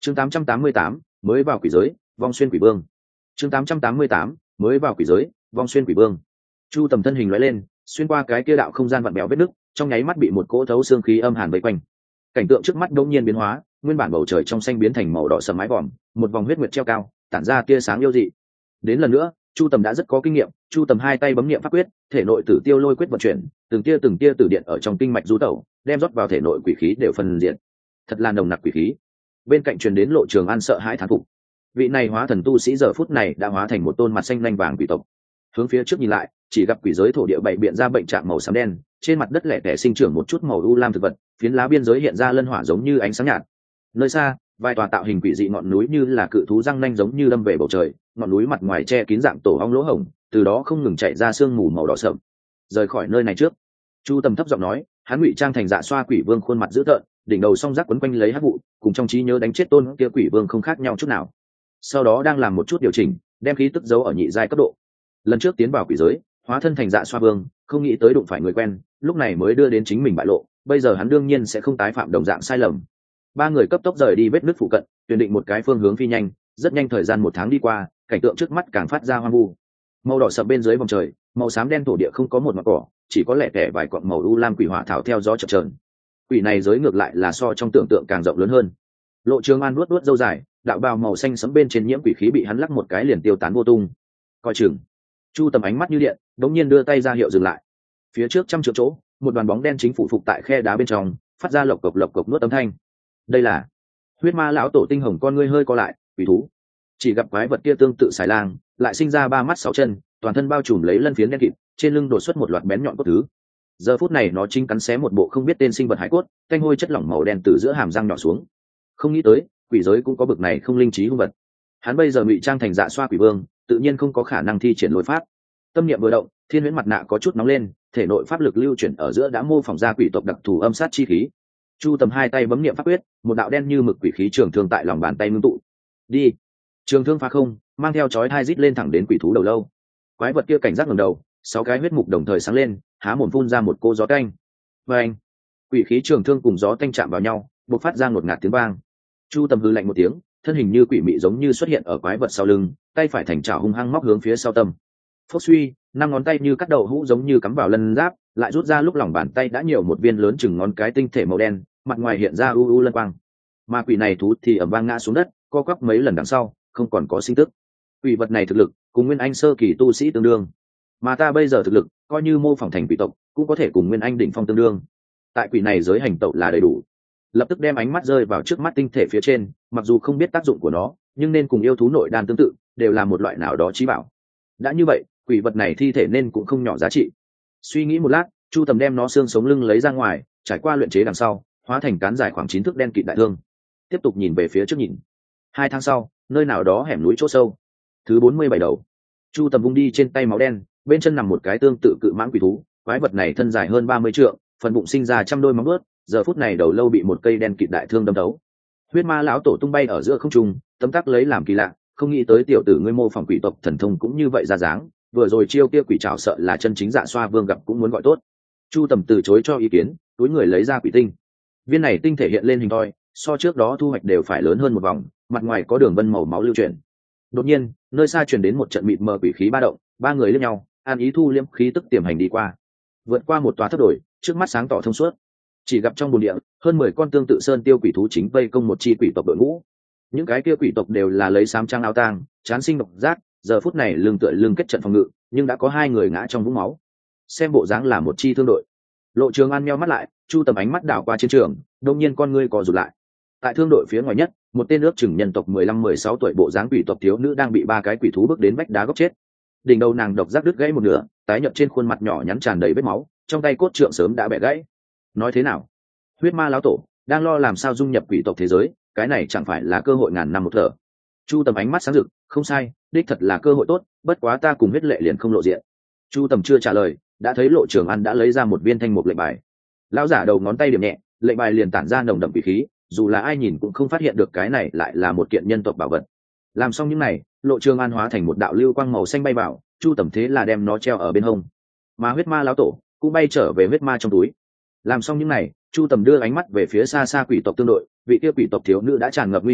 Chương 888, mới vào quỷ giới, vong xuyên quỷ vương. Chương 888, mới vào quỷ giới, vong xuyên quỷ vương. Chu Tầm thân hình lóe lên, xuyên qua cái kia đạo không gian vặn bèo vết nứt, trong nháy mắt bị một cỗ thấu xương khí âm hàn vây quanh. Cảnh tượng trước mắt đột nhiên biến hóa, nguyên bản bầu trời trong xanh biến thành màu đỏ sẫm mái vòm, một vòng huyết nguyệt treo cao, tản ra tia sáng yêu dị. Đến lần nữa, Chu Tầm đã rất có kinh nghiệm, Chu Tầm hai tay bấm niệm pháp quyết, thể nội tử tiêu lôi quyết vận chuyển, từng tia tử điện ở trong kinh mạch du tẩu, đem rót vào thể nội quỷ khí đều phần diện. Thật là nồng nặc quỷ khí. Bên cạnh truyền đến Lộ Trường An sợ hãi thán phục. Vị này hóa thần tu sĩ giờ phút này đã hóa thành một tôn mặt xanh lanh vàng quỷ tộc. Hướng phía trước nhìn lại, chỉ gặp quỷ giới thổ địa bảy biện ra bệnh trạng màu xám đen, trên mặt đất lẻ tẻ sinh trưởng một chút màu u lam thực vật, phiến lá biên giới hiện ra lân hỏa giống như ánh sáng nhạt. Nơi xa, vài tòa tạo hình quỷ dị ngọn núi như là cự thú răng nanh giống như đâm về bầu trời, ngọn núi mặt ngoài che kín dạng tổ ong lỗ hổng, từ đó không ngừng chạy ra sương mù màu đỏ sậm. Rời khỏi nơi này trước, Chu Tầm thấp giọng nói, hắn ngụy trang thành Dạ Xoa quỷ vương, khuôn mặt dữ tợn, đỉnh đầu song giác quấn quanh lấy hắc vụ, cùng trong trí nhớ đánh chết tôn kia quỷ vương không khác nhau chút nào. Sau đó đang làm một chút điều chỉnh, đem khí tức giấu ở nhị giai cấp độ. Lần trước tiến vào quỷ giới, hóa thân thành Dạ Xoa vương, không nghĩ tới đụng phải người quen, lúc này mới đưa đến chính mình bại lộ, bây giờ hắn đương nhiên sẽ không tái phạm đồng dạng sai lầm. Ba người cấp tốc rời đi vết nứt phụ cận, tuyển định một cái phương hướng phi nhanh, rất nhanh thời gian một tháng đi qua, cảnh tượng trước mắt càng phát ra hoang vu. Màu đỏ sậm bên dưới vòng trời, màu xám đen thổ địa không có một mảng cỏ, chỉ có lẻ tẻ vài cọng màu u lam quỷ hỏa thảo theo gió chập chờn. Quỷ này giới ngược lại là so trong tưởng tượng càng rộng lớn hơn. Lộ Trường An nuốt râu dài, đạo bào màu xanh sẫm bên trên nhiễm quỷ khí bị hắn lắc một cái liền tiêu tán vô tung. Coi chừng. Chu Tầm ánh mắt như điện, đống nhiên đưa tay ra hiệu dừng lại. Phía trước trăm trượng chỗ, một đoàn bóng đen chính phủ phục tại khe đá bên trong, phát ra lộc cộc nuốt âm thanh. Đây là huyết ma lão tổ. Tinh hồng con ngươi hơi co lại, quỷ thú. Chỉ gặp quái vật kia tương tự xài lang, lại sinh ra ba mắt sáu chân, toàn thân bao trùm lấy lân phiến đen kịt, trên lưng đột xuất một loạt bén nhọn cốt thứ. Giờ phút này nó chính cắn xé một bộ không biết tên sinh vật hải cốt, canh hôi chất lỏng màu đen từ giữa hàm răng nhỏ xuống. Không nghĩ tới, quỷ giới cũng có bực này không linh trí hung vật. Hắn bây giờ ngụy trang thành Dạ Xoa quỷ vương, tự nhiên không có khả năng thi triển lôi pháp. Tâm niệm vừa động, thiên huyễn mặt nạ có chút nóng lên, thể nội pháp lực lưu chuyển ở giữa đã mô phỏng ra quỷ tộc đặc thù âm sát chi khí. Chu Tầm hai tay bấm niệm pháp quyết, một đạo đen như mực quỷ khí trường thương tại lòng bàn tay ngưng tụ. Đi. Trường thương phá không, mang theo chói hai rít lên thẳng đến quỷ thú đầu lâu. Quái vật kia cảnh giác ngẩng đầu, sáu cái huyết mục đồng thời sáng lên, há mồm phun ra một cô gió tanh. Và anh, quỷ khí trường thương cùng gió tanh chạm vào nhau, bộc phát ra ngột ngạt tiếng vang. Chu Tầm hư lạnh một tiếng, thân hình như quỷ mị giống như xuất hiện ở quái vật sau lưng, tay phải thành chảo hung hăng móc hướng phía sau tâm. Phốc suy, năm ngón tay như cắt đầu hũ giống như cắm vào lân giáp, lại rút ra lúc lòng bàn tay đã nhiều một viên lớn chừng ngón cái tinh thể màu đen, mặt ngoài hiện ra u lân quang. Mà quỷ này thú thì ầm vang ngã xuống đất, co quắp mấy lần đằng sau, không còn có sinh tức. Quỷ vật này thực lực cùng Nguyên Anh sơ kỳ tu sĩ tương đương, mà ta bây giờ thực lực coi như mô phỏng thành quỷ tộc, cũng có thể cùng Nguyên Anh đỉnh phong tương đương. Tại quỷ này giới hành tẩu là đầy đủ. Lập tức đem ánh mắt rơi vào trước mắt tinh thể phía trên, mặc dù không biết tác dụng của nó, nhưng nên cùng yêu thú nội đan tương tự, đều là một loại nào đó chí bảo. Đã như vậy, quỷ vật này thi thể nên cũng không nhỏ giá trị. Suy nghĩ một lát, Chu Tầm đem nó xương sống lưng lấy ra ngoài, trải qua luyện chế đằng sau, hóa thành cán dài khoảng 9 thước đen kịt đại thương. Tiếp tục nhìn về phía trước nhìn. 2 tháng sau, nơi nào đó hẻm núi chỗ sâu, thứ 47 đầu. Chu Tầm vung đi trên tay máu đen, bên chân nằm một cái tương tự cự mãng quỷ thú, quái vật này thân dài hơn 30 trượng, phần bụng sinh ra trăm đôi móng vuốt, giờ phút này đầu lâu bị một cây đen kịt đại thương đâm thấu. Huyết ma lão tổ tung bay ở giữa không trung, tấm tắc lấy làm kỳ lạ, không nghĩ tới tiểu tử ngươi mô phỏng quỷ tộc thần thông cũng như vậy ra dáng, vừa rồi chiêu kia quỷ trảo sợ là chân chính Dạ Xoa vương gặp cũng muốn gọi tốt. Chu Tầm từ chối cho ý kiến, túi người lấy ra quỷ tinh. Viên này tinh thể hiện lên hình thoi, so trước đó thu hoạch đều phải lớn hơn một vòng, mặt ngoài có đường vân màu máu lưu chuyển. Đột nhiên, nơi xa truyền đến một trận mịt mờ quỷ khí ba động, ba người liếc nhau, an ý thu liễm khí tức tiềm hành đi qua. Vượt qua một tòa tháp đồi, trước mắt sáng tỏ thông suốt. Chỉ gặp trong bồn địa, hơn 10 con tương tự sơn tiêu quỷ thú chính vây công một chi quỷ tộc đội ngũ. Những cái kia quỷ tộc đều là lấy xám trang áo tang, chán sinh độc giác, giờ phút này lưng tựa lưng kết trận phòng ngự, nhưng đã có 2 người ngã trong vũng máu. Xem bộ dáng là một chi thương đội. Lộ Trường An nheo mắt lại, Chu Tầm ánh mắt đảo qua chiến trường, đột nhiên con ngươi co rụt lại. Tại thương đội phía ngoài nhất, một tên ước chừng nhân tộc 15-16 tuổi bộ dáng quỷ tộc thiếu nữ đang bị 3 cái quỷ thú bước đến vách đá góc chết. Đỉnh đầu nàng độc giác đứt gãy một nửa, tái nhợt trên khuôn mặt nhỏ nhắn tràn đầy vết máu, trong tay cốt trượng sớm đã bẻ gãy. Nói thế nào? Huyết ma lão tổ đang lo làm sao dung nhập quỷ tộc thế giới, cái này chẳng phải là cơ hội ngàn năm một thở. Chu Tầm ánh mắt sáng rực, không sai, đích thật là cơ hội tốt, bất quá ta cùng huyết lệ liền không lộ diện. Chu Tầm chưa trả lời, đã thấy Lộ Trường An đã lấy ra một viên thanh mục lệnh bài. Lão giả đầu ngón tay điểm nhẹ, lệnh bài liền tản ra nồng đậm quỷ khí, dù là ai nhìn cũng không phát hiện được cái này lại là một kiện nhân tộc bảo vật. Làm xong những này, Lộ Trường An hóa thành một đạo lưu quang màu xanh bay vào, Chu Tầm thế là đem nó treo ở bên hông. Mà huyết ma lão tổ cũng bay trở về huyết ma trong túi. Làm xong những này, Chu Tầm đưa ánh mắt về phía xa xa quỷ tộc tương đội, vị kia quỷ tộc thiếu nữ đã tràn ngập nguy hiểm,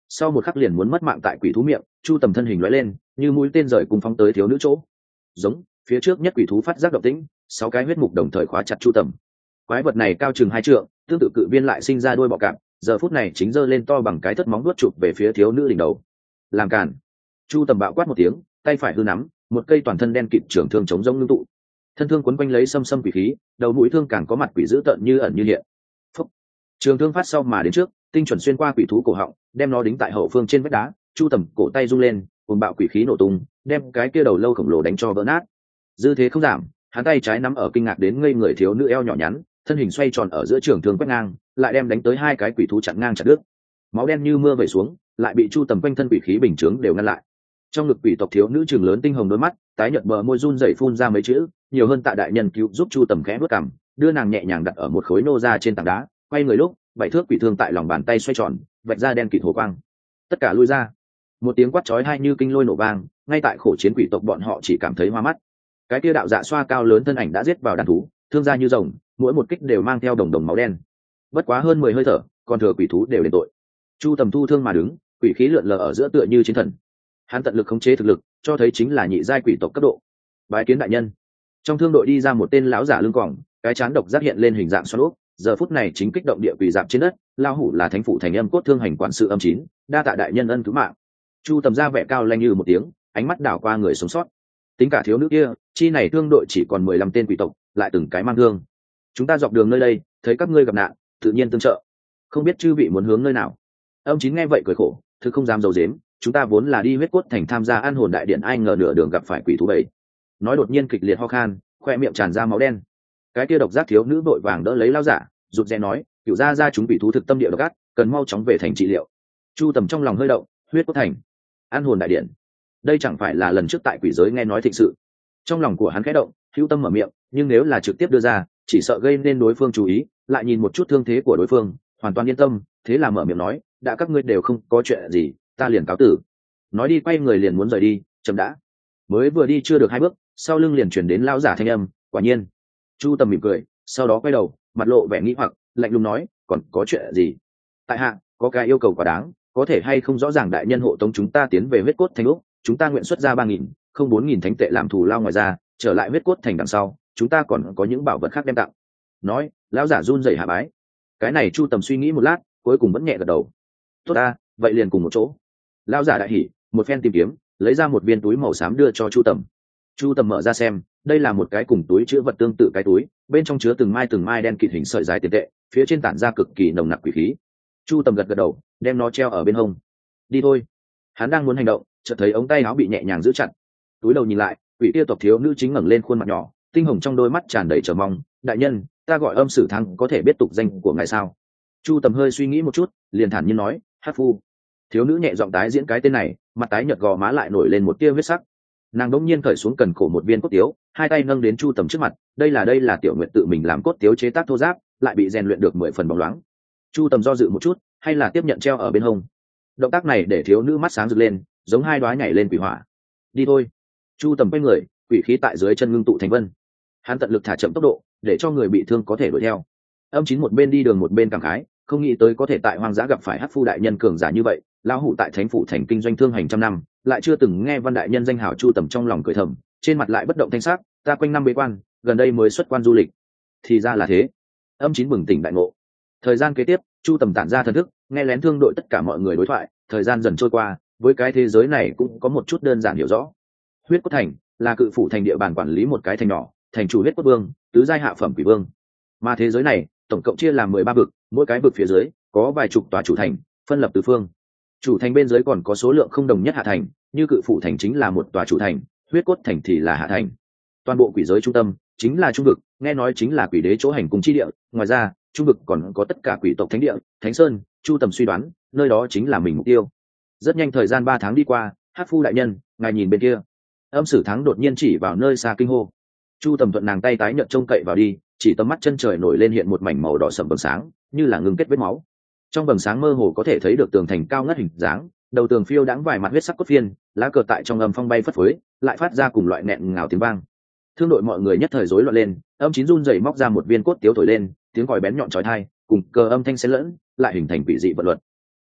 sau một khắc liền muốn mất mạng tại quỷ thú miệng. Chu Tầm thân hình lóe lên, như mũi tên rời cùng phóng tới thiếu nữ chỗ. Giống, phía trước nhất quỷ thú phát giác động tĩnh, 6 cái huyết mục đồng thời khóa chặt Chu Tầm. Quái vật này cao chừng 2 trượng, tương tự cự viên lại sinh ra đuôi bọ cạp, giờ phút này chính giơ lên to bằng cái thất móng vuốt chụp về phía thiếu nữ đỉnh đầu. Làm cản! Chu Tầm bạo quát một tiếng, tay phải hư nắm, một cây toàn thân đen kịt trường thương chống rông ngưng tụ. Thân thương quấn quanh lấy xâm xâm quỷ khí, đầu mũi thương càng có mặt quỷ dữ tợn như ẩn như hiện. Phúc. Trường thương phát sau mà đến trước, tinh chuẩn xuyên qua quỷ thú cổ họng, đem nó đính tại hậu phương trên vách đá. Chu Tầm cổ tay rung lên, cuồng bạo quỷ khí nổ tung, đem cái kia đầu lâu khổng lồ đánh cho vỡ nát. Dư thế không giảm, hắn tay trái nắm ở kinh ngạc đến ngây người thiếu nữ eo nhỏ nhắn, thân hình xoay tròn ở giữa trường thương quét ngang, lại đem đánh tới 2 cái quỷ thú chặn ngang chặt đứt. Máu đen như mưa vẩy xuống, lại bị Chu Tầm quanh thân quỷ khí bình chướng đều ngăn lại. Trong ngực quỷ tộc thiếu nữ trừng lớn tinh hồng đôi mắt, tái nhợt bờ môi run rẩy phun ra mấy chữ, nhiều hơn tạ đại nhân cứu giúp. Chu Tầm khẽ bước cằm, đưa nàng nhẹ nhàng đặt ở một khối nô ra trên tảng đá, quay người lúc 7 thước quỷ thương tại lòng bàn tay xoay tròn, vạch ra đen kịt hồ quang. Tất cả lui ra. Một tiếng quát chói tai như kinh lôi nổ vang, ngay tại khổ chiến quỷ tộc bọn họ chỉ cảm thấy hoa mắt. Cái kia đạo dạ xoa cao lớn thân ảnh đã giết vào đàn thú, thương ra như rồng, mỗi một kích đều mang theo đồng đồng máu đen. Bất quá hơn 10 hơi thở, còn thừa quỷ thú đều đền tội. Chu Tầm thu thương mà đứng, quỷ khí lượn lờ ở giữa tựa như chiến thần. Hắn tận lực khống chế thực lực, cho thấy chính là nhị giai quỷ tộc cấp độ. Bái kiến đại nhân. Trong thương đội đi ra một tên lão giả lưng còng, cái chán độc giác hiện lên hình dạng xoắn ốc, giờ phút này chính kích động địa quỷ dạp trên đất. Lao hủ là thánh phụ thành âm cốt thương hành quản sự Âm Chín, đa tạ đại nhân ân cứu mạng. Chu Tầm ra vẻ cao lanh như một tiếng, ánh mắt đảo qua người sống sót. Tính cả thiếu nữ kia, chi này thương đội chỉ còn 15 tên quỷ tộc, lại từng cái mang thương. Chúng ta dọc đường nơi đây, thấy các ngươi gặp nạn, tự nhiên tương trợ. Không biết chư vị muốn hướng nơi nào? Âm Chín nghe vậy cười khổ, thứ không dám giấu giếm, chúng ta vốn là đi huyết cốt thành tham gia an hồn đại điện, ai ngờ nửa đường gặp phải quỷ thú bầy. Nói đột nhiên kịch liệt ho khan, khoe miệng tràn ra máu đen. Cái kia độc giác thiếu nữ vội vàng đỡ lấy lao giả, rụt rè nói, cửu gia chúng quỷ thú thực tâm địa độc ác, cần mau chóng về thành trị liệu. Chu Tầm trong lòng hơi động, huyết cốt thành, an hồn đại điện, đây chẳng phải là lần trước tại quỷ giới nghe nói thịnh sự. Trong lòng của hắn khẽ động, hữu tâm mở miệng, nhưng nếu là trực tiếp đưa ra, chỉ sợ gây nên đối phương chú ý, lại nhìn một chút thương thế của đối phương, hoàn toàn yên tâm, thế là mở miệng nói, đã các ngươi đều không có chuyện gì, ta liền cáo tử. Nói đi quay người liền muốn rời đi, chậm đã. Mới vừa đi chưa được 2 bước, sau lưng liền chuyển đến lão giả thanh âm, quả nhiên. Chu Tầm mỉm cười, sau đó quay đầu, mặt lộ vẻ nghĩ hoặc, lạnh lùng nói, còn có chuyện gì? Tại hạ có cái yêu cầu quá đáng, có thể hay không rõ ràng đại nhân hộ tống chúng ta tiến về huyết cốt thành lúc, chúng ta nguyện xuất ra 3.000, không 4.000 thánh tệ làm thù lao, ngoài ra trở lại huyết cốt thành đằng sau, chúng ta còn có những bảo vật khác đem tặng. Nói, lão giả run rẩy hạ bái. Cái này Chu Tầm suy nghĩ một lát, cuối cùng vẫn nhẹ gật đầu. Tốt ta, vậy liền cùng một chỗ. Lão giả đại hỉ, một phen tìm kiếm, lấy ra một viên túi màu xám đưa cho Chu Tầm. Chu Tầm mở ra xem, đây là một cái cùng túi chứa vật tương tự cái túi, bên trong chứa từng mai đen kịt hình sợi dài tiền tệ, phía trên tản ra cực kỳ nồng nặc quỷ khí. Chu Tầm gật gật đầu, đem nó treo ở bên hông. Đi thôi. Hắn đang muốn hành động, chợt thấy ống tay áo bị nhẹ nhàng giữ chặt. Túi đầu nhìn lại, quỷ kia tộc thiếu nữ chính ngẩng lên khuôn mặt nhỏ, tinh hồng trong đôi mắt tràn đầy chờ mong. Đại nhân, ta gọi Âm Sử Thắng, có thể biết tục danh của ngài sao? Chu Tầm hơi suy nghĩ một chút, liền thản nhiên nói, Hát Phu. Thiếu nữ nhẹ giọng tái diễn cái tên này, mặt tái nhợt gò má lại nổi lên một tia huyết sắc. Nàng đống nhiên cởi xuống cần cổ một viên cốt tiếu, hai tay nâng đến Chu Tầm trước mặt. Đây là Tiểu Nguyệt tự mình làm cốt tiếu chế tác thô ráp, lại bị rèn luyện được 10 phần bóng loáng. Chu Tầm do dự một chút, hay là tiếp nhận treo ở bên hông. Động tác này để thiếu nữ mắt sáng rực lên, giống 2 đóa nhảy lên quỷ hỏa. Đi thôi. Chu Tầm quay người, quỷ khí tại dưới chân ngưng tụ thành vân. Hắn tận lực thả chậm tốc độ, để cho người bị thương có thể đuổi theo. Âm Chín một bên đi đường một bên cảm khái, không nghĩ tới có thể tại hoang dã gặp phải Hắc Phu đại nhân cường giả như vậy. Lão hủ tại thánh phủ thành kinh doanh thương hành trăm năm, lại chưa từng nghe Văn đại nhân danh hào. Chu Tầm trong lòng cười thầm, trên mặt lại bất động thanh sắc. Ta quanh năm bế quan, gần đây mới xuất quan du lịch. Thì ra là thế. Âm Chín bừng tỉnh đại ngộ. Thời gian kế tiếp, Chu Tầm tản ra thần thức, nghe lén thương đội tất cả mọi người đối thoại. Thời gian dần trôi qua, với cái thế giới này cũng có một chút đơn giản hiểu rõ. Huyết Cốt Thành là cự phủ thành địa bàn quản lý một cái thành nhỏ, thành chủ Huyết Cốt Vương, tứ giai hạ phẩm quỷ vương. Mà thế giới này tổng cộng chia làm 13 vực, mỗi cái vực phía dưới có vài chục tòa chủ thành, phân lập tứ phương. Chủ thành bên dưới còn có số lượng không đồng nhất hạ thành, như cự phủ thành chính là một tòa chủ thành, Huyết Cốt Thành thì là hạ thành. Toàn bộ quỷ giới trung tâm chính là trung vực, nghe nói chính là quỷ đế chỗ hành cùng chi địa. Ngoài ra, trung vực còn có tất cả quỷ tộc thánh địa, Thánh Sơn. Chu Tầm suy đoán, nơi đó chính là mình mục tiêu. Rất nhanh thời gian 3 tháng đi qua, Hát Phu đại nhân, ngài nhìn bên kia. Âm Sử Thắng đột nhiên chỉ vào nơi xa kinh hô. Chu Tầm thuận nàng tay tái nhợt trông cậy vào đi, chỉ tầm mắt chân trời nổi lên hiện một mảnh màu đỏ sẫm vầng sáng, như là ngưng kết vết máu. Trong vầng sáng mơ hồ có thể thấy được tường thành cao ngất hình dáng, đầu tường phiêu đãng vài mặt huyết sắc cốt phiên, lá cờ tại trong âm phong bay phất phới, lại phát ra cùng loại nẹn ngào tiếng vang. Thương đội mọi người nhất thời rối loạn lên, Âm Chín run rẩy móc ra một viên cốt tiếu thổi lên, tiếng còi bén nhọn chói tai, cùng cờ âm thanh xen lẫn, lại hình thành quỷ dị vận luật.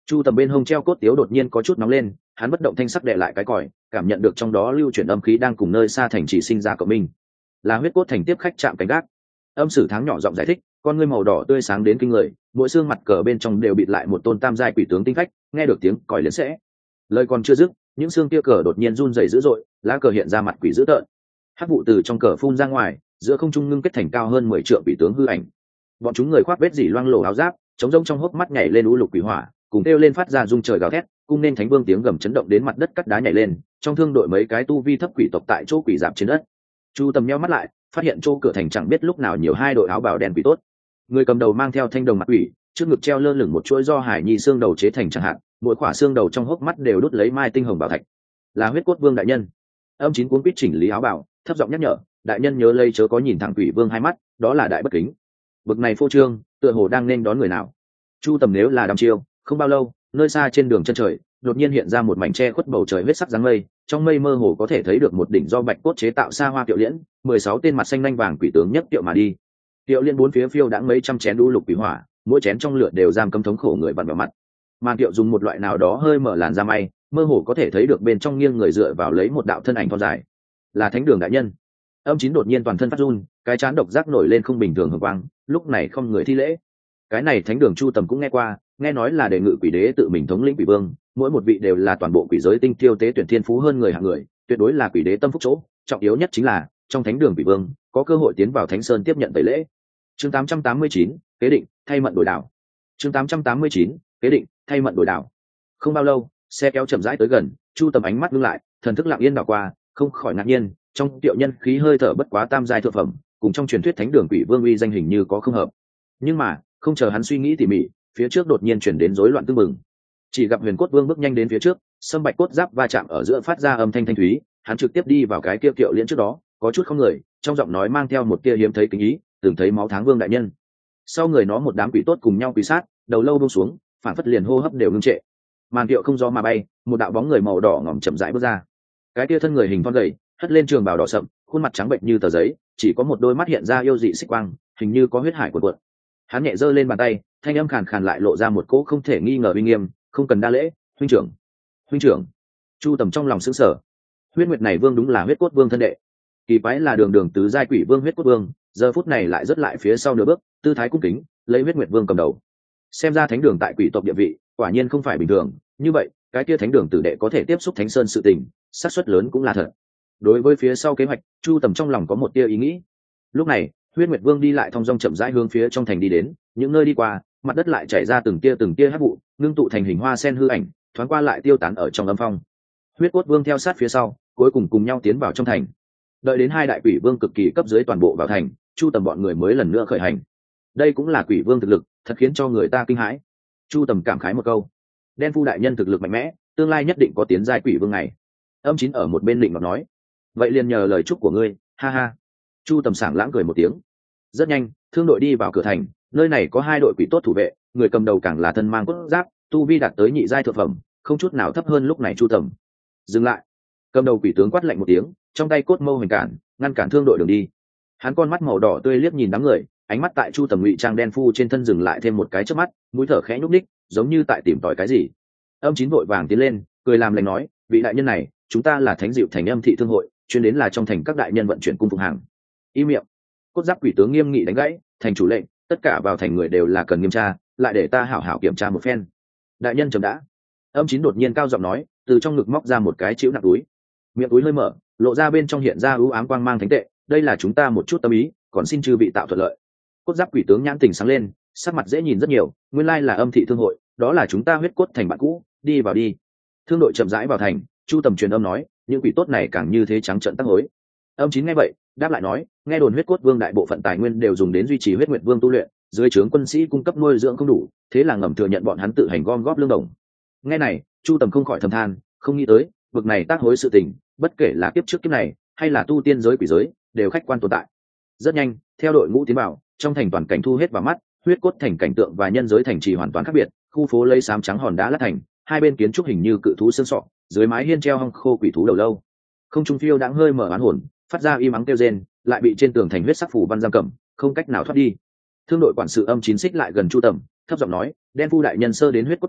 Chu tầm bên hông treo cốt tiếu đột nhiên có chút nóng lên, hắn bất động thanh sắc đè lại cái còi, cảm nhận được trong đó lưu chuyển âm khí đang cùng nơi xa thành chỉ sinh ra cộng minh. Là huyết cốt thành tiếp khách chạm cánh gác. Âm sử tháng nhỏ giọng giải thích, con ngươi màu đỏ tươi sáng đến kinh người, mỗi xương mặt cờ bên trong đều bịt lại một tôn tam giai quỷ tướng tinh khách, nghe được tiếng còi liền sẽ. Lời còn chưa dứt, những xương kia cờ đột nhiên run rẩy dữ dội, lá cờ hiện ra mặt quỷ dữ tợn. Hắc vụ từ trong cờ phun ra ngoài, giữa không trung ngưng kết thành cao hơn 10 trượng quỷ tướng hư ảnh. Bọn chúng người khoác vết dỉ loang lổ áo giáp, chống rông trong hốc mắt nhảy lên u lục quỷ hỏa, cùng kêu lên phát ra rung trời gào thét, cung nên thánh vương tiếng gầm chấn động đến mặt đất cắt đá nhảy lên, trong thương đội mấy cái tu vi thấp quỷ tộc tại chỗ quỷ dạp trên đất. Chu tầm nheo mắt lại, phát hiện chỗ cửa thành chẳng biết lúc nào nhiều hai đội áo bào đen quỷ tốt. Người cầm đầu mang theo thanh đồng mặt quỷ, trước ngực treo lơ lửng một chuỗi do hải nhi xương đầu chế thành chẳng hạn, mỗi khỏa xương đầu trong hốc mắt đều đút lấy mai tinh hồng bảo thạch. Là huyết cốt vương đại nhân. Âm chín cuốn quýt chỉnh lý áo bào, thấp giọng nhắc nhở, đại nhân nhớ lây chớ có nhìn thẳng quỷ vương hai mắt, đó là đại bất kính. Bực này phô trương, tựa hồ đang nên đón người nào. Chu tầm nếu là đăm chiêu, không bao lâu, nơi xa trên đường chân trời đột nhiên hiện ra một mảnh tre khuất bầu trời huyết sắc dáng mây, trong mây mơ hồ có thể thấy được một đỉnh do bạch cốt chế tạo xa hoa kiệu liễn, 16 tên mặt xanh lanh vàng quỷ tướng nhất kiệu mà đi. Kiệu liễn bốn phía phiêu đãng mấy trăm chén đu lục quỷ hỏa, mỗi chén trong lửa đều giam cấm thống khổ người vặn vào mặt. Màn kiệu dùng một loại nào đó hơi mở làn da may, mơ hồ có thể thấy được bên trong nghiêng người dựa vào lấy một đạo thân ảnh thon dài. Là thánh đường đại nhân. Âm chín đột nhiên toàn thân phát run, cái chán độc giác nổi lên không bình thường hồng quang, lúc này không người thi lễ. Cái này thánh đường Chu tầm cũng nghe qua, nghe nói là đề ngự quỷ đế tự mình thống lĩnh quỷ vương, mỗi một vị đều là toàn bộ quỷ giới tinh tiêu tế tuyển thiên phú hơn người hạng người, tuyệt đối là quỷ đế tâm phúc chỗ. Trọng yếu nhất chính là trong thánh đường quỷ vương có cơ hội tiến vào thánh sơn tiếp nhận tẩy lễ. Chương 889, kế định thay mận đổi đảo. Chương 889, kế định thay mận đổi đảo. Không bao lâu, xe kéo chậm rãi tới gần, Chu tầm ánh mắt ngưng lại, thần thức lặng yên đảo qua, không khỏi ngạc nhiên, trong tiệu nhân khí hơi thở bất quá tam giai thượng phẩm, cùng trong truyền thuyết thánh đường quỷ vương uy danh hình như có không hợp. Nhưng mà không chờ hắn suy nghĩ tỉ mỉ, phía trước đột nhiên chuyển đến rối loạn tương mừng. Chỉ gặp huyền cốt vương bước nhanh đến phía trước, sâm bạch cốt giáp va chạm ở giữa phát ra âm thanh thanh thúy, hắn trực tiếp đi vào cái kia kiệu liễn trước đó, có chút không người, trong giọng nói mang theo một tia hiếm thấy kính ý, từng thấy máu tháng vương đại nhân. Sau người nó một đám quỷ tốt cùng nhau quỳ sát, đầu lâu buông xuống, phản phất liền hô hấp đều ngưng trệ. Màn kiệu không gió mà bay, một đạo bóng người màu đỏ ngỏm chậm rãi bước ra. Cái kia thân người hình thon gầy, hất lên trường bào đỏ sậm, khuôn mặt trắng bệnh như tờ giấy, chỉ có một đôi mắt hiện ra yêu dị xích quang, hình như có huyết hải cuộn cuộn. Hắn nhẹ giơ lên bàn tay, thanh âm khàn khàn lại lộ ra một cỗ không thể nghi ngờ uy nghiêm, không cần đa lễ, huynh trưởng. Huynh trưởng. Chu tầm trong lòng sững sờ. Huyết nguyệt này vương đúng là huyết cốt vương thân đệ. Kỳ quái là đường đường tứ giai quỷ vương huyết cốt vương, giờ phút này lại rất lại phía sau nửa bước, tư thái cung kính, lấy huyết nguyệt vương cầm đầu. Xem ra thánh đường tại quỷ tộc địa vị, quả nhiên không phải bình thường, như vậy, cái kia thánh đường tử đệ có thể tiếp xúc thánh sơn sự tình, xác suất lớn cũng là thật. Đối với phía sau kế hoạch, Chu tầm trong lòng có một tia ý nghĩ. Lúc này, huyết nguyệt vương đi lại thong dong chậm rãi hướng phía trong thành đi đến, những nơi đi qua, mặt đất lại chảy ra từng tia hắc vụ, ngưng tụ thành hình hoa sen hư ảnh, thoáng qua lại tiêu tán ở trong âm phong. Huyết cốt vương theo sát phía sau, cuối cùng cùng nhau tiến vào trong thành. Đợi đến hai đại quỷ vương cực kỳ cấp dưới toàn bộ vào thành, Chu tầm bọn người mới lần nữa khởi hành. Đây cũng là quỷ vương thực lực, thật khiến cho người ta kinh hãi. Chu tầm cảm khái một câu. Đen phu đại nhân thực lực mạnh mẽ, tương lai nhất định có tiến giai quỷ vương này. Âm chín ở một bên định ngọc nói, vậy liền nhờ lời chúc của ngươi, ha ha. Chu tầm sảng lãng cười một tiếng. Rất nhanh, thương đội đi vào cửa thành, nơi này có hai đội quỷ tốt thủ vệ, người cầm đầu càng là thân mang cốt giáp, tu vi đạt tới nhị giai thượng phẩm, không chút nào thấp hơn lúc này Chu tầm. Dừng lại. Cầm đầu quỷ tướng quát lạnh một tiếng, trong tay cốt mâu hoành cản, ngăn cản thương đội đường đi. Hắn con mắt màu đỏ tươi liếc nhìn đám người, ánh mắt tại Chu tầm ngụy trang đen phu trên thân dừng lại thêm một cái chớp mắt, mũi thở khẽ nhúc ních, giống như tại tìm tòi cái gì. Âm chín vội vàng tiến lên, cười làm lành nói, vị đại nhân này, chúng ta là thánh diệu thành âm thị thương hội, chuyên đến là trong thành các đại nhân vận chuyển cung phục hàng. Im miệng. Cốt giáp quỷ tướng nghiêm nghị đánh gãy, thành chủ lệnh, tất cả vào thành người đều là cần nghiêm tra, lại để ta hảo hảo kiểm tra một phen. Đại nhân chấm đã. Âm chín đột nhiên cao giọng nói, từ trong ngực móc ra một cái chữ nặng túi, miệng túi hơi mở, lộ ra bên trong hiện ra ưu ám quang mang thánh tệ, đây là chúng ta một chút tâm ý, còn xin chư vị tạo thuận lợi. Cốt giáp quỷ tướng nhãn tình sáng lên, sắc mặt dễ nhìn rất nhiều, nguyên lai là âm thị thương hội, đó là chúng ta huyết cốt thành bạn cũ, đi vào đi. Thương đội chậm rãi vào thành, Chu tầm truyền âm nói, những quỷ tốt này càng như thế trắng trợn tác hối. Âm chín nghe vậy, đáp lại nói, nghe đồn huyết cốt vương đại bộ phận tài nguyên đều dùng đến duy trì huyết nguyệt vương tu luyện, dưới trướng quân sĩ cung cấp nuôi dưỡng không đủ, thế là ngầm thừa nhận bọn hắn tự hành gom góp lương đồng. Nghe này, Chu tầm không khỏi thầm than, không nghĩ tới, vực này tác hối sự tình, bất kể là kiếp trước kiếp này, hay là tu tiên giới quỷ giới, đều khách quan tồn tại. Rất nhanh, theo đội ngũ tiến vào, trong thành toàn cảnh thu hết vào mắt, huyết cốt thành cảnh tượng và nhân giới thành trì hoàn toàn khác biệt, khu phố lấy xám trắng hòn đá lát thành, hai bên kiến trúc hình như cự thú xương sọ, dưới mái hiên treo hong khô quỷ thú đầu lâu. Không trung phiêu đãng hơi mở oán hồn, phát ra y mắng kêu rên, lại bị trên tường thành huyết sắc phủ văn giam cầm, không cách nào thoát đi. Thương đội quản sự âm chín xích lại gần Chu tầm, thấp giọng nói, đen phu đại nhân sơ đến huyết cốt thành,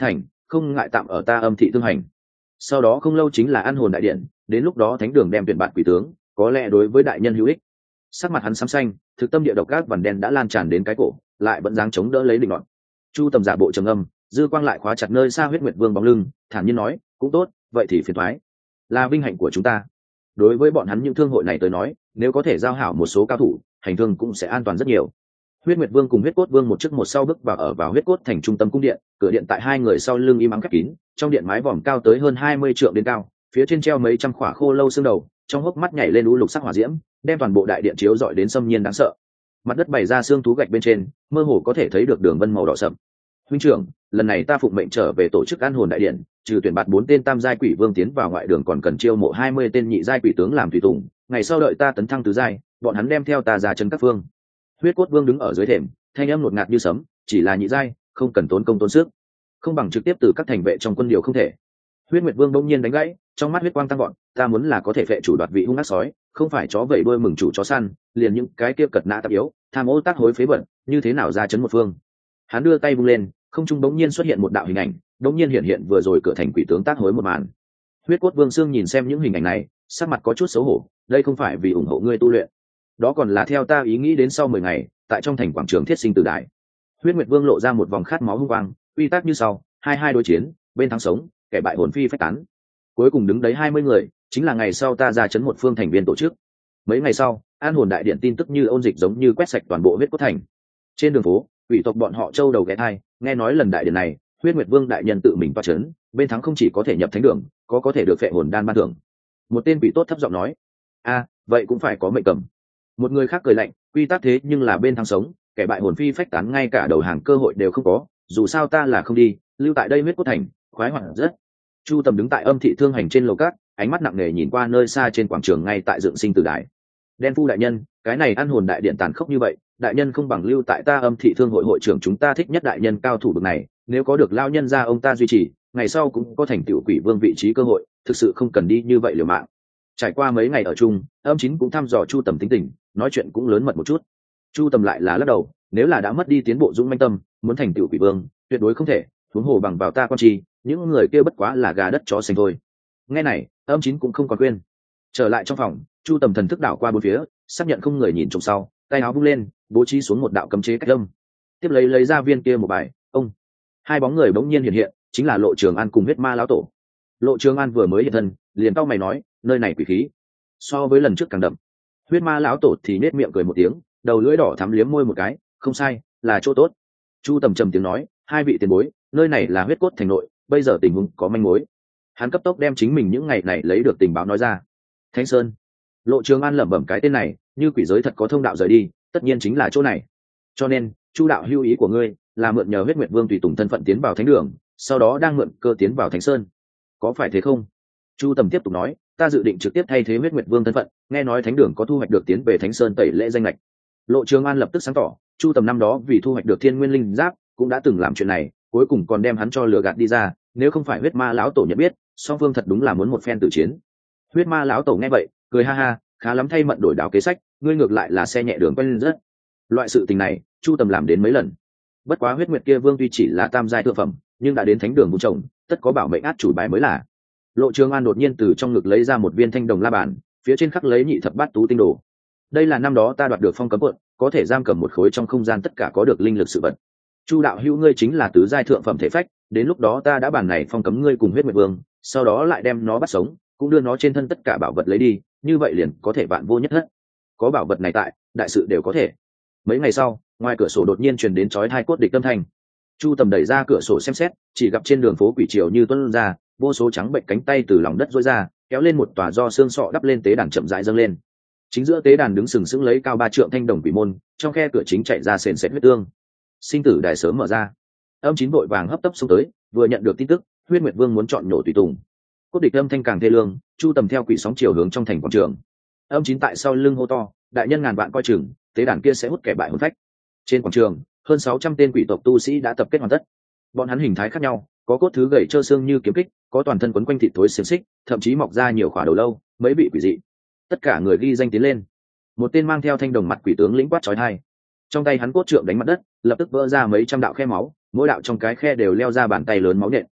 không ngại tạm ở ta âm thị thương hành. Sau đó không lâu chính là ăn hồn đại điện, đến lúc đó thánh đường đem tuyển bạn quỷ tướng, có lẽ đối với đại nhân hữu ích. Sắc mặt hắn xám xanh, thực tâm địa độc các vằn đen đã lan tràn đến cái cổ, lại vẫn dáng chống đỡ lấy định luận. Chu Tầm giả bộ trầm âm, dư quang lại khóa chặt nơi xa huyết nguyệt vương bóng lưng, thản nhiên nói, cũng tốt, vậy thì phiền toái, là vinh hạnh của chúng ta. Đối với bọn hắn những thương hội này tới nói, nếu có thể giao hảo một số cao thủ, hành thương cũng sẽ an toàn rất nhiều. Huyết Nguyệt Vương cùng Huyết Cốt Vương một trước một sau bước vào Huyết Cốt thành trung tâm cung điện, cửa điện tại hai người sau lưng im ắng khép kín, trong điện mái vòm cao tới hơn 20 trượng đến cao, phía trên treo mấy trăm khỏa khô lâu xương đầu, trong hốc mắt nhảy lên u lục sắc hỏa diễm, đem toàn bộ đại điện chiếu rọi đến xâm nhiên đáng sợ. Mặt đất bày ra xương thú gạch bên trên, mơ hồ có thể thấy được đường vân màu đỏ sậm. Huynh trưởng, lần này ta phụng mệnh trở về tổ chức an hồn đại điện, trừ tuyển bạt 4 tên tam giai quỷ vương tiến vào ngoại đường, còn cần chiêu mộ 20 tên nhị giai quỷ tướng làm tùy tùng, ngày sau đợi ta tấn thăng tứ giai, bọn hắn đem theo ta ra chân các phương. Huyết Cốt Vương đứng ở dưới thềm, thanh âm ngột ngạt như sấm, chỉ là nhị giai, không cần tốn công tốn sức, không bằng trực tiếp từ các thành vệ trong quân điều không thể. Huyết Nguyệt Vương bỗng nhiên đánh gãy, trong mắt huyết quang tăng gọn, ta muốn là có thể phệ chủ đoạt vị hung ác sói, không phải chó vẩy đuôi mừng chủ chó săn, liền những cái kia cật nã tạp yếu, tham ô tác hối phế bẩn, như thế nào ra chấn một phương. Hắn đưa tay vung lên, không trung bỗng nhiên xuất hiện một đạo hình ảnh, bỗng nhiên hiện vừa rồi cửa thành quỷ tướng tác hối một màn. Huyết Cốt Vương Sương nhìn xem những hình ảnh này, sắc mặt có chút xấu hổ, đây không phải vì ủng hộ ngươi tu luyện, đó còn là theo ta ý nghĩ đến sau 10 ngày, tại trong thành quảng trường thiết sinh tử đại. Huyết Nguyệt Vương lộ ra một vòng khát máu hung quang, quy tắc như sau, hai đối chiến, bên thắng sống, kẻ bại hồn phi phách tán. Cuối cùng đứng đấy 20 người, chính là ngày sau ta ra chấn một phương thành viên tổ chức. Mấy ngày sau, an hồn đại điện tin tức như ôn dịch giống như quét sạch toàn bộ huyết cốt thành. Trên đường phố, quỷ tộc bọn họ châu đầu ghé thai, nghe nói lần đại điện này, Huyết Nguyệt Vương đại nhân tự mình toa chấn, bên thắng không chỉ có thể nhập thánh đường, có thể được phệ hồn đan ban thưởng. Một tên quỷ tốt thấp giọng nói, vậy cũng phải có mệnh cầm. Một người khác cười lạnh, quy tắc thế nhưng là bên thắng sống, kẻ bại hồn phi phách tán, ngay cả đầu hàng cơ hội đều không có, dù sao ta là không đi, lưu tại đây huyết cốt thành, khoái hoạt rất. Chu Tầm đứng tại âm thị thương hành trên lầu cát, ánh mắt nặng nề nhìn qua nơi xa trên quảng trường ngay tại dựng sinh tử đài. Đen Phu đại nhân, cái này ăn hồn đại điện tàn khốc như vậy, đại nhân không bằng lưu tại ta âm thị thương hội hội trưởng, chúng ta thích nhất đại nhân cao thủ bậc này, nếu có được lao nhân ra ông ta duy trì, ngày sau cũng có thành tựu quỷ vương vị trí cơ hội, thực sự không cần đi như vậy liều mạng. Trải qua mấy ngày ở chung, Âm Chín cũng thăm dò Chu Tầm tính tình, nói chuyện cũng lớn mật một chút. Chu Tầm lại là lắc đầu, nếu là đã mất đi tiến bộ dũng manh tâm, muốn thành tựu quỷ vương, tuyệt đối không thể, huống hồ bằng vào ta quan trì, những người kia bất quá là gà đất chó xanh thôi. Nghe này, Âm Chín cũng không còn quên. Trở lại trong phòng, Chu Tầm thần thức đảo qua bốn phía, xác nhận không người nhìn trộm sau, tay áo vung lên, bố trí xuống một đạo cấm chế cách âm. Tiếp lấy ra viên kia một bài, ông. Hai bóng người bỗng nhiên hiện, chính là Lộ Trường An cùng Huyết Ma lão tổ. Lộ Trường An vừa mới hiện thân, liền cau mày nói, nơi này quỷ khí so với lần trước càng đậm. Huyết Ma lão tổ thì nết miệng cười một tiếng, đầu lưỡi đỏ thắm liếm môi một cái, không sai, là chỗ tốt. Chu Tầm trầm tiếng nói, hai vị tiền bối, nơi này là huyết cốt thành nội, bây giờ tình huống có manh mối. Hắn cấp tốc đem chính mình những ngày này lấy được tình báo nói ra. Thánh Sơn. Lộ Trường An lẩm bẩm cái tên này, như quỷ giới thật có thông đạo rời đi, tất nhiên chính là chỗ này. Cho nên, Chu đạo hưu ý của ngươi là mượn nhờ Huyết Nguyệt Vương tùy tùng thân phận tiến vào thánh đường, sau đó đang mượn cơ tiến vào Thánh Sơn, có phải thế không? Chu Tầm tiếp tục nói, ta dự định trực tiếp thay thế Huyết Nguyệt Vương thân phận, nghe nói thánh đường có thu hoạch được tiến về Thánh Sơn tẩy lễ danh lệch. Lộ Trường An lập tức sáng tỏ, Chu Tầm năm đó vì thu hoạch được Thiên Nguyên Linh Giáp, cũng đã từng làm chuyện này, cuối cùng còn đem hắn cho lừa gạt đi ra, nếu không phải Huyết Ma lão tổ nhận biết, song phương thật đúng là muốn một phen tử chiến. Huyết Ma lão tổ nghe vậy, cười ha ha, khá lắm, thay mận đổi đảo kế sách, ngươi ngược lại là xe nhẹ đường quen lên rất. Loại sự tình này, Chu Tầm làm đến mấy lần. Bất quá Huyết Nguyệt kia Vương tuy chỉ là tam giai thượng phẩm, nhưng đã đến thánh đường vun trồng, tất có bảo mệnh át chủ bài mới là. Lộ Trường An đột nhiên từ trong ngực lấy ra một viên thanh đồng la bàn, phía trên khắc lấy nhị thập bát tú tinh đồ. Đây là năm đó ta đoạt được phong cấm quận, có thể giam cầm một khối trong không gian tất cả có được linh lực sự vật. Chu đạo hữu ngươi chính là tứ giai thượng phẩm thể phách, đến lúc đó ta đã bàn này phong cấm ngươi cùng Huyết Nguyệt Vương, sau đó lại đem nó bắt sống, cũng đưa nó trên thân tất cả bảo vật lấy đi, như vậy liền có thể vạn vô nhất thất. Có bảo vật này tại, đại sự đều có thể. Mấy ngày sau, ngoài cửa sổ đột nhiên truyền đến chói tai cốt địch âm thanh. Chu Tầm đẩy ra cửa sổ xem xét, chỉ gặp trên đường phố quỷ triều như tuôn ra, vô số trắng bệnh cánh tay từ lòng đất rối ra, kéo lên một tòa do xương sọ đắp lên tế đàn chậm rãi dâng lên. Chính giữa tế đàn đứng sừng sững lấy cao 3 trượng thanh đồng quỷ môn, trong khe cửa chính chạy ra sền sệt huyết tương. Sinh tử đài sớm mở ra. Âm Chín vội vàng hấp tấp xông tới, vừa nhận được tin tức, Huyết Nguyệt Vương muốn chọn nhổ tùy tùng. Cốt địch âm thanh càng thê lương, Chu Tầm theo quỷ sóng chiều hướng trong thành quảng trường. Âm Chín tại sau lưng hô to, đại nhân ngàn vạn coi chừng, tế đàn kia sẽ hút kẻ bại hồn phách. Trên quảng trường, hơn 600 tên quỷ tộc tu sĩ đã tập kết hoàn tất. Bọn hắn hình thái khác nhau, có cốt thứ gầy trơ xương như kiếm kích, có toàn thân quấn quanh thịt thối xiềng xích, thậm chí mọc ra nhiều khỏa đầu lâu, mấy vị quỷ dị. Tất cả người ghi danh tiến lên. Một tên mang theo thanh đồng mặt quỷ tướng lĩnh quát chói tai. Trong tay hắn cốt trượng đánh mặt đất, lập tức vỡ ra mấy trăm đạo khe máu, mỗi đạo trong cái khe đều leo ra bàn tay lớn máu nện.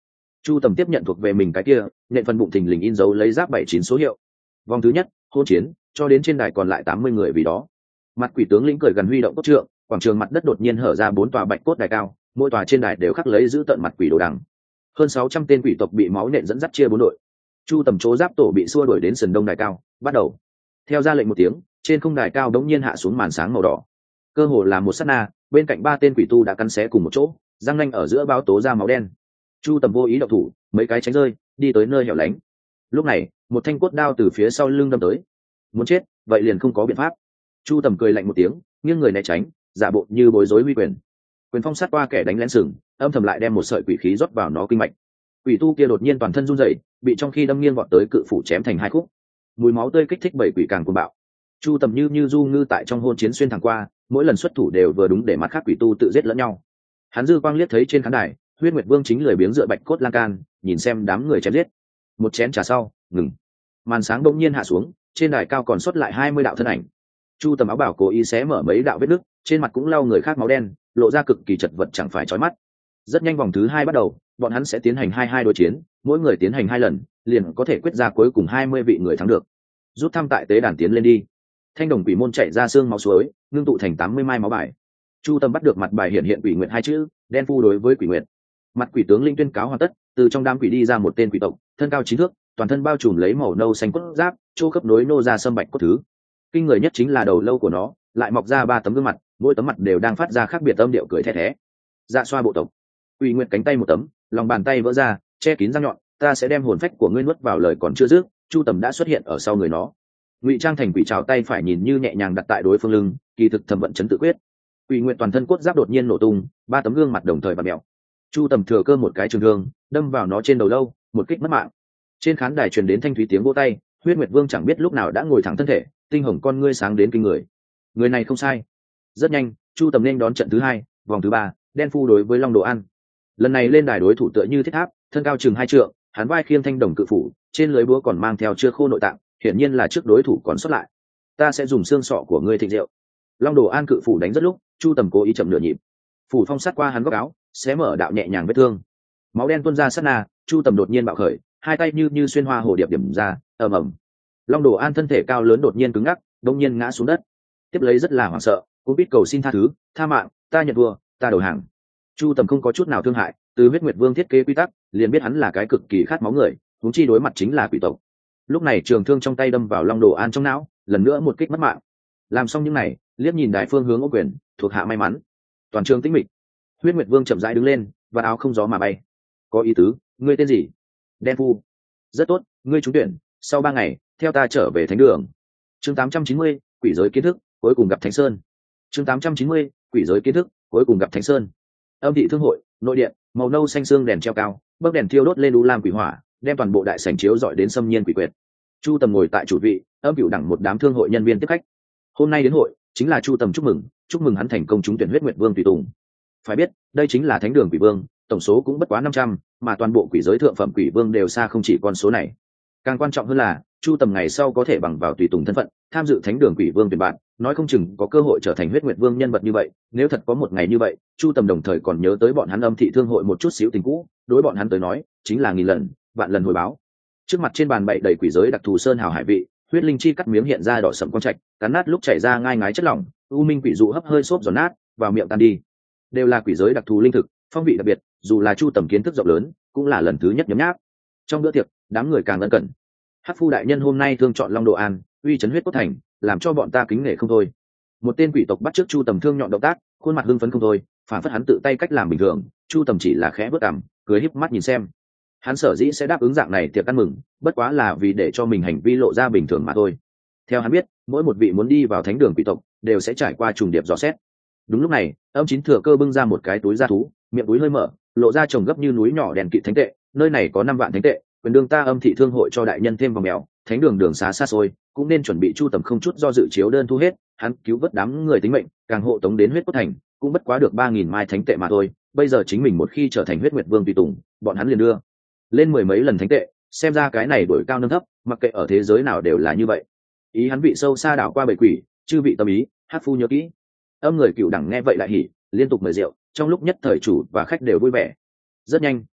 Chu Tầm tiếp nhận thuộc về mình cái kia, nện phần bụng thình lình in dấu lấy giáp 79 số hiệu. Vòng thứ nhất, hôn chiến, cho đến trên đài còn lại 80 người vì đó. Mặt quỷ tướng lĩnh cười gần huy động tốt trượng, quảng trường mặt đất đột nhiên hở ra 4 tòa bạch cốt đài cao, mỗi tòa trên đài đều khắc lấy giữ tận mặt quỷ đồ đằng. Hơn 600 tên quỷ tộc bị máu nện dẫn dắt chia 4 đội. Chu Tầm chỗ giáp tổ bị xua đuổi đến sườn đông đài cao, bắt đầu. Theo ra lệnh một tiếng, trên không đài cao đống nhiên hạ xuống màn sáng màu đỏ. Cơ hồ là một sát na, bên cạnh 3 tên quỷ tu đã cắn xé cùng một chỗ, răng nanh ở giữa báo tố ra máu đen. Chu Tầm vô ý động thủ, mấy cái tránh rơi, đi tới nơi hẻo lánh. Lúc này, một thanh cốt đao từ phía sau lưng đâm tới. Muốn chết, vậy liền không có biện pháp. Chu Tầm cười lạnh một tiếng, nghiêng người né tránh, giả bộ như bối rối huy quyền. Quyền phong sát qua kẻ đánh lén sừng, âm thầm lại đem một sợi quỷ khí rót vào nó kinh mạch. Quỷ tu kia đột nhiên toàn thân run rẩy, bị trong khi đâm nghiêng vọt tới cự phủ chém thành 2 khúc. Mùi máu tươi kích thích bảy quỷ càng cuồng bạo. Chu Tầm như du ngư tại trong hôn chiến xuyên thẳng qua, mỗi lần xuất thủ đều vừa đúng để mắt khác quỷ tu tự giết lẫn nhau. Hắn dư quang liếc thấy trên khán đài, Huyết Nguyệt Vương chính lười biếng dựa bạch cốt lan can, nhìn xem đám người chém giết. Một chén trà sau, ngừng. Màn sáng bỗng nhiên hạ xuống, trên đài cao còn sót lại 20 đạo thân ảnh. Chu Tầm áo bảo cố ý xé mở mấy đạo vết nứt, trên mặt cũng lau người khác máu đen, lộ ra cực kỳ chật vật chẳng phải chói mắt. Rất nhanh vòng thứ 2 bắt đầu, bọn hắn sẽ tiến hành 2-2 đối chiến, mỗi người tiến hành 2 lần, liền có thể quyết ra cuối cùng 20 vị người thắng được. Rút thăm tại tế đàn tiến lên đi. Thanh đồng quỷ môn chạy ra xương máu suối, ngưng tụ thành 80 mai máu bài. Chu Tầm bắt được mặt bài hiện quỷ nguyệt 2 chữ, đen phu đối với quỷ nguyệt. Mặt quỷ tướng linh tuyên cáo hoàn tất, từ trong đám quỷ đi ra một tên quỷ tộc, thân cao 9 thước, toàn thân bao trùm lấy màu nâu xanh cốt giáp, chỗ khớp nối nô ra sâm bạch cốt thứ. Kinh người nhất chính là đầu lâu của nó, lại mọc ra 3 tấm gương mặt, mỗi tấm mặt đều đang phát ra khác biệt âm điệu cười thẻ thé. Dạ xoa bộ tộc. Quỷ nguyệt cánh tay một tấm, lòng bàn tay vỡ ra, che kín răng nhọn, ta sẽ đem hồn phách của ngươi nuốt vào lời còn chưa dứt. Chu Tầm đã xuất hiện ở sau người nó. Ngụy trang thành quỷ trào tay phải nhìn như nhẹ nhàng đặt tại đối phương lưng, kỳ thực thẩm vận chấn tự quyết. Quỷ nguyệt toàn thân cốt giáp đột nhiên nổ tung, 3 tấm gương mặt đồng thời bật mèo. Chu Tầm thừa cơ một cái trường thương, đâm vào nó trên đầu lâu, một kích mất mạng. Trên khán đài truyền đến thanh thúy tiếng vỗ tay, Huyết Nguyệt Vương chẳng biết lúc nào đã ngồi thẳng thân thể, tinh hồng con ngươi sáng đến kinh người. Người này không sai. Rất nhanh, Chu Tầm nên đón trận thứ 2, vòng thứ 3, đen phu đối với Long Đồ An. Lần này lên đài đối thủ tựa như thiết tháp, thân cao chừng 2 trượng, hắn vai khiêng thanh đồng cự phủ, trên lưới búa còn mang theo chưa khô nội tạng, hiển nhiên là trước đối thủ còn sót lại. Ta sẽ dùng xương sọ của ngươi thịnh rượu. Long Đồ An cự phủ đánh rất lúc, Chu Tầm cố ý chậm nửa nhịp. Phủ phong sát qua hắn góc áo, xé mở đạo nhẹ nhàng vết thương. Máu đen tuôn ra sát na, Chu Tầm đột nhiên bạo khởi, hai tay như xuyên hoa hồ điệp điểm ra, ầm ầm. Long Đồ An thân thể cao lớn đột nhiên cứng ngắc, đột nhiên ngã xuống đất. Tiếp lấy rất là hoảng sợ, cũng biết cầu xin tha thứ, tha mạng, ta nhận thua, ta đầu hàng. Chu Tầm không có chút nào thương hại, từ Huyết Nguyệt Vương thiết kế quy tắc, liền biết hắn là cái cực kỳ khát máu người, huống chi đối mặt chính là quỷ tộc. Lúc này trường thương trong tay đâm vào Long Đồ An trong não, lần nữa một kích mất mạng. Làm xong những này, liếc nhìn đại phương hướng Ô Quyền, thuộc hạ may mắn. Toàn trường tĩnh mịch. Huyết Nguyệt Vương chậm rãi đứng lên, và áo không gió mà bay. Có ý tứ, ngươi tên gì? Đen phu. Rất tốt, ngươi trúng tuyển, sau 3 ngày, theo ta trở về thánh đường. Chương 890, quỷ giới kiến thức, cuối cùng gặp Thánh Sơn. Chương 890, quỷ giới kiến thức, cuối cùng gặp Thánh Sơn. Âm thị thương hội, nội điện, màu nâu xanh xương đèn treo cao, bấc đèn thiêu đốt lên u lam quỷ hỏa, đem toàn bộ đại sảnh chiếu rọi đến xâm nhiên quỷ quyệt. Chu Tầm ngồi tại chủ vị, âm cửu đẳng một đám thương hội nhân viên tiếp khách. Hôm nay đến hội, chính là Chu Tầm chúc mừng hắn thành công trúng tuyển Huyết Nguyệt Vương tùy tùng. Phải biết, đây chính là thánh đường quỷ vương, tổng số cũng bất quá 500, mà toàn bộ quỷ giới thượng phẩm quỷ vương đều xa không chỉ con số này. Càng quan trọng hơn là, Chu Tầm ngày sau có thể bằng vào tùy tùng thân phận, tham dự thánh đường quỷ vương tuyển bạn, nói không chừng có cơ hội trở thành Huyết Nguyệt Vương nhân vật như vậy. Nếu thật có một ngày như vậy, Chu Tầm đồng thời còn nhớ tới bọn hắn âm thị thương hội một chút xíu tình cũ, đối bọn hắn tới nói, chính là nghìn lần, vạn lần hồi báo. Trước mặt trên bàn bậy đầy quỷ giới đặc thù sơn hào hải vị, huyết linh chi cắt miếng hiện ra đỏ sẫm quang trạch, cắn nát lúc chảy ra ngai ngái chất lỏng, u minh quỷ dụ hấp hơi xốp giòn nát, vào miệng tan đi. Đều là quỷ giới đặc thù linh thực, phong vị đặc biệt, dù là Chu Tầm kiến thức rộng lớn, cũng là lần thứ nhất nhấm nháp. Trong bữa tiệc, đám người càng lân cận. Hắc phu đại nhân hôm nay thương chọn Long Đồ An, uy chấn huyết cốt thành, làm cho bọn ta kính nể không thôi. Một tên quỷ tộc bắt trước Chu Tầm thương nhọn động tác, khuôn mặt hưng phấn không thôi, phản phất hắn tự tay cách làm bình thường. Chu Tầm chỉ là khẽ bước cằm, cười híp mắt nhìn xem. Hắn sở dĩ sẽ đáp ứng dạng này tiệc ăn mừng, bất quá là vì để cho mình hành vi lộ ra bình thường mà thôi. Theo hắn biết, mỗi một vị muốn đi vào thánh đường quỷ tộc đều sẽ trải qua trùng điệp dò xét. Đúng lúc này, Âm Chín thừa cơ bưng ra một cái túi da thú, miệng túi hơi mở, lộ ra chồng gấp như núi nhỏ đèn kịt thánh tệ. Nơi này có 5 vạn thánh tệ, quyền đương ta Âm thị thương hội cho đại nhân thêm vòng mèo, thánh đường đường xá xa xôi, cũng nên chuẩn bị. Chu Tầm không chút do dự chiếu đơn thu hết, hắn cứu vớt đám người tính mệnh, càng hộ tống đến huyết cốt thành, cũng bất quá được 3000 mai thánh tệ mà thôi. Bây giờ chính mình một khi trở thành Huyết Nguyệt Vương tùy tùng, bọn hắn liền đưa lên 10 mấy lần thánh tệ, xem ra cái này đổi cao nâng thấp, mặc kệ ở thế giới nào đều là như vậy. Ý hắn vị sâu xa đảo qua bầy quỷ, chư vị tâm ý, Hắc phu nhớ kỹ. Âm người cựu đẳng nghe vậy lại hỉ, liên tục mời rượu, trong lúc nhất thời chủ và khách đều vui vẻ. Rất nhanh,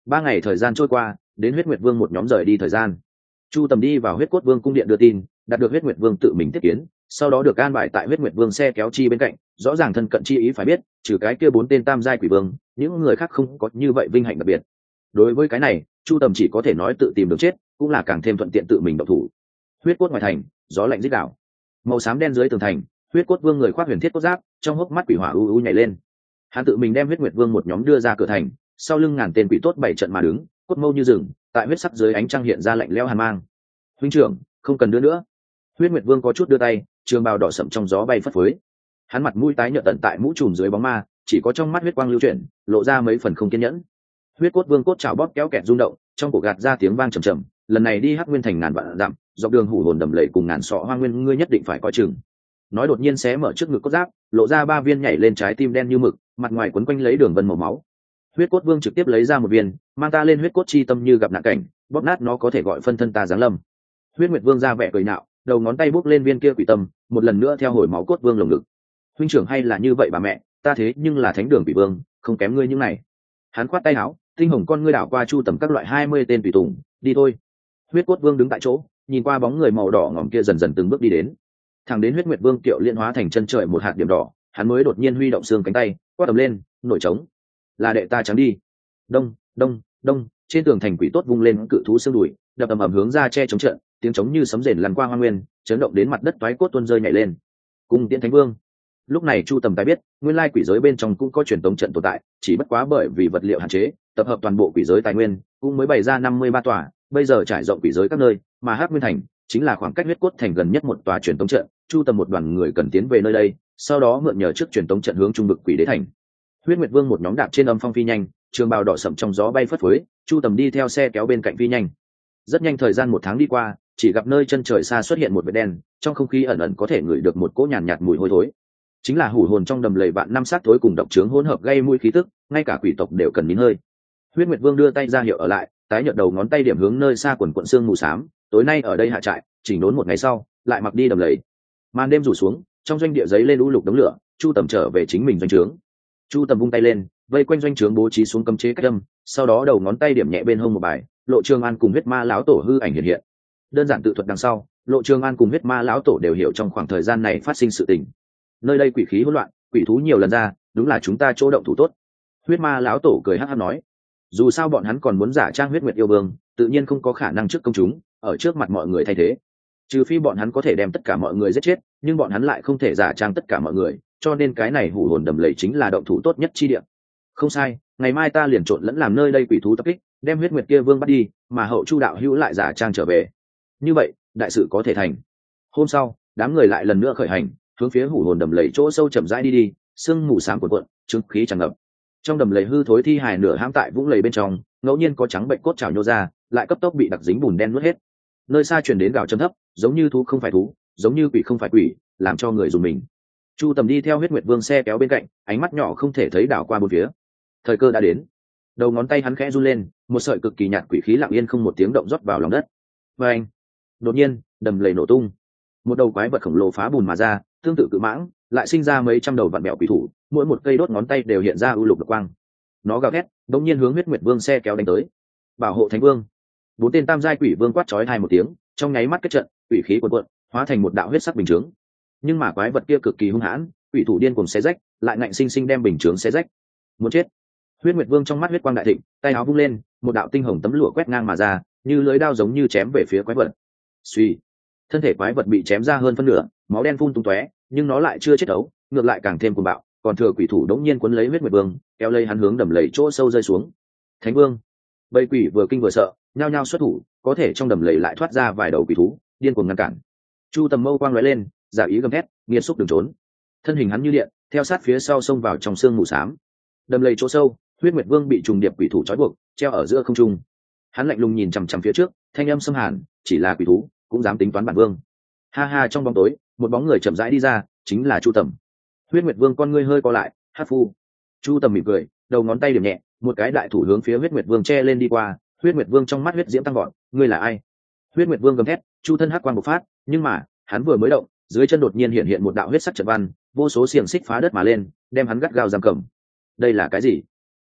3 ngày thời gian trôi qua, đến huyết nguyệt vương một nhóm rời đi thời gian. Chu Tầm đi vào huyết cốt vương cung điện đưa tin, đạt được huyết nguyệt vương tự mình tiếp kiến, sau đó được an bài tại huyết nguyệt vương xe kéo chi bên cạnh. Rõ ràng thân cận chi ý phải biết, trừ cái kia 4 tên tam giai quỷ vương, những người khác không có như vậy vinh hạnh đặc biệt. Đối với cái này, Chu Tầm chỉ có thể nói tự tìm đường chết, cũng là càng thêm thuận tiện tự mình động thủ. Huyết cốt ngoài thành, gió lạnh rít đảo, màu xám đen dưới tường thành, huyết cốt vương người khoác huyền thiết cốt giáp, trong hốc mắt quỷ hỏa u u nhảy lên. Hắn tự mình đem huyết nguyệt vương một nhóm đưa ra cửa thành, sau lưng ngàn tên quỷ tốt bảy trận mà đứng, cốt mâu như rừng, tại huyết sắc dưới ánh trăng hiện ra lạnh lẽo hàn mang. Huynh trưởng, không cần đưa nữa. Huyết nguyệt vương có chút đưa tay, trường bào đỏ sậm trong gió bay phất phới. Hắn mặt mũi tái nhợt tận tại mũ trùm dưới bóng ma, chỉ có trong mắt huyết quang lưu chuyển, lộ ra mấy phần không kiên nhẫn. Huyết cốt vương cốt chảo bóp kéo kẹt rung động, trong cổ gạt ra tiếng vang trầm trầm. Lần này đi Hắc Nguyên thành ngàn vạn dặm, dọc đường hủ hồn đầm lầy cùng ngàn sọ hoang nguyên, ngươi nhất định phải coi chừng. Nói đột nhiên xé mở trước ngực cốt giáp, lộ ra 3 viên nhảy lên trái tim đen như mực, mặt ngoài quấn quanh lấy đường vân màu máu. Huyết cốt vương trực tiếp lấy ra một viên, mang ta lên huyết cốt chi tâm như gặp nạn cảnh, bóp nát nó có thể gọi phân thân ta giáng lâm. Huyết nguyệt vương ra vẻ cười nhạo, đầu ngón tay bốc lên viên kia quỷ tâm, một lần nữa theo hồi máu cốt vương lồng ngực. Huynh trưởng hay là như vậy bà mẹ, ta thế nhưng là thánh đường quỷ vương, không kém ngươi những này. Hắn khoát tay áo, tinh hồng con ngươi đảo qua Chu Tầm các loại 20 tên tùy tùng, đi thôi. Huyết cốt vương đứng tại chỗ, nhìn qua bóng người màu đỏ ngòm kia dần dần từng bước đi đến. Thẳng đến huyết nguyệt vương kiệu liên hóa thành chân trời một hạt điểm đỏ, hắn mới đột nhiên huy động xương cánh tay, quát tầm lên, nổi trống. Là đệ ta trắng đi. Đông, đông, đông, trên tường thành quỷ tốt vung lên cự thú xương đùi, đập ầm ầm hướng ra che chống trận, tiếng trống như sấm rền lăn qua hoa nguyên, chấn động đến mặt đất toái cốt tuôn rơi nhảy lên. Cung tiễn thánh vương. Lúc này Chu Tầm tài biết, nguyên lai quỷ giới bên trong cũng có truyền tống trận tồn tại, chỉ bất quá bởi vì vật liệu hạn chế, tập hợp toàn bộ quỷ giới tài nguyên, cũng mới bày ra 53 tòa, bây giờ trải rộng quỷ giới các nơi, mà Hắc Nguyên thành chính là khoảng cách huyết cốt thành gần nhất một tòa truyền tống trận. Chu Tầm một đoàn người cần tiến về nơi đây, sau đó mượn nhờ trước truyền tống trận hướng trung vực quỷ đế thành. Huyết Nguyệt Vương một nhóm đạp trên âm phong phi nhanh, trường bào đỏ sậm trong gió bay phất phới, Chu Tầm đi theo xe kéo bên cạnh phi nhanh. Rất nhanh thời gian 1 tháng đi qua, chỉ gặp nơi chân trời xa xuất hiện một vệt đen, trong không khí ẩn ẩn có thể ngửi được một cỗ nhàn nhạt mùi hôi thối. Chính là hủ hồn trong đầm lầy vạn năm sát thối cùng độc trướng hỗn hợp gây mũi khí tức, ngay cả quỷ tộc đều cần nín hơi. Huyết Nguyệt Vương đưa tay ra hiệu ở lại, tái nhợt đầu ngón tay điểm hướng nơi xa quần quần xương mù xám, tối nay ở đây hạ trại, chỉnh đốn một ngày sau, lại mặc đi đầm lầy. Màn đêm rủ xuống, trong doanh địa giấy lên u lục đống lửa, Chu Tầm trở về chính mình doanh trướng. Chu Tầm vung tay lên, vây quanh doanh trướng bố trí xuống cấm chế cách âm, sau đó đầu ngón tay điểm nhẹ bên hông một bài, Lộ Trường An cùng huyết ma lão tổ hư ảnh hiện hiện. Đơn giản tự thuật đằng sau, Lộ Trường An cùng huyết ma lão tổ đều hiểu trong khoảng thời gian này phát sinh sự tình. Nơi đây quỷ khí hỗn loạn, quỷ thú nhiều lần ra, đúng là chúng ta chỗ động thủ tốt. Huyết ma lão tổ cười hắc hắc nói, dù sao bọn hắn còn muốn giả trang huyết nguyệt yêu vương, tự nhiên không có khả năng trước công chúng, ở trước mặt mọi người thay thế. Trừ phi bọn hắn có thể đem tất cả mọi người giết chết, nhưng bọn hắn lại không thể giả trang tất cả mọi người, cho nên cái này hủ hồn đầm lầy chính là động thủ tốt nhất chi địa. Không sai, ngày mai ta liền trộn lẫn làm nơi đây quỷ thú tập kích, đem huyết nguyệt kia vương bắt đi, mà hậu Chu đạo hữu lại giả trang trở về. Như vậy, đại sự có thể thành. Hôm sau, đám người lại lần nữa khởi hành, hướng phía hủ hồn đầm lầy chỗ sâu chậm rãi đi đi, sương mù xám cuộn cuộn, chứng khí tràn ngập. Trong đầm lầy hư thối thi hài nửa hãm tại vũng lầy bên trong, ngẫu nhiên có trắng bệnh cốt trào nhô ra, lại cấp tốc bị đặc dính bùn đen nuốt hết. Nơi xa truyền đến gào trầm thấp, giống như thú không phải thú, giống như quỷ không phải quỷ, làm cho người dùng mình. Chu Tầm đi theo huyết nguyệt vương xe kéo bên cạnh, ánh mắt nhỏ không thể thấy đảo qua bốn phía. Thời cơ đã đến. Đầu ngón tay hắn khẽ run lên, một sợi cực kỳ nhạt quỷ khí lặng yên không một tiếng động rót vào lòng đất. Và anh, đột nhiên, đầm lầy nổ tung. Một đầu quái vật khổng lồ phá bùn mà ra, tương tự cự mãng, lại sinh ra mấy trăm đầu vặn bẹo quỷ thủ, mỗi một cây đốt ngón tay đều hiện ra ưu lục độc quang. Nó gào thét, đống nhiên hướng huyết nguyệt vương xe kéo đánh tới. Bảo hộ thánh vương. 4 tên tam giai quỷ vương quát chói tai một tiếng, trong nháy mắt kết trận, quỷ khí cuồn cuộn, hóa thành một đạo huyết sắc bình chướng. Nhưng mà quái vật kia cực kỳ hung hãn, quỷ thủ điên cuồng xé rách, lại ngạnh sinh sinh đem bình chướng xé rách. Muốn chết. Huyết Nguyệt Vương trong mắt huyết quang đại thịnh, tay áo vung lên, một đạo tinh hồng tấm lụa quét ngang mà ra, như lưỡi dao giống như chém về phía quái vật. Suy, thân thể quái vật bị chém ra hơn phân nửa, máu đen phun tung tóe, nhưng nó lại chưa chết đấu, ngược lại càng thêm cuồng bạo, còn thừa quỷ thủ đống nhiên cuốn lấy Huyết Nguyệt Vương, kéo lấy hắn hướng đầm lầy chỗ sâu rơi xuống. Thánh Vương, bầy quỷ vừa kinh vừa sợ, nhao nhao xuất thủ, có thể trong đầm lầy lại thoát ra vài đầu quỷ thú, điên cuồng ngăn cản. Chu Tầm mâu quang lóe lên, giả ý gầm thét, nghiệt xúc đừng trốn. Thân hình hắn như điện, theo sát phía sau xông vào trong sương mù xám. Đầm lầy chỗ sâu, Huyết Nguyệt Vương bị trùng điệp quỷ thủ trói buộc, treo ở giữa không trung. Hắn lạnh lùng nhìn chằm chằm phía trước, thanh âm xâm hàn, chỉ là quỷ thú, cũng dám tính toán bản vương. Ha ha, trong bóng tối, một bóng người chậm rãi đi ra, chính là Chu Tầm. Huyết Nguyệt Vương con ngươi hơi co lại, hát phu. Chu Tầm mỉm cười, đầu ngón tay điểm nhẹ, một cái đại thủ hướng phía Huyết Nguyệt Vương che lên đi qua. Huyết Nguyệt Vương trong mắt huyết diễm tăng vọt, ngươi là ai? Huyết Nguyệt Vương gầm thét, chu thân hắc quang bộc phát, nhưng mà hắn vừa mới động, dưới chân đột nhiên hiện một đạo huyết sắc trận văn, vô số xiềng xích phá đất mà lên, đem hắn gắt gao giam cầm. Đây là cái gì?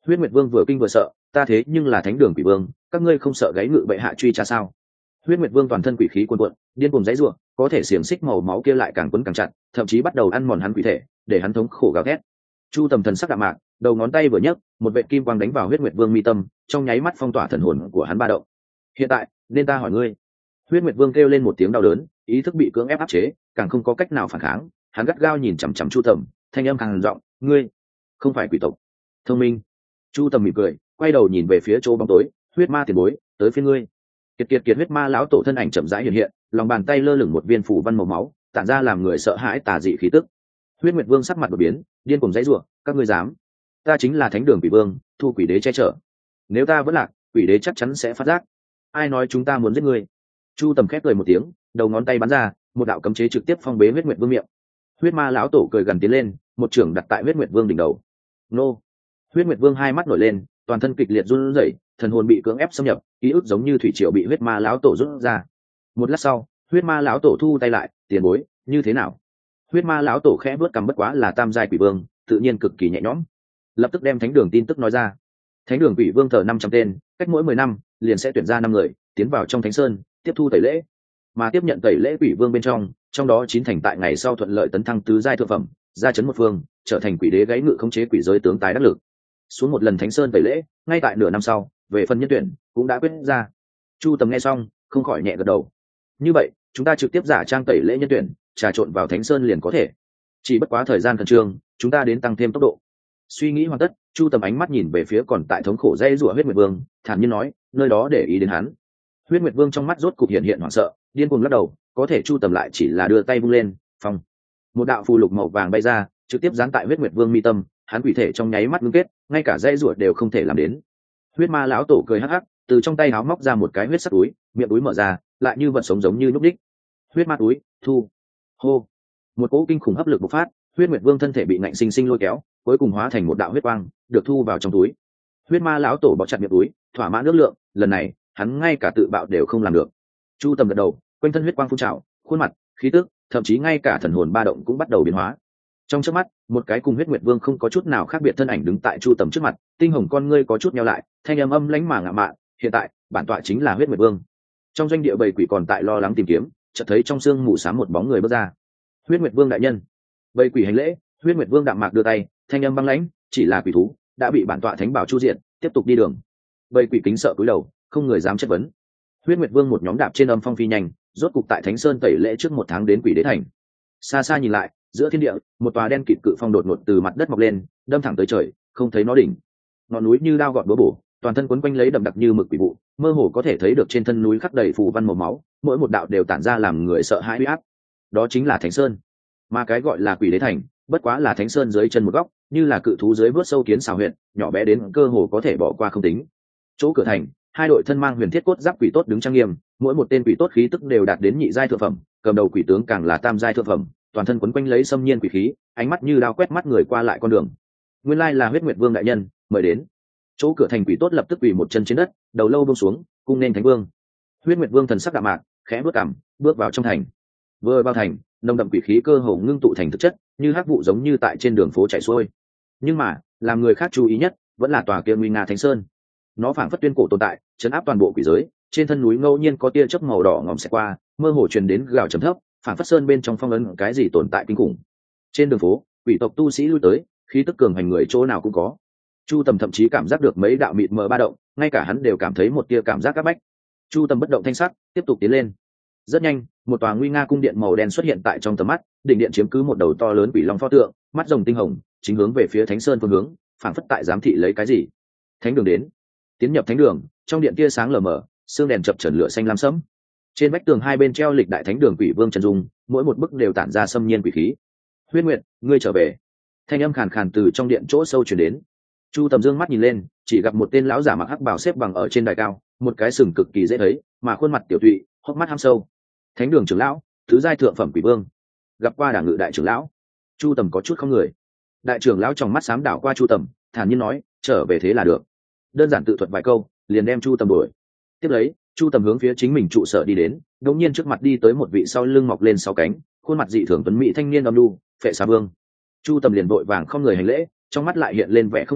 Huyết Nguyệt Vương vừa kinh vừa sợ, ta thế nhưng là thánh đường quỷ vương, các ngươi không sợ gáy ngự bệ hạ truy tra sao? Huyết Nguyệt Vương toàn thân quỷ khí cuồn cuộn, điên cuồng giãy giụa, có thể xiềng xích màu máu kia lại càng quấn càng chặt, thậm chí bắt đầu ăn mòn hắn quỷ thể, để hắn thống khổ gào thét. Chu Tầm thần sắc đạm mạc, đầu ngón tay vừa nhấc, một vệt kim quang đánh vào Huyết Nguyệt Vương mi tâm, trong nháy mắt phong tỏa thần hồn của hắn ba động. Hiện tại, nên ta hỏi ngươi. Huyết Nguyệt Vương kêu lên một tiếng đau đớn, ý thức bị cưỡng ép áp chế, càng không có cách nào phản kháng, hắn gắt gao nhìn chằm chằm Chu Tầm, thanh âm càng giọng, ngươi không phải quỷ tộc. Thông minh. Chu Tầm mỉm cười, quay đầu nhìn về phía chỗ bóng tối, huyết ma tiền bối, tới phía ngươi. Kiệt huyết ma lão tổ thân ảnh chậm rãi hiện hiện, lòng bàn tay lơ lửng một viên phủ văn màu máu, tản ra làm người sợ hãi tà dị khí tức. Huyết Nguyệt Vương sắc mặt đột biến, điên cuồng giãy giụa, các ngươi dám? Ta chính là Thánh Đường Quỷ Vương, thu quỷ đế che chở. Nếu ta vẫn lạc, quỷ đế chắc chắn sẽ phát giác. Ai nói chúng ta muốn giết ngươi? Chu Tầm khép cười một tiếng, đầu ngón tay bắn ra, một đạo cấm chế trực tiếp phong bế Huyết Nguyệt Vương miệng. Huyết ma lão tổ cười gần tiến lên, một chưởng đặt tại Huyết Nguyệt Vương đỉnh đầu. Nô! Huyết Nguyệt Vương hai mắt nổi lên, toàn thân kịch liệt run rẩy, thần hồn bị cưỡng ép xâm nhập, ký ức giống như thủy triều bị huyết ma lão tổ rút ra. Một lát sau, huyết ma lão tổ thu tay lại, tiền bối, như thế nào? Huyết ma lão tổ khẽ bước cằm, bất quá là tam giai quỷ vương, tự nhiên cực kỳ nhẹ nhõm. Lập tức đem thánh đường tin tức nói ra. Thánh đường quỷ vương thờ 500 tên, cách mỗi 10 năm liền sẽ tuyển ra 5 người tiến vào trong thánh sơn, tiếp thu tẩy lễ. Mà tiếp nhận tẩy lễ quỷ vương bên trong đó 9 thành tại ngày sau thuận lợi tấn thăng tứ giai thượng phẩm, gia chấn một phương, trở thành quỷ đế gáy ngự khống chế quỷ giới tướng tái đắc lực. Xuống một lần thánh sơn tẩy lễ, ngay tại nửa năm sau, về phần nhân tuyển cũng đã quyết ra. Chu Tầm nghe xong, không khỏi nhẹ gật đầu. Như vậy, chúng ta trực tiếp giả trang tẩy lễ nhân tuyển, trà trộn vào thánh sơn liền có thể. Chỉ bất quá thời gian khẩn trương, chúng ta đến tăng thêm tốc độ. Suy nghĩ hoàn tất, Chu Tầm ánh mắt nhìn về phía còn tại thống khổ dây rủa Huyết Nguyệt Vương, thản nhiên nói, nơi đó để ý đến hắn. Huyết Nguyệt Vương trong mắt rốt cục hiện hiện hoảng sợ, điên cuồng lắc đầu, có thể Chu Tầm lại chỉ là đưa tay vung lên, phong. Một đạo phù lục màu vàng bay ra, trực tiếp dán tại Huyết Nguyệt Vương mi tâm, hắn quỷ thể trong nháy mắt ngưng kết, ngay cả dây rủa đều không thể làm đến. Huyết ma lão tổ cười hắc hắc, từ trong tay háo móc ra một cái huyết sắc túi, miệng túi mở ra, lại như vật sống giống như nhúc đích. Huyết ma túi, thu. Hô. Một cỗ kinh khủng hấp lực bộc phát, Huyết Nguyệt Vương thân thể bị ngạnh sinh sinh lôi kéo, cuối cùng hóa thành một đạo huyết quang, được thu vào trong túi. Huyết ma lão tổ bó chặt miệng túi, thỏa mãn nước lượng, lần này, hắn ngay cả tự bạo đều không làm được. Chu Tầm gật đầu, quanh thân huyết quang phun trào, khuôn mặt, khí tức, thậm chí ngay cả thần hồn ba động cũng bắt đầu biến hóa. Trong chớp mắt, một cái cùng Huyết Nguyệt Vương không có chút nào khác biệt thân ảnh đứng tại Chu Tầm trước mặt, tinh hồng con ngươi có chút nheo lại, thanh âm âm lãnh mà ngạo mạn, hiện tại, bản tọa chính là Huyết Nguyệt Vương. Trong doanh địa bầy quỷ còn tại lo lắng tìm kiếm, chợt thấy trong sương mù xám một bóng người bước ra. Huyết Nguyệt Vương đại nhân. Bầy quỷ hành lễ, Huyết Nguyệt Vương đạm mạc đưa tay, thanh âm băng lãnh, chỉ là quỷ thú, đã bị bản tọa thánh bảo chu diện, tiếp tục đi đường. Bầy quỷ kính sợ cúi đầu, không người dám chất vấn. Huyết Nguyệt Vương một nhóm đạp trên âm phong phi nhanh, rốt cục tại Thánh Sơn tẩy lễ trước 1 tháng đến Quỷ Đế thành. Xa xa nhìn lại, giữa thiên địa, một tòa đen kịt cự phong đột ngột từ mặt đất mọc lên, đâm thẳng tới trời, không thấy nó đỉnh. Ngọn núi như đao gọt búa bổ, toàn thân quấn quanh lấy đậm đặc như mực quỷ vụ, mơ hồ có thể thấy được trên thân núi khắc đầy phù văn màu máu, mỗi một đạo đều tản ra làm người sợ hãi uy áp. Đó chính là Thánh Sơn. Mà cái gọi là Quỷ Đế thành, bất quá là Thánh Sơn dưới chân một góc, như là cự thú dưới vớt sâu kiến xào huyệt, nhỏ bé đến cơ hồ có thể bỏ qua không tính. Chỗ cửa thành, 2 đội thân mang huyền thiết cốt giáp quỷ tốt đứng trang nghiêm, mỗi một tên quỷ tốt khí tức đều đạt đến nhị giai thượng phẩm, cầm đầu quỷ tướng càng là tam giai thượng phẩm, toàn thân quấn quanh lấy xâm nhiên quỷ khí, ánh mắt như đao quét mắt người qua lại con đường. Nguyên lai là Huyết Nguyệt Vương đại nhân, mời đến. Chỗ cửa thành quỷ tốt lập tức quỳ một chân trên đất, đầu lâu buông xuống, cung nên thánh vương. Huyết Nguyệt Vương thần sắc đạm mạc, khẽ bước cằm, bước vào trong thành. Vừa vào thành, nồng đậm quỷ khí cơ hồ ngưng tụ thành thực chất, như hắc vụ giống như tại trên đường phố chảy xuôi. Nhưng mà, làm người khác chú ý nhất, vẫn là tòa kia nguy nga Thánh Sơn. Nó phảng phất tuyên cổ tồn tại, chấn áp toàn bộ quỷ giới, trên thân núi ngẫu nhiên có tia chớp màu đỏ ngòm xẹt qua, mơ hồ truyền đến gào trầm thấp, phảng phất sơn bên trong phong ấn cái gì tồn tại kinh khủng. Trên đường phố, quỷ tộc tu sĩ lui tới, khí tức cường hành người chỗ nào cũng có. Chu Tầm thậm chí cảm giác được mấy đạo mịt mờ ba động, ngay cả hắn đều cảm thấy một tia cảm giác áp bách. Chu Tầm bất động thanh sắc, tiếp tục tiến lên. Rất nhanh, một tòa nguy nga cung điện màu đen xuất hiện tại trong tầm mắt, đỉnh điện chiếm cứ một đầu to lớn quỷ long pho tượng, mắt rồng tinh hồng, chính hướng về phía Thánh Sơn phương hướng, phảng phất tại giám thị lấy cái gì. Thánh đường đến. Tiến nhập thánh đường, trong điện tia sáng lờ mờ, xương đèn chập chờn lửa xanh lam sẫm. Trên vách tường hai bên treo lịch đại thánh đường quỷ vương chân dung, mỗi một bức đều tản ra xâm nhiên quỷ khí. Huyết Nguyệt, ngươi trở về. Thanh âm khàn khàn từ trong điện chỗ sâu truyền đến. Chu Tầm dương mắt nhìn lên, chỉ gặp một tên lão giả mặc hắc bào xếp bằng ở trên đài cao, một cái sừng cực kỳ dễ thấy, mà khuôn mặt tiểu thụy, hốc mắt hăm sâu. Thánh đường trưởng lão, thứ giai thượng phẩm quỷ vương. Gặp qua đảng ngự đại trưởng lão. Chu Tầm có chút không người. Đại trưởng lão trong mắt xám đảo qua Chu Tầm, thản nhiên nói, trở về thế là được. Đơn giản tự thuật vài câu, liền đem Chu Tầm đuổi. Tiếp lấy, Chu Tầm hướng phía chính mình trụ sở đi đến, đột nhiên trước mặt đi tới một vị sau lưng mọc lên 6 cánh, khuôn mặt dị thường tuấn mỹ thanh niên âm nhu, Phệ Xà Vương. Chu Tầm liền vội vàng không người hành lễ, trong mắt lại hiện lên vẻ không hiểu,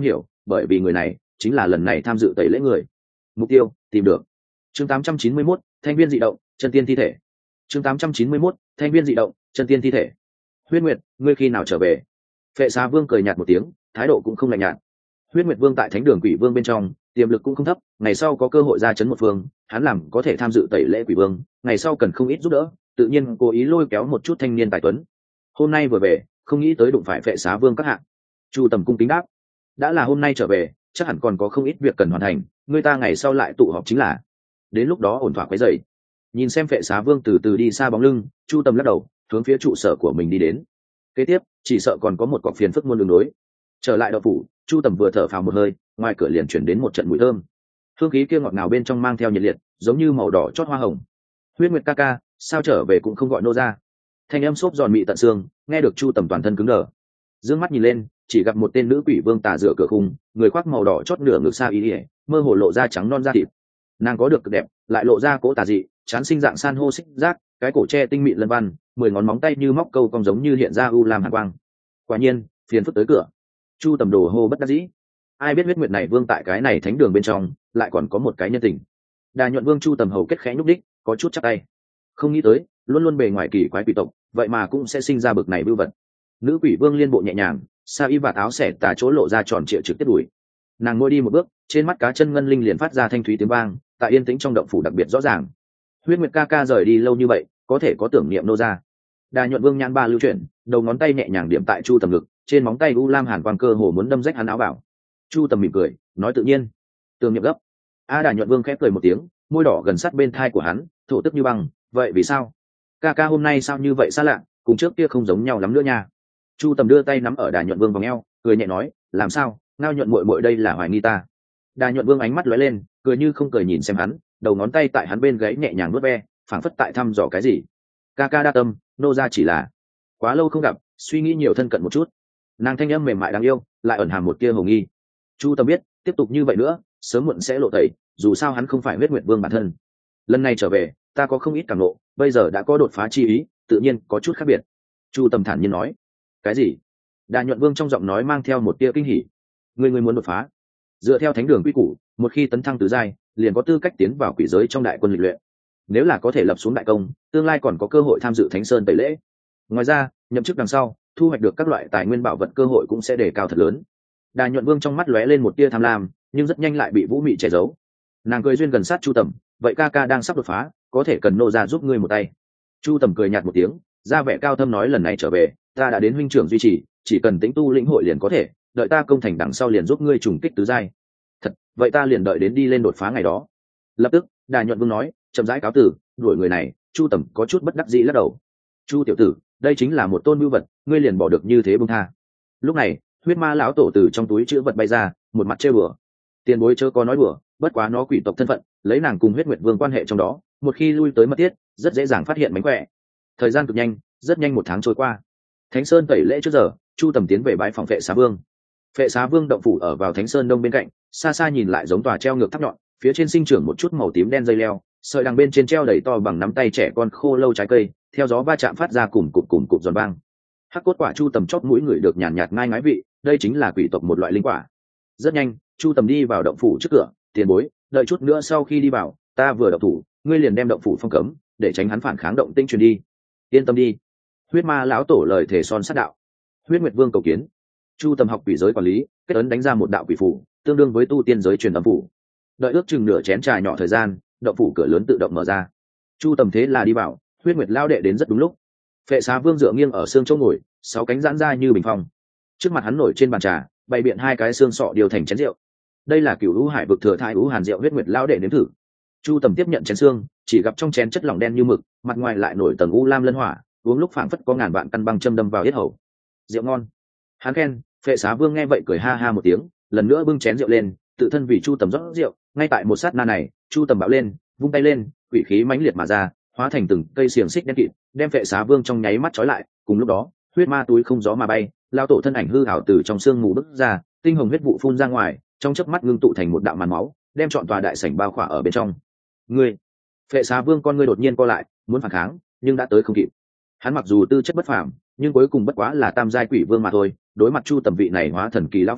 bởi vì người này chính là lần này tham dự tẩy lễ người. Mục tiêu tìm được. Chương 891, thanh viên dị động, chân tiên thi thể. Chương 891, thanh viên dị động, chân tiên thi thể. Huyết Nguyệt, ngươi khi nào trở về? Phệ Xà Vương cười nhạt một tiếng, thái độ cũng không lạnh nhạt. Huyết Nguyệt Vương tại Thánh Đường Quỷ Vương bên trong, tiềm lực cũng không thấp, ngày sau có cơ hội ra chấn một phương, hắn làm có thể tham dự tẩy lễ Quỷ Vương, ngày sau cần không ít giúp đỡ, tự nhiên cố ý lôi kéo một chút thanh niên tài tuấn. Hôm nay vừa về, không nghĩ tới đụng phải Phệ Xà Vương các hạng. Chu Tầm cung kính đáp, đã là hôm nay trở về, chắc hẳn còn có không ít việc cần hoàn thành, người ta ngày sau lại tụ họp chính là. Đến lúc đó ổn thỏa quấy rầy. Nhìn xem Phệ Xà Vương từ từ đi xa bóng lưng, Chu Tầm lắc đầu, hướng phía trụ sở của mình đi đến. Kế tiếp, chỉ sợ còn có một cọc phiền phức muôn đường đối. Trở lại đậu phủ, Chu Tầm vừa thở phào một hơi, ngoài cửa liền chuyển đến một trận mùi thơm. Hương khí kia ngọt ngào bên trong mang theo nhiệt liệt, giống như màu đỏ chót hoa hồng. Huyết Nguyệt ca ca, sao trở về cũng không gọi nô ra? Thanh âm xốp giòn mị tận xương, nghe được Chu Tầm toàn thân cứng đờ. Dương mắt nhìn lên, chỉ gặp một tên nữ quỷ vương tà dựa cửa khung, người khoác màu đỏ chót nửa ngực xa ý ỉa, mơ hồ lộ ra trắng non da thịt. Nàng có được cực đẹp, lại lộ ra cỗ tà dị, chán sinh dạng san hô xích giác, cái cổ tre tinh mịn lân văn, 10 ngón móng tay như móc câu cong giống như hiện ra u lam hàn quang. Quả nhiên, phiền phức tới cửa. Chu Tầm đồ hô bất đắc dĩ. Ai biết Huyết Nguyệt này vương tại cái này thánh đường bên trong, lại còn có một cái nhân tình. Đà Nhuận Vương Chu Tầm hầu kết khẽ nhúc đích, có chút chắp tay. Không nghĩ tới, luôn luôn bề ngoài kỳ quái quỷ tộc, vậy mà cũng sẽ sinh ra bực này bưu vật. Nữ quỷ vương liên bộ nhẹ nhàng, sa y và áo xẻ tà chỗ lộ ra tròn trịa trực tiếp đuổi. Nàng ngồi đi một bước, trên mắt cá chân ngân linh liền phát ra thanh thúy tiếng vang, tại yên tĩnh trong động phủ đặc biệt rõ ràng. Huyết Nguyệt ca ca rời đi lâu như vậy, có thể có tưởng niệm nô ra. Đà Nhuận Vương nhãn ba lưu chuyển, đầu ngón tay nhẹ nhàng điểm tại Chu Tầm ngực, trên móng tay u lam hàn quang cơ hồ muốn đâm rách hắn áo bảo. Chu Tầm mỉm cười, nói tự nhiên, tưởng niệm gấp. Đà Nhuận Vương khẽ cười một tiếng, môi đỏ gần sát bên thai của hắn, thổ tức như băng. Vậy vì sao? Ca ca hôm nay sao như vậy xa lạ, cùng trước kia không giống nhau lắm nữa nha. Chu Tầm đưa tay nắm ở Đà Nhuận Vương vòng eo, cười nhẹ nói, làm sao? Ngao Nhuận muội muội đây là hoài nghi ta. Đà Nhuận Vương ánh mắt lóe lên, cười như không cười nhìn xem hắn, đầu ngón tay tại hắn bên gáy nhẹ nhàng nuốt ve, phảng phất tại thăm dò cái gì. Ca ca đa tâm, nô ra chỉ là quá lâu không gặp, suy nghĩ nhiều thân cận một chút. Nàng thanh âm mềm mại đáng yêu, lại ẩn hàm một tia hồ nghi. Chu Tầm biết, tiếp tục như vậy nữa, sớm muộn sẽ lộ tẩy, dù sao hắn không phải Huyết Nguyệt Vương bản thân. Lần này trở về, ta có không ít cảm ngộ, bây giờ đã có đột phá chi ý, tự nhiên có chút khác biệt. Chu Tầm thản nhiên nói. Cái gì? Đà Nhuận Vương trong giọng nói mang theo một tia kinh hỉ. Ngươi muốn đột phá? Dựa theo thánh đường quy củ, một khi tấn thăng tứ giai, liền có tư cách tiến vào quỷ giới trong đại quân lịch luyện. Nếu là có thể lập xuống đại công, tương lai còn có cơ hội tham dự Thánh Sơn tẩy lễ. Ngoài ra, nhậm chức đằng sau, thu hoạch được các loại tài nguyên bảo vật cơ hội cũng sẽ đề cao thật lớn. Đà Nhuận Vương trong mắt lóe lên một tia tham lam, nhưng rất nhanh lại bị Vũ Mị che giấu. Nàng cười duyên gần sát Chu Tầm, vậy ca ca đang sắp đột phá, có thể cần nô ra giúp ngươi một tay. Chu Tầm cười nhạt một tiếng, ra vẻ cao thâm nói lần này trở về, ta đã đến huynh trưởng duy trì, chỉ cần tĩnh tu lĩnh hội liền có thể, đợi ta công thành đằng sau liền giúp ngươi trùng kích tứ giai. Thật, vậy ta liền đợi đến đi lên đột phá ngày đó. Lập tức, Đà Nhuận Vương nói, chậm rãi cáo tử, đuổi người này. Chu Tầm có chút bất đắc dĩ lắc đầu. Chu tiểu tử, đây chính là một tôn mưu vật, ngươi liền bỏ được như thế buông tha. Lúc này, huyết ma lão tổ từ trong túi chữ vật bay ra, một mặt trêu đùa. Tiền bối chớ có nói đùa, bất quá nó quỷ tộc thân phận, lấy nàng cùng Huyết Nguyệt Vương quan hệ trong đó, một khi lui tới mật thiết, rất dễ dàng phát hiện mánh khỏe. Thời gian cực nhanh, rất nhanh 1 tháng trôi qua. Thánh Sơn tẩy lễ trước giờ, Chu Tầm tiến về bái phòng Phệ Xà Vương. Phệ Xà Vương động phủ ở vào Thánh Sơn đông bên cạnh, xa xa nhìn lại giống tòa treo ngược tháp nhọn, phía trên sinh trưởng một chút màu tím đen dây leo, sợi đằng bên trên treo đầy to bằng nắm tay trẻ con khô lâu trái cây, theo gió va chạm phát ra cùm cụm giòn vang. Hắc cốt quả Chu Tầm chót mũi người được nhàn nhạt ngai ngái vị, đây chính là quỷ tộc một loại linh quả. Rất nhanh, Chu Tầm đi vào động phủ trước cửa, tiền bối, đợi chút nữa sau khi đi vào, ta vừa động thủ, ngươi liền đem động phủ phong cấm, để tránh hắn phản kháng động tinh truyền đi. Yên tâm đi. Huyết ma lão tổ lời thể son sát đạo. Huyết Nguyệt Vương cầu kiến. Chu Tầm học quỷ giới quản lý, kết ấn đánh ra một đạo quỷ phủ, tương đương với tu tiên giới truyền âm phủ. Đợi ước chừng nửa chén trà nhỏ thời gian, động phủ cửa lớn tự động mở ra. Chu Tầm thế là đi vào, Huyết Nguyệt lao đệ đến rất đúng lúc. Phệ Xà Vương dựa nghiêng ở xương chỗ ngồi, 6 cánh giãn ra như bình phong. Trước mặt hắn nổi trên bàn trà, bày biện 2 cái xương sọ điều thành chén rượu. Đây là Cửu Lũ Hải vực thừa thai ú hàn rượu. Huyết Nguyệt lao đệ nếm thử. Chu Tầm tiếp nhận chén xương, chỉ gặp trong chén chất lỏng đen như mực, mặt ngoài lại nổi tầng u lam lân hỏa, uống lúc phảng phất có ngàn vạn căn băng châm đâm vào yết hầu. Rượu ngon. Hắn khen. Phệ Xà Vương nghe vậy cười ha ha một tiếng, lần nữa bưng chén rượu lên, tự thân vì Chu Tầm rót rượu. Ngay tại một sát na này, Chu Tầm bạo lên, vung tay lên, quỷ khí mãnh liệt mà ra, hóa thành từng cây xiềng xích đen kịt, đem Phệ Xà Vương trong nháy mắt trói lại. Cùng lúc đó, huyết ma túi không gió mà bay, lao tổ thân ảnh hư ảo từ trong xương mù bứt ra, tinh hồng huyết vụ phun ra ngoài, trong chớp mắt ngưng tụ thành một đạo màn máu, đem trọn tòa đại sảnh bao khỏa ở bên trong. Ngươi, Phệ Xà Vương con ngươi đột nhiên co lại, muốn phản kháng, nhưng đã tới không kịp. Hắn mặc dù tư chất bất phàm, nhưng cuối cùng bất quá là tam giai quỷ vương mà thôi, đối mặt Chu Tầm vị này hóa thần kỳ lão pháo,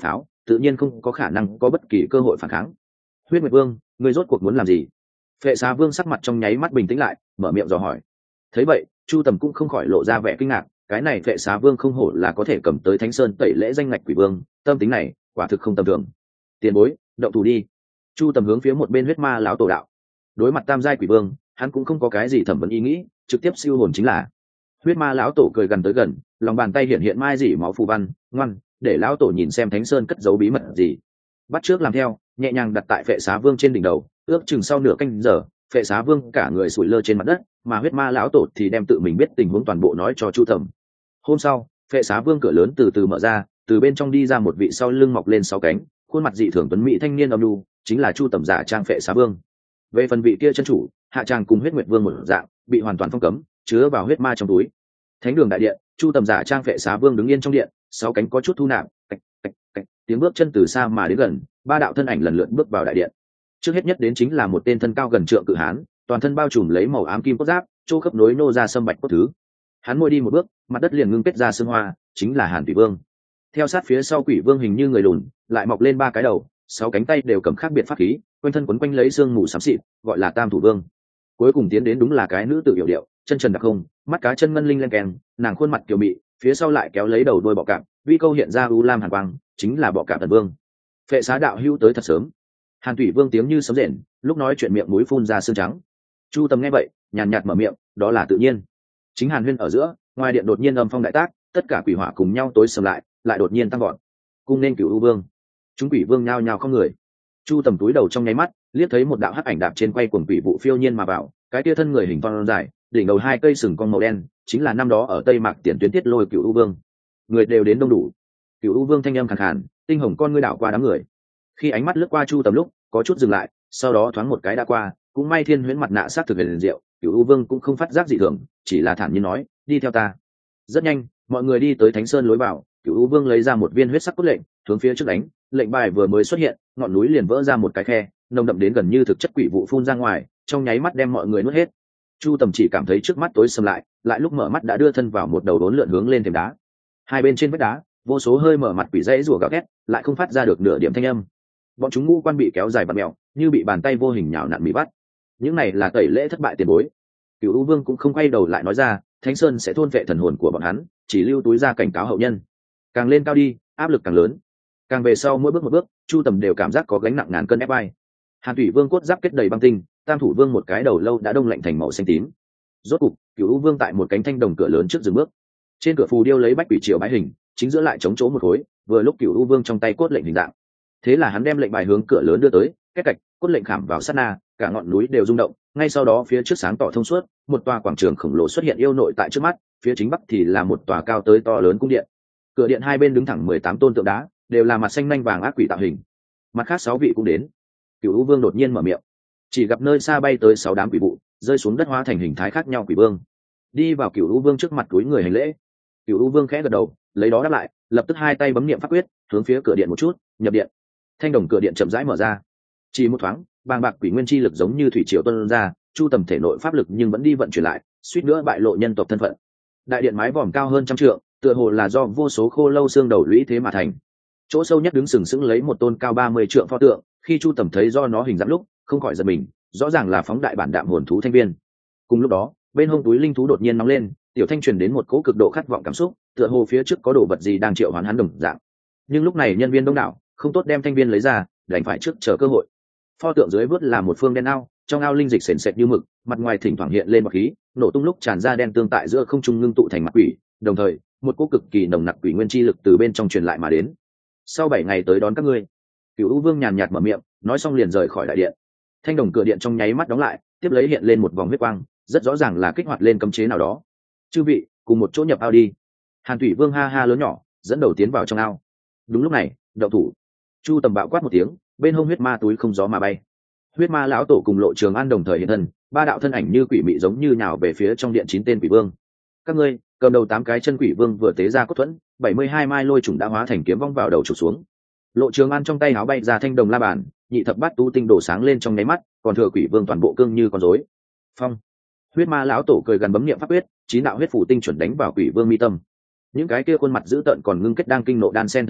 tự nhiên không có khả năng có bất kỳ cơ hội phản kháng. Huyết Nguyệt Vương, ngươi rốt cuộc muốn làm gì? Phệ Xà Vương sắc mặt trong nháy mắt bình tĩnh lại, mở miệng dò hỏi. Thấy vậy, Chu Tầm cũng không khỏi lộ ra vẻ kinh ngạc, cái này Phệ Xà Vương không hổ là có thể cầm tới Thánh Sơn tẩy lễ danh ngạch quỷ vương, tâm tính này quả thực không tầm thường. Tiền bối, động thủ đi. Chu Tầm hướng phía một bên Huyết Ma lão tổ đạo. Đối mặt tam giai quỷ vương, hắn cũng không có cái gì thẩm vấn ý nghĩ, trực tiếp siêu hồn chính là. Huyết Ma lão tổ cười gần tới gần, lòng bàn tay hiện hiện mai dỉ máu phù văn, ngoan, để lão tổ nhìn xem Thánh Sơn cất giấu bí mật gì. Bắt trước làm theo, nhẹ nhàng đặt tại Phệ Xá Vương trên đỉnh đầu, ước chừng sau nửa canh giờ, Phệ Xá Vương cả người sủi lơ trên mặt đất, mà Huyết Ma lão tổ thì đem tự mình biết tình huống toàn bộ nói cho Chu Tầm. Hôm sau, Phệ Xá Vương cửa lớn từ từ mở ra, từ bên trong đi ra một vị sau lưng mọc lên sáu cánh, khuôn mặt dị thường tuấn mỹ thanh niên âm nhu, chính là Chu Tầm giả trang Phệ Xá Vương. Về phần vị kia chân chủ, hạ tràng cùng Huyết Nguyệt Vương một dạng, bị hoàn toàn phong cấm, chứa vào huyết ma trong túi. Thánh đường đại điện, Chu Tầm giả trang Phệ Xá Vương đứng yên trong điện, sáu cánh có chút thu nạp, cạch, cạch, cạch, tiếng bước chân từ xa mà đến gần, ba đạo thân ảnh lần lượt bước vào đại điện. Trước hết nhất đến chính là một tên thân cao gần trượng cự hán, toàn thân bao trùm lấy màu ám kim cốt giáp, chỗ khớp nối nô ra sâm bạch cốt thứ. Hắn môi đi một bước, mặt đất liền ngưng kết ra sương hoa, chính là Hàn Thủy Vương. Theo sát phía sau Quỷ Vương hình như người lùn, lại mọc lên ba cái đầu, sáu cánh tay đều cầm khác biệt pháp khí, quanh thân quấn quanh lấy xương mù xám xịt, gọi là Tam Thủ Vương. Cuối cùng tiến đến đúng là cái nữ tử hiểu điệu, chân trần đặc không, mắt cá chân ngân linh lên kèn, nàng khuôn mặt kiều mị, phía sau lại kéo lấy đầu đuôi bọ cạp, vi câu hiện ra u lam hàn quang, chính là bọ cạp thần vương. Phệ Xá đạo hữu tới thật sớm. Hàn Thủy Vương tiếng như sấm rền, lúc nói chuyện miệng mũi phun ra sương trắng. Chu Tầm nghe vậy, nhàn nhạt mở miệng, đó là tự nhiên. Chính Hàn Huyên ở giữa, ngoài điện đột nhiên âm phong đại tác, tất cả quỷ hỏa cùng nhau tối sầm lại đột nhiên tăng gọn. Cung nên Cửu U Vương. Chúng quỷ vương nhao nhao không người. Chu Tầm túi đầu trong nháy mắt, liếc thấy một đạo hắc ảnh đạp trên quay cuồng quỷ vụ phiêu nhiên mà vào, cái tia thân người hình thon dài, đỉnh đầu hai cây sừng cong màu đen, chính là năm đó ở Tây Mạc tiền tuyến tiết lôi Cửu U Vương. Người đều đến đông đủ. Cửu U Vương thanh âm khàn khàn, tinh hồng con ngươi đảo qua đám người. Khi ánh mắt lướt qua Chu Tầm lúc, có chút dừng lại, sau đó thoáng một cái đã qua, cũng may Thiên Huyễn mặt nạ sát thực liền diệu, Cửu U Vương cũng không phát giác dị thường, chỉ là thản nhiên nói, đi theo ta. Rất nhanh, mọi người đi tới Thánh Sơn lối vào, Cửu U Vương lấy ra một viên huyết sắc cốt lệnh, hướng phía trước đánh, lệnh bài vừa mới xuất hiện, ngọn núi liền vỡ ra một cái khe, nồng đậm đến gần như thực chất quỷ vụ phun ra ngoài, trong nháy mắt đem mọi người nuốt hết. Chu Tầm chỉ cảm thấy trước mắt tối sầm lại lúc mở mắt đã đưa thân vào một đầu đốn lượn hướng lên thềm đá. Hai bên trên vách đá, vô số hơi mở mặt quỷ dãy rủa gào thét, lại không phát ra được nửa điểm thanh âm. Bọn chúng ngũ quan bị kéo dài bạt mèo, như bị bàn tay vô hình nhào nặn bị bắt. Những này là tẩy lễ thất bại tiền bối. Cửu U Vương cũng không quay đầu lại nói ra, Thánh Sơn sẽ thôn vệ thần hồn của bọn hắn, chỉ lưu túi ra cảnh cáo hậu nhân. Càng lên cao đi, áp lực càng lớn. Càng về sau mỗi bước một bước, Chu Tầm đều cảm giác có gánh nặng ngàn cân ép vai. Hàn Thủy Vương cốt giáp kết đầy băng tinh, Tam Thủ Vương một cái đầu lâu đã đông lạnh thành màu xanh tím. Rốt cục, Cửu U Vương tại một cánh thanh đồng cửa lớn trước dừng bước. Trên cửa phù điêu lấy bách quỷ triều bái hình, chính giữa lại chống chỗ một khối, vừa lúc Cửu U Vương trong tay cốt lệnh hình dạng. Thế là hắn đem lệnh bài hướng cửa lớn đưa tới, két cạch, cốt lệnh khảm vào sát na, cả ngọn núi đều rung động. Ngay sau đó phía trước sáng tỏ thông suốt, một tòa quảng trường khổng lồ xuất hiện yêu nội tại trước mắt, phía chính bắc thì là một tòa cao tới to lớn cung điện. Cửa điện hai bên đứng thẳng 18 tôn tượng đá, đều là mặt xanh nanh vàng ác quỷ tạo hình. Mặt khác 6 vị cũng đến. Cửu U Vương đột nhiên mở miệng, chỉ gặp nơi xa bay tới 6 đám quỷ vụ, rơi xuống đất hóa thành hình thái khác nhau quỷ vương. Đi vào Cửu U Vương trước mặt túi người hành lễ. Cửu U Vương khẽ gật đầu, lấy đó đáp lại, lập tức hai tay bấm niệm pháp quyết, hướng phía cửa điện một chút, nhập điện. Thanh đồng cửa điện chậm rãi mở ra. Chỉ một thoáng, bàng bạc quỷ nguyên chi lực giống như thủy triều tuôn ra, Chu Tầm thể nội pháp lực nhưng vẫn đi vận chuyển lại, suýt nữa bại lộ nhân tộc thân phận. Đại điện mái vòm cao hơn trăm trượng, tựa hồ là do vô số khô lâu xương đầu lũy thế mà thành. Chỗ sâu nhất đứng sừng sững lấy một tôn cao 30 trượng pho tượng, khi Chu Tầm thấy do nó hình dạng lúc, không khỏi giật mình, rõ ràng là phóng đại bản đạm hồn thú thanh viên. Cùng lúc đó, bên hông túi linh thú đột nhiên nóng lên, tiểu thanh truyền đến một cỗ cực độ khát vọng cảm xúc, tựa hồ phía trước có đồ vật gì đang triệu hoán hắn đồng dạng. Nhưng lúc này nhân viên đông đảo, không tốt đem thanh viên lấy ra, đành phải trước chờ cơ hội. Pho tượng dưới vớt là một phương đen ao, trong ao linh dịch sền sệt như mực, mặt ngoài thỉnh thoảng hiện lên bọt khí, nổ tung lúc tràn ra đen tương tại giữa không trung ngưng tụ thành mặt quỷ, đồng thời, một cỗ cực kỳ nồng nặc quỷ nguyên chi lực từ bên trong truyền lại mà đến. Sau 7 ngày tới đón các ngươi. Cửu U Vương nhàn nhạt mở miệng, nói xong liền rời khỏi đại điện. Thanh đồng cửa điện trong nháy mắt đóng lại, tiếp lấy hiện lên một vòng huyết quang, rất rõ ràng là kích hoạt lên cấm chế nào đó. Chư vị, cùng một chỗ nhập ao đi. Hàn Thủy Vương ha ha lớn nhỏ, dẫn đầu tiến vào trong ao. Đúng lúc này, động thủ. Chu Tầm bạo quát một tiếng, bên hông huyết ma túi không gió mà bay. Huyết ma lão tổ cùng Lộ Trường An đồng thời hiện thân, ba đạo thân ảnh như quỷ mị giống như nhào về phía trong điện 9 tên quỷ vương. Các ngươi, cầm đầu 8 cái chân quỷ vương vừa tế ra cốt thuẫn, 72 mai lôi trùng đã hóa thành kiếm vong vào đầu chụp xuống. Lộ Trường An trong tay áo bay ra thanh đồng la bàn, nhị thập bát tu tinh đổ sáng lên trong nháy mắt, còn thừa quỷ vương toàn bộ cương như con rối. Phong. Huyết ma lão tổ cười gần bấm niệm pháp quyết, 9 đạo huyết phủ tinh chuẩn đánh vào quỷ vương mi tâm. Những cái kia khuôn mặt dữ tợn còn ngưng kết đang kinh nộ đan sen thần sắc,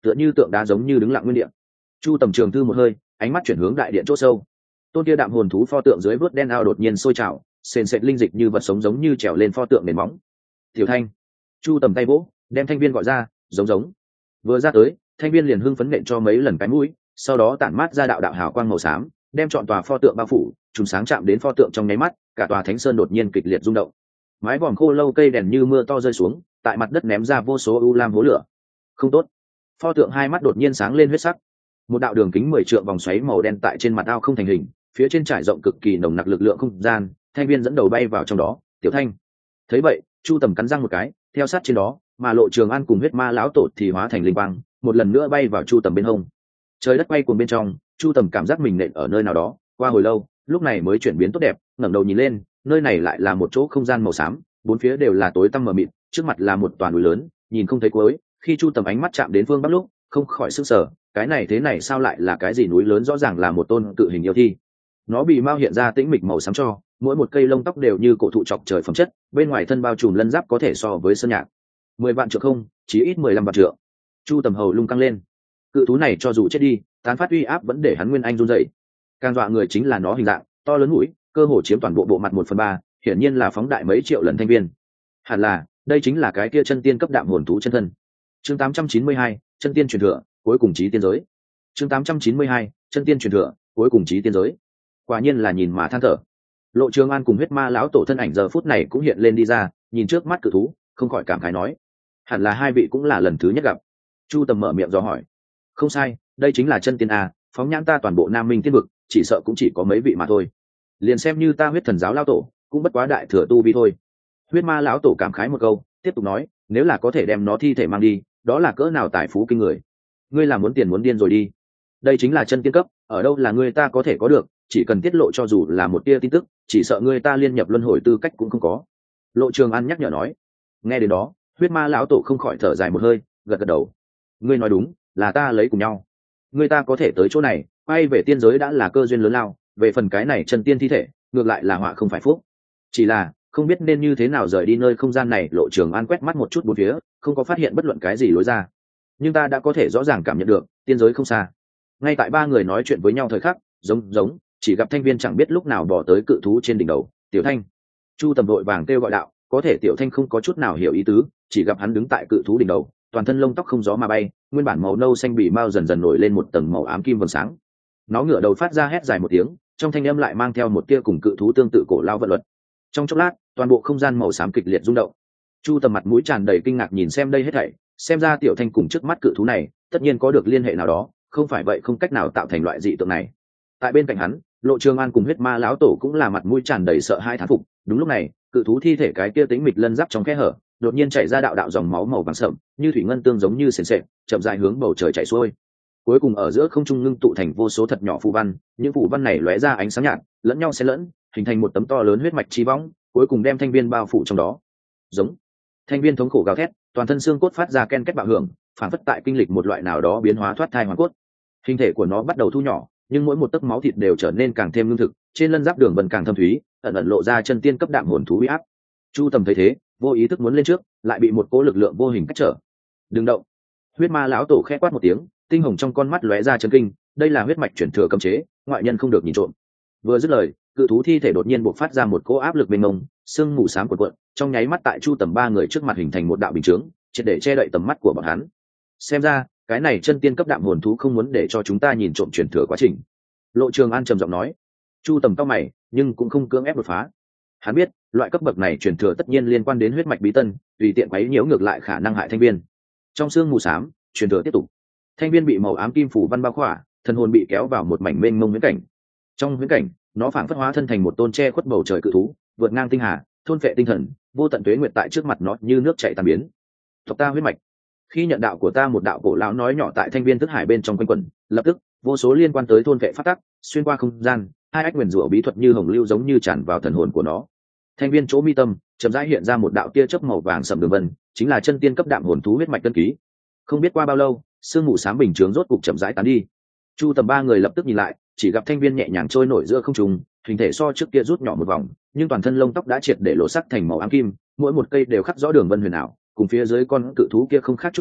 tựa như tượng đá giống như đứng lặng nguyên địa. Chu Tầm trường thư một hơi, ánh mắt chuyển hướng đại điện chỗ sâu. Tôn kia đạm hồn thú pho tượng dưới vớt đen ao đột nhiên sôi trào, sền sệt linh dịch như vật sống giống như trèo lên pho tượng nền móng. Tiểu Thanh. Chu Tầm tay vỗ, đem Thanh Viên gọi ra, giống. Vừa ra tới, Thanh Viên liền hưng phấn nện cho mấy lần cái mũi, sau đó tản mát ra đạo đạo hào quang màu xám, đem trọn tòa pho tượng bao phủ, trùng sáng chạm đến pho tượng trong nháy mắt, cả tòa thánh sơn đột nhiên kịch liệt rung động. Mái vòm khô lâu cây đèn như mưa to rơi xuống, tại mặt đất ném ra vô số u lam hố lửa. Không tốt. Pho tượng hai mắt đột nhiên sáng lên huyết sắc. Một đạo đường kính 10 trượng vòng xoáy màu đen tại trên mặt ao không thành hình, phía trên trải rộng cực kỳ nồng nặc lực lượng không gian, Thanh Viên dẫn đầu bay vào trong đó. Tiểu Thanh. Thấy vậy, Chu Tầm cắn răng một cái, theo sát trên đó, mà Lộ Trường An cùng huyết ma lão tổ thì hóa thành linh quang, một lần nữa bay vào Chu Tầm bên hông. Trời đất quay cuồng bên trong, Chu Tầm cảm giác mình nện ở nơi nào đó, qua hồi lâu, lúc này mới chuyển biến tốt đẹp, ngẩng đầu nhìn lên, nơi này lại là một chỗ không gian màu xám, bốn phía đều là tối tăm mờ mịt, trước mặt là một toàn núi lớn, nhìn không thấy cuối. Khi Chu Tầm ánh mắt chạm đến phương bắc lúc, không khỏi sửng sở, cái này thế này sao lại là cái gì núi lớn, rõ ràng là một tôn cự hình yêu thi. Nó bị mao hiện ra tĩnh mịch màu xám cho, mỗi một cây lông tóc đều như cổ thụ chọc trời phẩm chất, bên ngoài thân bao trùm lân giáp có thể so với sơn nhạc. 10 vạn trượng không, chí ít 15 vạn trượng. Chu Tầm hầu lung căng lên. Cự thú này cho dù chết đi, tán phát uy áp vẫn để hắn nguyên anh run rẩy. Càng dọa người chính là nó hình dạng to lớn mũi, cơ hồ chiếm toàn bộ bộ mặt 1/3, hiển nhiên là phóng đại mấy triệu lần Thanh Viên. Hẳn là, đây chính là cái kia chân tiên cấp đạm hồn thú chân thân. Chương 892, chân tiên truyền thừa, cuối cùng chí tiên giới. Chương 892, chân tiên truyền thừa, cuối cùng chí tiên giới. Quả nhiên là nhìn mà than thở. Lộ Trường An cùng huyết ma lão tổ thân ảnh giờ phút này cũng hiện lên đi ra, nhìn trước mắt cự thú, không khỏi cảm khái nói: hẳn là hai vị cũng là lần thứ nhất gặp. Chu Tầm mở miệng dò hỏi. Không sai, đây chính là chân tiên a, phóng nhãn ta toàn bộ Nam Minh tiên vực, chỉ sợ cũng chỉ có mấy vị mà thôi. Liền xem như ta huyết thần giáo lão tổ, cũng bất quá đại thừa tu vi thôi. Huyết ma lão tổ cảm khái một câu, tiếp tục nói: nếu là có thể đem nó thi thể mang đi, đó là cỡ nào tài phú kinh người. Ngươi là muốn tiền muốn điên rồi đi. Đây chính là chân tiên cấp, ở đâu là ngươi ta có thể có được, chỉ cần tiết lộ cho dù là một tia tin tức, chỉ sợ ngươi ta liên nhập luân hồi tư cách cũng không có. Lộ Trường An nhắc nhở nói. Nghe đến đó, huyết ma lão tổ không khỏi thở dài một hơi, gật gật đầu. Ngươi nói đúng, là ta lấy cùng nhau. Ngươi ta có thể tới chỗ này, quay về tiên giới đã là cơ duyên lớn lao, về phần cái này chân tiên thi thể, ngược lại là họa không phải phúc. Chỉ là không biết nên như thế nào rời đi nơi không gian này. Lộ Trường An quét mắt một chút bốn phía, không có phát hiện bất luận cái gì lối ra, nhưng ta đã có thể rõ ràng cảm nhận được tiên giới không xa. Ngay tại ba người nói chuyện với nhau thời khắc, giống chỉ gặp Thanh Viên chẳng biết lúc nào bỏ tới cự thú trên đỉnh đầu. Tiểu Thanh. Chu Tầm đội vàng kêu gọi đạo, có thể Tiểu Thanh không có chút nào hiểu ý tứ, chỉ gặp hắn đứng tại cự thú đỉnh đầu, toàn thân lông tóc không gió mà bay, nguyên bản màu nâu xanh bị mao dần dần nổi lên một tầng màu ám kim vầng sáng. Nó ngửa đầu phát ra hét dài một tiếng, trong thanh âm lại mang theo một tia cùng cự thú tương tự cổ lao vận luật. Trong chốc lát, toàn bộ không gian màu xám kịch liệt rung động. Chu Tầm mặt mũi tràn đầy kinh ngạc nhìn xem đây hết thảy, xem ra Tiểu Thanh cùng trước mắt cự thú này tất nhiên có được liên hệ nào đó, không phải vậy không cách nào tạo thành loại dị tượng này. Tại bên cạnh hắn, Lộ Trường An cùng huyết ma lão tổ cũng là mặt mũi tràn đầy sợ hãi thán phục. Đúng lúc này, cự thú thi thể cái kia tính mịch lân giáp trong khe hở, đột nhiên chảy ra đạo đạo dòng máu màu vàng sậm, như thủy ngân tương giống như sền sệt, chậm rãi hướng bầu trời chảy xuôi. Cuối cùng ở giữa không trung ngưng tụ thành vô số thật nhỏ phù văn, những phù văn này lóe ra ánh sáng nhạt, lẫn nhau xen lẫn, hình thành một tấm to lớn huyết mạch chi võng, cuối cùng đem Thanh Viên bao phủ trong đó. Giống. Thanh Viên thống khổ gào thét, toàn thân xương cốt phát ra ken két bạo hưởng, phản phất tại kinh lịch một loại nào đó biến hóa thoát thai hoàn cốt. Hình thể của nó bắt đầu thu nhỏ, nhưng mỗi một tấc máu thịt đều trở nên càng thêm lương thực, trên lân giáp đường vân càng thâm thúy, ẩn ẩn lộ ra chân tiên cấp đạm hồn thú uy áp. Chu Tầm thấy thế, vô ý thức muốn lên trước, lại bị một cỗ lực lượng vô hình cách trở. Đừng động. Huyết ma lão tổ khẽ quát một tiếng, tinh hồng trong con mắt lóe ra chấn kinh, đây là huyết mạch chuyển thừa cấm chế, ngoại nhân không được nhìn trộm. Vừa dứt lời, cự thú thi thể đột nhiên bộc phát ra một cỗ áp lực mênh mông, sương mù xám cuộn, trong nháy mắt tại Chu Tầm ba người trước mặt hình thành một đạo bình chướng, triệt để che đậy tầm mắt của bọn hắn. Xem ra, cái này chân tiên cấp đạm hồn thú không muốn để cho chúng ta nhìn trộm chuyển thừa quá trình. Lộ Trường An trầm giọng nói. Chu Tầm cau mày, nhưng cũng không cưỡng ép đột phá. Hắn biết, loại cấp bậc này truyền thừa tất nhiên liên quan đến huyết mạch bí tân, tùy tiện quấy nhiễu ngược lại khả năng hại Thanh Viên. Trong sương mù xám, truyền thừa tiếp tục. Thanh Viên bị màu ám kim phủ văn bao khỏa, thần hồn bị kéo vào một mảnh mênh mông huyễn cảnh. Trong huyễn cảnh, nó phảng phất hóa thân thành một tôn che khuất bầu trời cự thú, vượt ngang tinh hà, thôn phệ tinh thần, vô tận tuế nguyệt tại trước mặt nó như nước chảy tan biến. Tộc ta huyết mạch. Khi nhận đạo của ta, một đạo cổ lão nói nhỏ tại Thanh Viên thức hải bên trong quanh quẩn, lập tức vô số liên quan tới thôn vệ phát tắc xuyên qua không gian, hai ách nguyền rủa bí thuật như hồng lưu giống như tràn vào thần hồn của nó. Thanh Viên chỗ mi tâm chậm rãi hiện ra một đạo tia chớp màu vàng sầm đường vân, chính là chân tiên cấp đạm hồn thú huyết mạch tân ký. Không biết qua bao lâu, sương mù xám bình chướng rốt cục chậm rãi tán đi. Chu Tầm ba người lập tức nhìn lại, chỉ gặp Thanh Viên nhẹ nhàng trôi nổi giữa không trung, hình thể so trước kia rút nhỏ một vòng, nhưng toàn thân lông tóc đã triệt để lộ sắc thành màu ám kim, mỗi một cây đều khắc rõ đường vân huyền ảo, cùng phía dưới con cự thú kia không khác chút nào,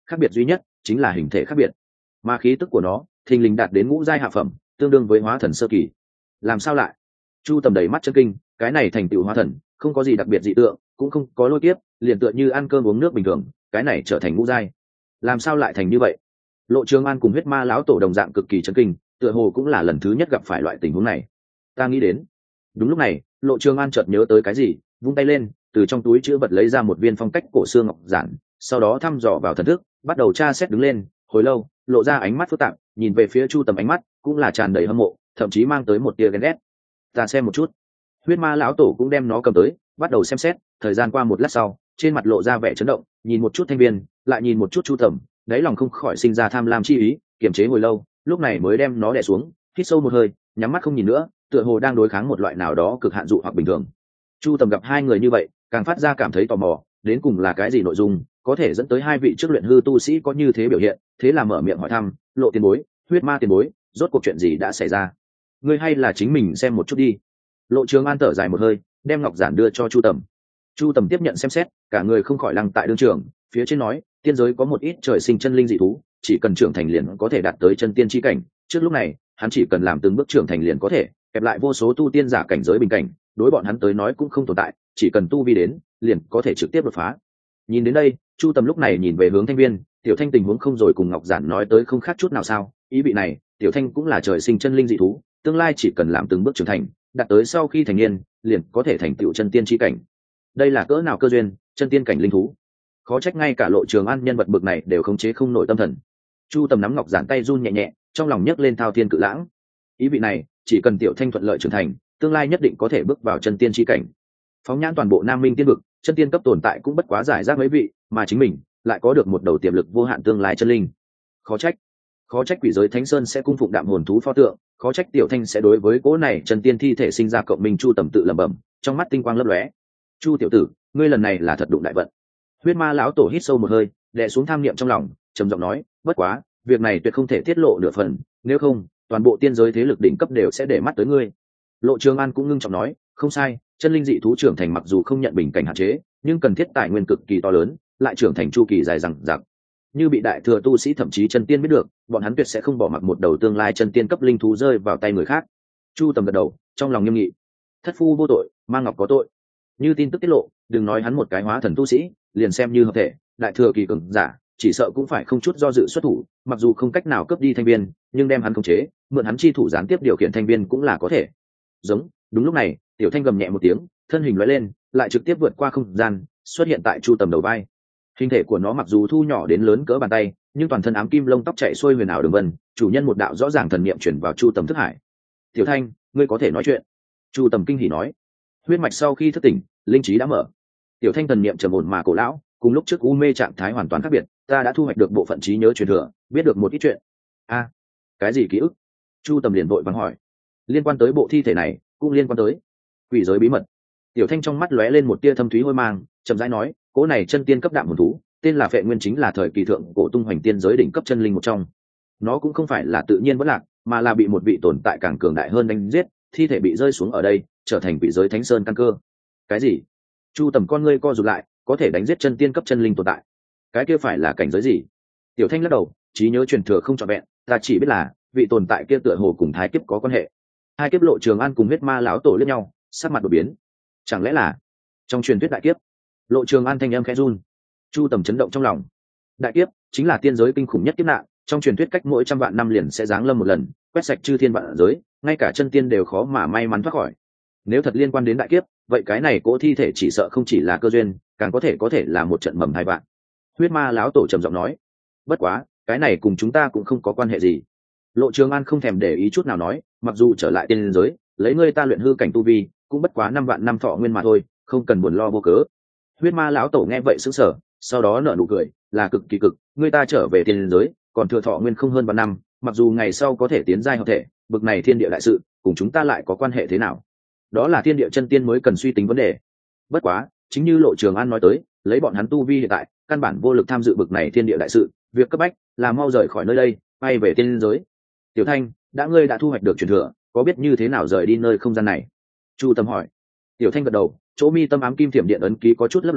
khác biệt duy nhất chính là hình thể khác biệt, mà khí tức của nó thình lình đạt đến ngũ giai hạ phẩm, tương đương với hóa thần sơ kỳ. Làm sao lại? Chu Tầm đầy mắt chân kinh, cái này thành tựu hóa thần không có gì đặc biệt dị tượng, cũng không có lôi kiếp, liền tựa như ăn cơm uống nước bình thường, cái này trở thành ngũ giai, làm sao lại thành như vậy? Lộ Trường An cùng huyết ma lão tổ đồng dạng cực kỳ chấn kinh, tựa hồ cũng là lần thứ nhất gặp phải loại tình huống này. Ta nghĩ đến. Đúng lúc này, Lộ Trường An chợt nhớ tới cái gì, vung tay lên, từ trong túi chữ vật lấy ra một viên phong cách cổ xưa ngọc giản, sau đó thăm dò vào thần thức, bắt đầu tra xét đứng lên, hồi lâu, lộ ra ánh mắt phức tạp, nhìn về phía Chu Tầm ánh mắt cũng là tràn đầy hâm mộ, thậm chí mang tới một tia ghen ghét. Ta xem một chút. Huyết ma lão tổ cũng đem nó cầm tới, bắt đầu xem xét, thời gian qua một lát sau, trên mặt lộ ra vẻ chấn động, nhìn một chút thanh viên, lại nhìn một chút Chu Tầm, đáy lòng không khỏi sinh ra tham lam chi ý, kiềm chế hồi lâu, lúc này mới đem nó đè xuống, hít sâu một hơi, nhắm mắt không nhìn nữa, tựa hồ đang đối kháng một loại nào đó cực hạn dụ hoặc bình thường. Chu Tầm gặp hai người như vậy, càng phát ra cảm thấy tò mò, đến cùng là cái gì nội dung có thể dẫn tới hai vị trước luyện hư tu sĩ có như thế biểu hiện, thế là mở miệng hỏi thăm, Lộ tiền bối, huyết ma tiền bối, rốt cuộc chuyện gì đã xảy ra? Ngươi hay là chính mình xem một chút đi. Lộ Trường An thở dài một hơi, đem ngọc giản đưa cho Chu Tầm. Chu Tầm tiếp nhận xem xét, cả người không khỏi lăng tại đương trường, phía trên nói, tiên giới có một ít trời sinh chân linh dị thú, chỉ cần trưởng thành liền có thể đạt tới chân tiên chi cảnh, trước lúc này, hắn chỉ cần làm từng bước trưởng thành liền có thể, kẹp lại vô số tu tiên giả cảnh giới bình cảnh, đối bọn hắn tới nói cũng không tồn tại, chỉ cần tu vi đến, liền có thể trực tiếp đột phá. Nhìn đến đây, Chu Tầm lúc này nhìn về hướng Thanh Viên, Tiểu Thanh tình huống không rồi cùng Ngọc Giản nói tới không khác chút nào sao? Ý vị này, Tiểu Thanh cũng là trời sinh chân linh dị thú, tương lai chỉ cần làm từng bước trưởng thành, đạt tới sau khi thành niên, liền có thể thành tựu chân tiên chi cảnh. Đây là cỡ nào cơ duyên, chân tiên cảnh linh thú. Khó trách ngay cả Lộ Trường An nhân vật bực này đều khống chế không nổi tâm thần. Chu Tầm nắm Ngọc Giản tay run nhẹ nhẹ, trong lòng nhấc lên thao thiên cự lãng. Ý vị này, chỉ cần Tiểu Thanh thuận lợi trưởng thành, tương lai nhất định có thể bước vào chân tiên chi cảnh. Phóng nhãn toàn bộ Nam Minh tiên vực, chân tiên cấp tồn tại cũng bất quá giải rác mấy vị, mà chính mình lại có được một đầu tiềm lực vô hạn tương lai chân linh. Khó trách quỷ giới Thánh Sơn sẽ cung phụng đạm hồn thú pho tượng, khó trách Tiểu Thanh sẽ đối với cỗ này chân tiên thi thể sinh ra cộng minh. Chu Tầm tự lẩm bẩm, trong mắt tinh quang lấp lóe. Chu tiểu tử, ngươi lần này là thật đụng đại vận. Huyết ma lão tổ hít sâu một hơi, đè xuống tham niệm trong lòng, trầm giọng nói, bất quá, việc này tuyệt không thể tiết lộ nửa phần, nếu không, toàn bộ tiên giới thế lực đỉnh cấp đều sẽ để mắt tới ngươi. Lộ Trường An cũng ngưng trọng nói, không sai, chân linh dị thú trưởng thành mặc dù không nhận bình cảnh hạn chế, nhưng cần thiết tài nguyên cực kỳ to lớn, lại trưởng thành chu kỳ dài dằng dặc. Như bị đại thừa tu sĩ thậm chí chân tiên biết được, bọn hắn tuyệt sẽ không bỏ mặc một đầu tương lai chân tiên cấp linh thú rơi vào tay người khác. Chu Tầm gật đầu, trong lòng nghiêm nghị. Thất phu vô tội, mang ngọc có tội. Như tin tức tiết lộ, đừng nói hắn một cái hóa thần tu sĩ, liền xem như hợp thể, đại thừa kỳ cường giả, chỉ sợ cũng phải không chút do dự xuất thủ, mặc dù không cách nào cướp đi thanh viên, nhưng đem hắn khống chế, mượn hắn chi thủ gián tiếp điều khiển thanh viên cũng là có thể. Giống, đúng lúc này, Tiểu Thanh gầm nhẹ một tiếng, thân hình lóe lên, lại trực tiếp vượt qua không gian, xuất hiện tại Chu Tầm đầu vai. Hình thể của nó mặc dù thu nhỏ đến lớn cỡ bàn tay, nhưng toàn thân ám kim lông tóc chạy xuôi huyền ảo đường vân, chủ nhân một đạo rõ ràng thần niệm chuyển vào Chu Tầm thức hải. Tiểu Thanh, ngươi có thể nói chuyện. Chu Tầm kinh hỉ nói. Huyết mạch sau khi thức tỉnh, linh trí đã mở. Tiểu Thanh thần niệm trầm ổn mà cổ lão, cùng lúc trước u mê trạng thái hoàn toàn khác biệt, ta đã thu hoạch được bộ phận trí nhớ truyền thừa, biết được một ít chuyện. A, cái gì ký ức? Chu Tầm liền vội vàng hỏi. Liên quan tới bộ thi thể này, cũng liên quan tới quỷ giới bí mật. Tiểu Thanh trong mắt lóe lên một tia thâm thúy hôi mang, chậm rãi nói, cỗ này chân tiên cấp đạm hồn thú, tên là Phệ Nguyên, chính là thời kỳ thượng cổ tung hoành tiên giới đỉnh cấp chân linh một trong. Nó cũng không phải là tự nhiên vỡ lạc, mà là bị một vị tồn tại càng cường đại hơn đánh giết, thi thể bị rơi xuống ở đây, trở thành quỷ giới Thánh Sơn căn cơ. Cái gì? Chu Tầm con ngươi co rụt lại, có thể đánh giết chân tiên cấp chân linh tồn tại, cái kia phải là cảnh giới gì? Tiểu Thanh lắc đầu, trí nhớ truyền thừa không trọn vẹn, ta chỉ biết là vị tồn tại kia tựa hồ cùng thái kiếp có quan hệ. Hai kiếp. Lộ Trường An cùng huyết ma lão tổ liếc nhau, sắc mặt đổi biến. Chẳng lẽ là trong truyền thuyết đại kiếp? Lộ Trường An thanh âm khẽ run. Chu Tầm chấn động trong lòng. Đại kiếp chính là tiên giới kinh khủng nhất kiếp nạn, trong truyền thuyết cách mỗi trăm vạn năm liền sẽ giáng lâm một lần, quét sạch chư thiên vạn giới, ngay cả chân tiên đều khó mà may mắn thoát khỏi. Nếu thật liên quan đến đại kiếp, vậy cái này cỗ thi thể chỉ sợ không chỉ là cơ duyên, càng có thể là một trận mầm thai vạn. Huyết ma lão tổ trầm giọng nói. Bất quá, cái này cùng chúng ta cũng không có quan hệ gì. Lộ Trường An không thèm để ý chút nào nói, mặc dù trở lại tiên giới, lấy ngươi ta luyện hư cảnh tu vi, cũng bất quá 5 vạn năm thọ nguyên mà thôi, không cần buồn lo vô cớ. Huyết ma lão tổ nghe vậy sững sờ, sau đó nở nụ cười, là cực kỳ cực, ngươi ta trở về tiên giới, còn thừa thọ nguyên không hơn vạn năm, mặc dù ngày sau có thể tiến giai hợp thể, bực này thiên địa đại sự, cùng chúng ta lại có quan hệ thế nào? Đó là thiên địa chân tiên mới cần suy tính vấn đề. Bất quá, chính như Lộ Trường An nói tới, lấy bọn hắn tu vi hiện tại, căn bản vô lực tham dự bực này thiên địa đại sự, việc cấp bách là mau rời khỏi nơi đây, bay về tiên giới. Tiểu Thanh, ngươi đã thu hoạch được truyền thừa, có biết như thế nào rời đi nơi không gian này? Chu Tầm hỏi. Tiểu Thanh gật đầu, chỗ mi tâm ám kim thiểm điện ấn ký có chút lấp lóe,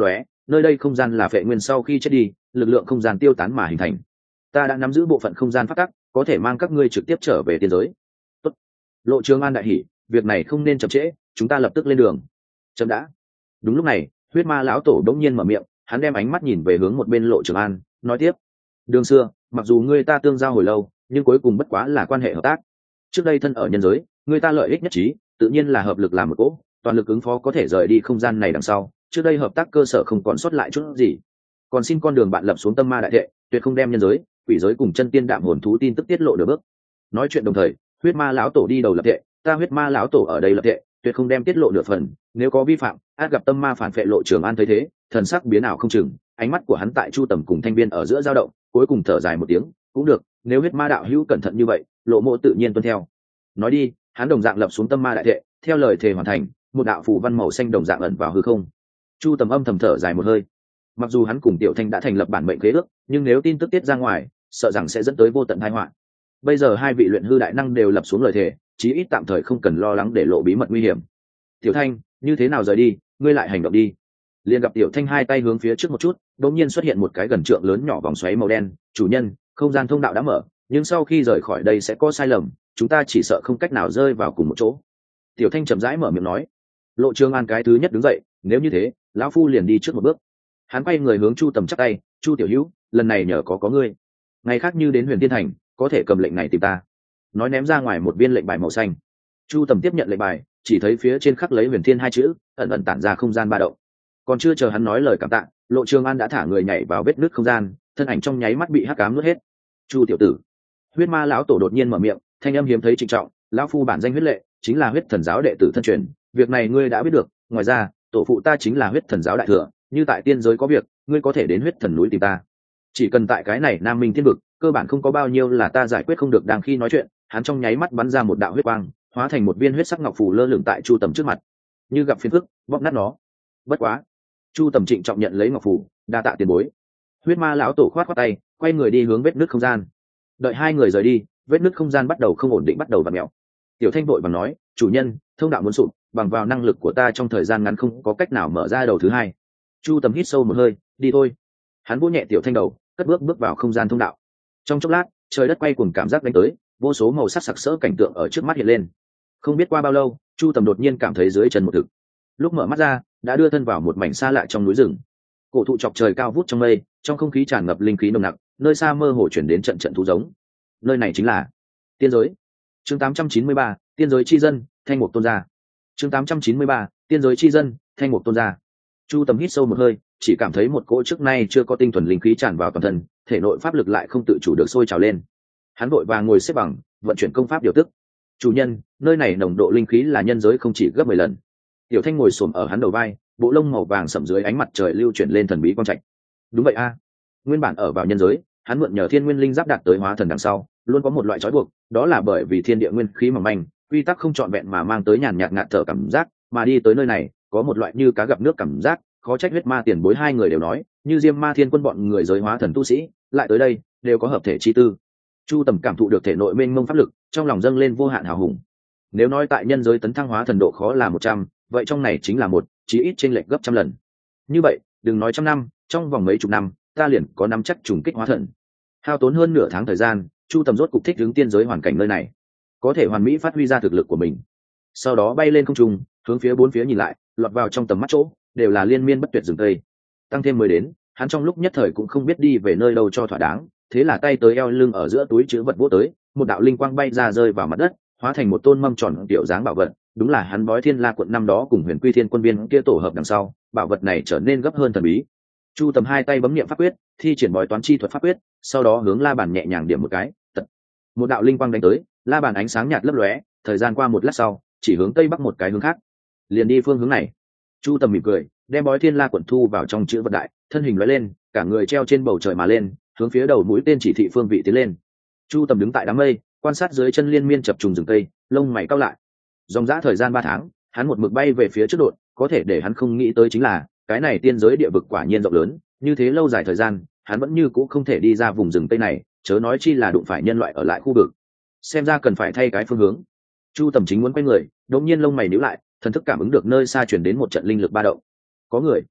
nơi đây không gian là phệ nguyên sau khi chết đi, lực lượng không gian tiêu tán mà hình thành. Ta đã nắm giữ bộ phận không gian pháp tắc, có thể mang các ngươi trực tiếp trở về tiên giới. Tốt. Lộ Trường An đại hỉ, việc này không nên chậm trễ, chúng ta lập tức lên đường. Chậm đã. Đúng lúc này, huyết ma lão tổ đống nhiên mở miệng, hắn đem ánh mắt nhìn về hướng một bên Lộ Trường An, nói tiếp: đường xưa, mặc dù ngươi ta tương giao hồi lâu, nhưng cuối cùng bất quá là quan hệ hợp tác. Trước đây thân ở nhân giới, ngươi ta lợi ích nhất trí, tự nhiên là hợp lực làm một cỗ, toàn lực ứng phó có thể rời đi không gian này đằng sau. Trước đây hợp tác cơ sở không còn sót lại chút gì, còn xin con đường bạn lập xuống tâm ma đại thệ, tuyệt không đem nhân giới, quỷ giới cùng chân tiên đạm hồn thú tin tức tiết lộ được bước. Nói chuyện đồng thời, huyết ma lão tổ đi đầu lập thệ, ta huyết ma lão tổ ở đây lập thệ, tuyệt không đem tiết lộ nửa phần, nếu có vi phạm, át gặp tâm ma phản phệ. Lộ Trường An thấy thế, thần sắc biến ảo không chừng, ánh mắt của hắn tại Chu Tầm cùng Thanh Viên ở giữa dao động, cuối cùng thở dài một tiếng, cũng được, nếu huyết ma đạo hữu cẩn thận như vậy, Lộ mộ tự nhiên tuân theo. Nói đi, hắn đồng dạng lập xuống tâm ma đại thệ, theo lời thề hoàn thành, một đạo phù văn màu xanh đồng dạng ẩn vào hư không. Chu Tầm âm thầm thở dài một hơi, mặc dù hắn cùng Tiểu Thanh đã thành lập bản mệnh khế ước, nhưng nếu tin tức tiết ra ngoài, sợ rằng sẽ dẫn tới vô tận tai họa. Bây giờ hai vị luyện hư đại năng đều lập xuống lời thề, chí ít tạm thời không cần lo lắng để lộ bí mật nguy hiểm. Tiểu Thanh, như thế nào rời đi, ngươi lại hành động đi. Liền gặp Tiểu Thanh hai tay hướng phía trước một chút, đột nhiên xuất hiện một cái gần trượng lớn nhỏ vòng xoáy màu đen. Chủ nhân, không gian thông đạo đã mở, nhưng sau khi rời khỏi đây sẽ có sai lầm, chúng ta chỉ sợ không cách nào rơi vào cùng một chỗ. Tiểu Thanh chậm rãi mở miệng nói. Lộ Trường An cái thứ nhất đứng dậy, nếu như thế, lão phu liền đi trước một bước. Hắn quay người hướng Chu Tầm chắp tay, Chu tiểu hữu, lần này nhờ có ngươi, ngày khác như đến Huyền Thiên Thành, có thể cầm lệnh này tìm ta. Nói ném ra ngoài một viên lệnh bài màu xanh. Chu Tầm tiếp nhận lệnh bài, chỉ thấy phía trên khắc lấy Huyền Thiên hai chữ, ẩn ẩn tản ra không gian ba động. Còn chưa chờ hắn nói lời cảm tạ, Lộ Trường An đã thả người nhảy vào vết nứt không gian, thân ảnh trong nháy mắt bị hắc ám nuốt hết. Chu tiểu tử. Huyết ma lão tổ đột nhiên mở miệng, thanh âm hiếm thấy trịnh trọng, lão phu bản danh huyết lệ, chính là huyết thần giáo đệ tử thân truyền, việc này ngươi đã biết được. Ngoài ra, tổ phụ ta chính là huyết thần giáo đại thừa, như tại tiên giới có việc, ngươi có thể đến huyết thần núi tìm ta. Chỉ cần tại cái này Nam Minh thiên vực, cơ bản không có bao nhiêu là ta giải quyết không được. Đang khi nói chuyện, hắn trong nháy mắt bắn ra một đạo huyết quang, hóa thành một viên huyết sắc ngọc phù lơ lửng tại Chu Tầm trước mặt. Như gặp phiền phức, bóp nát nó. Bất quá, Chu Tầm trịnh trọng nhận lấy ngọc phù, đa tạ tiền bối. Huyết ma lão tổ khoát khoát tay, quay người đi hướng vết nứt không gian. Đợi hai người rời đi, vết nứt không gian bắt đầu không ổn định, bắt đầu vặn mèo. Tiểu Thanh vội vàng nói, chủ nhân, thông đạo muốn sụp, bằng vào năng lực của ta trong thời gian ngắn không có cách nào mở ra đầu thứ hai. Chu Tầm hít sâu một hơi, đi thôi. Hắn vỗ nhẹ Tiểu Thanh đầu, cất bước vào không gian thông đạo. Trong chốc lát, trời đất quay cuồng cảm giác đánh tới, vô số màu sắc sặc sỡ cảnh tượng ở trước mắt hiện lên. Không biết qua bao lâu, Chu Tầm đột nhiên cảm thấy dưới chân một thực. Lúc mở mắt ra, đã đưa thân vào một mảnh xa lạ trong núi rừng. Cổ thụ chọc trời cao vút trong mây, trong không khí tràn ngập linh khí nồng nặc, nơi xa mơ hồ chuyển đến trận trận thú giống. Nơi này chính là tiên giới. Chương 893, tiên giới chi dân, thanh mục tôn gia. Chương 893, tiên giới chi dân, thanh mục tôn gia. Chu Tầm hít sâu một hơi, chỉ cảm thấy một cỗ trước nay chưa có tinh thuần linh khí tràn vào toàn thân, thể nội pháp lực lại không tự chủ được sôi trào lên. Hắn vội vàng ngồi xếp bằng, vận chuyển công pháp điều tức. Chủ nhân, nơi này nồng độ linh khí là nhân giới không chỉ gấp 10 lần. Tiểu Thanh ngồi xổm ở hắn đầu vai, bộ lông màu vàng sẫm dưới ánh mặt trời lưu chuyển lên thần bí quang trạch. Đúng vậy a, nguyên bản ở vào nhân giới, hắn mượn nhờ thiên nguyên linh giáp đạt tới hóa thần đằng sau, luôn có một loại trói buộc, đó là bởi vì thiên địa nguyên khí mỏng manh, quy tắc không trọn vẹn mà mang tới nhàn nhạt ngạt thở cảm giác, mà đi tới nơi này, có một loại như cá gặp nước cảm giác. Khó trách huyết ma tiền bối hai người đều nói, như Diêm Ma Thiên Quân bọn người giới hóa thần tu sĩ, lại tới đây đều có hợp thể chi tư. Chu Tầm cảm thụ được thể nội mênh mông pháp lực, trong lòng dâng lên vô hạn hào hùng. Nếu nói tại nhân giới tấn thăng hóa thần độ khó là 100, vậy trong này chính là một, chí ít chênh lệch gấp trăm lần. Như vậy, đừng nói trăm năm, trong vòng mấy chục năm, ta liền có nắm chắc trùng kích hóa thần. Hao tốn hơn nửa tháng thời gian, Chu Tầm rốt cục thích ứng tiên giới hoàn cảnh nơi này, có thể hoàn mỹ phát huy ra thực lực của mình. Sau đó bay lên không trung, hướng phía bốn phía nhìn lại, lọt vào trong tầm mắt chỗ đều là liên miên bất tuyệt rừng cây. Tăng thêm mới đến, hắn trong lúc nhất thời cũng không biết đi về nơi đâu cho thỏa đáng, thế là tay tới eo lưng ở giữa túi chứa vật vỗ tới, một đạo linh quang bay ra rơi vào mặt đất, hóa thành một tôn mâm tròn tiểu dáng bảo vật. Đúng là hắn bói Thiên La quận năm đó cùng Huyền Quy Thiên Quân viên kia tổ hợp đằng sau, bảo vật này trở nên gấp hơn thần bí. Chu Tầm hai tay bấm niệm pháp quyết, thi triển bói toán chi thuật pháp quyết, sau đó hướng la bàn nhẹ nhàng điểm một cái, tật. Một đạo linh quang đánh tới, la bàn ánh sáng nhạt lấp lóe, thời gian qua một lát sau, chỉ hướng tây bắc một cái hướng khác. Liền đi phương hướng này. Chu Tầm mỉm cười, đem bói Thiên La quận thu vào trong chữ vật đại, thân hình lóe lên, cả người treo trên bầu trời mà lên, hướng phía đầu mũi tên chỉ thị phương vị tiến lên. Chu Tầm đứng tại đám mây, quan sát dưới chân liên miên chập trùng rừng cây, lông mày cau lại. Dòng dã thời gian 3 tháng, hắn một mực bay về phía trước đột, có thể để hắn không nghĩ tới chính là, cái này tiên giới địa vực quả nhiên rộng lớn, như thế lâu dài thời gian, hắn vẫn như cũ không thể đi ra vùng rừng cây này, chớ nói chi là đụng phải nhân loại ở lại khu vực. Xem ra cần phải thay cái phương hướng. Chu Tầm chính muốn quay người, đột nhiên lông mày nhíu lại, thần thức cảm ứng được nơi xa truyền đến một trận linh lực ba động. Có người.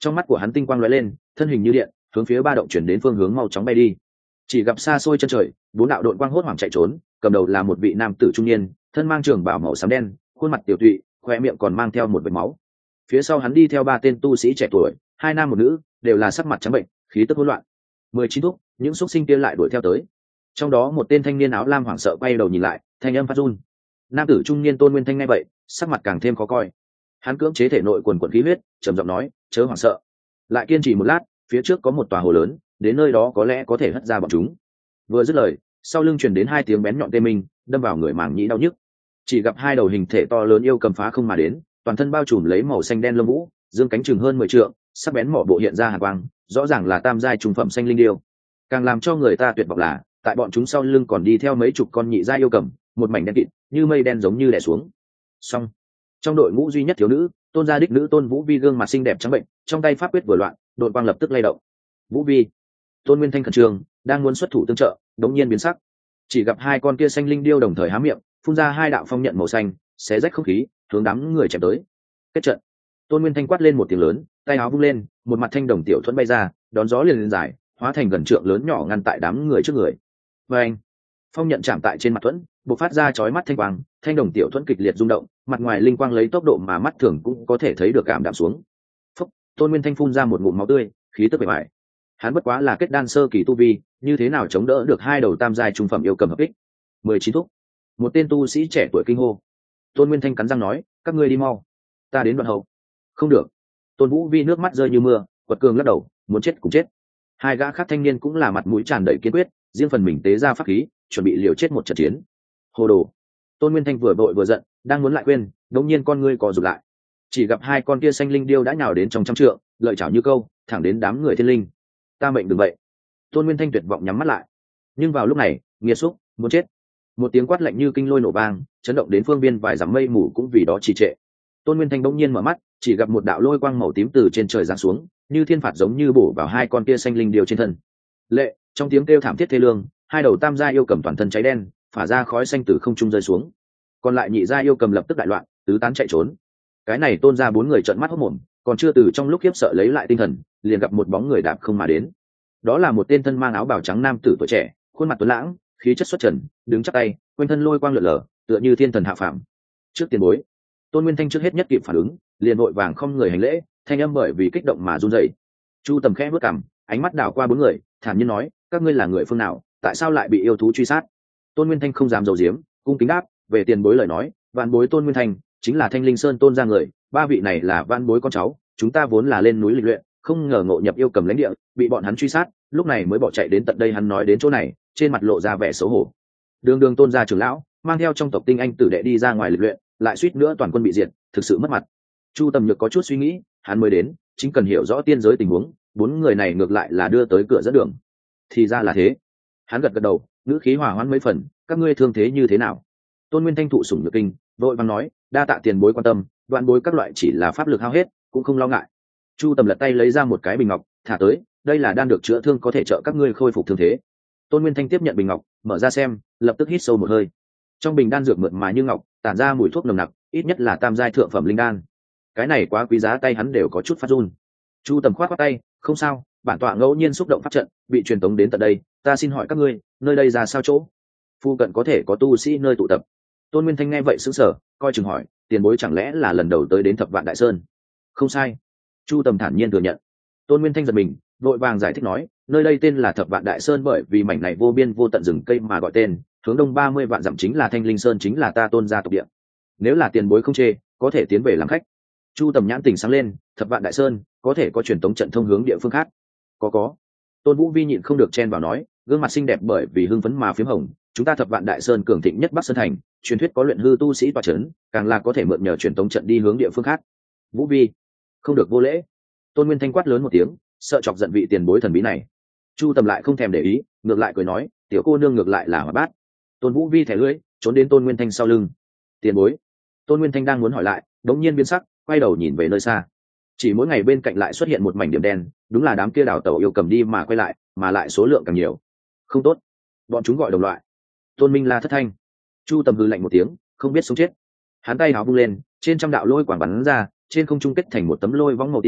Trong mắt của hắn tinh quang lóe lên, thân hình như điện hướng phía ba động chuyển đến phương hướng mau chóng bay đi. Chỉ gặp xa xôi chân trời, bốn đạo đội quang hốt hoảng chạy trốn, cầm đầu là một vị nam tử trung niên, thân mang trường bào màu xám đen, khuôn mặt tiểu tụy, khoe miệng còn mang theo một vệt máu. Phía sau hắn đi theo ba tên tu sĩ trẻ tuổi, hai nam một nữ, đều là sắc mặt trắng bệnh, khí tức hỗn loạn. 19 thúc, những xúc sinh kia lại đuổi theo tới. Trong đó một tên thanh niên áo lam hoảng sợ quay đầu nhìn lại, thanh âm phát run. Nam tử trung niên Tôn Nguyên Thanh nghe vậy, sắc mặt càng thêm khó coi. Hắn cưỡng chế thể nội quần quần khí huyết, trầm giọng nói, chớ hoảng sợ. Lại kiên trì một lát, phía trước có một tòa hồ lớn, đến nơi đó có lẽ có thể hất ra bọn chúng. Vừa dứt lời, sau lưng truyền đến hai tiếng bén nhọn tê minh, đâm vào người màng nhĩ đau nhức. Chỉ gặp hai đầu hình thể to lớn yêu cầm phá không mà đến, toàn thân bao trùm lấy màu xanh đen lông vũ, dương cánh chừng hơn 10 trượng, sắc bén mỏ bộ hiện ra hàn quang, rõ ràng là tam giai trung phẩm xanh linh điêu. Càng làm cho người ta tuyệt vọng là, tại bọn chúng sau lưng còn đi theo mấy chục con nhị giai yêu cầm, một mảnh đen kịt, như mây đen giống như đè xuống. Xong, trong đội ngũ duy nhất thiếu nữ, Tôn gia đích nữ Tôn Vũ Vi gương mặt xinh đẹp trắng bệnh, trong tay pháp quyết vừa loạn, đội quang lập tức lay động. Vũ Vi, Tôn Nguyên Thanh khẩn trương, đang muốn xuất thủ tương trợ, đống nhiên biến sắc. Chỉ gặp hai con kia xanh linh điêu đồng thời há miệng, phun ra hai đạo phong nhận màu xanh, xé rách không khí, hướng đám người chém tới. Kết trận. Tôn Nguyên Thanh quát lên một tiếng lớn, tay áo vung lên, một mặt thanh đồng tiểu thuẫn bay ra, đón gió liền lên dài, hóa thành gần trượng lớn nhỏ ngăn tại đám người trước người. Và anh, phong nhận chạm tại trên mặt thuẫn, bộc phát ra chói mắt thanh quang, thanh đồng tiểu thuẫn kịch liệt rung động, mặt ngoài linh quang lấy tốc độ mà mắt thường cũng có thể thấy được cảm đạm xuống. Phúc, Tôn Nguyên Thanh phun ra một ngụm máu tươi, khí tức bề bại. Hắn bất quá là kết đan sơ kỳ tu vi, như thế nào chống đỡ được hai đầu tam giai trung phẩm yêu cầm hợp kích. 19 thúc, một tên tu sĩ trẻ tuổi kinh hô. Tôn Nguyên Thanh cắn răng nói, các ngươi đi mau, ta đến đoạn hậu. Không được. Tôn Vũ Vi nước mắt rơi như mưa, quật cường lắc đầu, muốn chết cũng chết. Hai gã khác thanh niên cũng là mặt mũi tràn đầy kiên quyết, riêng phần mình tế ra pháp khí, chuẩn bị liều chết một trận chiến. Hồ đồ. Tôn Nguyên Thanh vừa vội vừa giận, đang muốn lại quên, đống nhiên con ngươi co rụt lại. Chỉ gặp hai con kia xanh linh điêu đã nhào đến trong trăm trượng, lợi chảo như câu, thẳng đến đám người thiên linh. Ta mệnh đừng vậy. Tôn Nguyên Thanh tuyệt vọng nhắm mắt lại. Nhưng vào lúc này, nghiệt xúc, muốn chết. Một tiếng quát lạnh như kinh lôi nổ vang, chấn động đến phương biên vài dặm mây mù cũng vì đó trì trệ. Tôn Nguyên Thanh bỗng nhiên mở mắt, chỉ gặp một đạo lôi quang màu tím từ trên trời giáng xuống, như thiên phạt giống như bổ vào hai con kia xanh linh điêu trên thân. Lệ, trong tiếng kêu thảm thiết thê lương, hai đầu tam gia yêu cầm toàn thân cháy đen, phả ra khói xanh từ không trung rơi xuống. Còn lại nhị gia yêu cầm lập tức đại loạn, tứ tán chạy trốn. Cái này Tôn ra bốn người trợn mắt hốt mồm, còn chưa từ trong lúc khiếp sợ lấy lại tinh thần, liền gặp một bóng người đạp không mà đến. Đó là một tên thân mang áo bào trắng nam tử tuổi trẻ, khuôn mặt tuấn lãng, khí chất xuất trần, đứng chắp tay, quanh thân lôi quang lượn lờ, tựa như thiên thần hạ phàm. Trước tiền bối, Tôn Nguyên Thanh trước hết nhất kịp phản ứng, liền vội vàng không người hành lễ, thanh âm bởi vì kích động mà run rẩy. Chu Tầm khẽ bước cằm, ánh mắt đảo qua bốn người, thản nhiên nói, các ngươi là người phương nào, tại sao lại bị yêu thú truy sát? Tôn Nguyên Thanh không dám giấu giếm, cung kính đáp, về tiền bối lời nói, vạn bối Tôn Nguyên Thanh chính là Thanh Linh Sơn Tôn gia người, ba vị này là vạn bối con cháu, chúng ta vốn là lên núi lịch luyện, không ngờ ngộ nhập yêu cầm lãnh địa, bị bọn hắn truy sát, lúc này mới bỏ chạy đến tận đây. Hắn nói đến chỗ này, trên mặt lộ ra vẻ xấu hổ. Đường Tôn gia trưởng lão mang theo trong tộc tinh anh tử đệ đi ra ngoài lịch luyện, lại suýt nữa toàn quân bị diệt, thực sự mất mặt. Chu Tầm Nhược có chút suy nghĩ, hắn mới đến, chính cần hiểu rõ tiên giới tình huống, bốn người này ngược lại là đưa tới cửa dẫn đường. Thì ra là thế. Hắn gật gật đầu, ngữ khí hòa hoãn mấy phần, các ngươi thương thế như thế nào? Tôn Nguyên Thanh thụ sủng nhược kinh, vội vàng nói, đa tạ tiền bối quan tâm, đoạn bối các loại chỉ là pháp lực hao hết, cũng không lo ngại. Chu Tầm lật tay lấy ra một cái bình ngọc, thả tới, đây là đan được chữa thương có thể trợ các ngươi khôi phục thương thế. Tôn Nguyên Thanh tiếp nhận bình ngọc, mở ra xem, lập tức hít sâu một hơi. Trong bình đan dược mượt mà như ngọc, tản ra mùi thuốc nồng nặc, ít nhất là tam giai thượng phẩm linh đan. Cái này quá quý giá, tay hắn đều có chút phát run. Chu Tầm khoát tay, không sao, bản tọa ngẫu nhiên xúc động pháp trận, bị truyền tống đến tận đây, ta xin hỏi các ngươi, nơi đây ra sao chỗ? Phu cận có thể có tu sĩ nơi tụ tập. Tôn Nguyên Thanh nghe vậy sững sờ, coi chừng hỏi, tiền bối chẳng lẽ là lần đầu tới đến Thập Vạn Đại Sơn? Không sai. Chu Tầm thản nhiên thừa nhận. Tôn Nguyên Thanh giật mình, vội vàng giải thích nói, nơi đây tên là Thập Vạn Đại Sơn bởi vì mảnh này vô biên vô tận rừng cây mà gọi tên, hướng đông 30 vạn dặm chính là Thanh Linh Sơn, chính là ta Tôn gia tộc địa. Nếu là tiền bối không chê, có thể tiến về làm khách. Chu Tầm nhãn tình sáng lên, Thập Vạn Đại Sơn có thể có truyền tống trận thông hướng địa phương khác? Có. Tôn Vũ Vi nhịn không được chen vào nói, gương mặt xinh đẹp bởi vì hưng phấn mà phím hồng, chúng ta Thập Vạn Đại Sơn cường thịnh nhất Bắc Sơn thành, truyền thuyết có luyện hư tu sĩ tọa chấn, càng là có thể mượn nhờ truyền tống trận đi hướng địa phương khác. Vũ Vi, không được vô lễ. Tôn Nguyên Thanh quát lớn một tiếng, sợ chọc giận vị tiền bối thần bí này. Chu Tầm lại không thèm để ý, ngược lại cười nói, tiểu cô nương ngược lại là hoạt bát. Tôn Vũ Vi thẻ lưỡi, trốn đến Tôn Nguyên Thanh sau lưng. Tiền bối. Tôn Nguyên Thanh đang muốn hỏi lại, đống nhiên biến sắc, quay đầu nhìn về nơi xa. Chỉ mỗi ngày bên cạnh lại xuất hiện một mảnh điểm đen, đúng là đám kia đào tẩu yêu cầm đi mà quay lại, mà lại số lượng càng nhiều. Không tốt, bọn chúng gọi đồng loại. Tôn Minh La thất thanh. Chu Tầm hừ lạnh một tiếng, không biết sống chết. Hắn tay áo vung lên, trên trăm đạo lôi quang bắn ra, trên không trung kết thành một tấm lôi võng màu tím,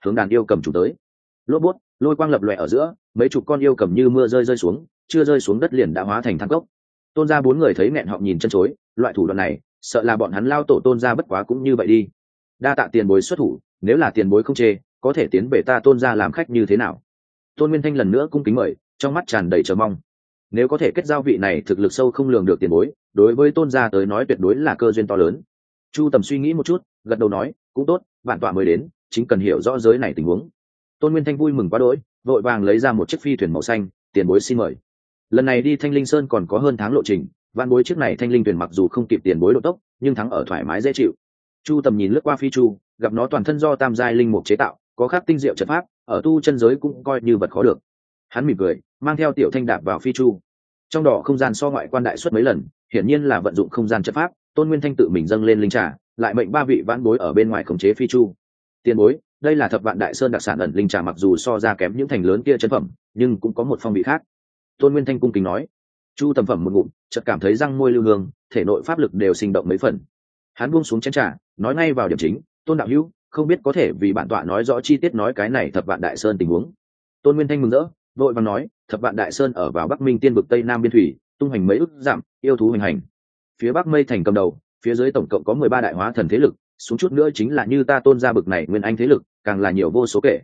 hướng đàn yêu cầm chủ tới. Lốp bút, lôi quang lập lòe ở giữa, mấy chục con yêu cầm như mưa rơi xuống, chưa rơi xuống đất liền đã hóa thành than cốc. Tôn gia bốn người thấy nghẹn họng nhìn chân chối, loại thủ đoạn này sợ là bọn hắn lao tổ Tôn gia bất quá cũng như vậy đi. Đa tạ tiền bối xuất thủ, nếu là tiền bối không chê, có thể tiến về ta Tôn gia làm khách như thế nào? Tôn Nguyên Thanh lần nữa cung kính mời, trong mắt tràn đầy chờ mong. Nếu có thể kết giao vị này thực lực sâu không lường được tiền bối, đối với Tôn gia tới nói tuyệt đối là cơ duyên to lớn. Chu Tầm suy nghĩ một chút, gật đầu nói, cũng tốt, bản tọa mới đến, chính cần hiểu rõ giới này tình huống. Tôn Nguyên Thanh vui mừng quá đỗi, vội vàng lấy ra một chiếc phi thuyền màu xanh, tiền bối xin mời. Lần này đi Thanh Linh Sơn còn có hơn tháng lộ trình, vạn bối chiếc này Thanh Linh thuyền mặc dù không kịp tiền bối độ tốc, nhưng thắng ở thoải mái dễ chịu. Chu Tầm nhìn lướt qua phi chu, gặp nó toàn thân do tam giai linh mục chế tạo, có khắc tinh diệu trận pháp, ở tu chân giới cũng coi như vật khó được. Hắn mỉm cười, mang theo Tiểu Thanh đạp vào phi chu. Trong đó không gian so ngoại quan đại suất mấy lần, hiển nhiên là vận dụng không gian trận pháp. Tôn Nguyên Thanh tự mình dâng lên linh trà, lại mệnh ba vị vãn bối ở bên ngoài khống chế phi chu. Tiền bối, đây là Thập Vạn Đại Sơn đặc sản ẩn linh trà, mặc dù so ra kém những thành lớn kia chân phẩm, nhưng cũng có một phong vị khác. Tôn Nguyên Thanh cung kính nói. Chu Tầm phẩm một ngụm, chợt cảm thấy răng môi lưu hương, thể nội pháp lực đều sinh động mấy phần. Hắn buông xuống chén trà, nói ngay vào điểm chính, Tôn đạo hữu, không biết có thể vì bản tọa nói rõ chi tiết nói cái này Thập Vạn Đại Sơn tình huống. Tôn Nguyên Thanh mừng rỡ, vội vàng nói, Thập Vạn Đại Sơn ở vào Bắc Minh Tiên vực Tây Nam biên thủy, tung hành mấy ức dặm, yêu thú hoành hành. Phía Bắc Mây Thành cầm đầu, phía dưới tổng cộng có 13 đại hóa thần thế lực, xuống chút nữa chính là như ta Tôn gia bực này nguyên anh thế lực, càng là nhiều vô số kể.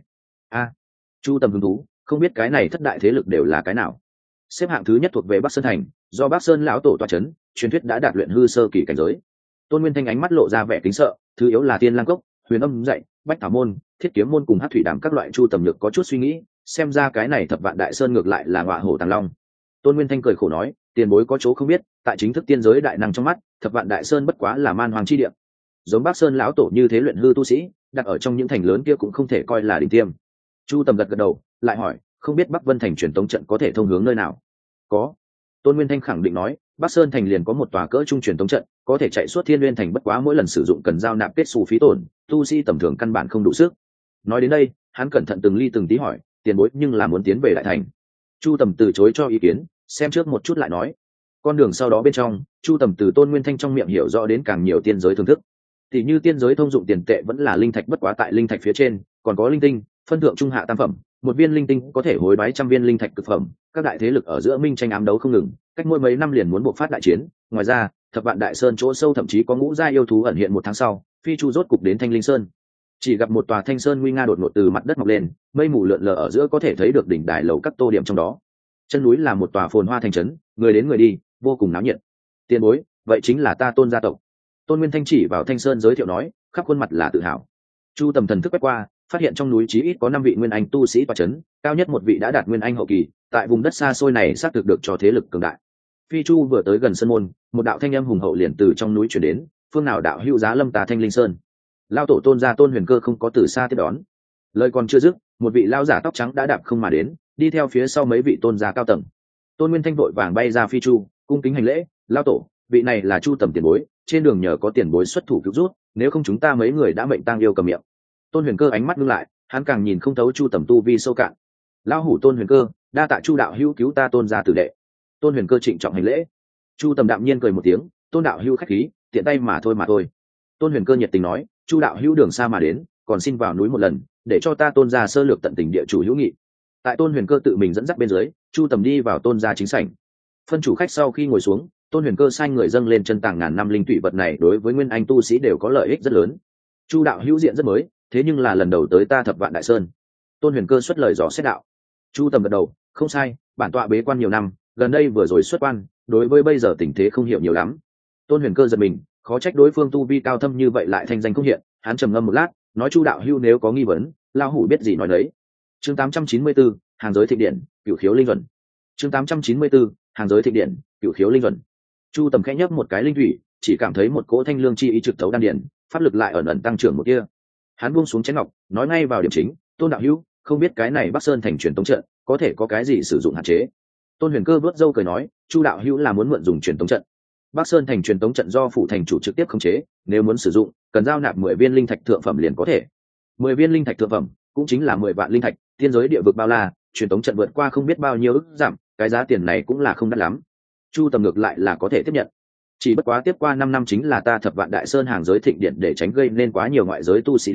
Chu Tầm hứng thú, không biết cái này thất đại thế lực đều là cái nào. Xếp hạng thứ nhất thuộc về Bắc Sơn thành, do Bắc Sơn lão tổ tọa chấn, truyền thuyết đã đạt luyện hư sơ kỳ cảnh giới. Tôn Nguyên Thanh ánh mắt lộ ra vẻ kính sợ, thứ yếu là Tiên Lang Cốc, Huyền Âm dạy, Bách Thảo môn, Thiết Kiếm môn cùng Hắc Thủy Đàm các loại. Chu Tầm Nhược có chút suy nghĩ, xem ra cái này Thập Vạn Đại Sơn ngược lại là ngọa hổ tàng long. Tôn Nguyên Thanh cười khổ nói, tiền bối có chỗ không biết, tại chính thức tiên giới đại năng trong mắt, Thập Vạn Đại Sơn bất quá là man hoàng chi địa. Giống Bắc Sơn lão tổ như thế luyện hư tu sĩ, đặt ở trong những thành lớn kia cũng không thể coi là đỉnh tiêm. Chu Tầm gật gật đầu, lại hỏi, không biết Bắc Vân thành truyền tống trận có thể thông hướng nơi nào? Có. Tôn Nguyên Thanh khẳng định nói, Bắc Sơn thành liền có một tòa cỡ trung truyền tống trận, có thể chạy suốt Thiên Nguyên thành, bất quá mỗi lần sử dụng cần giao nạp kết xu phí tổn, tu sĩ tầm thường căn bản không đủ sức. Nói đến đây, hắn cẩn thận từng ly từng tí hỏi, tiền bối nhưng là muốn tiến về đại thành. Chu Tầm từ chối cho ý kiến, xem trước một chút lại nói. Con đường sau đó bên trong, Chu Tầm từ Tôn Nguyên Thanh trong miệng hiểu rõ đến càng nhiều tiên giới thưởng thức. Thì như tiên giới thông dụng tiền tệ vẫn là linh thạch, bất quá tại linh thạch phía trên còn có linh tinh, phân thượng trung hạ tam phẩm, một viên linh tinh có thể hối đoái trăm viên linh thạch cực phẩm. Các đại thế lực ở giữa minh tranh ám đấu không ngừng, cách mỗi mấy năm liền muốn buộc phát đại chiến. Ngoài ra, Thập Vạn Đại Sơn chỗ sâu thậm chí có ngũ gia yêu thú ẩn hiện. 1 tháng sau, phi chu rốt cục đến Thanh Linh Sơn. Chỉ gặp một tòa thanh sơn nguy nga đột ngột từ mặt đất mọc lên, mây mù lượn lờ ở giữa có thể thấy được đỉnh đài lầu các tô điểm trong đó. Chân núi là một tòa phồn hoa thành trấn, người đến người đi, vô cùng náo nhiệt. Tiền bối, vậy chính là ta Tôn gia tộc. Tôn Nguyên Thanh chỉ vào Thanh Sơn giới thiệu nói, khắp khuôn mặt là tự hào. Chu Tầm thần thức quét qua, phát hiện trong núi chí ít có 5 vị nguyên anh tu sĩ tọa chấn, cao nhất một vị đã đạt nguyên anh hậu kỳ. Tại vùng đất xa xôi này xác thực được cho thế lực cường đại. Phi chu vừa tới gần sơn môn, một đạo thanh âm hùng hậu liền từ trong núi truyền đến, phương nào đạo hữu giá lâm ta Thanh Linh Sơn. Lao tổ Tôn gia Tôn Huyền Cơ không có từ xa tiếp đón. Lời còn chưa dứt, một vị lão giả tóc trắng đã đạp không mà đến, đi theo phía sau mấy vị tôn gia cao tầng. Tôn Nguyên Thanh vội vàng bay ra phi chu, cung kính hành lễ, lao tổ, vị này là Chu Tầm tiền bối, trên đường nhờ có tiền bối xuất thủ cứu rút, nếu không chúng ta mấy người đã mệnh tang yêu cầm miệng. Tôn Huyền Cơ ánh mắt ngưng lại, hắn càng nhìn không thấu Chu Tầm tu vi sâu cạn. Lão hủ Tôn Huyền Cơ, đa tạ Chu đạo hữu cứu ta Tôn gia tử đệ. Tôn Huyền Cơ trịnh trọng hành lễ. Chu Tầm đạm nhiên cười một tiếng, Tôn đạo hữu khách khí, tiện tay mà thôi. Tôn Huyền Cơ nhiệt tình nói, Chu đạo hữu đường xa mà đến, còn xin vào núi một lần, để cho ta Tôn gia sơ lược tận tình địa chủ hữu nghị. Tại Tôn Huyền Cơ tự mình dẫn dắt bên dưới, Chu Tầm đi vào Tôn gia chính sảnh. Phân chủ khách sau khi ngồi xuống, Tôn Huyền Cơ sai người dâng lên chân tàng ngàn năm linh tụy vật này đối với nguyên anh tu sĩ đều có lợi ích rất lớn. Chu đạo hữu diện rất mới, thế nhưng là lần đầu tới ta Thập Vạn Đại Sơn. Tôn Huyền Cơ xuất lời dò xét đạo. Chu Tầm gật đầu, không sai, bản tọa bế quan nhiều năm, gần đây vừa rồi xuất quan, đối với bây giờ tình thế không hiểu nhiều lắm. Tôn Huyền Cơ giật mình, khó trách đối phương tu vi cao thâm như vậy lại thanh danh không hiện. Hắn trầm ngâm một lát, nói, Chu đạo hữu nếu có nghi vấn, lao hủ biết gì nói đấy. Chương 894, hàng giới thịnh điện, cửu khiếu linh luận. Chương 894, hàng giới thịnh điện, cửu khiếu linh luận. Chu Tầm khẽ nhấp một cái linh thủy, chỉ cảm thấy một cỗ thanh lương chi ý trực thấu đan điền, pháp lực lại ẩn ẩn tăng trưởng một tia. Hắn buông xuống chén ngọc, nói ngay vào điểm chính, Tôn đạo hữu, không biết cái này Bắc Sơn thành truyền tống trận có thể có cái gì sử dụng hạn chế? Tôn Huyền Cơ vớt râu cười nói, Chu đạo hữu là muốn mượn dùng truyền tống trận. Bắc Sơn thành truyền tống trận do phủ thành chủ trực tiếp khống chế, nếu muốn sử dụng, cần giao nạp 10 viên linh thạch thượng phẩm liền có thể. 10 viên linh thạch thượng phẩm, cũng chính là 10 vạn linh thạch, tiên giới địa vực bao la, truyền tống trận vượt qua không biết bao nhiêu ức giảm, cái giá tiền này cũng là không đắt lắm. Chu Tầm ngược lại là có thể tiếp nhận. Chỉ bất quá tiếp qua 5 năm chính là ta Thập Vạn Đại Sơn hàng giới thịnh điện, để tránh gây nên quá nhiều ngoại giới tu sĩ đến,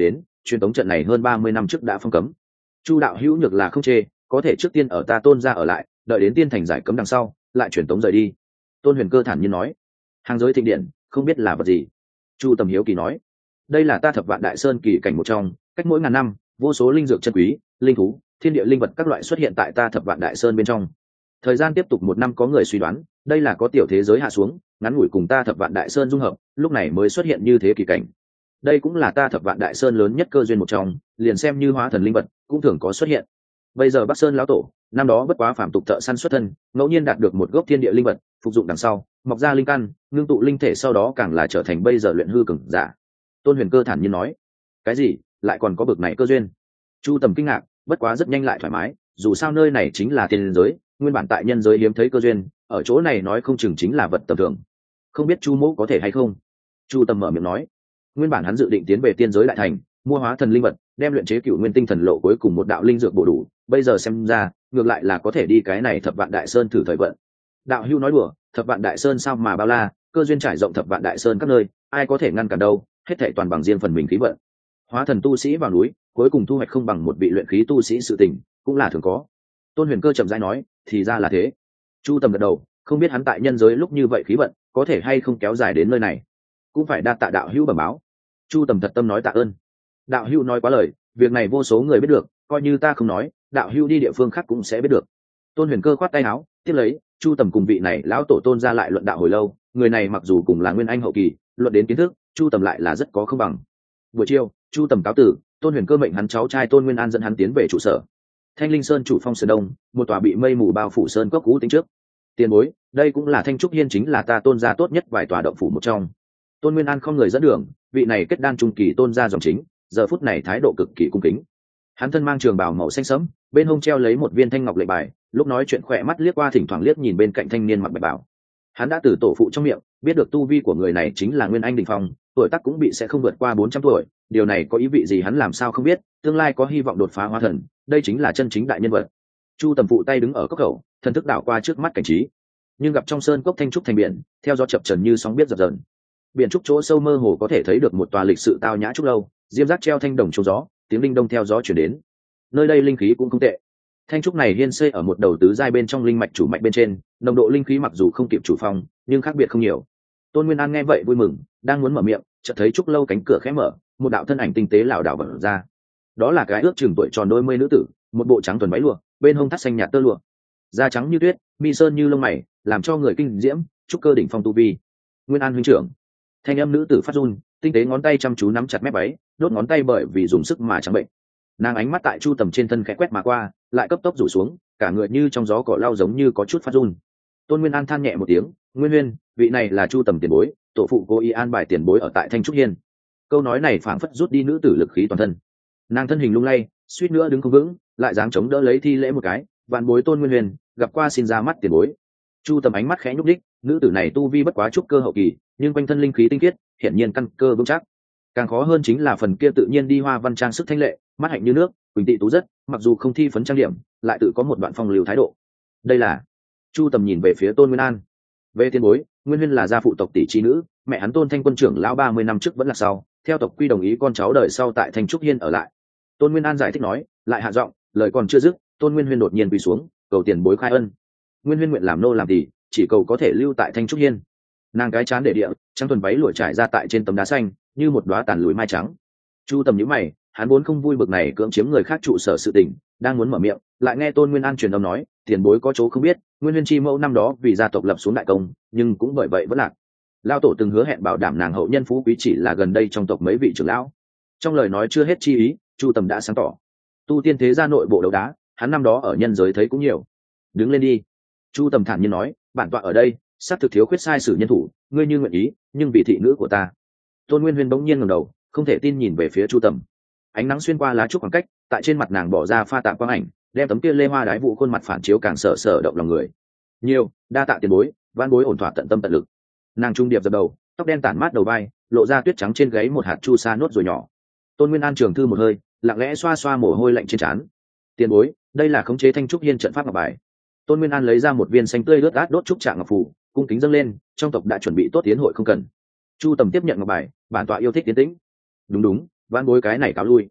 truyền tống trận này hơn 30 năm trước đã phong cấm. Chu đạo hữu nhược là không chê, có thể trước tiên ở ta Tôn gia ở lại, đợi đến tiên thành giải cấm đằng sau lại truyền tống rời đi. Tôn Huyền Cơ thản nhiên nói. Hàng giới thịnh điện không biết là vật gì? Chu Tầm hiếu kỳ nói. Đây là ta Thập Vạn Đại Sơn kỳ cảnh một trong, cách mỗi ngàn năm vô số linh dược chân quý, linh thú, thiên địa linh vật các loại xuất hiện tại ta Thập Vạn Đại Sơn bên trong. Thời gian tiếp tục 1 năm, có người suy đoán đây là có tiểu thế giới hạ xuống, ngắn ngủi cùng ta Thập Vạn Đại Sơn dung hợp, lúc này mới xuất hiện như thế kỳ cảnh. Đây cũng là ta Thập Vạn Đại Sơn lớn nhất cơ duyên một trong, liền xem như hóa thần linh vật cũng thường có xuất hiện. Bây giờ Bắc Sơn lão tổ năm đó bất quá phàm tục thợ săn xuất thân, ngẫu nhiên đạt được một gốc thiên địa linh vật, phục dụng đằng sau mọc ra linh căn, ngưng tụ linh thể, sau đó càng là trở thành bây giờ luyện hư cường giả. Tôn Huyền Cơ thản nhiên nói. Cái gì lại còn có bực này cơ duyên? Chu Tầm kinh ngạc, bất quá rất nhanh lại thoải mái, dù sao nơi này chính là tiên giới, nguyên bản tại nhân giới hiếm thấy cơ duyên, ở chỗ này nói không chừng chính là vật tầm thường. Không biết Chu mẫu có thể hay không? Chu Tầm mở miệng nói. Nguyên bản hắn dự định tiến về tiên giới đại thành, mua hóa thần linh vật, đem luyện chế cựu nguyên tinh thần lộ cuối cùng một đạo linh dược bổ đủ, bây giờ xem ra ngược lại là có thể đi cái này Thập Vạn Đại Sơn thử thời vận. Đạo hữu nói đùa, Thập Vạn Đại Sơn sao mà bao la, cơ duyên trải rộng Thập Vạn Đại Sơn các nơi, ai có thể ngăn cản đâu, hết thảy toàn bằng riêng phần mình khí vận. Hóa thần tu sĩ vào núi, cuối cùng thu hoạch không bằng một vị luyện khí tu sĩ, sự tình cũng là thường có. Tôn Huyền Cơ chậm rãi nói, thì ra là thế. Chu Tầm gật đầu, không biết hắn tại nhân giới lúc như vậy khí vận có thể hay không kéo dài đến nơi này, cũng phải đa tạ đạo hữu bẩm báo. Chu Tầm thật tâm nói tạ ơn. Đạo hữu nói quá lời, việc này vô số người biết được, coi như ta không nói, đạo hữu đi địa phương khác cũng sẽ biết được. Tôn Huyền Cơ khoát tay áo, tiếp lấy Chu Tầm cùng vị này lão tổ Tôn ra lại luận đạo hồi lâu. Người này mặc dù cùng là nguyên anh hậu kỳ, luận đến kiến thức Chu Tầm lại là rất có không bằng. Buổi chiều Chu Tầm cáo tử, Tôn Huyền Cơ mệnh hắn cháu trai Tôn Nguyên An dẫn hắn tiến về trụ sở Thanh Linh Sơn chủ phong sơn đông, một tòa bị mây mù bao phủ sơn cốc cũ tính trước. Tiền bối, đây cũng là Thanh Trúc Hiên, chính là ta Tôn gia tốt nhất vài tòa động phủ một trong. Tôn Nguyên An không người dẫn đường, vị này kết đan trung kỳ Tôn gia dòng chính, giờ phút này thái độ cực kỳ cung kính. Hắn thân mang trường bào màu xanh sẫm, bên hông treo lấy một viên thanh ngọc lệnh bài, lúc nói chuyện khỏe mắt liếc qua thỉnh thoảng liếc nhìn bên cạnh thanh niên mặc bạch bào. Hắn đã từ tổ phụ trong miệng biết được tu vi của người này chính là nguyên anh đỉnh phong, tuổi tác cũng bị sẽ không vượt qua 400 tuổi. Điều này có ý vị gì hắn làm sao không biết, tương lai có hy vọng đột phá hóa thần, đây chính là chân chính đại nhân vật. Chu Tầm phụ tay đứng ở cốc khẩu, thần thức đảo qua trước mắt cảnh trí, nhưng gặp trong sơn cốc thanh trúc thành biển, theo gió chập chờn như sóng biết dập dờn. Biển trúc chỗ sâu mơ hồ có thể thấy được một tòa lịch sự tao nhã trúc lâu, diêm giác treo thanh đồng trong gió, tiếng linh đông theo gió chuyển đến. Nơi đây linh khí cũng không tệ. Thanh trúc này hiên xây ở một đầu tứ giai bên trong linh mạch chủ mạch bên trên, nồng độ linh khí mặc dù không kịp chủ phong, nhưng khác biệt không nhiều. Tôn Nguyên An nghe vậy vui mừng, đang muốn mở miệng, chợt thấy trúc lâu cánh cửa khẽ mở, một đạo thân ảnh tinh tế lảo đảo bật ra. Đó là cái ước chừng tuổi tròn đôi mươi nữ tử, một bộ trắng thuần váy lụa, bên hông thắt xanh nhạt tơ lụa, da trắng như tuyết, mi sơn như lông mày, làm cho người kinh diễm, trúc cơ đỉnh phong tu vi. Nguyên An huynh trưởng. Thanh âm nữ tử phát run, tinh tế ngón tay chăm chú nắm chặt mép váy, đốt ngón tay bởi vì dùng sức mà trắng bệnh. Nàng ánh mắt tại Chu Tầm trên thân khẽ quét mà qua, lại cấp tốc rủ xuống, cả người như trong gió cỏ lau, giống như có chút phát run. Tôn Nguyên An than nhẹ một tiếng, Nguyên Huyên, vị này là Chu Tầm tiền bối, tổ phụ cố ý an bài tiền bối ở tại Thanh Trúc Hiên. Câu nói này phảng phất rút đi nữ tử lực khí toàn thân. Nàng thân hình lung lay, suýt nữa đứng không vững, lại dáng chống đỡ lấy thi lễ một cái, vạn bối Tôn Nguyên Huyền gặp qua, xin ra mắt tiền bối. Chu Tầm ánh mắt khẽ nhúc đích, nữ tử này tu vi bất quá trúc cơ hậu kỳ, nhưng quanh thân linh khí tinh khiết, hiển nhiên căn cơ vững chắc. Càng khó hơn chính là phần kia tự nhiên đi hoa văn trang sức thanh lệ, mắt hạnh như nước, quỳnh tị tú rất, mặc dù không thi phấn trang điểm, lại tự có một đoạn phong lưu thái độ. Đây là Chu Tầm nhìn về phía Tôn Nguyên An. Về tiền bối, Nguyên Huyên là gia phụ tộc tỷ trí nữ, mẹ hắn Tôn Thanh Quân trưởng lão 30 năm trước vẫn là sau, theo tộc quy đồng ý con cháu đời sau tại Thanh Trúc Hiên ở lại. Tôn Nguyên An giải thích nói, lại hạ giọng, lời còn chưa dứt, Tôn Nguyên Huyên đột nhiên quỳ xuống, cầu tiền bối khai ân. Nguyên Huyên nguyện làm nô làm tỳ, chỉ cầu có thể lưu tại Thanh Trúc Hiên. Nàng cái chán để địa, trắng thuần váy lụa trải ra tại trên tấm đá xanh, như một đóa tàn lùi mai trắng. Chu Tầm nhíu mày, hắn vốn không vui bực này cưỡng chiếm người khác trụ sở sự tình, đang muốn mở miệng, lại nghe Tôn Nguyên An truyền âm nói, tiền bối có chỗ không biết, Nguyên Huyên chi mẫu năm đó vì gia tộc lập xuống đại công, nhưng cũng bởi vậy vẫn lạc. Lão tổ từng hứa hẹn bảo đảm nàng hậu nhân phú quý chỉ là gần đây trong tộc mấy vị trưởng lão. Trong lời nói chưa hết chi ý, Chu Tầm đã sáng tỏ. Tu tiên thế gia nội bộ đấu đá, hắn năm đó ở nhân giới thấy cũng nhiều. Đứng lên đi. Chu Tầm thản nhiên nói, bản tọa ở đây, xác thực thiếu khuyết sai sử nhân thủ, ngươi như nguyện ý, nhưng vì thị nữ của ta. Tôn Nguyên Huyên bỗng nhiên ngẩng đầu, không thể tin nhìn về phía Chu Tầm. Ánh nắng xuyên qua lá trúc khoảng cách, tại trên mặt nàng bỏ ra pha tạp quang ảnh, đem tấm kia lê hoa đái vụ khuôn mặt phản chiếu càng sợ sợ động lòng người. Nhiều, đa tạ tiền bối, van bối ổn thỏa tận tâm tận lực. Nàng trung điệp dập đầu, tóc đen tản mát đầu vai, lộ ra tuyết trắng trên gáy một hạt chu sa nốt rồi nhỏ. Tôn Nguyên An trường thư một hơi, lặng lẽ xoa xoa mồ hôi lạnh trên trán. Tiền bối, đây là khống chế Thanh Trúc Hiên trận pháp ngọc bài. Tôn Nguyên An lấy ra một viên xanh tươi lướt át đốt trúc trạng ngọc phù, cung kính dâng lên, trong tộc đã chuẩn bị tốt tiến hội không cần. Chu Tầm tiếp nhận ngọc bài, bản tọa yêu thích tiến tĩnh. Đúng, vãn bối cái này cáo lui.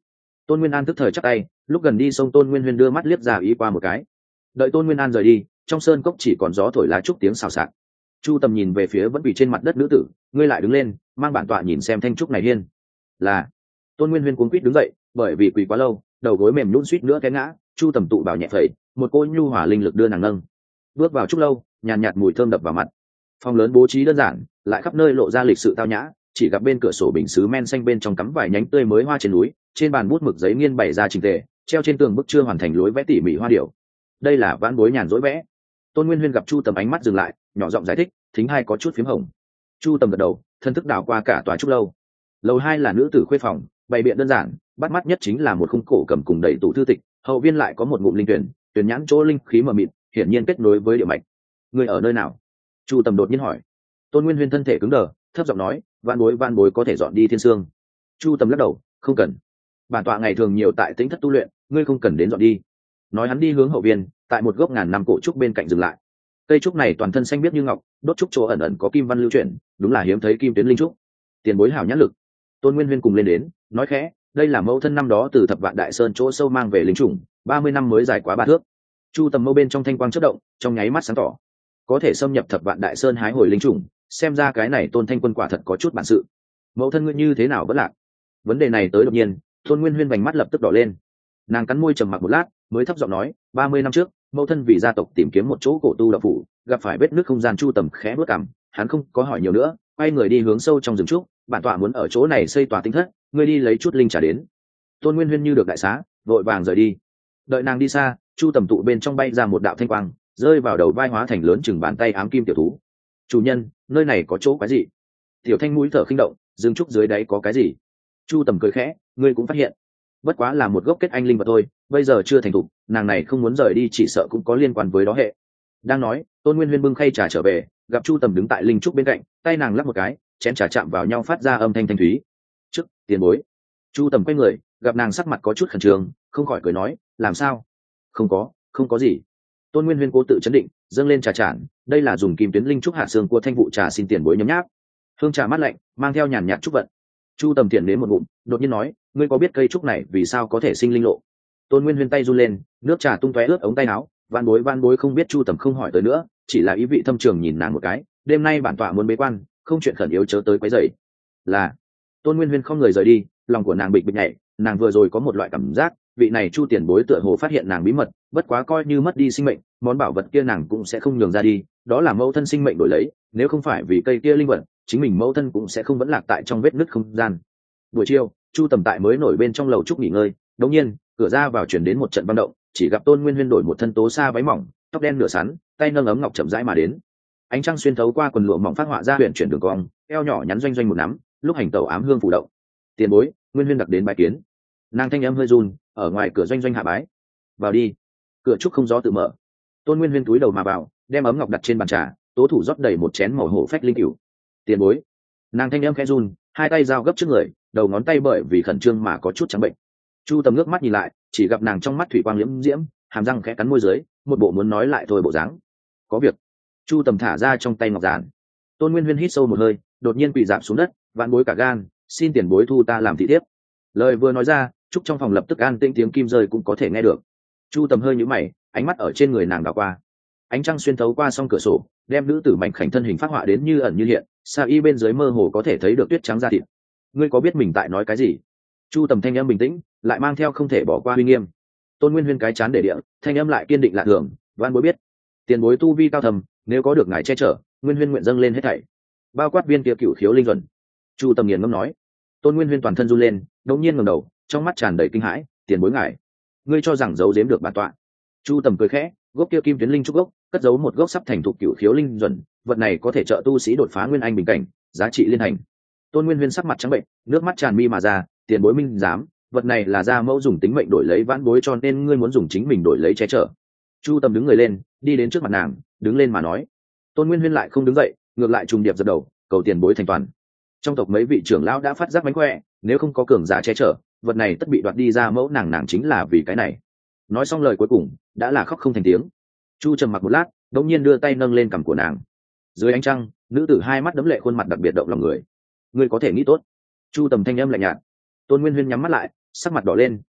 Tôn Nguyên An tức thời chắc tay, lúc gần đi sông Tôn Nguyên Huyên đưa mắt liếc ra ý qua một cái. Đợi Tôn Nguyên An rời đi, trong sơn cốc chỉ còn gió thổi lá trúc tiếng xào xạc. Chu Tầm nhìn về phía vẫn quỳ trên mặt đất nữ tử, ngươi lại đứng lên, mang bản tọa nhìn xem thanh trúc này hiên. Là. Tôn Nguyên Huyên cuống quýt đứng dậy, bởi vì quỳ quá lâu, đầu gối mềm nhũn suýt nữa té ngã. Chu Tầm tụ bảo nhẹ phẩy, một cô nhu hòa linh lực đưa nàng nâng. Bước vào trúc lâu, nhàn nhạt mùi thơm đập vào mặt. Phòng lớn bố trí đơn giản, lại khắp nơi lộ ra lịch sự tao nhã, chỉ gặp bên cửa sổ bình sứ men xanh bên trong cắm vài nhánh tươi mới hoa trên núi, trên bàn bút mực giấy nghiên bày ra trình tề, treo trên tường bức chưa hoàn thành lối vẽ tỉ mỉ hoa điểu. Đây là vãn bối nhàn rỗi vẽ. Tôn Nguyên Huyên gặp Chu Tầm ánh mắt dừng lại, nhỏ giọng giải thích, thính hai có chút phím hồng. Chu Tầm gật đầu, thân thức đảo qua cả tòa trúc lâu. Lầu 2 là nữ tử khuê phòng, bày biện đơn giản, bắt mắt nhất chính là một khung cổ cầm cùng đầy tủ thư tịch, hậu viên lại có một ngụm linh tuyển, tuyển nhãn chỗ linh khí mờ mịt, hiển nhiên kết nối với địa mạch. Người ở nơi nào? Chu Tầm đột nhiên hỏi. Tôn Nguyên Huyên thân thể cứng đờ, thấp giọng nói, vãn bối có thể dọn đi Thiên Sương. Chu Tầm lắc đầu, không cần. Bản tọa ngày thường nhiều tại tĩnh thất tu luyện, ngươi không cần đến dọn đi. Nói hắn đi hướng hậu viên, tại một gốc ngàn năm cổ trúc bên cạnh dừng lại. Cây trúc này toàn thân xanh biếc như ngọc, đốt trúc chỗ ẩn ẩn có kim văn lưu chuyển, đúng là hiếm thấy kim tuyến linh trúc. Tiền bối hảo nhãn lực. Tôn Nguyên Huyên cùng lên đến, nói khẽ, đây là mẫu thân năm đó từ Thập Vạn Đại Sơn chỗ sâu mang về linh trùng, 30 năm mới dài quá 3 thước. Chu Tầm mâu bên trong thanh quang chớp động, trong nháy mắt sáng tỏ. Có thể xâm nhập Thập Vạn Đại Sơn hái hồi linh trùng, xem ra cái này Tôn Thanh Quân quả thật có chút bản sự. Mẫu thân ngươi như thế nào vẫn lạc? Vấn đề này tới đột nhiên, Tôn Nguyên Huyên vành mắt lập tức đỏ lên. Nàng cắn môi trầm mặc một lát, mới thấp giọng nói, 30 năm trước, mẫu thân vì gia tộc tìm kiếm một chỗ cổ tu đạo phủ, gặp phải vết nứt không gian. Chu Tầm khẽ bước cằm, hắn không có hỏi nhiều nữa, quay người đi hướng sâu trong rừng trúc, bản tọa muốn ở chỗ này xây tòa tinh thất, ngươi đi lấy chút linh trả đến. Tôn Nguyên Huyên như được đại xá, vội vàng rời đi. Đợi nàng đi xa, Chu Tầm tụ bên trong bay ra một đạo thanh quang, rơi vào đầu vai hóa thành lớn chừng bàn tay ám kim tiểu thú. Chủ nhân, nơi này có chỗ quái gì? Tiểu Thanh mũi thở khinh động, rừng trúc dưới đáy có cái gì? Chu Tầm cười khẽ, ngươi cũng phát hiện. Bất quá là một gốc kết anh linh vật thôi, bây giờ chưa thành thục, nàng này không muốn rời đi chỉ sợ cũng có liên quan với đó hệ. Đang nói, Tôn Nguyên Huyên bưng khay trà trở về, gặp Chu Tầm đứng tại linh trúc bên cạnh, tay nàng lắc một cái, chén trà chạm vào nhau phát ra âm thanh thanh thúy. Trước, tiền bối. Chu Tầm quay người, gặp nàng sắc mặt có chút khẩn trương, không khỏi cười nói, làm sao? Không có gì. Tôn Nguyên Huyên cố tự chấn định, dâng lên trà chản, đây là dùng kim tuyến linh trúc hạ xương của thanh vụ trà, xin tiền bối nhấm nháp. Hương trà mát lạnh, mang theo nhàn nhạt trúc vận. Chu Tầm tiện đến một ngụm, đột nhiên nói, ngươi có biết cây trúc này vì sao có thể sinh linh lộ? Tôn Nguyên Huyên tay run lên, nước trà tung tóe ướt ống tay áo. Van bối không biết. Chu Tầm không hỏi tới nữa, chỉ là ý vị thâm trường nhìn nàng một cái. Đêm nay bản tọa muốn bế quan, không chuyện khẩn yếu chớ tới quấy rầy. Là. Tôn Nguyên Huyên không người rời đi, lòng của nàng bịch bịch nhảy, nàng vừa rồi có một loại cảm giác, vị này Chu tiền bối tựa hồ phát hiện nàng bí mật, bất quá coi như mất đi sinh mệnh, món bảo vật kia nàng cũng sẽ không nhường ra đi, đó là mẫu thân sinh mệnh đổi lấy, nếu không phải vì cây kia linh vật, chính mình mẫu thân cũng sẽ không vẫn lạc tại trong vết nứt không gian. Buổi chiều, Chu Tầm tại mới nổi bên trong lầu trúc nghỉ ngơi, đột nhiên, cửa ra vào chuyển đến một trận băng động, chỉ gặp Tôn Nguyên Huyên đổi một thân tố sa váy mỏng, tóc đen nửa sắn, tay nâng ấm ngọc chậm rãi mà đến. Ánh trăng xuyên thấu qua quần lụa mỏng phát họa ra huyền chuyển đường cong, eo nhỏ nhắn doanh doanh một nắm, lúc hành tẩu ám hương phủ động. Tiền bối, Nguyên Huyên đặc đến bái kiến. Nàng thanh âm hơi run, ở ngoài cửa doanh doanh hạ bái. Vào đi. Cửa trúc không gió tự mở. Tôn Nguyên Huyên túi đầu mà vào, đem ấm ngọc đặt trên bàn trà, tố thủ rót đầy một chén màu hổ phách linh cửu. Tiền bối. Nàng thanh âm khẽ run, hai tay giao gấp trước người, đầu ngón tay bởi vì khẩn trương mà có chút trắng bệnh. Chu Tầm nước mắt nhìn lại, chỉ gặp nàng trong mắt thủy quang liễm diễm, hàm răng khẽ cắn môi dưới, một bộ muốn nói lại thôi bộ dáng. Có việc. Chu Tầm thả ra trong tay ngọc giản. Tôn Nguyên Huyên hít sâu một hơi, đột nhiên quỳ rạp xuống đất, vạn bối cả gan, xin tiền bối thu ta làm thị thiếp. Lời vừa nói ra, trúc trong phòng lập tức an tĩnh, tiếng kim rơi cũng có thể nghe được. Chu Tầm hơi nhíu mày, ánh mắt ở trên người nàng đảo qua. Ánh trăng xuyên thấu qua song cửa sổ, đem nữ tử mảnh khảnh thân hình phát họa đến như ẩn như hiện, sa y bên dưới mơ hồ có thể thấy được tuyết trắng da thịt. Ngươi có biết mình tại nói cái gì? Chu Tầm thanh âm bình tĩnh, lại mang theo không thể bỏ qua uy nghiêm. Tôn Nguyên Huyên cái chán để địa, thanh âm lại kiên định lạ thường, van bối biết. Tiền bối tu vi cao thầm, nếu có được ngài che chở, Nguyên Huyên nguyện dâng lên hết thảy. Bao quát viên kia cửu khiếu linh luận. Chu Tầm nghiền ngâm nói. Tôn Nguyên Huyên toàn thân run lên, đột nhiên ngẩng đầu, trong mắt tràn đầy kinh hãi, tiền bối ngài, ngươi cho rằng giấu giếm được bản tọa? Chu Tầm cười khẽ, gốc kia kim tuyến linh trúc gốc, cất giấu một gốc sắp thành thục cửu khiếu linh duẩn, vật này có thể trợ tu sĩ đột phá nguyên anh bình cảnh, giá trị liên thành. Tôn Nguyên Huyên sắc mặt trắng bệnh, nước mắt tràn mi mà ra, tiền bối minh dám, vật này là gia mẫu dùng tính mệnh đổi lấy vãn bối, cho nên ngươi muốn dùng chính mình đổi lấy che chở. Chu Tầm đứng người lên, đi đến trước mặt nàng, đứng lên mà nói. Tôn Nguyên Huyên lại không đứng dậy, ngược lại trùng điệp giật đầu, cầu tiền bối thành toàn. Trong tộc mấy vị trưởng lão đã phát giác mánh khỏe, nếu không có cường giả che chở, vật này tất bị đoạt đi, ra mẫu nàng chính là vì cái này. Nói xong lời cuối cùng, đã là khóc không thành tiếng. Chu trầm mặc một lát, đột nhiên đưa tay nâng lên cằm của nàng. Dưới ánh trăng, nữ tử hai mắt đấm lệ, khuôn mặt đặc biệt động lòng người. Ngươi có thể nghĩ tốt. Chu Tầm thanh âm lạnh nhạt. Tôn Nguyên Huyên nhắm mắt lại, sắc mặt đỏ lên,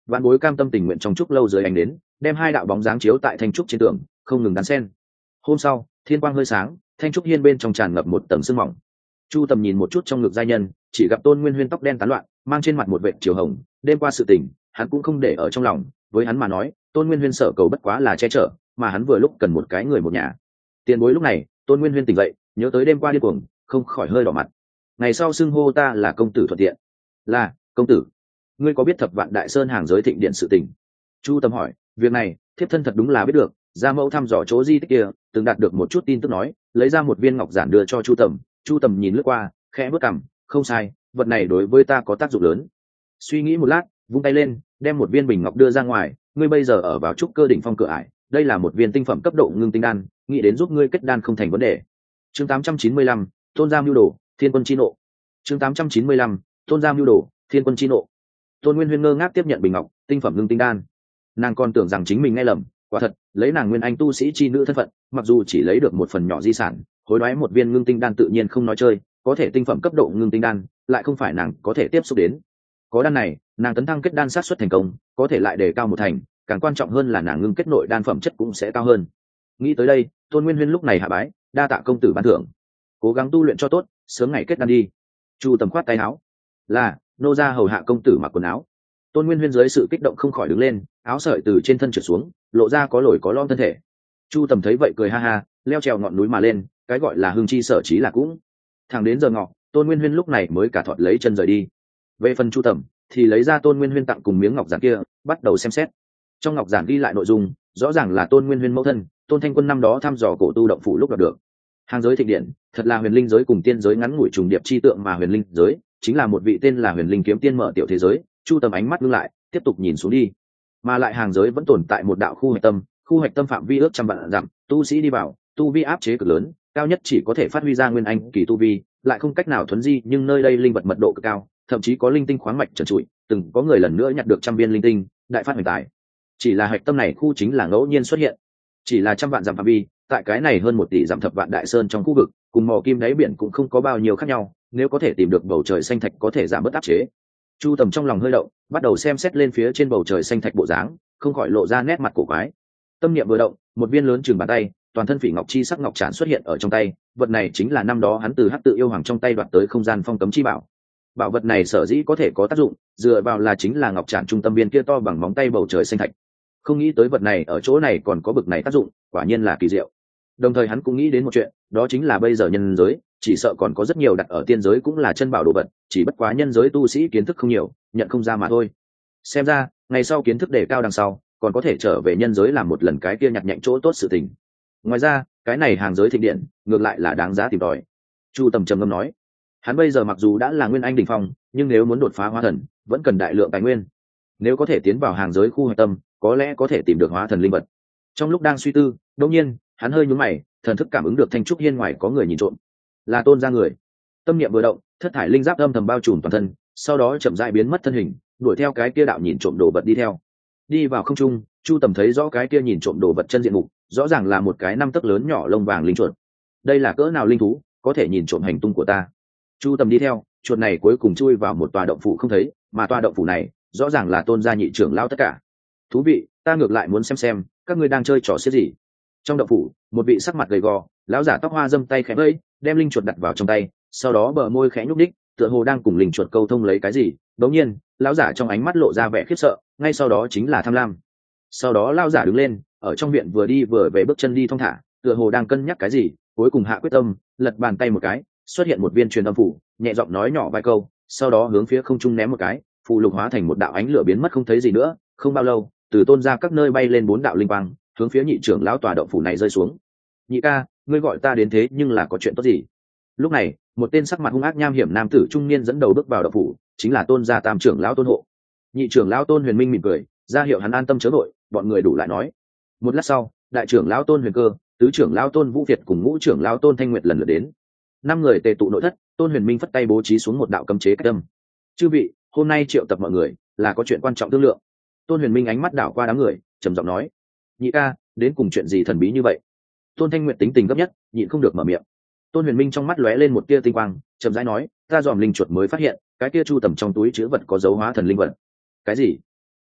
Vạn bối cam tâm tình nguyện trong trúc lâu dưới ánh đến, đem hai đạo bóng dáng chiếu tại thanh trúc trên tường, không ngừng đan sen. Hôm sau, thiên quang hơi sáng, thanh trúc hiên bên trong tràn ngập một tầng sương mỏng. Chu Tầm nhìn một chút trong ngực giai nhân, chỉ gặp Tôn Nguyên Huyên tóc đen tán loạn, mang trên mặt một vệt chiều hồng. Đêm qua sự tình, hắn cũng không để ở trong lòng. Với hắn mà nói, Tôn Nguyên Huyên sợ cầu bất quá là che chở, mà hắn vừa lúc cần một cái người một nhà. Tiền bối lúc này, Tôn Nguyên Huyên tỉnh dậy, nhớ tới đêm qua điên cuồng, không khỏi hơi đỏ mặt. Ngày sau xưng hô ta là công tử thuận tiện. Là công tử. Ngươi có biết Thập Vạn Đại Sơn hàng giới thịnh điện sự tình? Chu Tầm hỏi. Việc này, thiếp thân thật đúng là biết được. Gia mẫu thăm dò chỗ di tích kia, từng đạt được một chút tin tức nói, lấy ra một viên ngọc giản đưa cho Chu Tầm. Chu Tầm nhìn lướt qua, khẽ bước cằm, không sai, vật này đối với ta có tác dụng lớn. Suy nghĩ một lát, vung tay lên, đem một viên bình ngọc đưa ra ngoài. Ngươi bây giờ ở vào trúc cơ đỉnh phong cửa ải, đây là một viên tinh phẩm cấp độ ngưng tinh đan, nghĩ đến giúp ngươi kết đan không thành vấn đề. Chương 895, Tôn gia mưu đồ, Thiên quân chi nộ. Chương 895, Tôn gia mưu đồ, Thiên quân chi nộ. Tôn Nguyên Huyên ngơ ngác tiếp nhận bình ngọc, tinh phẩm ngưng tinh đan. Nàng còn tưởng rằng chính mình nghe lầm, quả thật, lấy nàng nguyên anh tu sĩ chi nữ thân phận, mặc dù chỉ lấy được một phần nhỏ di sản, hối đoái một viên ngưng tinh đan tự nhiên không nói chơi, có thể tinh phẩm cấp độ ngưng tinh đan, lại không phải nàng có thể tiếp xúc đến. Có đan này, nàng tấn thăng kết đan sát suất thành công, có thể lại đề cao một thành, càng quan trọng hơn là nàng ngưng kết nội đan phẩm chất cũng sẽ cao hơn. Nghĩ tới đây, Tôn Nguyên Huyên lúc này hạ bái, đa tạ công tử ban thưởng, cố gắng tu luyện cho tốt, sớm ngày kết đan đi. Chu Tầm khoát tay áo, là nô gia hầu hạ công tử mặc quần áo. Tôn Nguyên Huyên dưới sự kích động không khỏi đứng lên, áo sợi từ trên thân trượt xuống, lộ ra có lồi có lõm thân thể. Chu Tầm thấy vậy cười ha ha, leo trèo ngọn núi mà lên, cái gọi là hưng chi sở trí là cũng. Thẳng đến giờ ngọ, Tôn Nguyên Huyên lúc này mới cả thọt lấy chân rời đi. Về phần Chu Tầm thì lấy ra Tôn Nguyên Huyên tặng cùng miếng ngọc giản kia, bắt đầu xem xét. Trong ngọc giản ghi lại nội dung, rõ ràng là Tôn Nguyên Huyên mẫu thân Tôn Thanh Quân năm đó thăm dò cổ tu động phủ lúc gặp được. Hàng giới thịnh điện, thật là huyền linh giới cùng tiên giới ngắn ngủi trùng điệp chi tượng, mà huyền linh giới chính là một vị tên là Huyền Linh Kiếm Tiên mở tiểu thế giới. Chu Tầm ánh mắt ngưng lại, tiếp tục nhìn xuống đi. Mà lại hàng giới vẫn tồn tại một đạo khu hạch tâm phạm vi ước trăm vạn dặm, tu sĩ đi vào, tu vi áp chế cực lớn, cao nhất chỉ có thể phát huy ra nguyên anh kỳ tu vi, lại không cách nào thuấn di, nhưng nơi đây linh vật mật độ cực cao, thậm chí có linh tinh khoáng mạch trần trụi, từng có người lần nữa nhặt được trăm viên linh tinh, đại phát hoành tài. Chỉ là hạch tâm này khu chính là ngẫu nhiên xuất hiện, chỉ là trăm vạn dặm phạm vi, tại cái này hơn 1 tỷ dặm Thập Vạn Đại Sơn trong khu vực, cùng mỏ kim đáy biển cũng không có bao nhiêu khác nhau, nếu có thể tìm được bầu trời xanh thạch có thể giảm bớt áp chế. Chu Tầm trong lòng hơi động, bắt đầu xem xét lên phía trên bầu trời xanh thạch bộ dáng, không khỏi lộ ra nét mặt cổ quái. Tâm niệm vừa động, một viên lớn chừng bàn tay, toàn thân phỉ ngọc chi sắc ngọc tràn xuất hiện ở trong tay. Vật này chính là năm đó hắn từ Hắc Tự Yêu Hoàng trong tay đoạt tới không gian phong cấm chi bảo. Bảo vật này sở dĩ có thể có tác dụng, dựa vào là chính là ngọc tràn trung tâm viên kia to bằng móng tay bầu trời xanh thạch. Không nghĩ tới vật này ở chỗ này còn có bực này tác dụng, quả nhiên là kỳ diệu. Đồng thời hắn cũng nghĩ đến một chuyện, đó chính là bây giờ nhân giới chỉ sợ còn có rất nhiều đặt ở tiên giới cũng là chân bảo đồ vật, chỉ bất quá nhân giới tu sĩ kiến thức không nhiều, nhận không ra mà thôi. Xem ra ngày sau kiến thức đề cao đằng sau, còn có thể trở về nhân giới làm một lần cái kia nhặt nhạnh chỗ tốt sự tình. Ngoài ra, cái này hàng giới thịnh điện ngược lại là đáng giá tìm tòi. Chu Tầm trầm ngâm nói, hắn bây giờ mặc dù đã là nguyên anh đỉnh phong, nhưng nếu muốn đột phá hóa thần, vẫn cần đại lượng tài nguyên. Nếu có thể tiến vào hàng giới khu hạch tâm, có lẽ có thể tìm được hóa thần linh vật. Trong lúc đang suy tư, đột nhiên hắn hơi nhướng mày, thần thức cảm ứng được thanh trúc hiên ngoài có người nhìn trộm, là Tôn gia người. Tâm niệm vừa động, thất thải linh giáp âm thầm bao trùm toàn thân, sau đó chậm rãi biến mất thân hình, đuổi theo cái kia đạo nhìn trộm đồ vật đi theo. Đi vào không trung, Chu Tầm thấy rõ cái kia nhìn trộm đồ vật chân diện mục, rõ ràng là một cái 5 tấc lớn nhỏ lông vàng linh chuột. Đây là cỡ nào linh thú, có thể nhìn trộm hành tung của ta? Chu Tầm đi theo, chuột này cuối cùng chui vào một tòa động phủ không thấy, mà tòa động phủ này rõ ràng là Tôn gia nhị trưởng lão tất cả. Thú vị, ta ngược lại muốn xem các ngươi đang chơi trò xiết gì. Trong động phủ, một vị sắc mặt gầy gò, lão giả tóc hoa dâm tay khẽ vẫy, đem linh chuột đặt vào trong tay, sau đó bờ môi khẽ nhúc đích, tựa hồ đang cùng linh chuột câu thông lấy cái gì. Đống nhiên, lão giả trong ánh mắt lộ ra vẻ khiếp sợ, ngay sau đó chính là tham lam. Sau đó lão giả đứng lên, ở trong viện vừa đi vừa về bước chân đi thong thả, tựa hồ đang cân nhắc cái gì, cuối cùng hạ quyết tâm, lật bàn tay một cái, xuất hiện một viên truyền âm phủ, nhẹ giọng nói nhỏ vài câu, sau đó hướng phía không trung ném một cái, phù lục hóa thành một đạo ánh lửa biến mất không thấy gì nữa. Không bao lâu, từ Tôn ra các nơi bay lên 4 đạo linh quang, hướng phía nhị trưởng lão tòa động phủ này rơi xuống. Nhị ca, ngươi gọi ta đến thế nhưng là có chuyện tốt gì? Lúc này, một tên sắc mặt hung ác nham hiểm nam tử trung niên dẫn đầu bước vào động phủ, chính là Tôn gia tam trưởng lão Tôn Hộ. Nhị trưởng lão Tôn Huyền Minh mỉm cười, ra hiệu hắn an tâm chớ vội, bọn người đủ lại nói. Một lát sau, đại trưởng lão Tôn Huyền Cơ, tứ trưởng lão Tôn Vũ Việt cùng ngũ trưởng lão Tôn Thanh Nguyệt lần lượt đến. 5 người tề tụ nội thất, Tôn Huyền Minh phất tay bố trí xuống một đạo cấm chế cách âm. Chư vị, hôm nay triệu tập mọi người là có chuyện quan trọng thương lượng. Tôn Huyền Minh ánh mắt đảo qua đám người, trầm giọng nói, nhị ca, đến cùng chuyện gì thần bí như vậy? Tôn Thanh Nguyệt tính tình gấp nhất, nhịn không được mở miệng. Tôn Huyền Minh trong mắt lóe lên một tia tinh quang, chậm rãi nói, ta dòm linh chuột mới phát hiện, cái kia Chu Tầm trong túi chứa vật có dấu hóa thần linh vật. Cái gì?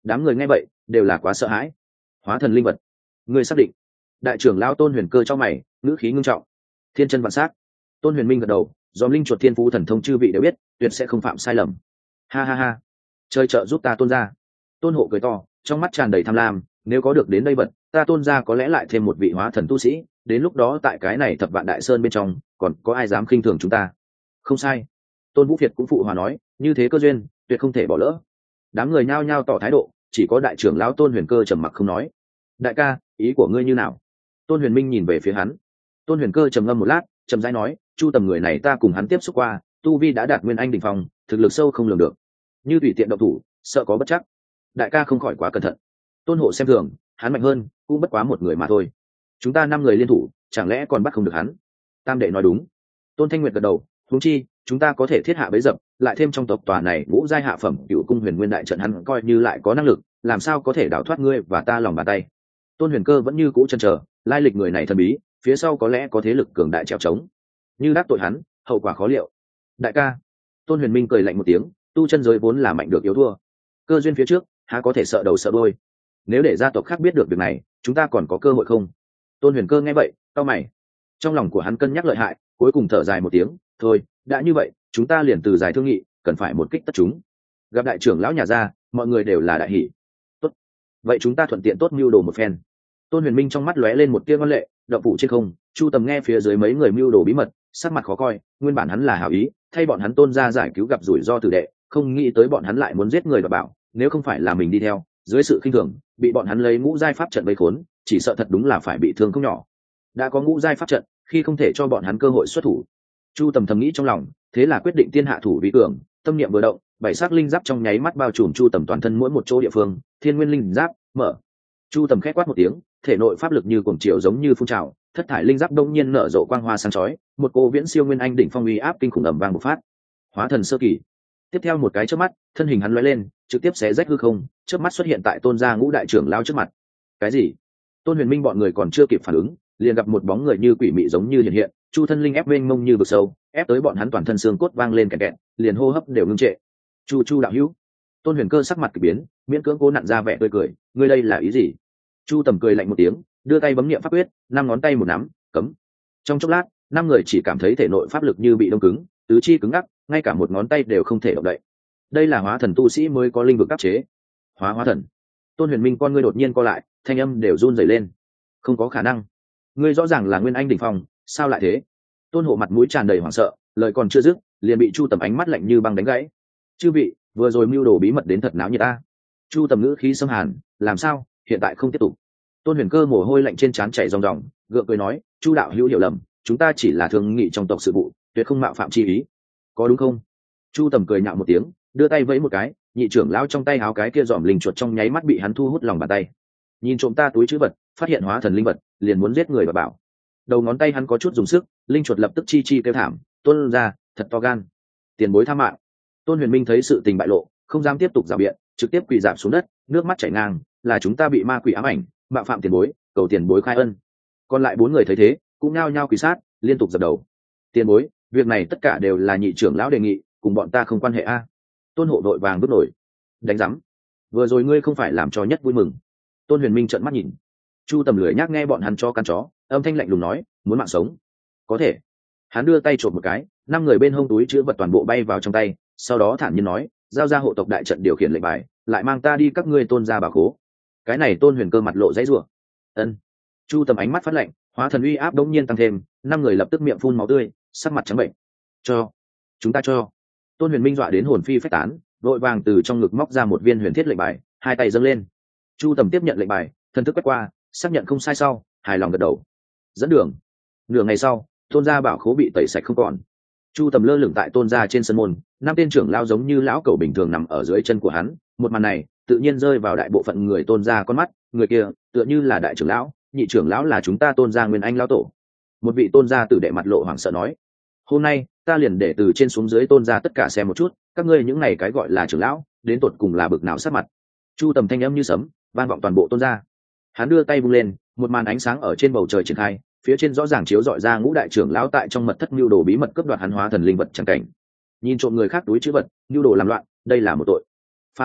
Đám người nghe vậy đều là quá sợ hãi. Hóa thần linh vật, ngươi xác định? Đại trưởng lão Tôn Huyền Cơ cho mày, ngữ khí ngưng trọng. Thiên chân vạn sắc. Tôn Huyền Minh gật đầu, dòm linh chuột thiên phú thần thông chư vị đều biết, tuyệt sẽ không phạm sai lầm. Ha ha ha, chơi trợ giúp ta Tôn gia. Tôn Hộ cười to, trong mắt tràn đầy tham lam, nếu có được đến đây vật, ta Tôn gia có lẽ lại thêm một vị hóa thần tu sĩ, đến lúc đó tại cái này thập vạn đại sơn bên trong, còn có ai dám khinh thường chúng ta? Không sai. Tôn Vũ Việt cũng phụ hòa nói, như thế cơ duyên, tuyệt không thể bỏ lỡ. Đám người nhao nhao tỏ thái độ, chỉ có đại trưởng lão Tôn Huyền Cơ trầm mặc không nói. Đại ca, ý của ngươi như nào? Tôn Huyền Minh nhìn về phía hắn. Tôn Huyền Cơ trầm ngâm một lát, trầm rãi nói, Chu Tầm người này ta cùng hắn tiếp xúc qua, tu vi đã đạt nguyên anh đỉnh phong, thực lực sâu không lường được, như tùy tiện động thủ, sợ có bất chắc. Đại ca không khỏi quá cẩn thận. Tôn Hộ xem thường, hắn mạnh hơn, cũng bất quá một người mà thôi. Chúng ta 5 người liên thủ, chẳng lẽ còn bắt không được hắn? Tam đệ nói đúng. Tôn Thanh Nguyệt gật đầu, huống chi, chúng ta có thể thiết hạ bẫy dập, lại thêm trong tộc tòa này ngũ giai hạ phẩm cựu cung huyền nguyên đại trận, hắn coi như lại có năng lực, làm sao có thể đào thoát ngươi và ta lòng bàn tay? Tôn Huyền Cơ vẫn như cũ chần chờ, lai lịch người này thần bí, phía sau có lẽ có thế lực cường đại trèo trống, như đắc tội hắn, hậu quả khó liệu. Đại ca. Tôn Huyền Minh cười lạnh một tiếng, tu chân giới vốn là mạnh được yếu thua, cơ duyên phía trước, há có thể sợ đầu sợ đuôi? Nếu để gia tộc khác biết được việc này, chúng ta còn có cơ hội không? Tôn Huyền Cơ nghe vậy, cau mày. Trong lòng của hắn cân nhắc lợi hại, cuối cùng thở dài một tiếng, thôi, đã như vậy, chúng ta liền từ dài thương nghị, cần phải một kích tất chúng. Gặp đại trưởng lão nhà gia, mọi người đều là đại hỷ. Tốt, vậy chúng ta thuận tiện tốt mưu đồ một phen. Tôn Huyền Minh trong mắt lóe lên một tia ngoan lệ, động phủ trên không, Chu Tầm nghe phía dưới mấy người mưu đồ bí mật, sắc mặt khó coi, nguyên bản hắn là hảo ý, thay bọn hắn Tôn gia giải cứu gặp rủi ro tử đệ, không nghĩ tới bọn hắn lại muốn giết người và bảo, nếu không phải là mình đi theo, dưới sự khinh thường, bị bọn hắn lấy ngũ giai pháp trận vây khốn, chỉ sợ thật đúng là phải bị thương không nhỏ. Đã có ngũ giai pháp trận, khi không thể cho bọn hắn cơ hội xuất thủ. Chu Tầm thầm nghĩ trong lòng, thế là quyết định tiên hạ thủ vi cường, tâm niệm vừa động, 7 sắc linh giáp trong nháy mắt bao trùm Chu Tầm toàn thân mỗi một chỗ địa phương, Thiên Nguyên linh giáp mở. Chu Tầm khẽ quát một tiếng, thể nội pháp lực như cuồng triều giống như phun trào, thất thải linh giáp đông nhiên nở rộ quang hoa sáng chói, một cô viễn siêu nguyên anh đỉnh phong uy áp kinh khủng ầm vang bộc phát. Hóa thần sơ kỳ. Tiếp theo một cái chớp mắt, thân hình hắn lóe lên, trực tiếp xé rách hư không, chớp mắt xuất hiện tại Tôn gia ngũ đại trưởng lao trước mặt. Cái gì? Tôn Huyền Minh bọn người còn chưa kịp phản ứng, liền gặp một bóng người như quỷ mị giống như hiện hiện, Chu thân linh ép mênh mông như vực sâu, ép tới bọn hắn toàn thân xương cốt vang lên kẹt kẹt, liền hô hấp đều ngưng trệ. Chu đạo hữu. Tôn Huyền Cơ sắc mặt kỳ biến, miễn cưỡng cố nặn ra vẻ tươi cười, ngươi đây là ý gì? Chu Tầm cười lạnh một tiếng, đưa tay bấm niệm pháp quyết, 5 ngón tay một nắm, cấm. Trong chốc lát, 5 người chỉ cảm thấy thể nội pháp lực như bị đông cứng, tứ chi cứng ngắc, ngay cả một ngón tay đều không thể động đậy. Đây là hóa thần tu sĩ mới có linh vực áp chế. Hóa thần. Tôn Huyền Minh con ngươi đột nhiên co lại, thanh âm đều run rẩy lên. Không có khả năng. Ngươi rõ ràng là nguyên anh đỉnh phong, sao lại thế? Tôn Hộ mặt mũi tràn đầy hoảng sợ, lời còn chưa dứt, liền bị Chu Tầm ánh mắt lạnh như băng đánh gãy. Chư vị, vừa rồi mưu đồ bí mật đến thật náo nhiệt ta. Chu Tầm ngữ khí xâm hàn, làm sao, hiện tại không tiếp tục? Tôn Huyền Cơ mồ hôi lạnh trên trán chảy ròng ròng, gượng cười nói, Chu đạo hữu hiểu lầm, chúng ta chỉ là thương nghị trong tộc sự vụ, tuyệt không mạo phạm chi ý, có đúng không? Chu Tầm cười nhạo một tiếng, đưa tay vẫy một cái, nhị trưởng lão trong tay háo cái kia dòm linh chuột trong nháy mắt bị hắn thu hút lòng bàn tay. Nhìn trộm ta túi trữ vật, phát hiện hóa thần linh vật, liền muốn giết người và bảo. Đầu ngón tay hắn có chút dùng sức, linh chuột lập tức chi chi kêu thảm, Tôn ra, thật to gan, tiền bối tha mạng. Tôn Huyền Minh thấy sự tình bại lộ, không dám tiếp tục rào biện, trực tiếp quỳ rạp xuống đất, nước mắt chảy ngang, là chúng ta bị ma quỷ ám ảnh, mạo phạm tiền bối, cầu tiền bối khai ân. Còn lại 4 người thấy thế, cũng nhao nhao quỳ sát, liên tục dập đầu. Tiền bối, việc này tất cả đều là nhị trưởng lão đề nghị, cùng bọn ta không quan hệ a. Tôn Hộ đội vàng bước nổi, đánh rắm, vừa rồi ngươi không phải làm cho nhất vui mừng? Tôn Huyền Minh trợn mắt nhìn. Chu Tầm lười nhác nghe bọn hắn cho căn chó, âm thanh lạnh lùng nói, muốn mạng sống, có thể. Hắn đưa tay trộm một cái, 5 người bên hông túi chứa vật toàn bộ bay vào trong tay, sau đó thản nhiên nói, giao ra hộ tộc đại trận điều khiển lệnh bài, lại mang ta đi các ngươi Tôn gia bảo khố. Cái này Tôn Huyền Cơ mặt lộ dãy rủa. Ân. Chu Tầm ánh mắt phát lạnh, hóa thần uy áp đống nhiên tăng thêm, 5 người lập tức miệng phun máu tươi, sắc mặt trắng bệnh. Cho, chúng ta cho. Tôn Huyền Minh dọa đến hồn phi phách tán, vội vàng từ trong ngực móc ra một viên huyền thiết lệnh bài, hai tay dâng lên. Chu Tầm tiếp nhận lệnh bài, thần thức quét qua, xác nhận không sai sau, hài lòng gật đầu. Dẫn đường. Nửa ngày sau, Tôn gia bảo khố bị tẩy sạch không còn. Chu Tầm lơ lửng tại Tôn gia trên sân môn, 5 tên trưởng lao giống như lão cẩu bình thường nằm ở dưới chân của hắn, một màn này tự nhiên rơi vào đại bộ phận người Tôn gia con mắt, người kia tựa như là đại trưởng lão, nhị trưởng lão là chúng ta Tôn gia nguyên anh lão tổ. Một vị Tôn gia tử đệ mặt lộ hoảng sợ nói, hôm nay ta liền để từ trên xuống dưới Tôn gia tất cả xem một chút, các ngươi những này cái gọi là trưởng lão, đến tột cùng là bực nào sát mặt. Chu Tầm thanh âm như sấm, vang vọng toàn bộ Tôn gia. Hắn đưa tay vung lên, một màn ánh sáng ở trên bầu trời triển khai, phía trên rõ ràng chiếu rọi ra ngũ đại trưởng lão tại trong mật thất mưu đồ bí mật cướp đoạt hắn hóa thần linh vật chẳng cảnh. Nhìn trộm người khác túi trữ vật, mưu đồ làm loạn, đây là một tội. Phạm thượng,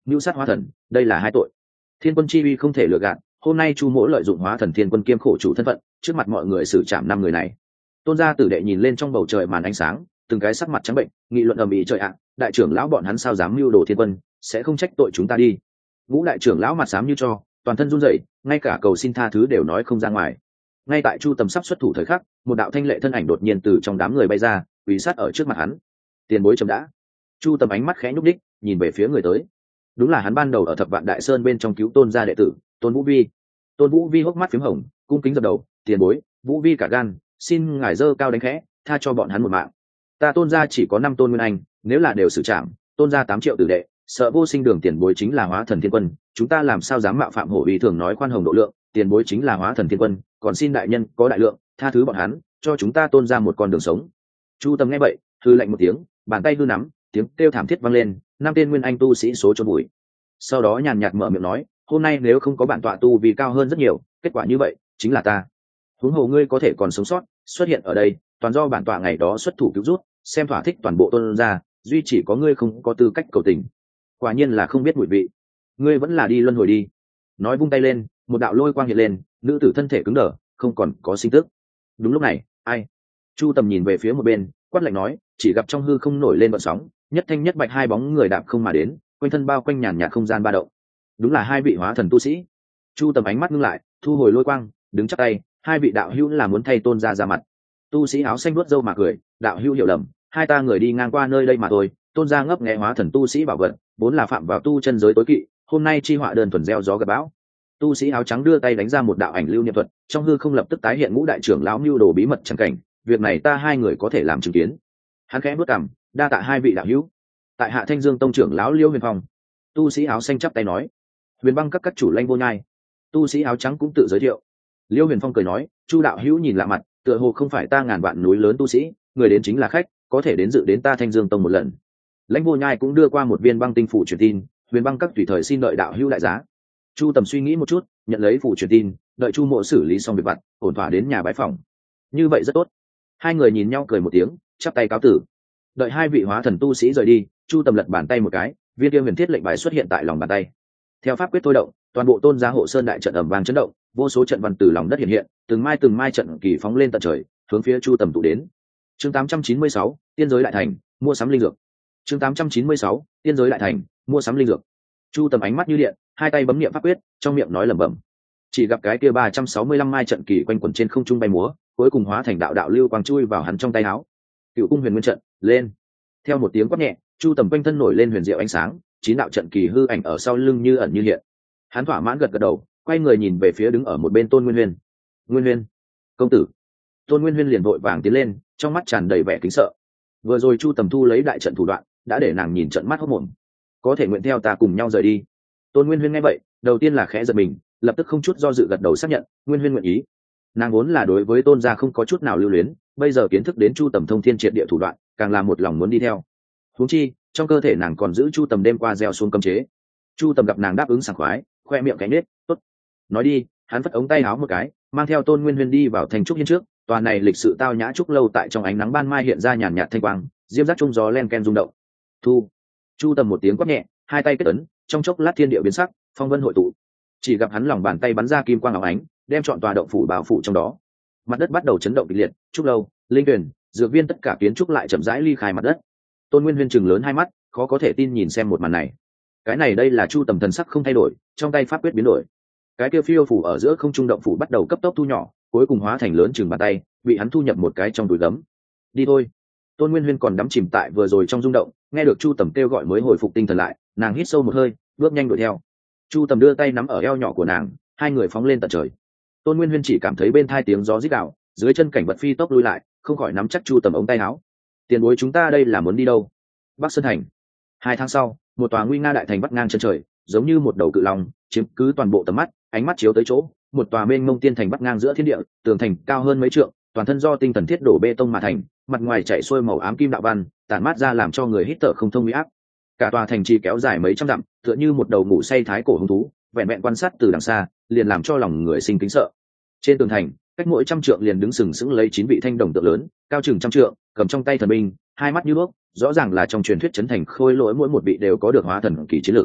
mưu sát hóa thần, đây là hai tội. Thiên quân chi uy không thể lừa gạt, hôm nay chu mỗ lợi dụng hóa thần thiên quân kiêm khổ chủ thân phận, trước mặt mọi người xử trảm 5 người này. Tôn gia tử đệ nhìn lên trong bầu trời màn ánh sáng, từng cái sắc mặt trắng bệnh, nghị luận ầm ĩ. Trời ạ, đại trưởng lão bọn hắn sao dám mưu đồ thiên quân, sẽ không trách tội chúng ta đi. Ngũ đại trưởng lão mặt xám như tro, toàn thân run rẩy, ngay cả cầu xin tha thứ đều nói không ra ngoài. Ngay tại chu tầm sắp xuất thủ thời khắc, một đạo thanh lệ thân ảnh đột nhiên từ trong đám người bay ra, quỳ sát ở trước mặt hắn. Tiền bối chấm đã. Chu tầm ánh mắt khẽ nhúc đích, nhìn về phía người tới. Đúng là hắn ban đầu ở Thập Vạn Đại Sơn bên trong cứu Tôn gia đệ tử Tôn Vũ Vi. Tôn Vũ Vi hốc mắt phím hồng, cung kính dập đầu. Tiền bối, Vũ Vi cả gan, xin ngài dơ cao đánh khẽ, tha cho bọn hắn một mạng. Ta Tôn gia chỉ có 5 tôn nguyên anh, nếu là đều xử trảm, Tôn gia 8 triệu tử đệ, sợ vô sinh đường tiền bối chính là hóa thần thiên quân, chúng ta làm sao dám mạo phạm hổ uy thường nói khoan hồng độ lượng, tiền bối chính là hóa thần thiên quân, còn xin đại nhân có đại lượng, tha thứ bọn hắn, cho chúng ta Tôn gia một con đường sống. Chu Tầm nghe vậy, hư lạnh một tiếng, bàn tay hư nắm, tiếng kêu thảm thiết vang lên, 5 tên nguyên anh tu sĩ số chôn bụi. Sau đó nhàn nhạt mở miệng nói, hôm nay nếu không có bản tọa tu vì cao hơn rất nhiều, kết quả như vậy chính là ta. Huống hồ ngươi có thể còn sống sót, xuất hiện ở đây, toàn do bản tọa ngày đó xuất thủ cứu rút, xem thỏa thích toàn bộ Tôn gia, duy chỉ có ngươi không có tư cách cầu tình. Quả nhiên là không biết mùi vị, ngươi vẫn là đi luân hồi đi. Nói vung tay lên, một đạo lôi quang hiện lên, nữ tử thân thể cứng đờ, không còn có sinh tức. Đúng lúc này, ai? Chu Tầm nhìn về phía một bên, quát lạnh nói, chỉ gặp trong hư không nổi lên vận sóng, nhất thanh nhất bạch 2 bóng người đạp không mà đến, quanh thân bao quanh nhàn nhạt không gian ba động. Đúng là 2 vị hóa thần tu sĩ. Chu Tầm ánh mắt ngưng lại, thu hồi lôi quang, đứng chắp tay, 2 vị đạo hữu là muốn thay Tôn gia ra mặt. Tu sĩ áo xanh vuốt râu mà cười, đạo hữu hiểu lầm, hai ta người đi ngang qua nơi đây mà thôi. Tôn gia ngấp nghé hóa thần tu sĩ bảo vật, vốn là phạm vào tu chân giới tối kỵ, hôm nay chi họa đơn thuần gieo gió gặp bão. Tu sĩ áo trắng đưa tay đánh ra một đạo ảnh lưu niệm thuật, trong hư không lập tức tái hiện Ngũ đại trưởng lão mưu đồ bí mật chẳng cảnh, việc này ta 2 người có thể làm chứng kiến. Hắn khẽ bước cằm, đa tạ 2 vị đạo hữu. Tại Hạ Thanh Dương tông trưởng lão Liêu Huyền Phong. Tu sĩ áo xanh chắp tay nói. Huyền Băng các chủ Lanh Vô Nhai. Tu sĩ áo trắng cũng tự giới thiệu. Liêu Huyền Phong cười nói, Chu đạo hữu nhìn lạ mặt, tựa hồ không phải ta ngàn vạn núi lớn tu sĩ, người đến chính là khách, có thể đến dự đến ta Thanh Dương tông một lần. Lãnh Vô Nhai cũng đưa qua một viên băng tinh phủ truyền tin, Huyền Băng các tùy thời xin đợi đạo hữu đại giá. Chu Tầm suy nghĩ một chút, nhận lấy phủ truyền tin, đợi Chu Mộ xử lý xong việc vặt, ổn thỏa đến nhà bái phòng. Như vậy rất tốt. 2 người nhìn nhau cười một tiếng, chắp tay cáo tử. Đợi 2 vị hóa thần tu sĩ rời đi, Chu Tầm lật bàn tay một cái, viên kia huyền thiết lệnh bài xuất hiện tại lòng bàn tay. Theo pháp quyết thôi động, toàn bộ Tôn gia hộ sơn đại trận ầm vang chấn động, vô số trận văn từ lòng đất hiện hiện, từng mai trận kỳ phóng lên tận trời, hướng phía Chu Tầm tụ đến. Chương 896, tiên giới đại thành, mua sắm linh dược. Chương 896, tiên giới đại thành, mua sắm linh dược. Chu Tầm ánh mắt như điện, 2 tay bấm niệm pháp quyết, trong miệng nói lẩm bẩm. Chỉ gặp cái kia 365 mai trận kỳ quanh quẩn trên không trung bay múa, cuối cùng hóa thành đạo đạo lưu quang chui vào hắn trong tay áo. Cựu cung huyền nguyên trận, lên. Theo một tiếng quát nhẹ, Chu Tầm quanh thân nổi lên huyền diệu ánh sáng, 9 đạo trận kỳ hư ảnh ở sau lưng như ẩn như hiện. Hắn thỏa mãn gật gật đầu, quay người nhìn về phía đứng ở một bên Tôn Nguyên Huyên. Nguyên Huyên, công tử. Tôn Nguyên Huyên liền vội vàng tiến lên, trong mắt tràn đầy vẻ kính sợ. Vừa rồi Chu Tầm thu lấy đại trận thủ đoạn, đã để nàng nhìn trận mắt hốt mồm. Có thể nguyện theo ta cùng nhau rời đi. Tôn Nguyên Huyên nghe vậy, đầu tiên là khẽ giật mình, lập tức không chút do dự gật đầu xác nhận, Nguyên Huyên nguyện ý. Nàng vốn là đối với Tôn gia không có chút nào lưu luyến, bây giờ kiến thức đến Chu Tầm thông thiên triệt địa thủ đoạn, càng là một lòng muốn đi theo. Huống chi, trong cơ thể nàng còn giữ Chu Tầm đêm qua gieo xuống cấm chế. Chu Tầm gặp nàng đáp ứng sảng khoái, khoe miệng cánh nết, tốt. Nói đi, hắn phất ống tay áo một cái, mang theo Tôn Nguyên Huyên đi vào thành trúc hiên trước. Tòa này lịch sự tao nhã trúc lâu tại trong ánh nắng ban mai hiện ra nhàn nhạt thanh quang, diêm rác trung gió len ken rung động. Thu. Chu Tầm một tiếng quát nhẹ, 2 tay kết ấn, trong chốc lát thiên địa biến sắc, phong vân hội tụ. Chỉ gặp hắn lòng bàn tay bắn ra kim quang óng ánh, đem trọn tòa động phủ bao phủ trong đó. Mặt đất bắt đầu chấn động kịch liệt, trúc lâu, linh tuyển, dược viên tất cả kiến trúc lại chậm rãi ly khai mặt đất. Tôn Nguyên Huyên chừng lớn 2 mắt, khó có thể tin nhìn xem một màn này. Cái này đây là Chu Tầm thần sắc không thay đổi, trong tay pháp quyết biến đổi. Cái kia phiêu phủ ở giữa không trung động phủ bắt đầu cấp tốc thu nhỏ, cuối cùng hóa thành lớn chừng bàn tay, bị hắn thu nhập một cái trong túi gấm. Đi thôi. Tôn Nguyên Huyên còn đắm chìm tại vừa rồi trong rung động, nghe được Chu Tầm kêu gọi mới hồi phục tinh thần lại, nàng hít sâu một hơi, bước nhanh đuổi theo. Chu Tầm đưa tay nắm ở eo nhỏ của nàng, 2 người phóng lên tận trời. Tôn Nguyên Huyên chỉ cảm thấy bên tai tiếng gió rít gào, dưới chân cảnh vật phi tốc lui lại, không khỏi nắm chắc Chu Tầm ống tay áo. Tiền bối chúng ta đây là muốn đi đâu? Bắc Sơn thành. 2 tháng sau, một tòa nguy nga đại thành vắt ngang chân trời, giống như một đầu cự long, chiếm cứ toàn bộ tầm mắt, ánh mắt chiếu tới chỗ, một tòa mênh mông tiên thành vắt ngang giữa thiên địa, tường thành cao hơn mấy trượng, toàn thân do tinh thần thiết đổ bê tông mà thành, mặt ngoài chảy xuôi màu ám kim đạo văn, tản mát ra làm cho người hít thở không thông uy áp. Cả tòa thành trì kéo dài mấy trăm dặm, tựa như một đầu ngủ say thái cổ hung thú, vẹn vẹn quan sát từ đằng xa, liền làm cho lòng người sinh kính sợ. Trên tường thành, cách mỗi 100 trượng liền đứng sừng sững lấy 9 vị thanh đồng tượng lớn, cao chừng 100 trượng, cầm trong tay thần binh, 2 mắt như đuốc, rõ ràng là trong truyền thuyết chấn thành khôi lỗi mỗi một vị đều có được hóa thần kỳ chiến lực.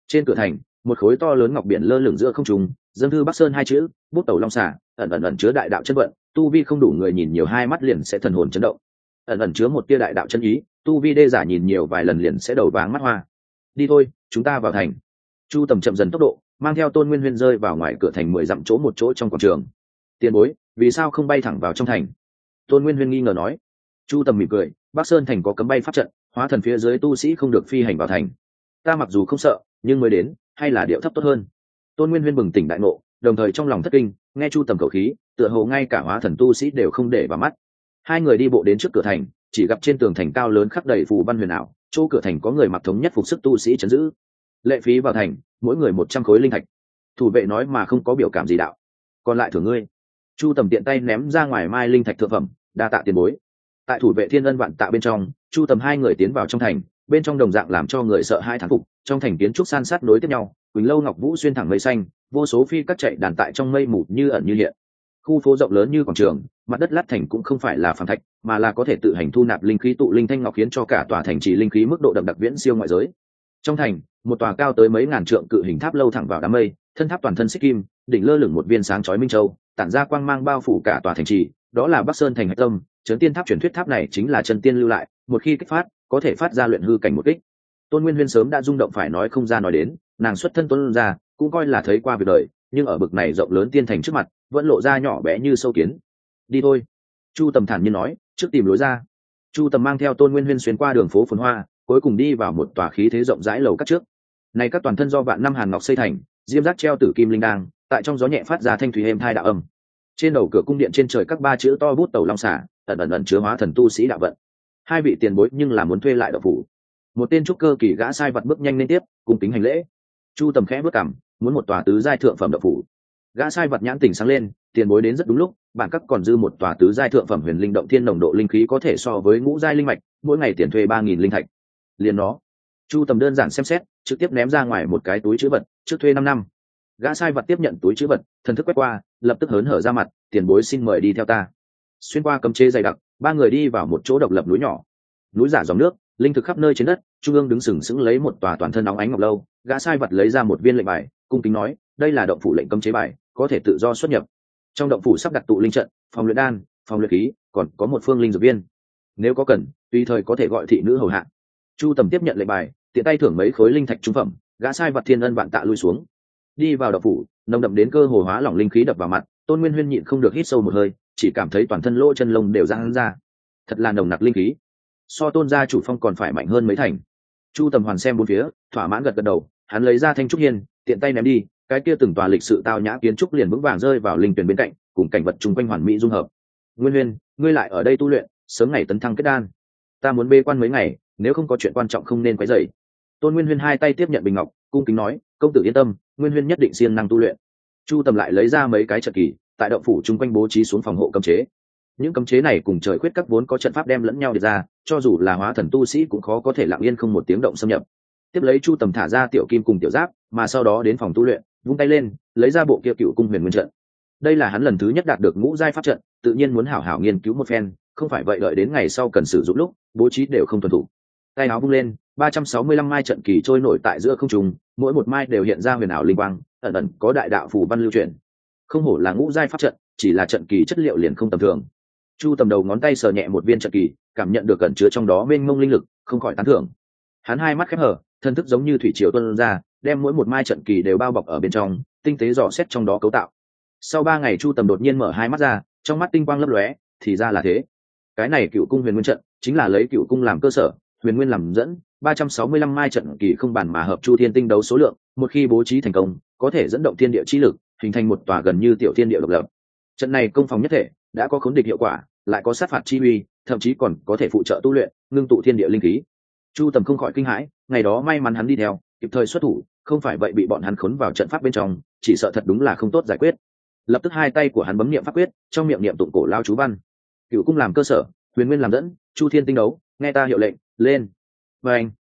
Trên cửa thành, một khối to lớn ngọc biển lơ lửng giữa không trung, dâng thư Bắc Sơn hai chữ, bút tẩu long xả, ẩn chứa đại đạo chân vận, tu vi không đủ người nhìn nhiều hai mắt liền sẽ thần hồn chấn động. Ẩn chứa một tia đại đạo chân ý, tu vi đê giả nhìn nhiều vài lần liền sẽ đầu váng mắt hoa. Đi thôi, chúng ta vào thành. Chu Tầm chậm dần tốc độ, mang theo Tôn Nguyên Huyên rơi vào ngoài cửa thành 10 dặm chỗ một chỗ trong quảng trường. Tiền bối, vì sao không bay thẳng vào trong thành? Tôn Nguyên Huyên nghi ngờ nói. Chu Tầm mỉm cười, Bắc Sơn thành có cấm bay pháp trận, hóa thần phía dưới tu sĩ không được phi hành vào thành. Ta mặc dù không sợ, nhưng mới đến, hay là điệu thấp tốt hơn. Tôn Nguyên Huyên bừng tỉnh đại ngộ, đồng thời trong lòng thất kinh, nghe Chu Tầm khẩu khí, tựa hồ ngay cả hóa thần tu sĩ đều không để vào mắt. Hai người đi bộ đến trước cửa thành, chỉ gặp trên tường thành cao lớn khắc đầy phù văn huyền ảo, chỗ cửa thành có người mặc thống nhất phục sức tu sĩ trấn giữ. Lệ phí vào thành, mỗi người 100 khối linh thạch. Thủ vệ nói mà không có biểu cảm gì đạo. Còn lại thưởng ngươi. Chu Tầm tiện tay ném ra ngoài mai linh thạch thượng phẩm, đa tạ tiền bối. Tại thủ vệ thiên ân vạn tạ bên trong, Chu Tầm hai người tiến vào trong thành, bên trong đồng dạng làm cho người sợ hai thán phục. Trong thành kiến trúc san sát nối tiếp nhau, quỳnh lâu ngọc vũ xuyên thẳng mây xanh, vô số phi các chạy đàn tại trong mây mù như ẩn như hiện. Khu phố rộng lớn như quảng trường, mặt đất lát thành cũng không phải là phàm thạch, mà là có thể tự hành thu nạp linh khí tụ linh thanh ngọc, khiến cho cả tòa thành trì linh khí mức độ đậm đặc viễn siêu ngoại giới. Trong thành, một tòa cao tới mấy ngàn trượng cự hình tháp lâu thẳng vào đám mây, thân tháp toàn thân xích kim, đỉnh lơ lửng một viên sáng chói minh châu, tản ra quang mang bao phủ cả tòa thành trì. Đó là Bắc Sơn thành hạch tâm, trấn tiên tháp. Truyền thuyết tháp này chính là chân tiên lưu lại, một khi kích phát, có thể phát ra luyện hư cảnh một kích. Tôn Nguyên Huyên sớm đã rung động phải nói không ra nói đến, nàng xuất thân Tôn gia, cũng coi là thấy qua việc đời, nhưng ở bực này rộng lớn tiên thành trước mặt, vẫn lộ ra nhỏ bé như sâu kiến. Đi thôi. Chu Tầm thản nhiên nói, trước tìm lối ra. Chu Tầm mang theo Tôn Nguyên Huyên xuyên qua đường phố phồn hoa, cuối cùng đi vào một tòa khí thế rộng rãi lầu các trước. Này các toàn thân do vạn năm hàn ngọc xây thành, diêm giác treo tử kim linh đang, tại trong gió nhẹ phát ra thanh thủy êm thai đạo âm. Trên đầu cửa cung điện trên trời các ba chữ to bút tẩu long xả, ẩn chứa hóa thần tu sĩ đạo vận. Hai vị tiền bối nhưng là muốn thuê lại đạo phủ. Một tên trúc cơ kỳ gã sai vật bước nhanh lên tiếp, cung kính hành lễ. Chu Tầm khẽ bước cằm, muốn một tòa tứ giai thượng phẩm đạo phủ. Gã sai vật nhãn tỉnh sáng lên, tiền bối đến rất đúng lúc, bản các còn dư một tòa tứ giai thượng phẩm huyền linh động thiên, nồng độ linh khí có thể so với ngũ giai linh mạch, mỗi ngày tiền thuê 3000 linh thạch. Liền nó. Chu Tầm đơn giản xem xét, trực tiếp ném ra ngoài một cái túi trữ vật, trước thuê 5 năm. Gã sai vật tiếp nhận túi trữ vật, thần thức quét qua, lập tức hớn hở ra mặt, tiền bối xin mời đi theo ta. Xuyên qua cấm chế dày đặc, ba người đi vào một chỗ độc lập núi nhỏ. Núi giả dòng nước, linh thực khắp nơi trên đất, trung ương đứng sừng sững lấy một tòa toàn thân óng ánh ngọc lâu. Gã sai vật lấy ra một viên lệnh bài, cung kính nói, đây là động phủ lệnh cấm chế bài, có thể tự do xuất nhập. Trong động phủ sắp đặt tụ linh trận, phòng luyện đan, phòng luyện khí, còn có một phương linh dược viên. Nếu có cần, tùy thời có thể gọi thị nữ hầu hạ. Chu Tầm tiếp nhận lệnh bài, tiện tay thưởng mấy khối linh thạch trung phẩm. Gã sai vật thiên ân vạn tạ lui xuống. Đi vào động phủ, nồng đậm đến cơ hồ hóa lỏng linh khí đập vào mặt. Tôn Nguyên Huyên nhịn không được hít sâu một hơi, chỉ cảm thấy toàn thân lỗ chân lông đều giãn ra. Thật là nồng nặc linh khí, so Tôn gia chủ phong còn phải mạnh hơn mấy thành. Chu Tầm hoàn xem bốn phía, thỏa mãn gật gật đầu, hắn lấy ra thanh trúc hiên, tiện tay ném đi, cái kia từng tòa lịch sự tao nhã kiến trúc liền vững vàng rơi vào linh tuyển bên cạnh, cùng cảnh vật chung quanh hoàn mỹ dung hợp. Nguyên Huyên, ngươi lại ở đây tu luyện, sớm ngày tấn thăng kết đan. Ta muốn bê quan mấy ngày, nếu không có chuyện quan trọng không nên quấy rầy. Tôn Nguyên Huyên hai tay tiếp nhận bình ngọc, cung kính nói, công tử yên tâm, Nguyên Huyên nhất định siêng năng tu luyện. Chu Tầm lại lấy ra mấy cái trận kỳ, tại động phủ chung quanh bố trí xuống phòng hộ cấm chế. Những cấm chế này cùng trời khuyết các vốn có trận pháp đem lẫn nhau đ ra, cho dù là hóa thần tu sĩ cũng khó có thể lặng yên không một tiếng động xâm nhập. Tiếp lấy Chu Tầm thả ra tiểu kim cùng tiểu giáp, mà sau đó đến phòng tu luyện, vung tay lên, lấy ra bộ kia Cựu Cung Huyền Nguyên trận. Đây là hắn lần thứ nhất đạt được ngũ giai pháp trận, tự nhiên muốn hảo hảo nghiên cứu một phen, không phải vậy đợi đến ngày sau cần sử dụng lúc, bố trí đều không thuần thủ. Tay áo vung lên, 365 mai trận kỳ trôi nổi tại giữa không trung, mỗi một mai đều hiện ra huyền ảo linh quang, ẩn có đại đạo phù văn lưu truyền. Không hổ là ngũ giai pháp trận, chỉ là trận kỳ chất liệu liền không tầm thường. Chu Tầm đầu ngón tay sờ nhẹ một viên trận kỳ, cảm nhận được ẩn chứa trong đó mênh mông linh lực, không khỏi tán thưởng. Hắn hai mắt khép hờ, thân thức giống như thủy triều tuôn ra, đem mỗi một mai trận kỳ đều bao bọc ở bên trong, tinh tế dò xét trong đó cấu tạo. Sau 3 ngày Chu Tầm đột nhiên mở hai mắt ra, trong mắt tinh quang lấp lóe, thì ra là thế. Cái này Cựu Cung Huyền Nguyên trận chính là lấy Cựu Cung làm cơ sở, Huyền Nguyên làm dẫn, 365 mai trận kỳ không bàn mà hợp Chu Thiên tinh đấu số lượng, một khi bố trí thành công, có thể dẫn động thiên địa chi lực, hình thành một tòa gần như tiểu thiên địa độc lập. Trận này công phòng nhất thể, đã có khốn địch hiệu quả, lại có sát phạt chi uy, thậm chí còn có thể phụ trợ tu luyện, ngưng tụ thiên địa linh khí. Chu Tầm không khỏi kinh hãi, ngày đó may mắn hắn đi theo, kịp thời xuất thủ, không phải vậy bị bọn hắn khốn vào trận pháp bên trong, chỉ sợ thật đúng là không tốt giải quyết. Lập tức hai tay của hắn bấm niệm pháp quyết, trong miệng niệm tụng cổ lao chú văn. Cựu Cung làm cơ sở, Huyền Nguyên làm dẫn, Chu Thiên tinh đấu, nghe ta hiệu lệnh, lên. Và anh,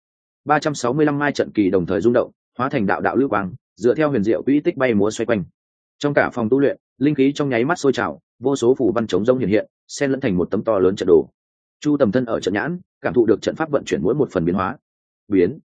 365 mai trận kỳ đồng thời rung động, hóa thành đạo đạo lưu quang, dựa theo huyền diệu quỹ tích bay múa xoay quanh. Trong cả phòng tu luyện, linh khí trong nháy mắt sôi trào, vô số phù văn chống rông hiện hiện, xen lẫn thành một tấm to lớn trận đồ. Chu Tầm thân ở trận nhãn, cảm thụ được trận pháp vận chuyển mỗi một phần biến hóa. Biến.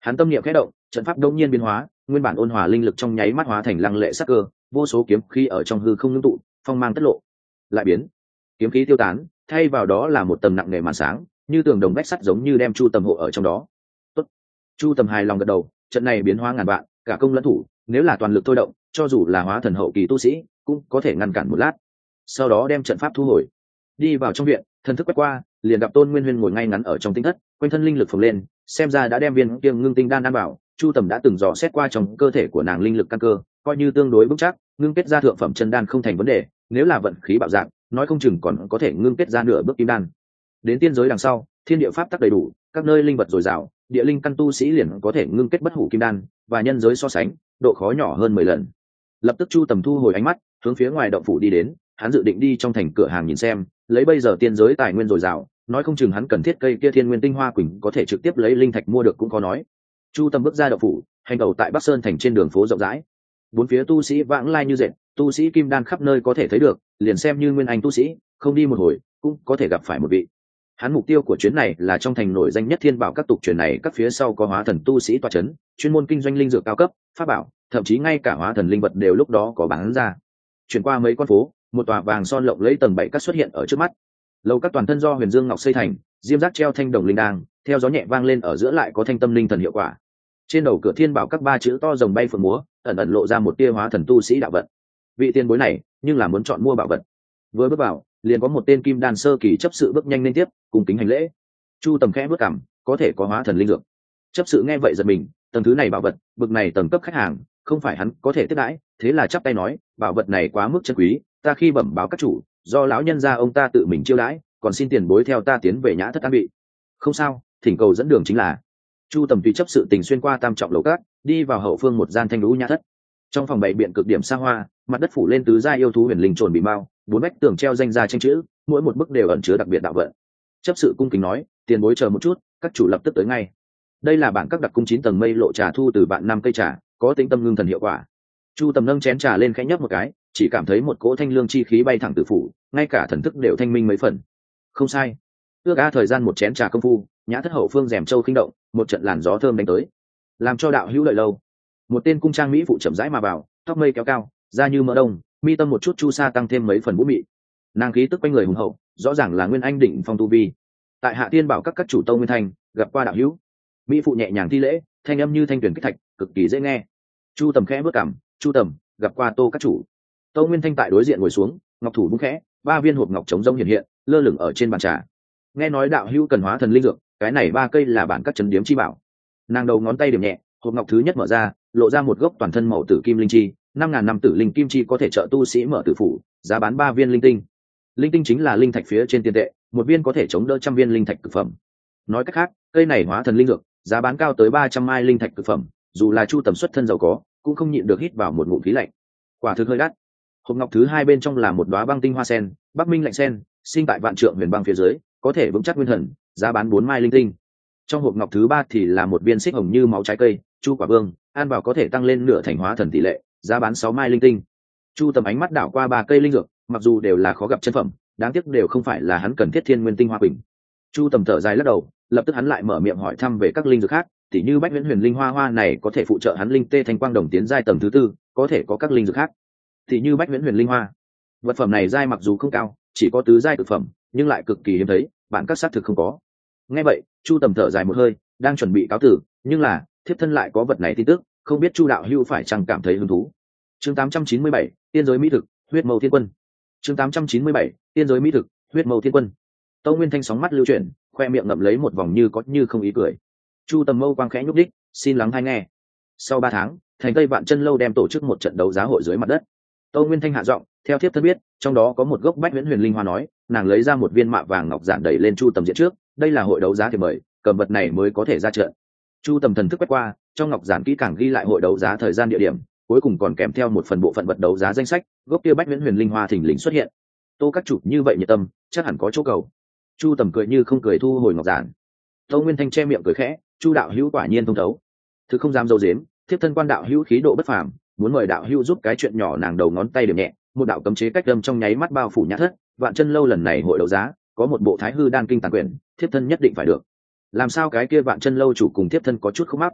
Hắn tâm niệm khẽ động, trận pháp đông nhiên biến hóa, nguyên bản ôn hòa linh lực trong nháy mắt hóa thành lăng lệ sắc cơ, vô số kiếm khí ở trong hư không ngưng tụ, phong mang tất lộ. Lại biến, kiếm khí tiêu tán, thay vào đó là một tầm nặng nề màn sáng, như tường đồng vách sắt giống như đem Chu Tầm hộ ở trong đó. Tốt. Chu Tầm hài lòng gật đầu, trận này biến hóa ngàn vạn, cả công lẫn thủ, nếu là toàn lực thôi động, cho dù là hóa thần hậu kỳ tu sĩ, cũng có thể ngăn cản một lát. Sau đó đem trận pháp thu hồi, đi vào trong viện, thần thức quét qua, liền gặp Tôn Nguyên Huyên ngồi ngay ngắn ở trong tinh thất, quanh thân linh lực phồng lên, xem ra đã đem viên kiêng ngưng tinh đan ăn vào. Chu Tầm đã từng dò xét qua trong cơ thể của nàng linh lực căn cơ, coi như tương đối vững chắc, ngưng kết ra thượng phẩm chân đan không thành vấn đề, nếu là vận khí bạo dạng, nói không chừng còn có thể ngưng kết ra nửa bước kim đan. Đến tiên giới đằng sau, thiên địa pháp tắc đầy đủ, các nơi linh vật dồi dào, địa linh căn tu sĩ liền có thể ngưng kết bất hủ kim đan, và nhân giới so sánh, độ khó nhỏ hơn 10 lần. Lập tức Chu Tầm thu hồi ánh mắt, hướng phía ngoài động phủ đi đến, hắn dự định đi trong thành cửa hàng nhìn xem, lấy bây giờ tiên giới tài nguyên dồi dào, nói không chừng hắn cần thiết cây kia thiên nguyên tinh hoa quỳnh có thể trực tiếp lấy linh thạch mua được cũng có nói. Chu Tầm bước ra động phủ, hành tẩu tại Bắc Sơn thành trên đường phố rộng rãi, bốn phía tu sĩ vãng lai như dệt, tu sĩ kim đan khắp nơi có thể thấy được, liền xem như nguyên anh tu sĩ, không đi một hồi cũng có thể gặp phải một vị. Hắn mục tiêu của chuyến này là trong thành nổi danh nhất thiên bảo các tục truyền này, các phía sau có hóa thần tu sĩ tọa chấn, chuyên môn kinh doanh linh dược cao cấp, pháp bảo, thậm chí ngay cả hóa thần linh vật đều lúc đó có bán ra. Chuyển qua mấy con phố, một tòa vàng son lộng lẫy tầng 7 các xuất hiện ở trước mắt. Lầu các toàn thân do huyền dương ngọc xây thành, diêm giác treo thanh đồng linh đang, theo gió nhẹ vang lên ở giữa lại có thanh tâm linh thần hiệu quả. Trên đầu cửa thiên bảo các 3 chữ to rồng bay phượng múa, ẩn ẩn lộ ra một tia hóa thần tu sĩ đạo vận. Vị tiền bối này, nhưng là muốn chọn mua bảo vật. Vừa bước vào, liền có một tên kim đan sơ kỳ chấp sự bước nhanh lên tiếp, cùng kính hành lễ. Chu Tầm khẽ bước cằm, có thể có hóa thần linh dược. Chấp sự nghe vậy giật mình, tầng thứ này bảo vật, bực này tầng cấp khách hàng, không phải hắn có thể tiếp đãi, thế là chắp tay nói, bảo vật này quá mức chân quý, ta khi bẩm báo các chủ, do lão nhân gia ông ta tự mình chiêu đãi, còn xin tiền bối theo ta tiến về nhã thất an bị. Không sao, thỉnh cầu dẫn đường chính là. Chu Tầm tùy chấp sự tình xuyên qua tam trọng lầu các, đi vào hậu phương một gian thanh lũ nhã thất. Trong phòng bày biện cực điểm xa hoa, mặt đất phủ lên tứ gia yêu thú huyền linh trồn bị bao, 4 vách tường treo danh gia tranh chữ, mỗi một bức đều ẩn chứa đặc biệt đạo vận. Chấp sự cung kính nói, tiền bối chờ một chút, các chủ lập tức tới ngay. Đây là bản các đặc cung 9 tầng mây lộ trà thu từ vạn năm cây trà, có tính tâm ngưng thần hiệu quả. Chu Tầm nâng chén trà lên khẽ nhấp một cái, chỉ cảm thấy một cỗ thanh lương chi khí bay thẳng từ phủ, ngay cả thần thức đều thanh minh mấy phần. Không sai, ước a thời gian một chén trà công phu, nhã thất hậu phương rèm châu khinh động, một trận làn gió thơm đánh tới, làm cho đạo hữu đợi lâu. Một tên cung trang mỹ phụ chậm rãi mà vào, tóc mây kéo cao, da như mỡ đông, mi tâm một chút chu sa tăng thêm mấy phần vũ mị. Nàng khí tức quanh người hùng hậu, rõ ràng là nguyên anh đỉnh phong tu vi. Tại Hạ Tiên bảo các chủ tông nguyên thành gặp qua đạo hữu. Mỹ phụ nhẹ nhàng thi lễ, thanh âm như thanh tuyển kích thạch, cực kỳ dễ nghe. Chu Tầm khẽ bước cằm, Chu Tầm gặp qua Tô các chủ. Tông nguyên thanh tại đối diện ngồi xuống, ngọc thủ vung khẽ, 3 viên hộp ngọc trống rông hiện hiện, lơ lửng ở trên bàn trà. Nghe nói đạo hữu cần hóa thần linh dược, cái này 3 cây là bản các trấn điếm chi bảo. Nàng đầu ngón tay điểm nhẹ, hộp ngọc thứ nhất mở ra, lộ ra một gốc toàn thân màu tử kim linh chi, 5000 năm tử linh kim chi có thể trợ tu sĩ mở tử phủ, giá bán 3 viên linh tinh. Linh tinh chính là linh thạch phía trên tiền tệ, một viên có thể chống đỡ trăm viên linh thạch cực phẩm. Nói cách khác, cây này hóa thần linh dược, giá bán cao tới 300 mai linh thạch cực phẩm, dù là Chu Tầm xuất thân giàu có, cũng không nhịn được hít vào một ngụm khí lạnh. Quả thực hơi đắt. Hộp ngọc thứ hai bên trong là một đóa băng tinh hoa sen, Bắc Minh lạnh sen, sinh tại vạn trượng huyền băng phía dưới, có thể vững chắc nguyên thần, giá bán 4 mai linh tinh. Trong hộp ngọc thứ ba thì là một viên xích hồng như máu trái cây, Chu Quả Vương, ăn vào có thể tăng lên nửa thành hóa thần tỷ lệ, giá bán 6 mai linh tinh. Chu Tầm ánh mắt đảo qua 3 cây linh dược, mặc dù đều là khó gặp chân phẩm, đáng tiếc đều không phải là hắn cần thiết thiên nguyên tinh hoa quỳnh. Chu Tầm thở dài lắc đầu, lập tức hắn lại mở miệng hỏi thăm về các linh dược khác, tỉ như bách viễn huyền linh hoa này có thể phụ trợ hắn linh tê thanh quang đồng tiến giai tầng thứ 4, có thể có các linh dược khác, tỉ như bách viễn huyền linh hoa. Vật phẩm này giai mặc dù không cao, chỉ có tứ giai cực phẩm, nhưng lại cực kỳ hiếm thấy, bạn các xác thực không có. Nghe vậy, Chu Tầm thở dài một hơi, đang chuẩn bị cáo tử, nhưng là thiếp thân lại có vật này tin tức, không biết Chu đạo hữu phải chăng cảm thấy hứng thú. Chương 897, tiên giới mỹ thực, huyết mâu thiên quân. Chương 897, tiên giới mỹ thực, huyết mâu thiên quân. Tâu Nguyên Thanh sóng mắt lưu chuyển, khoe miệng ngậm lấy một vòng như có như không ý cười. Chu Tầm mâu quang khẽ nhúc đích, xin lắng hay nghe. Sau 3 tháng, thành Tây Vạn Chân lâu đem tổ chức một trận đấu giá hội dưới mặt đất. Tâu Nguyên Thanh hạ giọng, theo thiếp thân biết, trong đó có một gốc bách viễn huyền linh hoa nói, nàng lấy ra một viên mạ vàng ngọc giản đẩy lên Chu Tầm diện trước, đây là hội đấu giá thì mời, cầm vật này mới có thể ra trận. Chu Tầm thần thức quét qua, trong ngọc giản kỹ càng ghi lại hội đấu giá thời gian địa điểm, cuối cùng còn kèm theo một phần bộ phận vật đấu giá danh sách, gốc kia bách viễn huyền linh hoa thình lình xuất hiện. Tô các chủ như vậy nhiệt tâm, chắc hẳn có chỗ cầu. Chu Tầm cười như không cười thu hồi ngọc giản. Tâu Nguyên Thanh che miệng cười khẽ, Chu đạo hữu quả nhiên thông thấu. Thứ không dám dâu dếm, thiếp thân quan đạo hữu khí độ bất phàm, muốn mời đạo hữu giúp cái chuyện nhỏ. Nàng đầu ngón tay điểm nhẹ, một đạo cấm chế cách âm trong nháy mắt bao phủ nhã thất. Vạn Chân lâu lần này hội đấu giá, có một bộ Thái Hư đan kinh tàng quyển, thiếp thân nhất định phải được. Làm sao cái kia Vạn Chân lâu chủ cùng thiếp thân có chút khúc mắc.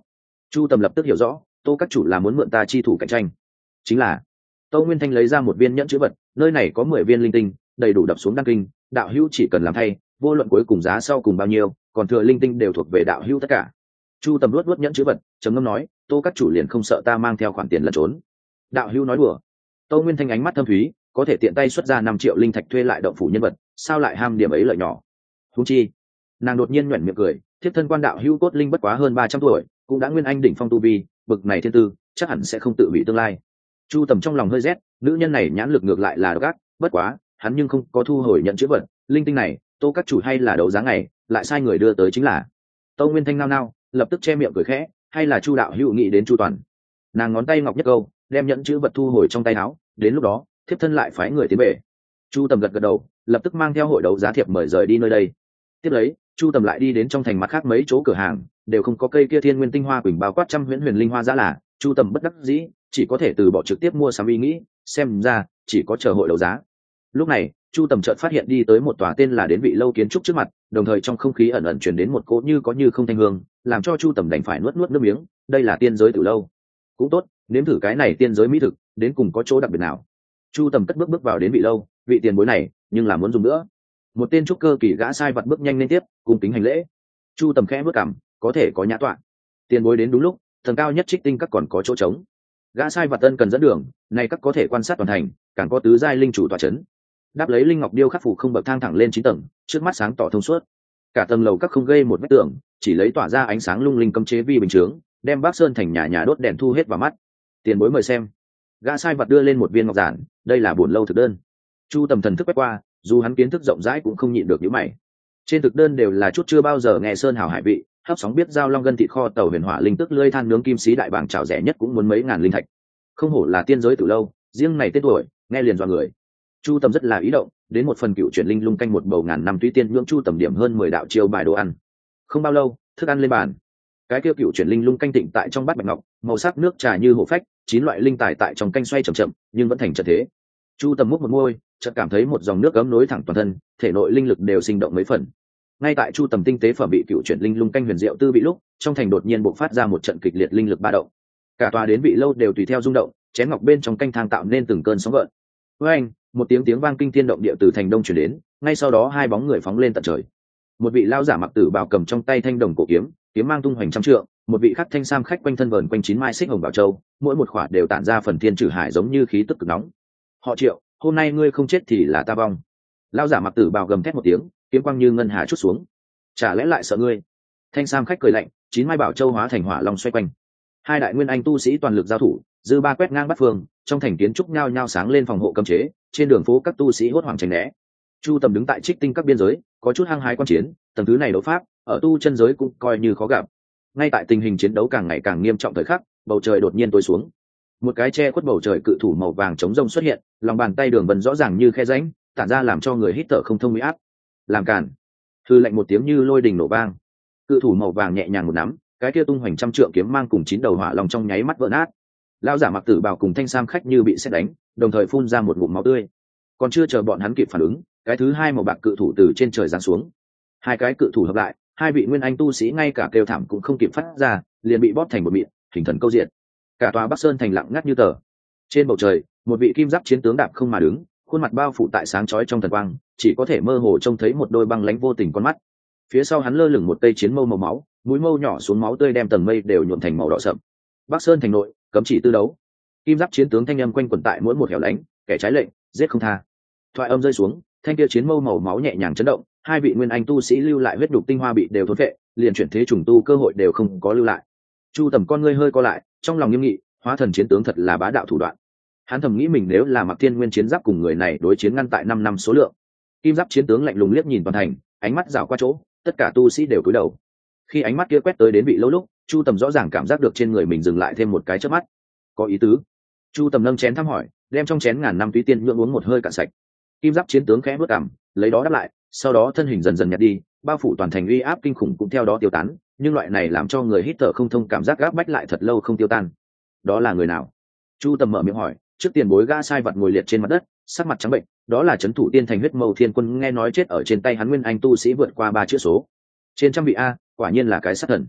Chu Tầm lập tức hiểu rõ, Tô các chủ là muốn mượn ta chi thủ cạnh tranh. Chính là Tô Nguyên Thanh lấy ra một viên nhẫn chữ vật, nơi này có 10 viên linh tinh, đầy đủ đập xuống đăng kinh, đạo hữu chỉ cần làm thay, vô luận cuối cùng giá sau cùng bao nhiêu, còn thừa linh tinh đều thuộc về đạo hữu tất cả. Chu Tầm luốt nhẫn chữ vật, trầm ngâm nói, Tô các chủ liền không sợ ta mang theo khoản tiền lẩn trốn. Đạo hữu nói đùa. Tô Nguyên Thanh ánh mắt thâm thúy, có thể tiện tay xuất ra 5 triệu linh thạch thuê lại động phủ nhân vật, sao lại ham điểm ấy lợi nhỏ. Huống chi, nàng đột nhiên nhuyễn miệng cười, thiếp thân quan đạo hữu cốt linh bất quá hơn 300 tuổi, cũng đã nguyên anh đỉnh phong tu vi, bực này thiên tư, chắc hẳn sẽ không tự hủy tương lai. Chu Tầm trong lòng hơi rét, nữ nhân này nhãn lực ngược lại là độc ác, bất quá, hắn nhưng không có thu hồi nhận chữ vật, linh tinh này, Tô các chủ hay là đấu giá ngày, lại sai người đưa tới chính là. Tô Nguyên Thanh nao nao, lập tức che miệng cười khẽ, hay là Chu đạo hữu nghĩ đến Chu Toàn. Nàng ngón tay ngọc nhất câu, đem nhẫn chữ vật thu hồi trong tay áo, đến lúc đó, thiếp thân lại phái người tiến về. Chu Tầm gật gật đầu, lập tức mang theo hội đấu giá thiệp mời rời đi nơi đây. Tiếp lấy, Chu Tầm lại đi đến trong thành mặt khác mấy chỗ cửa hàng, đều không có cây kia thiên nguyên tinh hoa quỳnh bao quát trăm huyễn huyền linh hoa giá là, Chu Tầm bất đắc dĩ, chỉ có thể từ bỏ trực tiếp mua sắm ý nghĩ, xem ra chỉ có chờ hội đấu giá. Lúc này, Chu Tầm chợt phát hiện đi tới một tòa tên là Đến Vị lâu kiến trúc trước mặt, đồng thời trong không khí ẩn ẩn truyền đến một cỗ như có như không thanh hương, làm cho Chu Tầm đành phải nuốt nước miếng, đây là tiên giới tử lâu. Cũng tốt, nếm thử cái này tiên giới mỹ thực, đến cùng có chỗ đặc biệt nào. Chu Tầm cất bước vào Đến Vị lâu, vị tiền bối này, nhưng là muốn dùng nữa. Một tên trúc cơ kỳ gã sai vật bước nhanh lên tiếp, cung kính hành lễ. Chu Tầm khẽ bước cằm, có thể có nhã tọa. Tiền bối đến đúng lúc, tầng cao nhất Trích Tinh các còn có chỗ trống. Gã sai vật ân cần dẫn đường, này các có thể quan sát toàn thành, càng có tứ giai linh chủ tọa chấn. Đáp lấy linh ngọc điêu khắc phủ không bậc thang thẳng lên 9 tầng, trước mắt sáng tỏ thông suốt. Cả tầng lầu các không gây một vết tường, chỉ lấy tỏa ra ánh sáng lung linh cấm chế vi bình chướng, đem Bắc Sơn thành nhà nhà đốt đèn thu hết vào mắt. Tiền bối mời xem. Gã sai vật đưa lên một viên ngọc giản, đây là buồn lâu thực đơn. Chu Tầm thần thức quét qua, dù hắn kiến thức rộng rãi cũng không nhịn được nhíu mày. Trên thực đơn đều là chút chưa bao giờ nghe sơn hào hải vị, hấp sóng biết giao long gân thịt kho tàu huyền hỏa linh tức lưỡi than nướng kim xí đại bảng chảo rẻ nhất cũng muốn mấy ngàn linh thạch. Không hổ là tiên giới từ lâu, riêng này tên tuổi, nghe liền dọa người. Chu Tầm rất là ý động, đến một phần cựu chuyển linh lung canh một bầu ngàn năm túy tiên nhưỡng Chu Tầm điểm hơn 10 đạo chiêu bài đồ ăn. Không bao lâu, thức ăn lên bàn. Cái kia cựu chuyển linh lung canh tịnh tại trong bát bạch ngọc, màu sắc nước trà như hổ phách, 9 loại linh tài tại trong canh xoay chậm chậm, nhưng vẫn thành trận thế. Chu Tầm múc một môi, chợt cảm thấy một dòng nước ấm nối thẳng toàn thân, thể nội linh lực đều sinh động mấy phần. Ngay tại Chu Tầm tinh tế phẩm bị cựu chuyển linh lung canh huyền diệu tư bị lúc, trong thành đột nhiên bộc phát ra một trận kịch liệt linh lực ba động. Cả tòa Đến Vị lâu đều tùy theo rung động, chén ngọc bên trong canh thang tạo nên từng cơn sóng gợn. Với anh, một tiếng vang kinh thiên động địa từ thành đông truyền đến, ngay sau đó hai bóng người phóng lên tận trời. Một vị lao giả mặc tử bào cầm trong tay thanh đồng cổ kiếm, kiếm mang tung hoành trăm trượng, một vị khắc thanh sam khách quanh thân vờn quanh 9 mai xích hồng bảo châu, mỗi một khỏa đều tản ra phần thiên trừ hải giống như khí tức cực nóng. Họ Triệu, hôm nay ngươi không chết thì là ta vong. Lao giả mặc tử bào gầm thét một tiếng, kiếm quang như ngân hà chút xuống. Chả lẽ lại sợ ngươi? Thanh sam khách cười lạnh, 9 mai bảo châu hóa thành hỏa long xoay quanh. Hai đại nguyên anh tu sĩ toàn lực giao thủ, dư ba quét ngang bắt phương, trong thành kiến trúc nhao nhao sáng lên phòng hộ cấm chế, trên đường phố các tu sĩ hốt hoảng tránh né. Chu Tầm đứng tại Trích Tinh các biên giới, có chút hăng hái quan chiến, tầng thứ này đấu pháp, ở tu chân giới cũng coi như khó gặp. Ngay tại tình hình chiến đấu càng ngày càng nghiêm trọng thời khắc, bầu trời đột nhiên tối xuống. Một cái che khuất bầu trời cự thủ màu vàng chống rông xuất hiện, lòng bàn tay đường vân rõ ràng như khe rãnh, tản ra làm cho người hít thở không thông uy áp. Làm cản. Hư lệnh một tiếng như lôi đình nổ vang. Cự thủ màu vàng nhẹ nhàng một nắm, cái kia tung hoành trăm trượng kiếm mang cùng 9 đầu hỏa long trong nháy mắt vỡ nát. Lão giả mặc tử bào cùng thanh sam khách như bị sét đánh, đồng thời phun ra một ngụm máu tươi. Còn chưa chờ bọn hắn kịp phản ứng, cái thứ hai màu bạc cự thủ từ trên trời giáng xuống. Hai cái cự thủ hợp lại, hai vị nguyên anh tu sĩ ngay cả kêu thảm cũng không kịp phát ra, liền bị bóp thành một mịn, hình thần câu diện. Cả tòa Bắc Sơn thành lặng ngắt như tờ. Trên bầu trời, một vị kim giáp chiến tướng đạp không mà đứng, khuôn mặt bao phủ tại sáng chói trong thần quang, chỉ có thể mơ hồ trông thấy một đôi băng lãnh vô tình con mắt. Phía sau hắn lơ lửng một cây chiến mâu màu máu, mũi mâu nhỏ xuống máu tươi đem tầng mây đều nhuộm thành màu đỏ sậm. Bắc Sơn thành nội, cấm chỉ tư đấu. Kim giáp chiến tướng thanh âm quanh quẩn tại mỗi một hẻo lánh, kẻ trái lệnh, giết không tha. Thoại âm rơi xuống, thanh kia chiến mâu màu máu nhẹ nhàng chấn động, hai vị nguyên anh tu sĩ lưu lại huyết đục tinh hoa bị đều thốn vệ, liền chuyển thế trùng tu cơ hội đều không có lưu lại. Chu Tầm con ngươi hơi co lại, trong lòng nghiêm nghị, hóa thần chiến tướng thật là bá đạo thủ đoạn. Hắn thầm nghĩ mình nếu là Mặc Thiên Nguyên chiến giáp cùng người này đối chiến ngăn tại 5 năm số lượng. Kim giáp chiến tướng lạnh lùng liếc nhìn toàn thành, ánh mắt rảo qua chỗ, tất cả tu sĩ đều cúi đầu. Khi ánh mắt kia quét tới Đến Vị lâu lúc, Chu Tầm rõ ràng cảm giác được trên người mình dừng lại thêm một cái chớp mắt. Có ý tứ. Chu Tầm nâng chén thăm hỏi, đem trong chén ngàn năm túy tiên nhượng uống một hơi cạn sạch. Kim giáp chiến tướng khẽ bước cằm, lấy đó đáp lại, sau đó thân hình dần dần nhạt đi, bao phủ toàn thành uy áp kinh khủng cũng theo đó tiêu tán, nhưng loại này làm cho người hít thở không thông cảm giác gáp bách lại thật lâu không tiêu tan. Đó là người nào? Chu Tầm mở miệng hỏi, trước tiền bối gã sai vật ngồi liệt trên mặt đất, sắc mặt trắng bệnh, đó là trấn thủ tiên thành huyết mâu thiên quân, nghe nói chết ở trên tay hắn nguyên anh tu sĩ vượt qua 3 chữ số. Trên trăm vị a, quả nhiên là cái sát thần.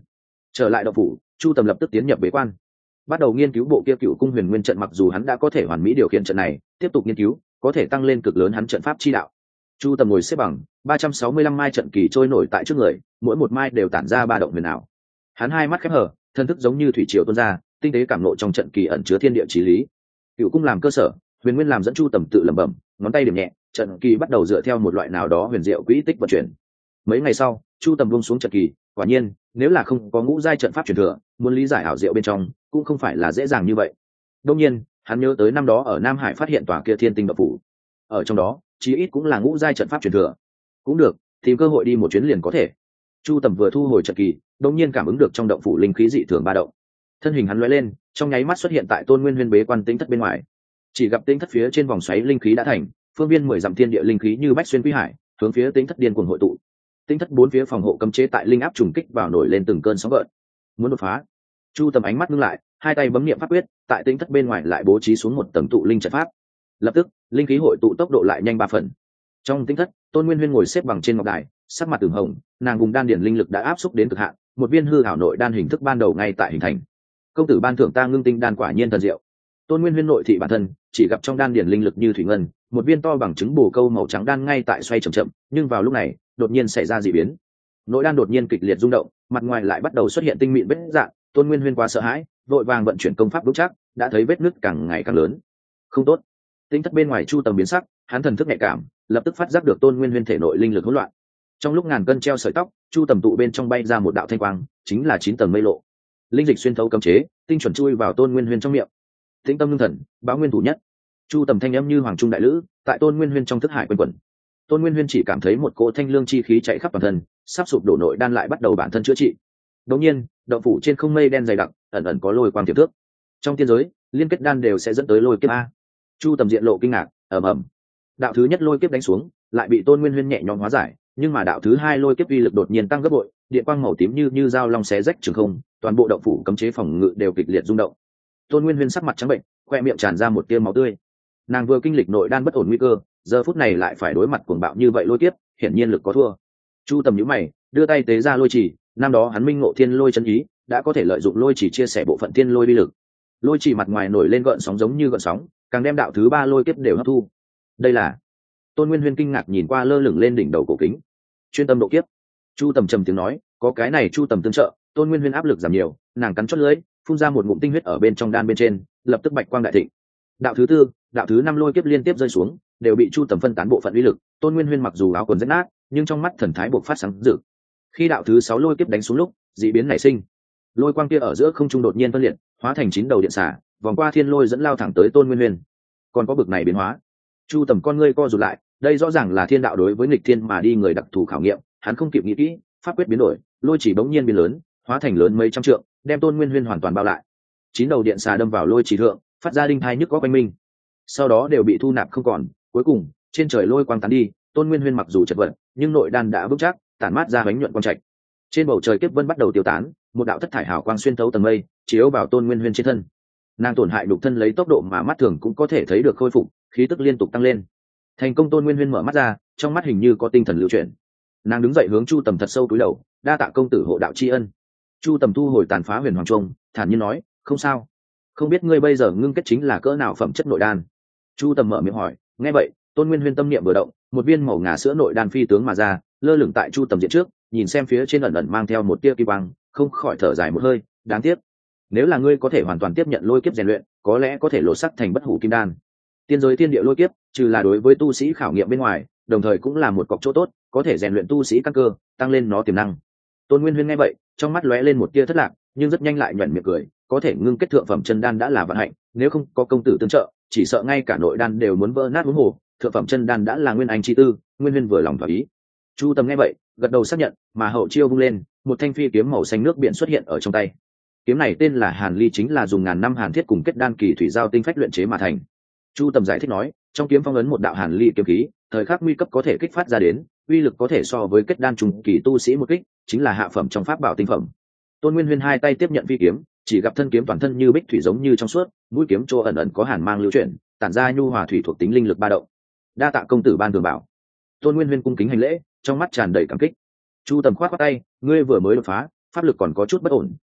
Trở lại động phủ, Chu Tầm lập tức tiến nhập bế quan, bắt đầu nghiên cứu bộ kia Cựu Cung Huyền Nguyên trận. Mặc dù hắn đã có thể hoàn mỹ điều khiển trận này, tiếp tục nghiên cứu có thể tăng lên cực lớn hắn trận pháp chi đạo. Chu Tầm ngồi xếp bằng, 365 mai trận kỳ trôi nổi tại trước người, mỗi một mai đều tản ra ba động huyền ảo. Hắn hai mắt khép hờ, thân thức giống như thủy triều tuôn ra, tinh tế cảm ngộ trong trận kỳ ẩn chứa thiên địa chí lý. Cựu cung làm cơ sở, huyền nguyên làm dẫn. Chu Tầm tự lẩm bẩm, ngón tay điểm nhẹ, trận kỳ bắt đầu dựa theo một loại nào đó huyền diệu quỹ tích vận chuyển. Mấy ngày sau, Chu Tầm buông xuống trận kỳ, quả nhiên, nếu là không có ngũ giai trận pháp truyền thừa, muốn lý giải ảo diệu bên trong, cũng không phải là dễ dàng như vậy. Đương nhiên, hắn nhớ tới năm đó ở Nam Hải phát hiện tòa kia Thiên Tinh Động phủ, ở trong đó, chí ít cũng là ngũ giai trận pháp truyền thừa. Cũng được, tìm cơ hội đi một chuyến liền có thể. Chu Tầm vừa thu hồi trận kỳ, đột nhiên cảm ứng được trong động phủ linh khí dị thường ba động. Thân hình hắn lóe lên, trong nháy mắt xuất hiện tại Tôn Nguyên Huyên bế quan tĩnh thất bên ngoài. Chỉ gặp tĩnh thất phía trên vòng xoáy linh khí đã thành, phương viên 10 dặm thiên địa linh khí như bách xuyên quý hải, hướng phía tĩnh thất điên cuồng hội tụ. Tĩnh thất bốn phía phòng hộ cấm chế tại linh áp trùng kích vào nổi lên từng cơn sóng gợn. Muốn đột phá. Chu Tầm ánh mắt ngưng lại, hai tay bấm niệm pháp quyết, tại tĩnh thất bên ngoài lại bố trí xuống một tầng tụ linh trận pháp. Lập tức, linh khí hội tụ tốc độ lại nhanh 3 phần. Trong tĩnh thất, Tôn Nguyên Huyên ngồi xếp bằng trên ngọc đài, sắc mặt ửng hồng, nàng vùng đan điển linh lực đã áp xúc đến cực hạn, một viên hư ảo nội đan hình thức ban đầu ngay tại hình thành. Công tử ban thưởng ta ngưng tinh đan quả nhiên thần diệu. Tôn Nguyên Huyên nội thị bản thân, chỉ gặp trong đan điển linh lực như thủy ngân, một viên to bằng trứng bồ câu màu trắng đan ngay tại xoay chậm chậm, nhưng vào lúc này, đột nhiên xảy ra dị biến. Nội đan đột nhiên kịch liệt rung động, mặt ngoài lại bắt đầu xuất hiện tinh mịn vết rạn. Tôn Nguyên Huyên quá sợ hãi, vội vàng vận chuyển công pháp vững chắc, đã thấy vết nứt càng ngày càng lớn. Không tốt. Tĩnh thất bên ngoài Chu Tầm biến sắc, hắn thần thức nhạy cảm, lập tức phát giác được Tôn Nguyên Huyên thể nội linh lực hỗn loạn. Trong lúc ngàn cân treo sợi tóc, Chu Tầm tụ bên trong bay ra một đạo thanh quang, chính là 9 tầng mây lộ. Linh dịch xuyên thấu cấm chế, tinh chuẩn chui vào Tôn Nguyên Huyên trong miệng. Tĩnh tâm ngưng thần, báo nguyên thủ nhất. Chu Tầm thanh âm như hoàng trung đại lữ, tại Tôn Nguyên Huyên trong thức hải quanh quẩn. Tôn Nguyên Huyên chỉ cảm thấy một cỗ thanh lương chi khí chạy khắp toàn thân, sắp sụp đổ nội đan lại bắt đầu bản thân chữa trị. Đột nhiên, động phủ trên không mây đen dày đặc, ẩn ẩn có lôi quang tiềm thước. Trong tiên giới, liên kết đan đều sẽ dẫn tới lôi kiếp a. Chu Tầm diện lộ kinh ngạc, ầm ầm. Đạo thứ nhất lôi kiếp đánh xuống, lại bị Tôn Nguyên Huyên nhẹ nhõm hóa giải, nhưng mà đạo thứ hai lôi kiếp uy lực đột nhiên tăng gấp bội, điện quang màu tím như dao long xé rách trường không, toàn bộ động phủ cấm chế phòng ngự đều kịch liệt rung động. Tôn Nguyên Huyên sắc mặt trắng bệnh, khoe miệng tràn ra một tia máu tươi. Nàng vừa kinh lịch nội đan bất ổn nguy cơ, giờ phút này lại phải đối mặt cuồng bạo như vậy lôi kiếp, hiển nhiên lực có thua. Chu Tầm nhíu mày, đưa tay tế ra lôi chỉ, năm đó hắn minh ngộ thiên lôi chân ý, đã có thể lợi dụng lôi chỉ chia sẻ bộ phận thiên lôi uy lực. Lôi chỉ mặt ngoài nổi lên gợn sóng giống như gợn sóng, càng đem đạo thứ ba lôi kiếp đều hấp thu. Đây là. Tôn Nguyên Huyên kinh ngạc nhìn qua lơ lửng lên đỉnh đầu cổ kính. Chuyên tâm độ kiếp. Chu Tầm trầm tiếng nói, có cái này Chu Tầm tương trợ, Tôn Nguyên Huyên áp lực giảm nhiều, nàng cắn chót lưỡi, phun ra một ngụm tinh huyết ở bên trong đan bên trên, lập tức bạch quang đại thịnh. Đạo thứ tư, đạo thứ năm lôi kiếp liên tiếp rơi xuống, đều bị Chu Tầm phân tán bộ phận uy lực. Tôn Nguyên Huyên mặc dù áo quần rách nát, nhưng trong mắt thần thái bộc phát sáng rực. Khi đạo thứ 6 lôi kiếp đánh xuống lúc, dị biến nảy sinh. Lôi quang kia ở giữa không trung đột nhiên phân liệt, hóa thành 9 đầu điện xả, vòng qua thiên lôi dẫn lao thẳng tới Tôn Nguyên Huyên. Còn có bực này biến hóa. Chu Tầm con ngươi co rụt lại, đây rõ ràng là thiên đạo đối với nghịch thiên mà đi người đặc thù khảo nghiệm, hắn không kịp nghĩ kỹ, pháp quyết biến đổi, lôi chỉ bỗng nhiên biến lớn, hóa thành lớn mấy trăm trượng, đem Tôn Nguyên Huyên hoàn toàn bao lại. 9 đầu điện xà đâm vào lôi chỉ thượng, phát ra đinh thai nhức góc oanh minh. Sau đó đều bị thu nạp không còn, cuối cùng, trên trời lôi quang tán đi, Tôn Nguyên Huyên mặc dù chật vật, nhưng nội đan đã vững chắc, tản mát ra bánh nhuận quang trạch. Trên bầu trời kiếp vân bắt đầu tiêu tán, một đạo thất thải hào quang xuyên thấu tầng mây, chiếu vào Tôn Nguyên Huyên trên thân. Nàng tổn hại đục thân lấy tốc độ mà mắt thường cũng có thể thấy được khôi phục, khí tức liên tục tăng lên. Thành công. Tôn Nguyên Huyên mở mắt ra, trong mắt hình như có tinh thần lưu chuyển. Nàng đứng dậy hướng Chu Tầm thật sâu cúi đầu, đa tạ công tử hộ đạo tri ân. Chu Tầm thu hồi tàn phá huyền hoàng trung, thản nhiên nói, không sao. Không biết ngươi bây giờ ngưng kết chính là cỡ nào phẩm chất nội đan? Chu Tầm mở miệng hỏi. Nghe vậy, Tôn Nguyên Huyên tâm niệm vừa động, một viên màu ngà sữa nội đan phi tướng mà ra, lơ lửng tại Chu Tầm diện trước, nhìn xem phía trên ẩn ẩn mang theo một tia kỳ quang, không khỏi thở dài một hơi, đáng tiếc. Nếu là ngươi có thể hoàn toàn tiếp nhận lôi kiếp rèn luyện, có lẽ có thể lột sắc thành bất hủ kim đan. Tiên giới thiên địa lôi kiếp, trừ là đối với tu sĩ khảo nghiệm bên ngoài, đồng thời cũng là một cọc chỗ tốt, có thể rèn luyện tu sĩ căn cơ, tăng lên nó tiềm năng. Tôn Nguyên Huyên nghe vậy, trong mắt lóe lên một tia thất lạc, nhưng rất nhanh lại nhuyễn miệng cười, có thể ngưng kết thượng phẩm chân đan đã là vận hạnh, nếu không có công tử tương trợ, chỉ sợ ngay cả nội đan đều muốn vỡ nát huống hồ, thượng phẩm chân đan đã là nguyên anh chi tư. Nguyên Huyên vừa lòng thỏa ý. Chu Tầm nghe vậy, gật đầu xác nhận, mà hậu chiêu vung lên, một thanh phi kiếm màu xanh nước biển xuất hiện ở trong tay. Kiếm này tên là Hàn Ly, chính là dùng ngàn năm hàn thiết cùng kết đan kỳ thủy giao tinh phách luyện chế mà thành. Chu Tầm giải thích nói, trong kiếm phong ấn một đạo Hàn Ly kiếm khí, thời khắc nguy cấp có thể kích phát ra đến, uy lực có thể so với kết đan trùng kỳ tu sĩ một kích, chính là hạ phẩm trong pháp bảo tinh phẩm. Tôn Nguyên Huyên hai tay tiếp nhận phi kiếm, chỉ gặp thân kiếm toàn thân như bích thủy giống như trong suốt, mũi kiếm chỗ ẩn ẩn có hàn mang lưu chuyển, tản ra nhu hòa thủy thuộc tính linh lực ba động. Đa tạ công tử ban tường bảo. Tôn Nguyên Huyên cung kính hành lễ, trong mắt tràn đầy cảm kích. Chu Tầm khoát khoát tay, ngươi vừa mới đột phá, pháp lực còn có chút bất ổn,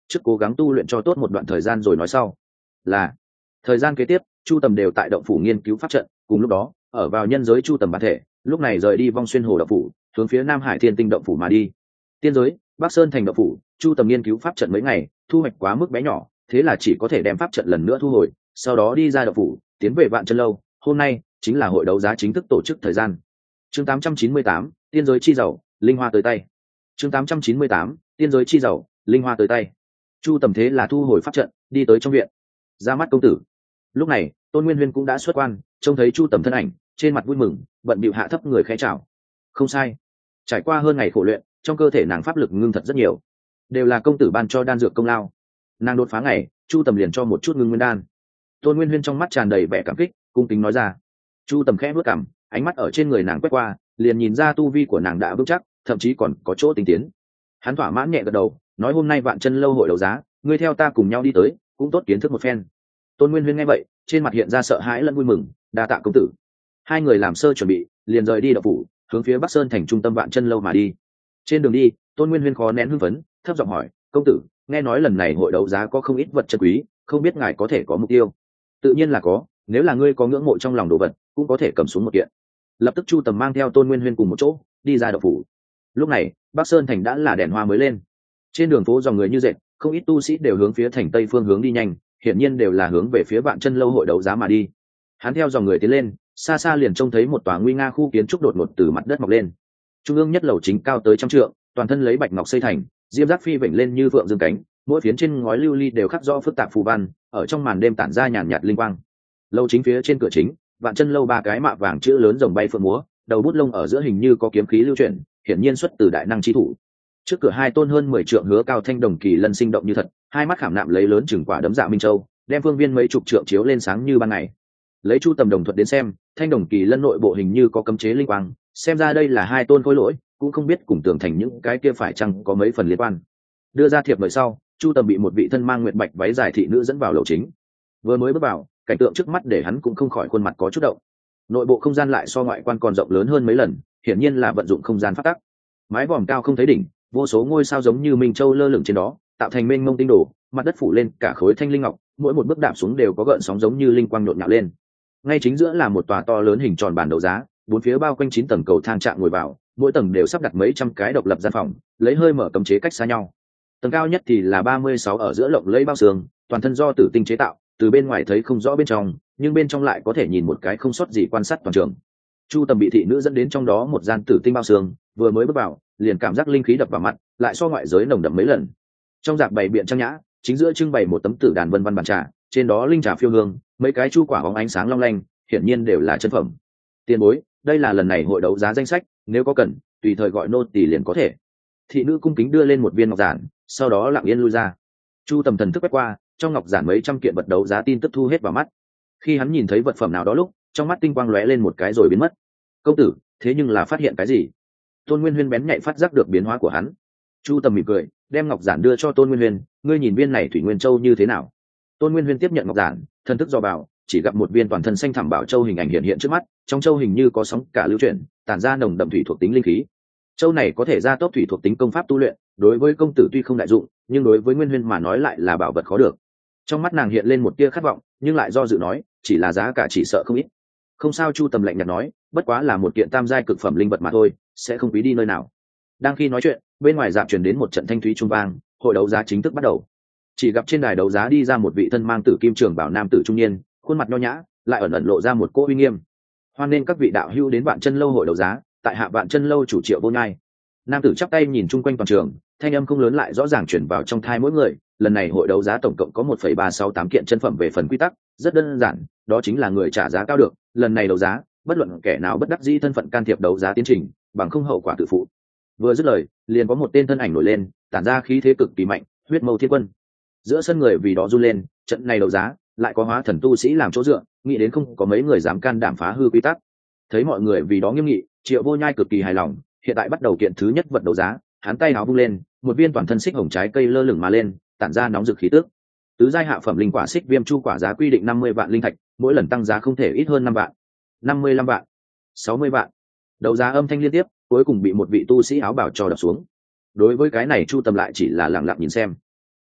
trước cố gắng tu luyện cho tốt một đoạn thời gian rồi nói sau. Là. Thời gian kế tiếp Chu Tầm đều tại động phủ nghiên cứu pháp trận, cùng lúc đó ở vào nhân giới Chu Tầm bản thể lúc này rời đi Vong Xuyên Hồ động phủ, hướng phía Nam Hải Thiên Tinh động phủ mà đi. Tiên giới Bắc Sơn thành động phủ, Chu Tầm nghiên cứu pháp trận mấy ngày, thu hoạch quá mức bé nhỏ, thế là chỉ có thể đem pháp trận lần nữa thu hồi, sau đó đi ra động phủ, tiến về Vạn Chân lâu. Hôm nay chính là hội đấu giá chính thức tổ chức thời gian. Chương 898, tiên giới chi giàu, linh hoa tới tay. Chương 898, tiên giới chi giàu, linh hoa tới tay. Chu Tầm thế là thu hồi pháp trận, đi tới trong viện. Ra mắt công tử. Lúc này Tôn Nguyên Huyên cũng đã xuất quan, trông thấy Chu Tầm thân ảnh, trên mặt vui mừng, bận bịu hạ thấp người khẽ chào. Không sai, trải qua hơn ngày khổ luyện, trong cơ thể nàng pháp lực ngưng thật rất nhiều, đều là công tử ban cho đan dược công lao. Nàng đột phá ngày, Chu Tầm liền cho một chút ngưng nguyên đan. Tôn Nguyên Huyên trong mắt tràn đầy vẻ cảm kích, cung kính nói ra. Chu Tầm khẽ bước cằm, ánh mắt ở trên người nàng quét qua, liền nhìn ra tu vi của nàng đã vững chắc, thậm chí còn có chỗ tinh tiến. Hắn thỏa mãn nhẹ gật đầu, nói hôm nay Vạn Chân lâu hội đấu giá, ngươi theo ta cùng nhau đi tới, cũng tốt kiến thức một phen. Tôn Nguyên Huyên nghe vậy, trên mặt hiện ra sợ hãi lẫn vui mừng, đa tạ công tử. Hai người làm sơ chuẩn bị, liền rời đi động phủ, hướng phía Bắc Sơn thành trung tâm Vạn Chân lâu mà đi. Trên đường đi, Tôn Nguyên Huyên khó nén hưng phấn, thấp giọng hỏi, công tử, nghe nói lần này hội đấu giá có không ít vật chân quý, không biết ngài có thể có mục tiêu? Tự nhiên là có, nếu là ngươi có ngưỡng mộ trong lòng đồ vật, cũng có thể cầm xuống một kiện. Lập tức Chu Tầm mang theo Tôn Nguyên Huyên cùng một chỗ đi ra động phủ. Lúc này Bắc Sơn thành đã là đèn hoa mới lên, trên đường phố dòng người như dệt, không ít tu sĩ đều hướng phía thành tây phương hướng đi nhanh, hiển nhiên đều là hướng về phía Vạn Chân lâu hội đấu giá mà đi. Hắn theo dòng người tiến lên, xa xa liền trông thấy một tòa nguy nga khu kiến trúc đột ngột từ mặt đất mọc lên. Trung ương nhất lầu chính cao tới 100 trượng, toàn thân lấy bạch ngọc xây thành, diêm giác phi vểnh lên như vượng dương cánh, mỗi phiến trên ngói lưu ly đều khắc rõ phức tạp phù văn, ở trong màn đêm tản ra nhàn nhạt linh quang. Lầu chính phía trên cửa chính, Vạn Chân lâu ba cái mạ vàng chữ lớn rồng bay phượng múa, đầu bút lông ở giữa hình như có kiếm khí lưu chuyển, hiển nhiên xuất từ đại năng chi thủ. Trước cửa hai tôn hơn 10 trượng hứa cao thanh đồng kỳ lân sinh động như thật, hai mắt khảm nạm lấy lớn chừng quả đấm dạ minh châu, đem phương viên mấy chục trượng chiếu lên sáng như ban ngày. Lấy Chu Tầm đồng thuật đến xem, thanh đồng kỳ lân nội bộ hình như có cấm chế linh quang, xem ra đây là hai tôn khối lỗi, cũng không biết cùng tưởng thành những cái kia phải chăng có mấy phần liên quan. Đưa ra thiệp mời sau, Chu Tầm bị một vị thân mang nguyệt bạch váy dài thị nữ dẫn vào lầu chính. Vừa mới bước vào, cảnh tượng trước mắt để hắn cũng không khỏi khuôn mặt có chút động. Nội bộ không gian lại so ngoại quan còn rộng lớn hơn mấy lần, hiển nhiên là vận dụng không gian phát tắc. Mái vòm cao không thấy đỉnh, vô số ngôi sao giống như minh châu lơ lửng trên đó, tạo thành mênh mông tinh đồ, mặt đất phủ lên cả khối thanh linh ngọc, mỗi một bước đạp xuống đều có gợn sóng giống như linh quang nhộn nhạo lên. Ngay chính giữa là một tòa to lớn hình tròn bàn đấu giá, bốn phía bao quanh 9 tầng cầu thang trạng ngồi vào, mỗi tầng đều sắp đặt mấy trăm cái độc lập gian phòng, lấy hơi mở cấm chế cách xa nhau. Tầng cao nhất thì là 36 ở giữa lộng lẫy bao sương, toàn thân do tử tinh chế tạo, từ bên ngoài thấy không rõ bên trong, nhưng bên trong lại có thể nhìn một cái không sót gì quan sát toàn trường. Chu Tầm bị thị nữ dẫn đến trong đó một gian tử tinh bao sương, vừa mới bước vào, liền cảm giác linh khí đập vào mặt, lại so ngoại giới nồng đậm mấy lần. Trong dạp bày biện trang nhã, chính giữa trưng bày một tấm tử đàn vân vân bàn trà, trên đó linh trà phiêu hương, mấy cái chu quả bóng ánh sáng long lanh, hiển nhiên đều là chân phẩm. Tiền bối, đây là lần này hội đấu giá danh sách, nếu có cần, tùy thời gọi nô tỳ liền có thể. Thị nữ cung kính đưa lên một viên ngọc giản, sau đó lặng yên lui ra. Chu Tầm thần thức quét qua, trong ngọc giản mấy trăm kiện vật đấu giá tin tức thu hết vào mắt. Khi hắn nhìn thấy vật phẩm nào đó lúc, trong mắt tinh quang lóe lên một cái rồi biến mất. Công tử, thế nhưng là phát hiện cái gì? Tôn Nguyên Huyên bén nhạy phát giác được biến hóa của hắn. Chu Tầm mỉm cười, đem ngọc giản đưa cho Tôn Nguyên Huyên, ngươi nhìn viên này thủy nguyên châu như thế nào? Tôn Nguyên Huyên tiếp nhận ngọc giản, thần thức dò vào, chỉ gặp một viên toàn thân xanh thẳm bảo châu hình ảnh hiện hiện trước mắt, trong châu hình như có sóng cả lưu chuyển, tản ra nồng đậm thủy thuộc tính linh khí. Châu này có thể gia tốc thủy thuộc tính công pháp tu luyện, đối với công tử tuy không đại dụng, nhưng đối với Nguyên Huyên mà nói lại là bảo vật khó được. Trong mắt nàng hiện lên một tia khát vọng, nhưng lại do dự nói, chỉ là giá cả chỉ sợ không ít. Không sao, Chu Tầm lạnh nhạt nói, bất quá là một kiện tam giai cực phẩm linh vật mà thôi, sẽ không quý đi nơi nào. Đang khi nói chuyện, bên ngoài dạp truyền đến một trận thanh thúy trung vang, hội đấu giá chính thức bắt đầu. Chỉ gặp trên đài đấu giá đi ra một vị thân mang tử kim trường bảo nam tử trung niên, khuôn mặt nho nhã, lại ẩn ẩn lộ ra một cỗ uy nghiêm. Hoan nên các vị đạo hữu đến Vạn Chân lâu hội đấu giá, tại hạ Vạn Chân lâu chủ Triệu Vô Nhai. Nam tử chắp tay nhìn chung quanh toàn trường, thanh âm không lớn lại rõ ràng chuyển vào trong tai mỗi người. Lần này hội đấu giá tổng cộng có 1,368 kiện chân phẩm về phần quy tắc, rất đơn giản, đó chính là người trả giá cao được. Lần này đấu giá, bất luận kẻ nào bất đắc dĩ thân phận can thiệp đấu giá tiến trình, bằng không hậu quả tự phụ. Vừa dứt lời, liền có một tên thân ảnh nổi lên, tản ra khí thế cực kỳ mạnh, huyết mâu thiên quân. Giữa sân người vì đó run lên, trận này đấu giá lại có hóa thần tu sĩ làm chỗ dựa, nghĩ đến không có mấy người dám can đảm phá hư quy tắc. Thấy mọi người vì đó nghiêm nghị, Triệu Vô Nhai cực kỳ hài lòng, hiện tại bắt đầu kiện thứ nhất vật đấu giá. Hắn tay áo vung lên, một viên toàn thân xích hồng trái cây lơ lửng mà lên, tản ra nóng rực khí tức. Tứ giai hạ phẩm linh quả xích viêm chu quả giá quy định 50 vạn linh thạch, mỗi lần tăng giá không thể ít hơn 5 vạn. 55 vạn, 60 vạn. Đấu giá âm thanh liên tiếp, cuối cùng bị một vị tu sĩ áo bào cho đập xuống. Đối với cái này Chu Tầm lại chỉ là lặng lặng nhìn xem.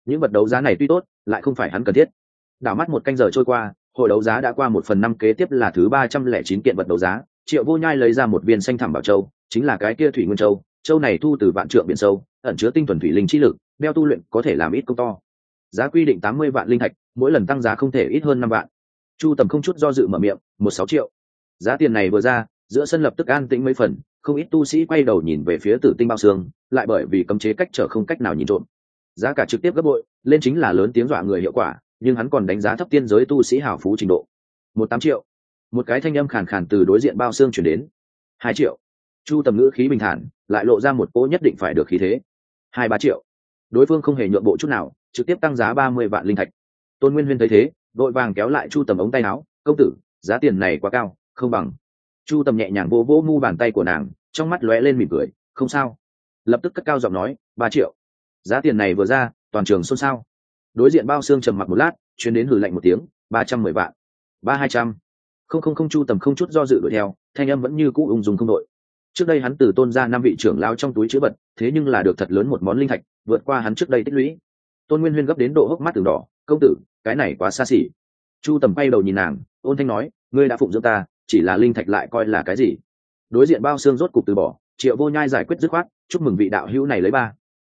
những vật đấu giá này tuy tốt lại không phải hắn cần thiết. Đảo mắt một canh giờ trôi qua, hội đấu giá đã qua 1/5, kế tiếp là thứ 309 kiện vật đấu giá. Triệu Vô Nhai lấy ra một viên xanh thẳm bảo châu, chính là cái kia thủy nguyên châu. Châu này thu từ vạn trượng biển sâu, ẩn chứa tinh thuần thủy linh chi lực, đeo tu luyện có thể làm ít công to. Giá quy định 80 vạn linh thạch, mỗi lần tăng giá không thể ít hơn 5 vạn. Chu Tầm không chút do dự mở miệng, 16 triệu. Giá tiền này vừa ra, giữa sân lập tức an tĩnh mấy phần, không ít tu sĩ quay đầu nhìn về phía Tử Tinh Bao Xương, lại bởi vì cấm chế cách trở không cách nào nhìn trộm. Giá cả trực tiếp gấp bội, lên chính là lớn tiếng dọa người hiệu quả, nhưng hắn còn đánh giá thấp tiên giới tu sĩ hào phú trình độ. 18 triệu. Một cái thanh âm khàn khàn từ đối diện Bao Xương truyền đến. 2 triệu. Chu Tầm ngữ khí bình thản, lại lộ ra một cỗ nhất định phải được khí thế. 2-3 triệu. Đối phương không hề nhượng bộ chút nào, trực tiếp tăng giá 30 vạn linh thạch. Tôn Nguyên Huyên thấy thế, vội vàng kéo lại Chu Tầm ống tay áo, "Công tử, giá tiền này quá cao, không bằng." Chu Tầm nhẹ nhàng vỗ vỗ mu bàn tay của nàng, trong mắt lóe lên mỉm cười, "Không sao." Lập tức cất cao giọng nói, 3 triệu. Giá tiền này vừa ra, toàn trường xôn xao. Đối diện Bao Xương trầm mặc một lát, truyền đến hừ lạnh một tiếng, 310 vạn. 3-200. Không, Chu Tầm không chút do dự đuổi theo, thanh âm vẫn như cũ ung dung không đội. Trước đây hắn từ Tôn gia 5 vị trưởng lão trong túi trữ vật, thế nhưng là được thật lớn một món linh thạch, vượt qua hắn trước đây tích lũy. Tôn Nguyên Huyên gấp đến độ hốc mắt từng đỏ, "Công tử, cái này quá xa xỉ." Chu Tầm bay đầu nhìn nàng, ôn thanh nói, "Ngươi đã phụng dưỡng ta, chỉ là linh thạch lại coi là cái gì?" Đối diện Bao Xương rốt cục từ bỏ, Triệu Vô Nhai giải quyết dứt khoát, "Chúc mừng vị đạo hữu này lấy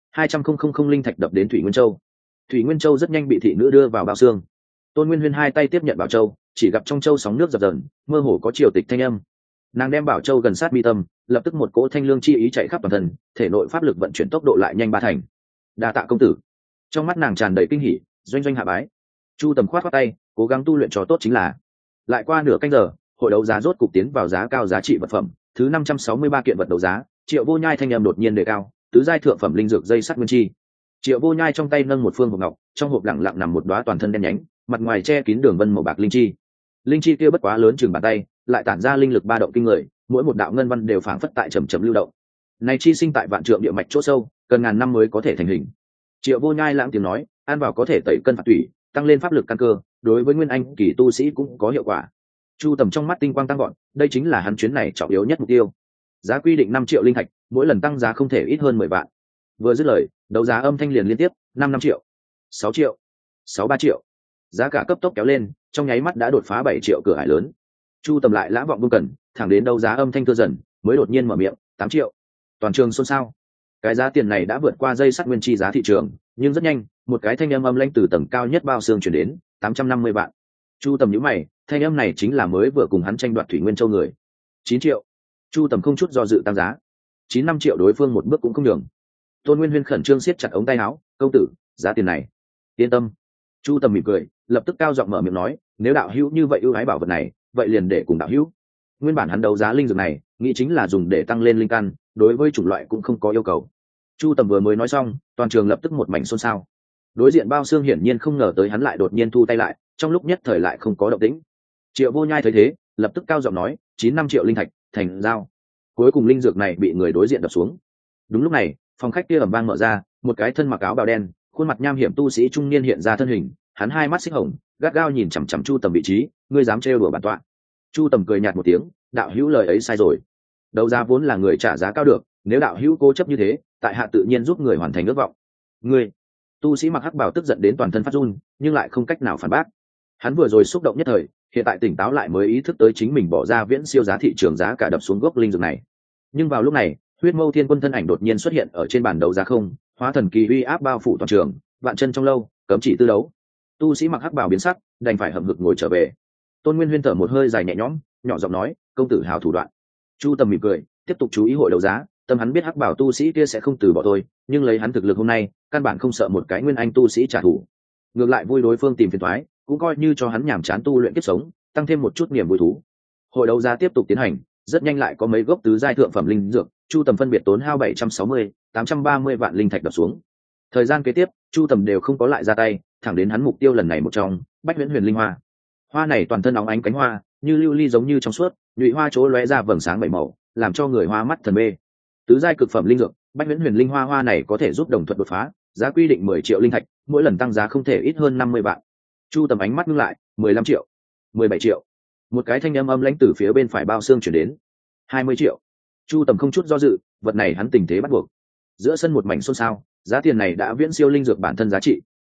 200,000 linh thạch đập đến Thủy Nguyên Châu." Thủy Nguyên Châu rất nhanh bị thị nữ đưa vào Bao Xương. Tôn Nguyên Huyên hai tay tiếp nhận bảo châu, chỉ gặp trong châu sóng nước dập dờn, mơ hồ có triều tịch thanh âm. Nàng đem bảo châu gần sát mi tâm, lập tức một cỗ thanh lương chi ý chạy khắp toàn thân, thể nội pháp lực vận chuyển tốc độ lại nhanh 3 thành. "Đa tạ công tử." Trong mắt nàng tràn đầy kinh hỉ, doanh doanh hạ bái. Chu Tầm khoát khoát tay, cố gắng tu luyện cho tốt chính là. Lại qua nửa canh giờ, hội đấu giá rốt cục tiến vào giá cao giá trị vật phẩm, thứ 563 kiện vật đấu giá. Triệu Vô Nhai thanh âm đột nhiên đề cao, "Tứ giai thượng phẩm linh dược dây sắt nguyên chi." Triệu Vô Nhai trong tay nâng một phương hộp ngọc, trong hộp lặng lặng nằm một đóa toàn thân đen nhánh, mặt ngoài che kín đường vân màu bạc linh chi. Linh chi kia bất quá lớn chừng bàn tay, lại tản ra linh lực ba động kinh người, mỗi một đạo ngân văn đều phảng phất tại chậm chậm lưu động. Này chi sinh tại vạn trượng địa mạch chỗ sâu, cần ngàn năm mới có thể thành hình. Triệu Vô Nhai lãng tiếng nói, "Ăn vào có thể tẩy cân phạt thủy, tăng lên pháp lực căn cơ, đối với nguyên anh kỳ tu sĩ cũng có hiệu quả." Chu Tầm trong mắt tinh quang tăng gọn, đây chính là hắn chuyến này trọng yếu nhất mục tiêu. Giá quy định 5 triệu linh thạch, mỗi lần tăng giá không thể ít hơn 10 vạn. Vừa dứt lời, đấu giá âm thanh liền liên tiếp, 5 triệu, 6 triệu, 3 triệu. Giá cả cấp tốc kéo lên, trong nháy mắt đã đột phá 7 triệu cửa ải lớn. Chu Tầm lại lãng vọng buông cần, thẳng đến đấu giá âm thanh thưa dần, mới đột nhiên mở miệng, 8 triệu. Toàn trường xôn xao. Cái giá tiền này đã vượt qua dây sắt nguyên chi giá thị trường, nhưng rất nhanh, một cái thanh âm âm lãnh từ tầng cao nhất Bao Xương truyền đến, 850 vạn. Chu Tầm nhíu mày, thanh âm này chính là mới vừa cùng hắn tranh đoạt Thủy Nguyên Châu người. 9 triệu. Chu Tầm không chút do dự tăng giá. 95 triệu đối phương một bước cũng không nhường. Tôn Nguyên Huyên khẩn trương siết chặt ống tay áo, "Công tử, giá tiền này." "Yên tâm." Chu Tầm mỉm cười, lập tức cao giọng mở miệng nói, "Nếu đạo hữu như vậy ưu ái bảo vật này, vậy liền để cùng đạo hữu." Nguyên bản hắn đấu giá linh dược này, nghĩ chính là dùng để tăng lên linh căn, đối với chủng loại cũng không có yêu cầu. Chu Tầm vừa mới nói xong, toàn trường lập tức một mảnh xôn xao. Đối diện Bao Xương hiển nhiên không ngờ tới hắn lại đột nhiên thu tay lại, trong lúc nhất thời lại không có động tĩnh. Triệu Vô Nhai thấy thế, lập tức cao giọng nói, 95 triệu linh thạch, thành giao. Cuối cùng linh dược này bị người đối diện đập xuống. Đúng lúc này, phòng khách kia ầm vang mở ra, một cái thân mặc áo bào đen, khuôn mặt nham hiểm tu sĩ trung niên hiện ra thân hình, hắn hai mắt xích hồng, gắt gao nhìn chằm chằm Chu Tầm vị trí, "Ngươi dám trêu đùa bản tọa?" Chu Tầm cười nhạt một tiếng, "Đạo hữu lời ấy sai rồi. Đấu giá vốn là người trả giá cao được, nếu đạo hữu cố chấp như thế, tại hạ tự nhiên giúp người hoàn thành ước vọng." "Ngươi?" Tu sĩ mặc hắc bào tức giận đến toàn thân phát run, nhưng lại không cách nào phản bác. Hắn vừa rồi xúc động nhất thời, hiện tại tỉnh táo lại mới ý thức tới chính mình bỏ ra viễn siêu giá thị trường giá cả đập xuống gốc linh dược này. Nhưng vào lúc này, Huyết Mâu Thiên Quân thân ảnh đột nhiên xuất hiện ở trên bàn đấu giá không, hóa thần kỳ uy áp bao phủ toàn trường, vạn chân trong lâu, cấm chỉ tư đấu. Tu sĩ mặc hắc bào biến sắc, đành phải hậm hực ngồi trở về. Tôn Nguyên Huyên thở một hơi dài nhẹ nhõm, nhỏ giọng nói, "Công tử hào thủ đoạn." Chu Tầm mỉm cười, tiếp tục chú ý hội đấu giá, tâm hắn biết hắc bảo tu sĩ kia sẽ không từ bỏ thôi, nhưng lấy hắn thực lực hôm nay, căn bản không sợ một cái nguyên anh tu sĩ trả thù. Ngược lại vui đối phương tìm phiền toái, cũng coi như cho hắn nhàm chán tu luyện kiếp sống, tăng thêm một chút niềm vui thú. Hội đấu giá tiếp tục tiến hành, rất nhanh lại có mấy gốc tứ giai thượng phẩm linh dược, Chu Tầm phân biệt tốn hao 760, 830 vạn linh thạch đập xuống. Thời gian kế tiếp, Chu Tầm đều không có lại ra tay, thẳng đến hắn mục tiêu lần này một trong, Bách Huyễn Huyền Linh Hoa. Hoa này toàn thân óng ánh cánh hoa, như lưu ly giống như trong suốt, nhụy hoa chỗ lóe ra vầng sáng bảy màu, làm cho người hoa mắt thần mê. Tứ giai cực phẩm linh dược, Bách Huyễn Huyền Linh Hoa hoa này có thể giúp đồng thuận đột phá, giá quy định 10 triệu linh thạch, mỗi lần tăng giá không thể ít hơn 50 vạn. Chu Tầm ánh mắt ngưng lại, 15 triệu, 17 triệu. Một cái thanh âm âm lãnh từ phía bên phải bao xương chuyển đến. 20 triệu. Chu Tầm không chút do dự, vật này hắn tình thế bắt buộc. Giữa sân một mảnh xôn xao, giá tiền này đã viễn siêu linh dược bản thân giá trị.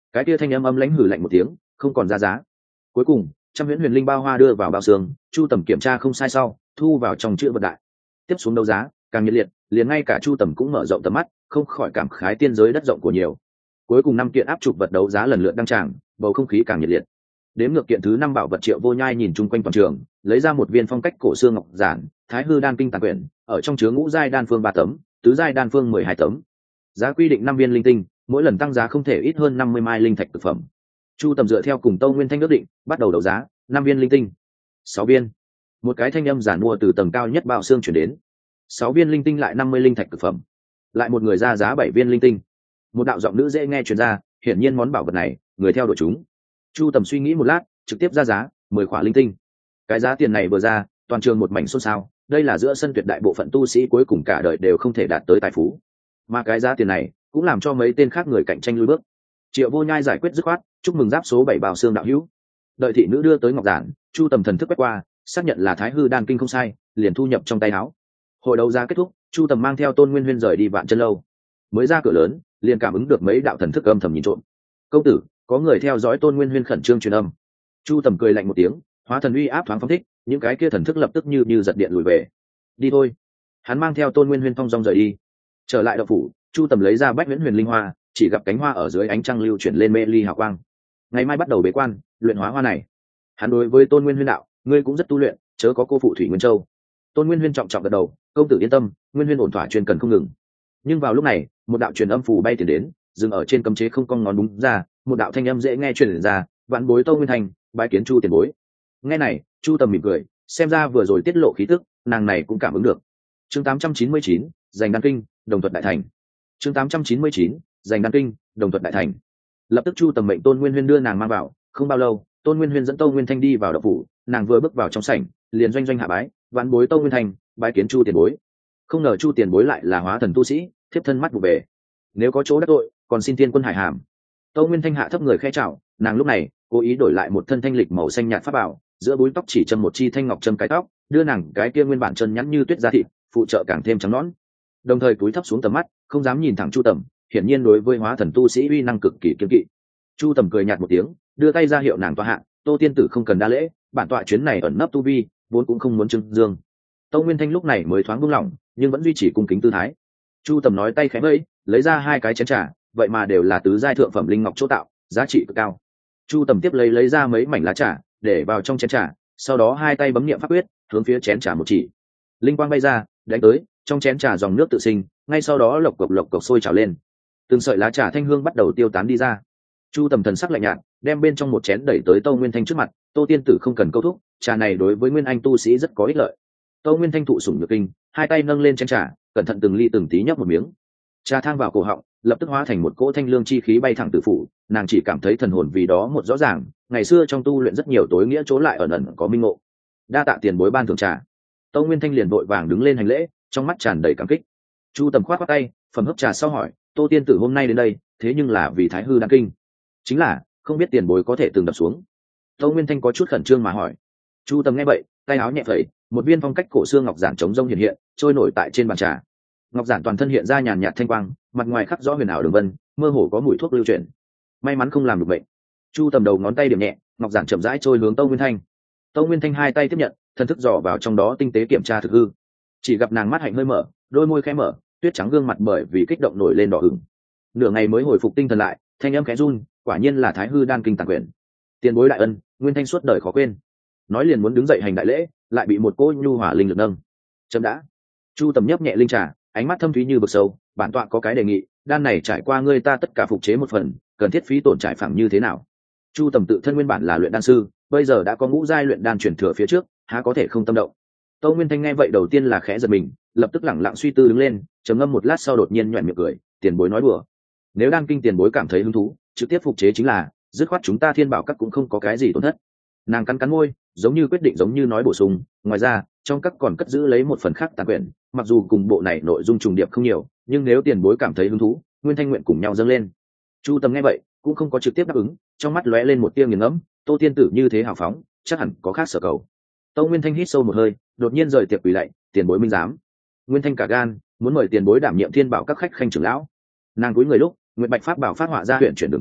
Cái kia thanh âm âm lãnh hử lạnh một tiếng, không còn ra giá. Cuối cùng trăm huyễn huyền linh bao hoa đưa vào bao xương, Chu Tầm kiểm tra không sai sau thu vào trong chữ vật đại. Tiếp xuống đấu giá càng nhiệt liệt, liền ngay cả Chu Tầm cũng mở rộng tầm mắt, không khỏi cảm khái tiên giới đất rộng của nhiều. Cuối cùng 5 kiện áp trục vật đấu giá lần lượt đăng tràng, bầu không khí càng nhiệt liệt. Đếm ngược kiện thứ 5 bảo vật Triệu Vô Nhai nhìn chung quanh toàn trường, lấy ra một viên phong cách cổ xưa ngọc giản, Thái Hư đan kinh tàn quyển, ở trong chứa ngũ giai đan phương 3 tấm, tứ giai đan phương 12 tấm. Giá quy định 5 viên linh tinh, mỗi lần tăng giá không thể ít hơn 50 mai linh thạch thực phẩm. Chu Tầm dựa theo cùng Tâu Nguyên Thanh ước định, bắt đầu đấu giá, 5 viên linh tinh, 6 viên. Một cái thanh âm giản mua từ tầng cao nhất bao xương chuyển đến. 6 viên linh tinh lại 50 linh thạch thực phẩm. Lại một người ra giá 7 viên linh tinh. Một đạo giọng nữ dễ nghe truyền ra, hiển nhiên món bảo vật này, người theo đội chúng. Chu Tầm suy nghĩ một lát, trực tiếp ra giá 10 khỏa linh tinh. Cái giá tiền này vừa ra, toàn trường một mảnh xôn xao, đây là giữa sân tuyệt đại bộ phận tu sĩ cuối cùng cả đời đều không thể đạt tới tài phú. Mà cái giá tiền này cũng làm cho mấy tên khác người cạnh tranh lùi bước. Triệu Vô Nhai giải quyết dứt khoát, chúc mừng giáp số 7 bào xương đạo hữu. Đợi thị nữ đưa tới ngọc giản, Chu Tầm thần thức quét qua, xác nhận là Thái Hư đan kinh không sai, liền thu nhập trong tay áo. Hội đấu giá kết thúc, Chu Tầm mang theo Tôn Nguyên Huyên rời đi Vạn Chân lâu. Mới ra cửa lớn, liền cảm ứng được mấy đạo thần thức âm thầm nhìn trộm. "Công tử, có người theo dõi." Tôn Nguyên Huyên khẩn trương truyền âm. Chu Tầm cười lạnh một tiếng, hóa thần uy áp thoáng phóng thích, những cái kia thần thức lập tức như giật điện lùi về. "Đi thôi." Hắn mang theo Tôn Nguyên Huyên thong dong rời đi. Trở lại động phủ, Chu Tầm lấy ra Bách Huyễn Huyền Linh Hoa, chỉ gặp cánh hoa ở dưới ánh trăng lưu chuyển lên mê ly hào quang. Ngày mai bắt đầu bế quan, luyện hóa hoa này. Hắn đối với Tôn Nguyên Huyên đạo, ngươi cũng rất tu luyện, chớ có cô phụ Thủy Nguyên Châu. Tôn Nguyên Huyên trọng trọng gật đầu, công tử yên tâm, Nguyên Huyên ổn thỏa chuyên cần không ngừng. Nhưng vào lúc này, một đạo truyền âm phù bay tiền đến, dừng ở trên cấm chế không cong ngón đúng ra, một đạo thanh âm dễ nghe truyền ra, vạn bối Tôn Nguyên Thành, bái kiến Chu tiền bối. Nghe này, Chu Tầm mỉm cười, xem ra vừa rồi tiết lộ khí tức, nàng này cũng cảm ứng được. Chương 899, giành đan kinh, đồng thuận đại thành. Chương 899, giành đan kinh, đồng thuận đại thành. Lập tức Chu Tầm mệnh Tôn Nguyên Huyên đưa nàng mang vào, không bao lâu, Tôn Nguyên Huyên dẫn Tôn Nguyên Thanh đi vào động phủ, nàng vừa bước vào trong sảnh, liền doanh hạ bái, vạn bối Tôn Nguyên Thanh, bái kiến Chu tiền bối. Không ngờ Chu tiền bối lại là hóa thần tu sĩ, thiếp thân mắt vụ về. Nếu có chỗ đắc tội, còn xin tiên quân hải hàm. Tôn Nguyên Thanh hạ thấp người khẽ chào, nàng lúc này cố ý đổi lại một thân thanh lịch màu xanh nhạt pháp bảo, giữa búi tóc chỉ châm một chi thanh ngọc châm cái tóc, đưa nàng cái kia nguyên bản chân nhắn như tuyết da thịt, phụ trợ càng thêm trắng nõn. Đồng thời cúi thấp xuống tầm mắt, không dám nhìn thẳng Chu Tầm, hiển nhiên đối với hóa thần tu sĩ uy năng cực kỳ kiêng kỵ. Chu Tầm cười nhạt một tiếng, đưa tay ra hiệu nàng tọa hạ, Tô tiên tử không cần đa lễ, bản tọa chuyến này ẩn nấp tu vi, vốn cũng không muốn trưng dương. Tô Nguyên Thanh lúc này mới thoáng buông lỏng, nhưng vẫn duy trì cung kính tư thái. Chu Tầm nói tay khẽ vẫy, lấy ra 2 cái chén trà, vậy mà đều là tứ giai thượng phẩm linh ngọc chỗ tạo, giá trị cực cao. Chu Tầm tiếp lấy ra mấy mảnh lá trà, để vào trong chén trà, sau đó 2 tay bấm niệm pháp quyết, hướng phía chén trà một chỉ. Linh quang bay ra, đánh tới, trong chén trà dòng nước tự sinh, ngay sau đó lộc cộc sôi trào lên. Từng sợi lá trà thanh hương bắt đầu tiêu tán đi ra. Chu Tầm thần sắc lạnh nhạt, đem bên trong một chén đẩy tới Tô Nguyên Thanh trước mặt, Tô tiên tử không cần câu thúc, trà này đối với nguyên anh tu sĩ rất có ích lợi. Tô Nguyên Thanh thụ sủng nhược kinh, 2 tay nâng lên chén trà, cẩn thận từng ly từng tí nhấp một miếng. Trà thang vào cổ họng, lập tức hóa thành một cỗ thanh lương chi khí bay thẳng từ phủ, nàng chỉ cảm thấy thần hồn vì đó một rõ ràng, ngày xưa trong tu luyện rất nhiều tối nghĩa chỗ lại ẩn ẩn có minh ngộ. Đa tạ tiền bối ban thưởng trà. Tô Nguyên Thanh liền vội vàng đứng lên hành lễ, trong mắt tràn đầy cảm kích. Chu Tầm khoát tay, phẩm hấp trà sau hỏi, Tô tiên tử hôm nay đến đây, thế nhưng là vì Thái Hư đan kinh. Chính là, không biết tiền bối có thể từng đập xuống. Tô Nguyên Thanh có chút khẩn trương mà hỏi. Chu Tầm nghe vậy, tay áo nhẹ phẩy, một viên phong cách cổ xương ngọc giản trống rông hiện hiện, trôi nổi tại trên bàn trà. Ngọc giản toàn thân hiện ra nhàn nhạt thanh quang, mặt ngoài khắc rõ huyền ảo đường vân, mơ hồ có mùi thuốc lưu chuyển. May mắn không làm được bệnh. Chu Tầm đầu ngón tay điểm nhẹ, ngọc giản chậm rãi trôi hướng Tô Nguyên Thanh. Tô Nguyên Thanh 2 tay tiếp nhận, thần thức dò vào trong đó tinh tế kiểm tra thực hư. Chỉ gặp nàng mắt hạnh hơi mở, đôi môi khẽ mở, tuyết trắng gương mặt bởi vì kích động nổi lên đỏ ửng. Nửa ngày mới hồi phục tinh thần lại, thanh âm khẽ run, quả nhiên là Thái Hư đan kinh tàng quyển. Tiền bối đại ân, Nguyên Thanh suốt đời khó quên. Nói liền muốn đứng dậy hành đại lễ, lại bị một cô nhu hòa linh lực nâng. Chậm đã. Chu Tầm nhấp nhẹ linh trà, ánh mắt thâm thúy như vực sâu, bản tọa có cái đề nghị, đan này trải qua ngươi ta tất cả phục chế một phần, cần thiết phí tổn trải phẳng như thế nào? Chu Tầm tự thân nguyên bản là luyện đan sư, bây giờ đã có ngũ giai luyện đan truyền thừa phía trước, há có thể không tâm động. Tô Nguyên Thanh nghe vậy đầu tiên là khẽ giật mình, lập tức lẳng lặng suy tư đứng lên, trầm ngâm một lát sau đột nhiên nhuyễn miệng cười, tiền bối nói đùa. Nếu đan kinh tiền bối cảm thấy hứng thú, trực tiếp phục chế chính là, dứt khoát chúng ta Thiên Bảo Các cũng không có cái gì tổn thất. Nàng cắn cắn môi, giống như quyết định giống như nói bổ sung, ngoài ra, trong các còn cất giữ lấy một phần khác tàn quyển, mặc dù cùng bộ này nội dung trùng điệp không nhiều, nhưng nếu tiền bối cảm thấy hứng thú, Nguyên Thanh nguyện cùng nhau dâng lên. Chu Tầm nghe vậy, cũng không có trực tiếp đáp ứng, trong mắt lóe lên một tia nghiền ngẫm, Tô tiên tử như thế hào phóng, chắc hẳn có khác sở cầu. Tô Nguyên Thanh hít sâu một hơi, đột nhiên rời tiệc quỳ lạy, tiền bối minh giám. Nguyên Thanh cả gan, muốn mời tiền bối đảm nhiệm Thiên Bảo Các khách khanh trưởng lão. Nàng cúi người lúc, Nguyệt Bạch pháp bảo phát họa ra huyện chuyển đường cong,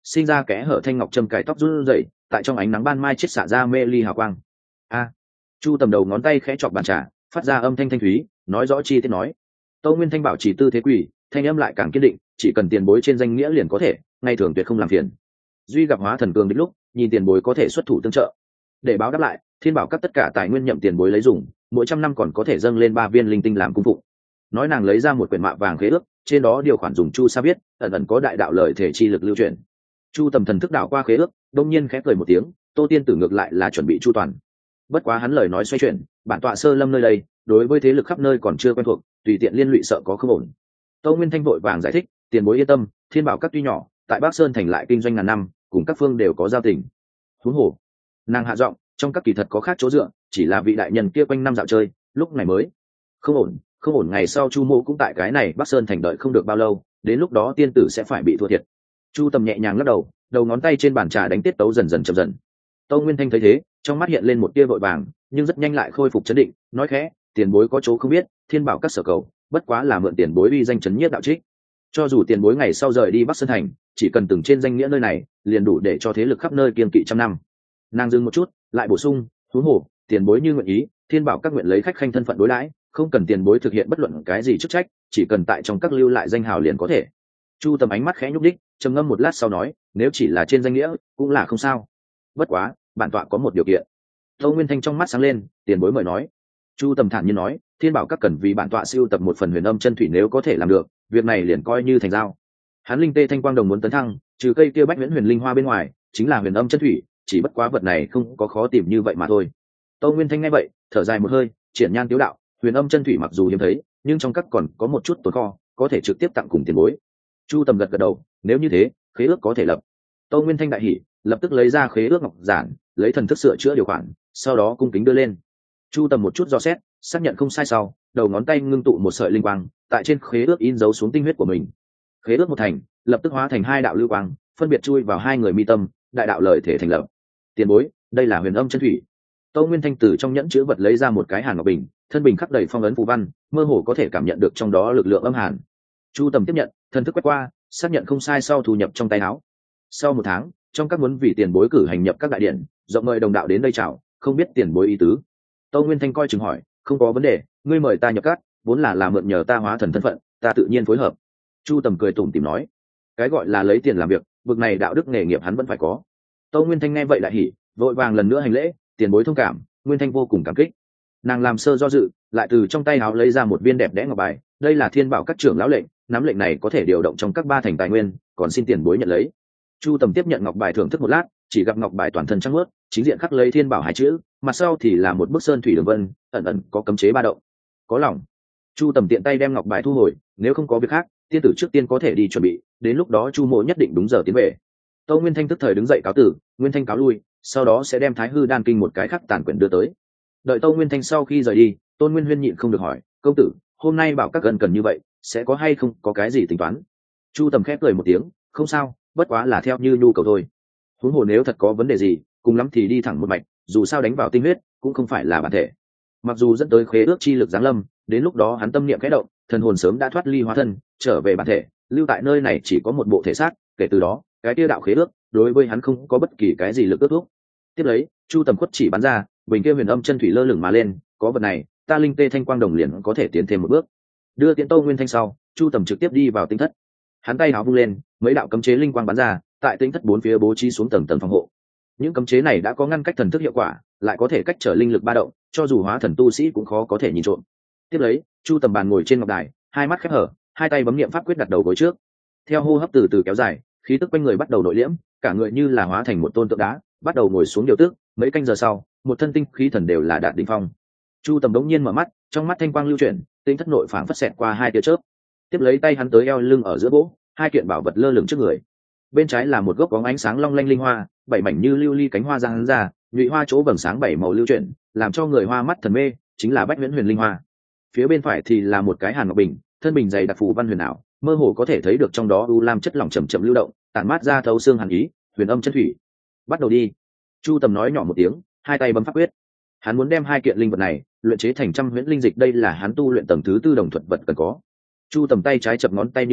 sinh ra kẽ hở thanh ngọc châm cài tóc run rẩy, tại trong ánh nắng ban mai chết xạ ra mê ly hào quang. A. Chu Tầm đầu ngón tay khẽ chọc bàn trà, phát ra âm thanh thanh thúy, nói rõ chi tiết nói. Tâu Nguyên Thanh bảo chỉ tư thế quỷ, thanh âm lại càng kiên định, chỉ cần tiền bối trên danh nghĩa liền có thể, ngay thường tuyệt không làm phiền. Duy gặp hóa thần cường đích lúc, nhìn tiền bối có thể xuất thủ tương trợ. Để báo đáp lại, Thiên Bảo các tất cả tài nguyên nhậm tiền bối lấy dùng, mỗi trăm năm còn có thể dâng lên 3 viên linh tinh làm cung phụng. Nói nàng lấy ra một quyển mạ vàng khế ước, trên đó điều khoản dùng chu sa viết, ẩn ẩn có đại đạo lời thể chi lực lưu truyền. Chu Tầm thần thức đảo qua khế ước, đông nhiên khẽ cười một tiếng, Tô Tiên Tử ngược lại là chuẩn bị chu toàn. Bất quá hắn lời nói xoay chuyển, bản tọa sơ lâm nơi đây, đối với thế lực khắp nơi còn chưa quen thuộc, tùy tiện liên lụy sợ có không ổn. Tô Nguyên Thanh vội vàng giải thích, tiền bối yên tâm, Thiên Bảo các tuy nhỏ, tại Bắc Sơn thành lại kinh doanh ngàn năm, cùng các phương đều có giao tình. Huống hồ, nàng hạ giọng, trong các kỳ thật có khác chỗ dựa, chỉ là vị đại nhân kia quanh năm dạo chơi, lúc này mới không ổn. Không ổn, ngày sau Chu Mộ cũng tại cái này Bắc Sơn thành đợi không được bao lâu, đến lúc đó tiên tử sẽ phải bị thua thiệt. Chu Tầm nhẹ nhàng lắc đầu, đầu ngón tay trên bàn trà đánh tiết tấu dần dần chậm dần. Tô Nguyên Thanh thấy thế, trong mắt hiện lên một tia vội vàng, nhưng rất nhanh lại khôi phục trấn định, nói khẽ, tiền bối có chỗ không biết, Thiên Bảo các sở cầu, bất quá là mượn tiền bối uy danh chấn nhiếp đạo trích. Cho dù tiền bối ngày sau rời đi Bắc Sơn thành, chỉ cần từng trên danh nghĩa nơi này, liền đủ để cho thế lực khắp nơi kiên kỵ trăm năm. Nàng dừng một chút, lại bổ sung, huống hồ, tiền bối như nguyện ý, Thiên Bảo các nguyện lấy khách khanh thân phận đối đãi, không cần tiền bối thực hiện bất luận cái gì chức trách, chỉ cần tại trong các lưu lại danh hào liền có thể. Chu Tầm ánh mắt khẽ nhúc đích, trầm ngâm một lát sau nói, nếu chỉ là trên danh nghĩa, cũng là không sao. Bất quá, bản tọa có một điều kiện. Tô Nguyên Thanh trong mắt sáng lên, tiền bối mời nói. Chu Tầm thản nhiên nói, Thiên Bảo các cần vì bản tọa siêu tập một phần huyền âm chân thủy, nếu có thể làm được, việc này liền coi như thành giao. Hắn linh tê thanh quang đồng muốn tấn thăng, trừ cây kia bách huyễn huyền linh hoa bên ngoài, chính là huyền âm chân thủy, chỉ bất quá vật này không có khó tìm như vậy mà thôi. Tô Nguyên Thanh nghe vậy, thở dài một hơi, triển nhan tiếu đạo, huyền âm chân thủy mặc dù hiếm thấy, nhưng trong các còn có một chút tồn kho, có thể trực tiếp tặng cùng tiền bối. Chu Tầm gật gật đầu, nếu như thế, khế ước có thể lập. Tô Nguyên Thanh đại hỉ, lập tức lấy ra khế ước ngọc giản, lấy thần thức sửa chữa điều khoản, sau đó cung kính đưa lên. Chu Tầm một chút dò xét, xác nhận không sai sau, đầu ngón tay ngưng tụ một sợi linh quang, tại trên khế ước in dấu xuống tinh huyết của mình. Khế ước một thành, lập tức hóa thành 2 đạo lưu quang, phân biệt chui vào 2 người mi tâm, đại đạo lời thể thành lập. Tiền bối, đây là huyền âm chân thủy. Tô Nguyên Thanh từ trong nhẫn chứa vật lấy ra một cái hàn ngọc bình, thân bình khắc đầy phong ấn phù văn, mơ hồ có thể cảm nhận được trong đó lực lượng âm hàn. Chu Tầm tiếp nhận, thần thức quét qua, xác nhận không sai sau thu nhập trong tay áo. Sau 1 tháng, trong các muốn vì tiền bối cử hành nhập các đại điện, rộng mời đồng đạo đến đây chào, không biết tiền bối ý tứ. Tô Nguyên Thanh coi chừng hỏi, không có vấn đề, ngươi mời ta nhập các, vốn là mượn nhờ ta hóa thần thân phận, ta tự nhiên phối hợp. Chu Tầm cười tủm tỉm nói, cái gọi là lấy tiền làm việc, vực này đạo đức nghề nghiệp hắn vẫn phải có. Tô Nguyên Thanh nghe vậy lại hỉ, vội vàng lần nữa hành lễ, tiền bối thông cảm, Nguyên Thanh vô cùng cảm kích. Nàng làm sơ do dự, lại từ trong tay áo lấy ra một viên đẹp đẽ ngọc bài, đây là Thiên Bảo các trưởng lão lệnh, nắm lệnh này có thể điều động trong các 3 thành tài nguyên, còn xin tiền bối nhận lấy. Chu Tầm tiếp nhận ngọc bài thưởng thức một lát, chỉ gặp ngọc bài toàn thân trắng muốt, chính diện khắc lấy Thiên Bảo 2 chữ, mặt sau thì là một bức sơn thủy đường vân, ẩn ẩn có cấm chế ba động. Có lòng. Chu Tầm tiện tay đem ngọc bài thu hồi, nếu không có việc khác, tiên tử trước tiên có thể đi chuẩn bị, đến lúc đó Chu Mộ nhất định đúng giờ tiến về. Tô Nguyên Thanh tức thời đứng dậy cáo tử, Nguyên Thanh cáo lui, sau đó sẽ đem Thái Hư đan kinh một cái khắc tàn quyển đưa tới. Đợi Tô Nguyên Thanh sau khi rời đi, Tôn Nguyên Huyên nhịn không được hỏi, công tử, hôm nay bảo các gần cần như vậy, sẽ có hay không có cái gì tính toán? Chu Tầm khép cười một tiếng, không sao, bất quá là theo như nhu cầu thôi. Huống hồ nếu thật có vấn đề gì, cùng lắm thì đi thẳng một mạch, dù sao đánh vào tinh huyết cũng không phải là bản thể. Mặc dù dẫn tới khế ước chi lực giáng lâm, đến lúc đó hắn tâm niệm khẽ động, thần hồn sớm đã thoát ly hóa thân, trở về bản thể, lưu tại nơi này chỉ có một bộ thể xác, kể từ đó, cái kia đạo khế ước đối với hắn không có bất kỳ cái gì lực ước thúc. Tiếp lấy, Chu Tầm khuất chỉ bắn ra, bình kia huyền âm chân thủy lơ lửng mà lên, có vật này, ta linh tê thanh quang đồng liền có thể tiến thêm một bước. Đưa tiễn Tô Nguyên Thanh sau, Chu Tầm trực tiếp đi vào tinh thất. Hắn tay áo vung lên, mấy đạo cấm chế linh quang bắn ra, tại tinh thất 4 phía bố trí xuống tầng tầng phòng hộ. Những cấm chế này đã có ngăn cách thần thức hiệu quả, lại có thể cách trở linh lực ba động, cho dù hóa thần tu sĩ cũng khó có thể nhìn trộm. Tiếp lấy, Chu Tầm bàn ngồi trên ngọc đài, 2 mắt khép hở, 2 tay bấm niệm pháp quyết đặt đầu gối trước. Theo hô hấp từ từ kéo dài, khí tức quanh người bắt đầu nội liễm, cả người như là hóa thành một tôn tượng đá, bắt đầu ngồi xuống điều tức. Mấy canh giờ sau, một thân tinh khí thần đều là đạt đỉnh phong. Chu Tầm đống nhiên mở mắt, trong mắt thanh quang lưu chuyển, tinh thất nội phảng phất xẹt qua 2 tia chớp. Tiếp lấy tay hắn tới eo lưng ở giữa gỗ, 2 kiện bảo vật lơ lửng trước người. Bên trái là một gốc có ánh sáng long lanh linh hoa, 7 mảnh như lưu ly cánh hoa giang ra, nhụy hoa chỗ vầng sáng 7 màu lưu chuyển, làm cho người hoa mắt thần mê, chính là bách huyễn huyền linh hoa. Phía bên phải thì là một cái hàn ngọc bình, thân bình dày đặc phù văn huyền ảo, mơ hồ có thể thấy được trong đó u lam chất lỏng chậm chậm lưu động, tản mát ra thấu xương hàn ý, huyền âm chân thủy. Bắt đầu đi. Chu Tầm nói nhỏ một tiếng, 2 tay bấm pháp quyết. Hắn muốn đem 2 kiện linh vật này luyện chế thành trăm huyễn linh dịch, đây là hắn tu luyện tầng thứ 4 đồng thuật vật cần có. Chu Tầm tay trái chập ngón tay như kiếm,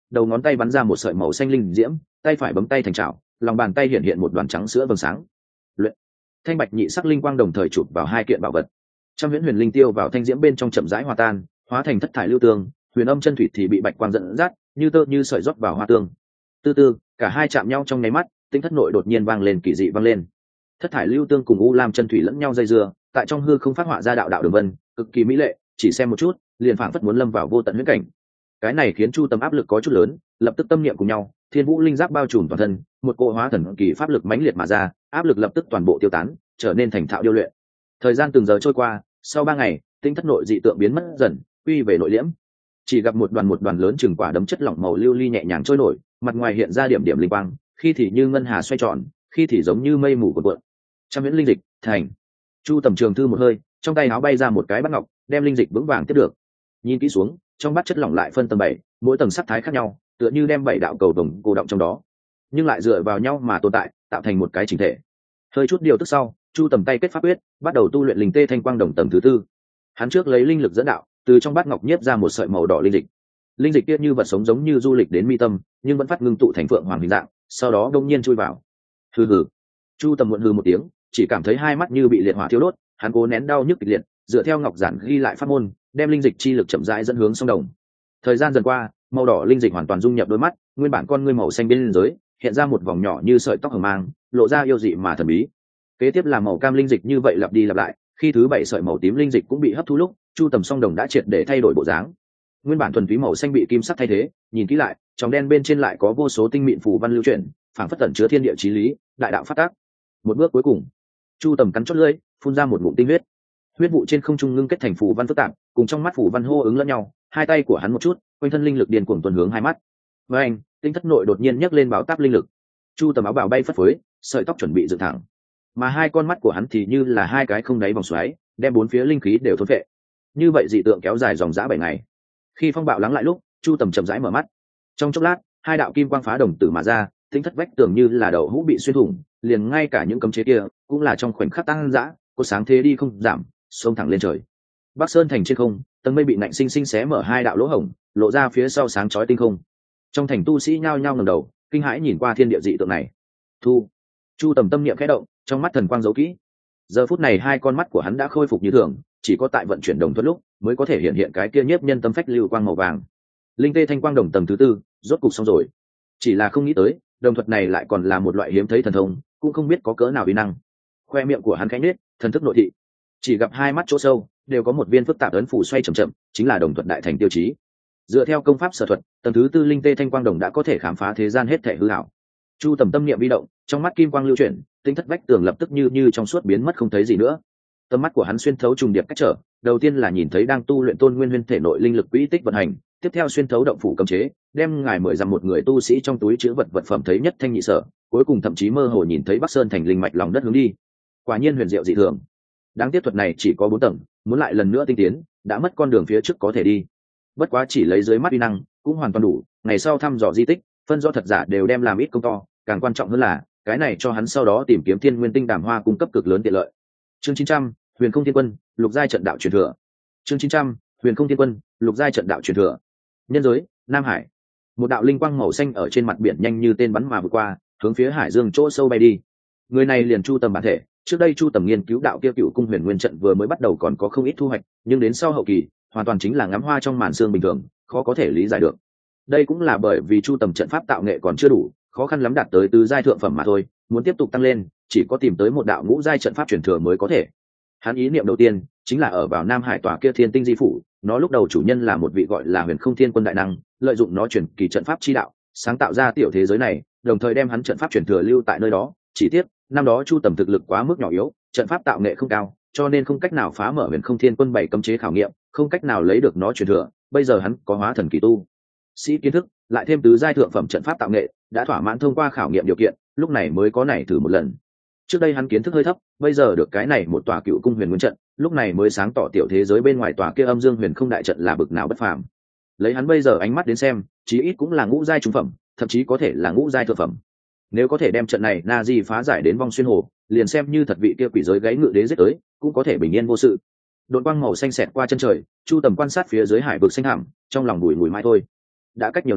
đầu ngón tay bắn ra một sợi màu xanh linh diễm, tay phải bấm tay thành chảo, lòng bàn tay hiện hiện một đoàn trắng sữa vầng sáng. Luyện. Thanh bạch nhị sắc linh quang đồng thời chụp vào hai kiện bảo vật. Trăm huyễn huyền linh tiêu vào thanh diễm bên trong chậm rãi hòa tan, hóa thành thất thải lưu tương, huyền âm chân thủy thì bị bạch quang dẫn dắt, như tơ như sợi rót vào hoa tương. Từ từ, cả hai chạm nhau trong nháy mắt, tinh thất nội đột nhiên vang lên kỳ dị vang lên. Thất thải lưu tương cùng u lam chân thủy lẫn nhau dây dưa, tại trong hư không phát họa ra đạo đạo đường vân, cực kỳ mỹ lệ, chỉ xem một chút, liền phảng phất muốn lâm vào vô tận huyễn cảnh. Cái này khiến Chu Tầm áp lực có chút lớn, lập tức tâm niệm cùng nhau, thiên vũ linh giáp bao trùm toàn thân, một cỗ hóa thần kỳ pháp lực mãnh liệt mà ra, áp lực lập tức toàn bộ tiêu tán, trở nên thành thạo điêu luyện. Thời gian từng giờ trôi qua, sau 3 ngày, tinh thất nội dị tượng biến mất dần, quy về nội liễm. Chỉ gặp một đoàn lớn chừng quả đấm chất lỏng màu lưu ly nhẹ nhàng trôi nổi, mặt ngoài hiện ra điểm điểm linh quang, khi thì như ngân hà xoay tròn, khi thì giống như mây mù cuộn cuộn. Trăm huyễn linh dịch thành. Chu Tầm trường thư một hơi, trong tay áo bay ra một cái bát ngọc, đem linh dịch vững vàng tiếp được. Nhìn kỹ xuống, trong bát chất lỏng lại phân tầng 7, mỗi tầng sắc thái khác nhau, tựa như đem 7 đạo cầu vồng cô động trong đó, nhưng lại dựa vào nhau mà tồn tại, tạo thành một cái chỉnh thể. Hơi chút điều tức sau, Chu Tầm tay kết pháp quyết, bắt đầu tu luyện linh tê thanh quang đồng tầng thứ 4. Hắn trước lấy linh lực dẫn đạo, từ trong bát ngọc nhiếp ra một sợi màu đỏ linh dịch. Linh dịch kia như vật sống giống như du lịch đến mi tâm, nhưng vẫn phát ngưng tụ thành phượng hoàng hình dạng, sau đó đông nhiên chui vào. Hừ hừ. Chu Tầm muộn hừ một tiếng, chỉ cảm thấy hai mắt như bị liệt hỏa thiêu đốt, hắn cố nén đau nhức kịch liệt, dựa theo ngọc giản ghi lại pháp môn, đem linh dịch chi lực chậm rãi dẫn hướng sông đồng. Thời gian dần qua, màu đỏ linh dịch hoàn toàn dung nhập đôi mắt, nguyên bản con ngươi màu xanh bên dưới hiện ra một vòng nhỏ như sợi tóc hồng mang, lộ ra yêu dị mà thần bí. Kế tiếp là màu cam linh dịch như vậy lặp đi lặp lại, khi thứ 7 sợi màu tím linh dịch cũng bị hấp thu lúc, Chu Tầm song đồng đã triệt để thay đổi bộ dáng. Nguyên bản thuần túy màu xanh bị kim sắc thay thế, nhìn kỹ lại, trong đen bên trên lại có vô số tinh mịn phù văn lưu chuyển, phảng phất tẩn chứa thiên địa chí lý, đại đạo phát tác. Một bước cuối cùng, Chu Tầm cắn chót lưỡi, phun ra một ngụm tinh huyết. Huyết vụ trên không trung ngưng kết thành phù văn phức tạp, cùng trong mắt phù văn hô ứng lẫn nhau, hai tay của hắn một chút, quanh thân linh lực điên cuồng tuần hướng hai mắt. Với anh, tinh thất nội đột nhiên nhấc lên báo táp linh lực. Chu Tầm áo bào bay phất phới, sợi tóc chuẩn bị dựng thẳng, mà hai con mắt của hắn thì như là hai cái không đáy vòng xoáy, đem bốn phía linh khí đều thôn phệ. Như vậy dị tượng kéo dài dòng dã 7 ngày. Khi phong bạo lắng lại lúc, Chu Tầm chậm rãi mở mắt. Trong chốc lát, hai đạo kim quang phá đồng tử mà ra, tinh thất vách tường như là đậu hũ bị xuyên thủng, liền ngay cả những cấm chế kia cũng là trong khoảnh khắc tăng dã, có sáng thế đi không giảm, xông thẳng lên trời. Bắc Sơn thành trên không, tầng mây bị nạnh sinh sinh xé mở hai đạo lỗ hổng, lộ ra phía sau sáng chói tinh không. Trong thành tu sĩ nhao nhao ngẩng đầu, kinh hãi nhìn qua thiên địa dị tượng này. Thu. Chu Tầm tâm niệm khẽ động, trong mắt thần quang giấu kỹ. Giờ phút này hai con mắt của hắn đã khôi phục như thường, chỉ có tại vận chuyển đồng thuận lúc mới có thể hiện hiện cái kia nhiếp nhân tâm phách lưu quang màu vàng. Linh tê thanh quang đồng tầng thứ 4, rốt cục xong rồi. Chỉ là không nghĩ tới, đồng thuật này lại còn là một loại hiếm thấy thần thông, cũng không biết có cỡ nào uy năng. Khoe miệng của hắn khẽ nhếch, thần thức nội thị. Chỉ gặp hai mắt chỗ sâu đều có một viên phức tạp ấn phủ xoay chậm chậm, chính là đồng thuật đại thành tiêu chí. Dựa theo công pháp sở thuật, tầng thứ 4 linh tê thanh quang đồng đã có thể khám phá thế gian hết thể hư ảo. Chu Tầm tâm niệm vi động, trong mắt kim quang lưu chuyển, tinh thất vách tường lập tức như trong suốt biến mất không thấy gì nữa. Tầm mắt của hắn xuyên thấu trùng điệp cách trở, đầu tiên là nhìn thấy đang tu luyện Tôn Nguyên Huyên thể nội linh lực quỹ tích vận hành, tiếp theo xuyên thấu động phủ cấm chế, đem ngài mời rằng một người tu sĩ trong túi chứa vật phẩm thấy nhất thanh nhị sở, cuối cùng thậm chí mơ hồ nhìn thấy Bắc Sơn thành linh mạch lòng đất hướng đi. Quả nhiên huyền diệu dị thường. Đáng tiếc thuật này chỉ có 4 tầng, muốn lại lần nữa tinh tiến, đã mất con đường phía trước có thể đi. Bất quá chỉ lấy dưới mắt uy năng, cũng hoàn toàn đủ, ngày sau thăm dò di tích, phân rõ thật giả đều đem làm ít công to, càng quan trọng hơn là, cái này cho hắn sau đó tìm kiếm Thiên Nguyên Tinh Đàm Hoa cung cấp cực lớn tiện lợi. Chương 900, Huyền Không Thiên Quân, lục giai trận đạo truyền thừa. Chương 900, Huyền Không Thiên Quân, lục giai trận đạo truyền thừa. Nhân giới, Nam Hải. Một đạo linh quang màu xanh ở trên mặt biển nhanh như tên bắn mà vượt qua, hướng phía hải dương chỗ sâu bay đi. Người này liền Chu Tầm bản thể, trước đây Chu Tầm nghiên cứu đạo kia Cựu Cung Huyền Nguyên trận vừa mới bắt đầu còn có không ít thu hoạch, nhưng đến sau hậu kỳ, hoàn toàn chính là ngắm hoa trong màn sương bình thường, khó có thể lý giải được. Đây cũng là bởi vì Chu Tầm trận pháp tạo nghệ còn chưa đủ, khó khăn lắm đạt tới tứ giai thượng phẩm mà thôi, muốn tiếp tục tăng lên, chỉ có tìm tới một đạo ngũ giai trận pháp truyền thừa mới có thể. Hắn ý niệm đầu tiên chính là ở vào Nam Hải tòa kia Thiên Tinh Di phủ, nó lúc đầu chủ nhân là một vị gọi là Huyền Không Thiên Quân đại năng, lợi dụng nó truyền kỳ trận pháp chi đạo, sáng tạo ra tiểu thế giới này, đồng thời đem hắn trận pháp truyền thừa lưu tại nơi đó. Chỉ tiếc, năm đó Chu Tầm thực lực quá mức nhỏ yếu, trận pháp tạo nghệ không cao, cho nên không cách nào phá mở Huyền Không Thiên Quân 7 cấm chế khảo nghiệm, không cách nào lấy được nó truyền thừa. Bây giờ hắn có hóa thần kỳ tu sĩ kiến thức, lại thêm tứ giai thượng phẩm trận pháp tạo nghệ, đã thỏa mãn thông qua khảo nghiệm điều kiện, lúc này mới có này thử một lần. Trước đây hắn kiến thức hơi thấp, bây giờ được cái này một tòa Cựu Cung Huyền Nguyên trận, lúc này mới sáng tỏ tiểu thế giới bên ngoài tòa kia Âm Dương Huyền Không đại trận là bực nào bất phàm. Lấy hắn bây giờ ánh mắt đến xem, chí ít cũng là ngũ giai trung phẩm, thậm chí có thể là ngũ giai thượng phẩm. Nếu có thể đem trận này na di phá giải đến Vong Xuyên Hồ, liền xem như thật vị kia quỷ giới gáy ngự đế giết tới, cũng có thể bình yên vô sự. Đột quang màu xanh xẹt qua chân trời, Chu Tầm quan sát phía dưới hải vực xanh thẳm, trong lòng bùi ngùi mãi thôi. Đã cách nhiều năm,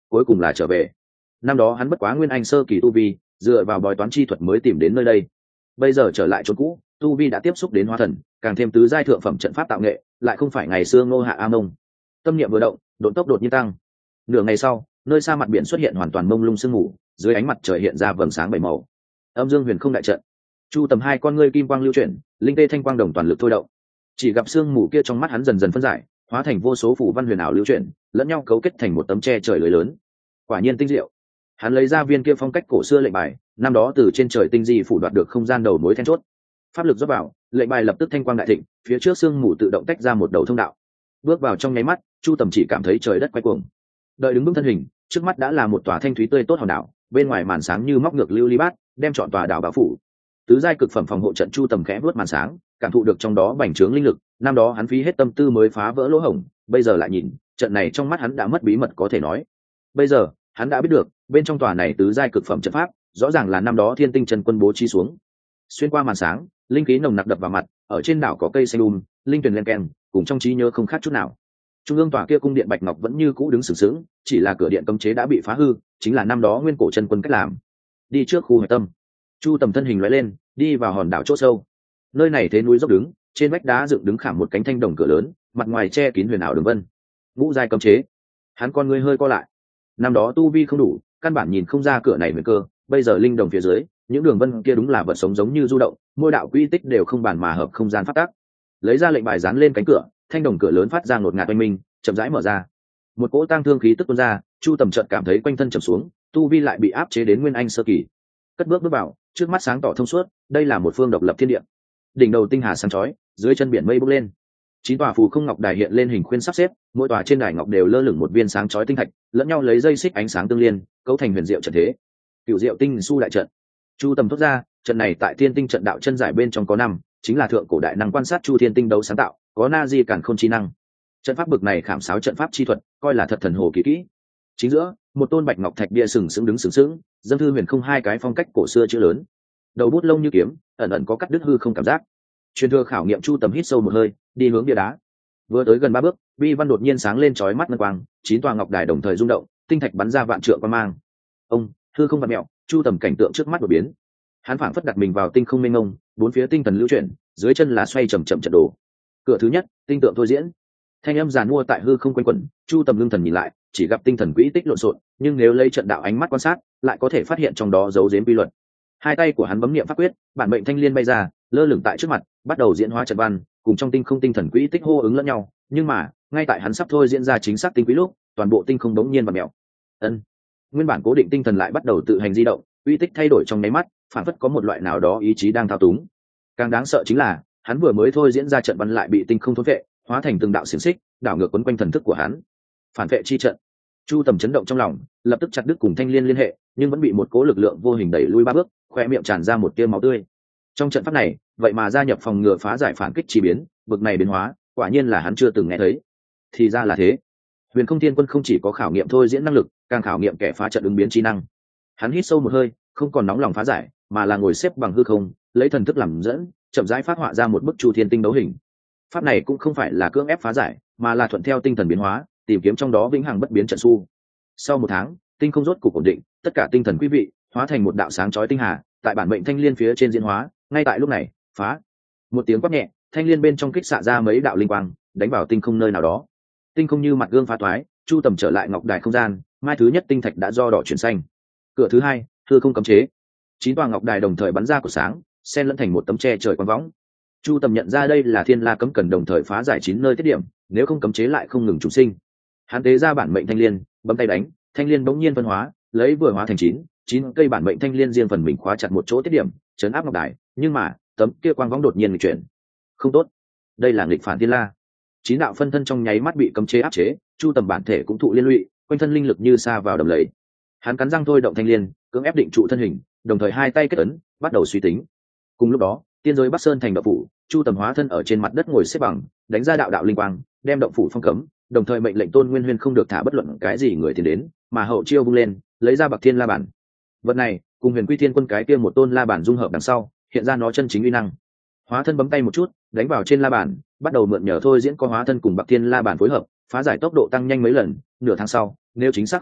cuối cùng là trở về. Năm đó hắn bất quá nguyên anh sơ kỳ tu vi, dựa vào bói toán chi thuật mới tìm đến nơi đây. Bây giờ trở lại chỗ cũ, tu vi đã tiếp xúc đến hóa thần, càng thêm tứ giai thượng phẩm trận pháp tạo nghệ, lại không phải ngày xưa Ngô Hạ A Mông. Tâm niệm vừa động, độn tốc đột nhiên tăng. Nửa ngày sau, nơi xa mặt biển xuất hiện hoàn toàn mông lung sương mù, dưới ánh mặt trời hiện ra vầng sáng bảy màu. Âm Dương Huyền Không đại trận. Chu Tầm hai con ngươi kim quang lưu chuyển, linh tê thanh quang đồng toàn lực thôi động. Chỉ gặp sương mù kia trong mắt hắn dần dần phân giải, hóa thành vô số phù văn huyền ảo lưu chuyển, lẫn nhau cấu kết thành một tấm che trời lưới lớn. Quả nhiên tinh diệu. Hắn lấy ra viên kia phong cách cổ xưa lệnh bài, năm đó từ trên trời tinh di phủ đoạt được không gian đầu mối then chốt. Pháp lực rót vào, lệnh bài lập tức thanh quang đại thịnh, phía trước sương mù tự động tách ra một đầu thông đạo. Bước vào trong nháy mắt, Chu Tầm chỉ cảm thấy trời đất quay cuồng. Đợi đứng vững thân hình, trước mắt đã là một tòa thanh thúy tươi tốt hòn đảo, bên ngoài màn sáng như móc ngược lưu ly bát, đem trọn tòa đảo bao phủ. Tứ giai cực phẩm phòng hộ trận. Chu Tầm khẽ vớt màn sáng, cảm thụ được trong đó bành trướng linh lực. Năm đó hắn phí hết tâm tư mới phá vỡ lỗ hổng, bây giờ lại nhìn, trận này trong mắt hắn đã mất bí mật có thể nói. Bây giờ, hắn đã biết được, bên trong tòa này tứ giai cực phẩm trận pháp, rõ ràng là năm đó Thiên Tinh Chân Quân bố trí xuống. Xuyên qua màn sáng, linh khí nồng nặc đập vào mặt, ở trên đảo có cây xanh linh tuyền len keng, cùng trong trí nhớ không khác chút nào. Trung ương tòa kia cung điện bạch ngọc vẫn như cũ đứng sừng sững, chỉ là cửa điện cấm chế đã bị phá hư, chính là năm đó nguyên cổ chân quân cách làm. Đi trước khu hải tâm, Chu Tầm thân hình lóe lên, đi vào hòn đảo chỗ sâu. Nơi này thế núi dốc đứng, trên vách đá dựng đứng khảm một cánh thanh đồng cửa lớn, mặt ngoài che kín huyền ảo đường vân. Ngũ giai cấm chế. Hắn con ngươi hơi co lại. Năm đó tu vi không đủ, căn bản nhìn không ra cửa này huyền cơ, bây giờ linh đồng phía dưới, những đường vân kia đúng là vật sống giống như du động, mỗi đạo quy tích đều không bàn mà hợp không gian phát tác. Lấy ra lệnh bài dán lên cánh cửa, thanh đồng cửa lớn phát ra ngột ngạt oanh minh, chậm rãi mở ra. Một cỗ tang thương khí tức tuôn ra, Chu Tầm chợt cảm thấy quanh thân trầm xuống, tu vi lại bị áp chế đến nguyên anh sơ kỳ. Cất bước vào, trước mắt sáng tỏ thông suốt, đây là một phương độc lập thiên địa. Đỉnh đầu tinh hà sáng chói, dưới chân biển mây bốc lên. 9 tòa phù không ngọc đài hiện lên hình khuyên sắp xếp, mỗi tòa trên đài ngọc đều lơ lửng một viên sáng chói tinh thạch, lẫn nhau lấy dây xích ánh sáng tương liên, cấu thành huyền diệu trận thế. Cửu diệu tinh su đại trận. Chu Tầm thốt ra, trận này tại Thiên Tinh trận đạo chân giải bên trong có năm, chính là thượng cổ đại năng quan sát Chu Thiên Tinh đấu sáng tạo, có na di cản khôn chi năng. Trận pháp bực này khảm sáo trận pháp chi thuật, coi là thật thần hồ kỳ kỹ. Chính giữa, một tôn bạch ngọc thạch bia sừng sững đứng sừng sững, dâng thư huyền không hai cái phong cách cổ xưa chữ lớn. Đầu bút lông như kiếm, ẩn ẩn có cắt đứt hư không cảm giác. Truyền thừa khảo nghiệm. Chu Tầm hít sâu một hơi, đi hướng bia đá. Vừa tới gần 3 bước, vi văn đột nhiên sáng lên chói mắt ngân quang, 9 tòa ngọc đài đồng thời rung động, tinh thạch bắn ra vạn trượng quang mang. Ông, hư không vặn mèo, Chu Tầm cảnh tượng trước mắt đột biến. Hắn phảng phất đặt mình vào tinh không mênh mông, bốn phía tinh thần lưu chuyển, dưới chân lá xoay chậm chậm trận đồ. Cửa thứ nhất, tinh tượng thôi diễn. Thanh âm giàn mua tại hư không quanh quẩn, Chu Tầm ngưng thần nhìn lại, chỉ gặp tinh thần quỹ tích lộn xộn, nhưng nếu lấy trận đạo ánh mắt quan sát, lại có thể phát hiện trong đó dấu giếm quy luật. Hai tay của hắn bấm niệm pháp quyết, bản mệnh thanh liên bay ra, lơ lửng tại trước mặt, bắt đầu diễn hóa trận văn, cùng trong tinh không tinh thần quỹ tích hô ứng lẫn nhau. Nhưng mà, ngay tại hắn sắp thôi diễn ra chính xác tinh quỹ lúc, toàn bộ tinh không đống nhiên vặn mèo. Ân, nguyên bản cố định tinh thần lại bắt đầu tự hành di động, quỹ tích thay đổi trong nháy mắt, phản phất có một loại nào đó ý chí đang thao túng. Càng đáng sợ chính là, hắn vừa mới thôi diễn ra trận văn lại bị tinh không thôn vệ, hóa thành từng đạo xiềng xích, đảo ngược quấn quanh thần thức của hắn. Phản vệ chi trận. Chu Tầm chấn động trong lòng, lập tức chặt đứt cùng thanh liên liên hệ, nhưng vẫn bị một cố lực lượng vô hình đẩy lui 3 bước, khoe miệng tràn ra một tia máu tươi. Trong trận pháp này, vậy mà gia nhập phòng ngừa phá giải phản kích chi biến, bực này biến hóa, quả nhiên là hắn chưa từng nghe thấy. Thì ra là thế. Huyền Không Thiên Quân không chỉ có khảo nghiệm thôi diễn năng lực, càng khảo nghiệm kẻ phá trận ứng biến trí năng. Hắn hít sâu một hơi, không còn nóng lòng phá giải, mà là ngồi xếp bằng hư không, lấy thần thức làm dẫn, chậm rãi phát họa ra một bức Chu Thiên Tinh đấu hình. Pháp này cũng không phải là cưỡng ép phá giải, mà là thuận theo tinh thần biến hóa, tìm kiếm trong đó vĩnh hằng bất biến trận xu. Sau 1 tháng, tinh không rốt cục ổn định, tất cả tinh thần quý vị hóa thành một đạo sáng chói tinh hà, tại bản mệnh thanh liên phía trên diễn hóa. Ngay tại lúc này, phá, một tiếng quát nhẹ, thanh liên bên trong kích xạ ra mấy đạo linh quang, đánh vào tinh không nơi nào đó. Tinh không như mặt gương phá toái, Chu Tầm trở lại ngọc đài không gian, mai thứ nhất tinh thạch đã do đỏ chuyển xanh. Cửa thứ hai, hư không cấm chế. 9 tòa ngọc đài đồng thời bắn ra của sáng, xen lẫn thành một tấm che trời quang võng. Chu Tầm nhận ra đây là Thiên La cấm cần đồng thời phá giải 9 nơi tiết điểm, nếu không cấm chế lại không ngừng trùng sinh. Hắn tế ra bản mệnh thanh liên, bấm tay đánh, thanh liên bỗng nhiên phân hóa, lấy vừa hóa thành 9 cây bản mệnh thanh liên riêng phần mình khóa chặt một chỗ tiết điểm, chấn áp ngọc đài. Nhưng mà tấm kia quang võng đột nhiên nghịch chuyển. Không tốt, đây là nghịch phản Thiên La. 9 đạo phân thân trong nháy mắt bị cấm chế áp chế, Chu Tầm bản thể cũng thụ liên lụy, quanh thân linh lực như sa vào đầm lầy. Hắn cắn răng thôi động thanh liên, cưỡng ép định trụ thân hình, đồng thời hai tay kết ấn, bắt đầu suy tính. Cùng lúc đó, tiên giới Bắc Sơn thành động phủ, Chu Tầm hóa thân ở trên mặt đất ngồi xếp bằng, đánh ra đạo đạo linh quang, đem động phủ phong cấm, đồng thời mệnh lệnh Tôn Nguyên Huyên không được thả bất luận cái gì người tiến đến, mà hậu chiêu vung lên, lấy ra Bạc Thiên La bản. Vật này, cùng Huyền Quy Thiên Quân cái kia một tôn la bản dung hợp đằng sau, hiện ra nó chân chính uy năng. Hóa thân bấm tay một chút, đánh vào trên la bản, bắt đầu mượn nhờ thôi diễn có hóa thân cùng Bạc Thiên La bản phối hợp, phá giải tốc độ tăng nhanh mấy lần. Nửa tháng sau, nếu chính xác không được,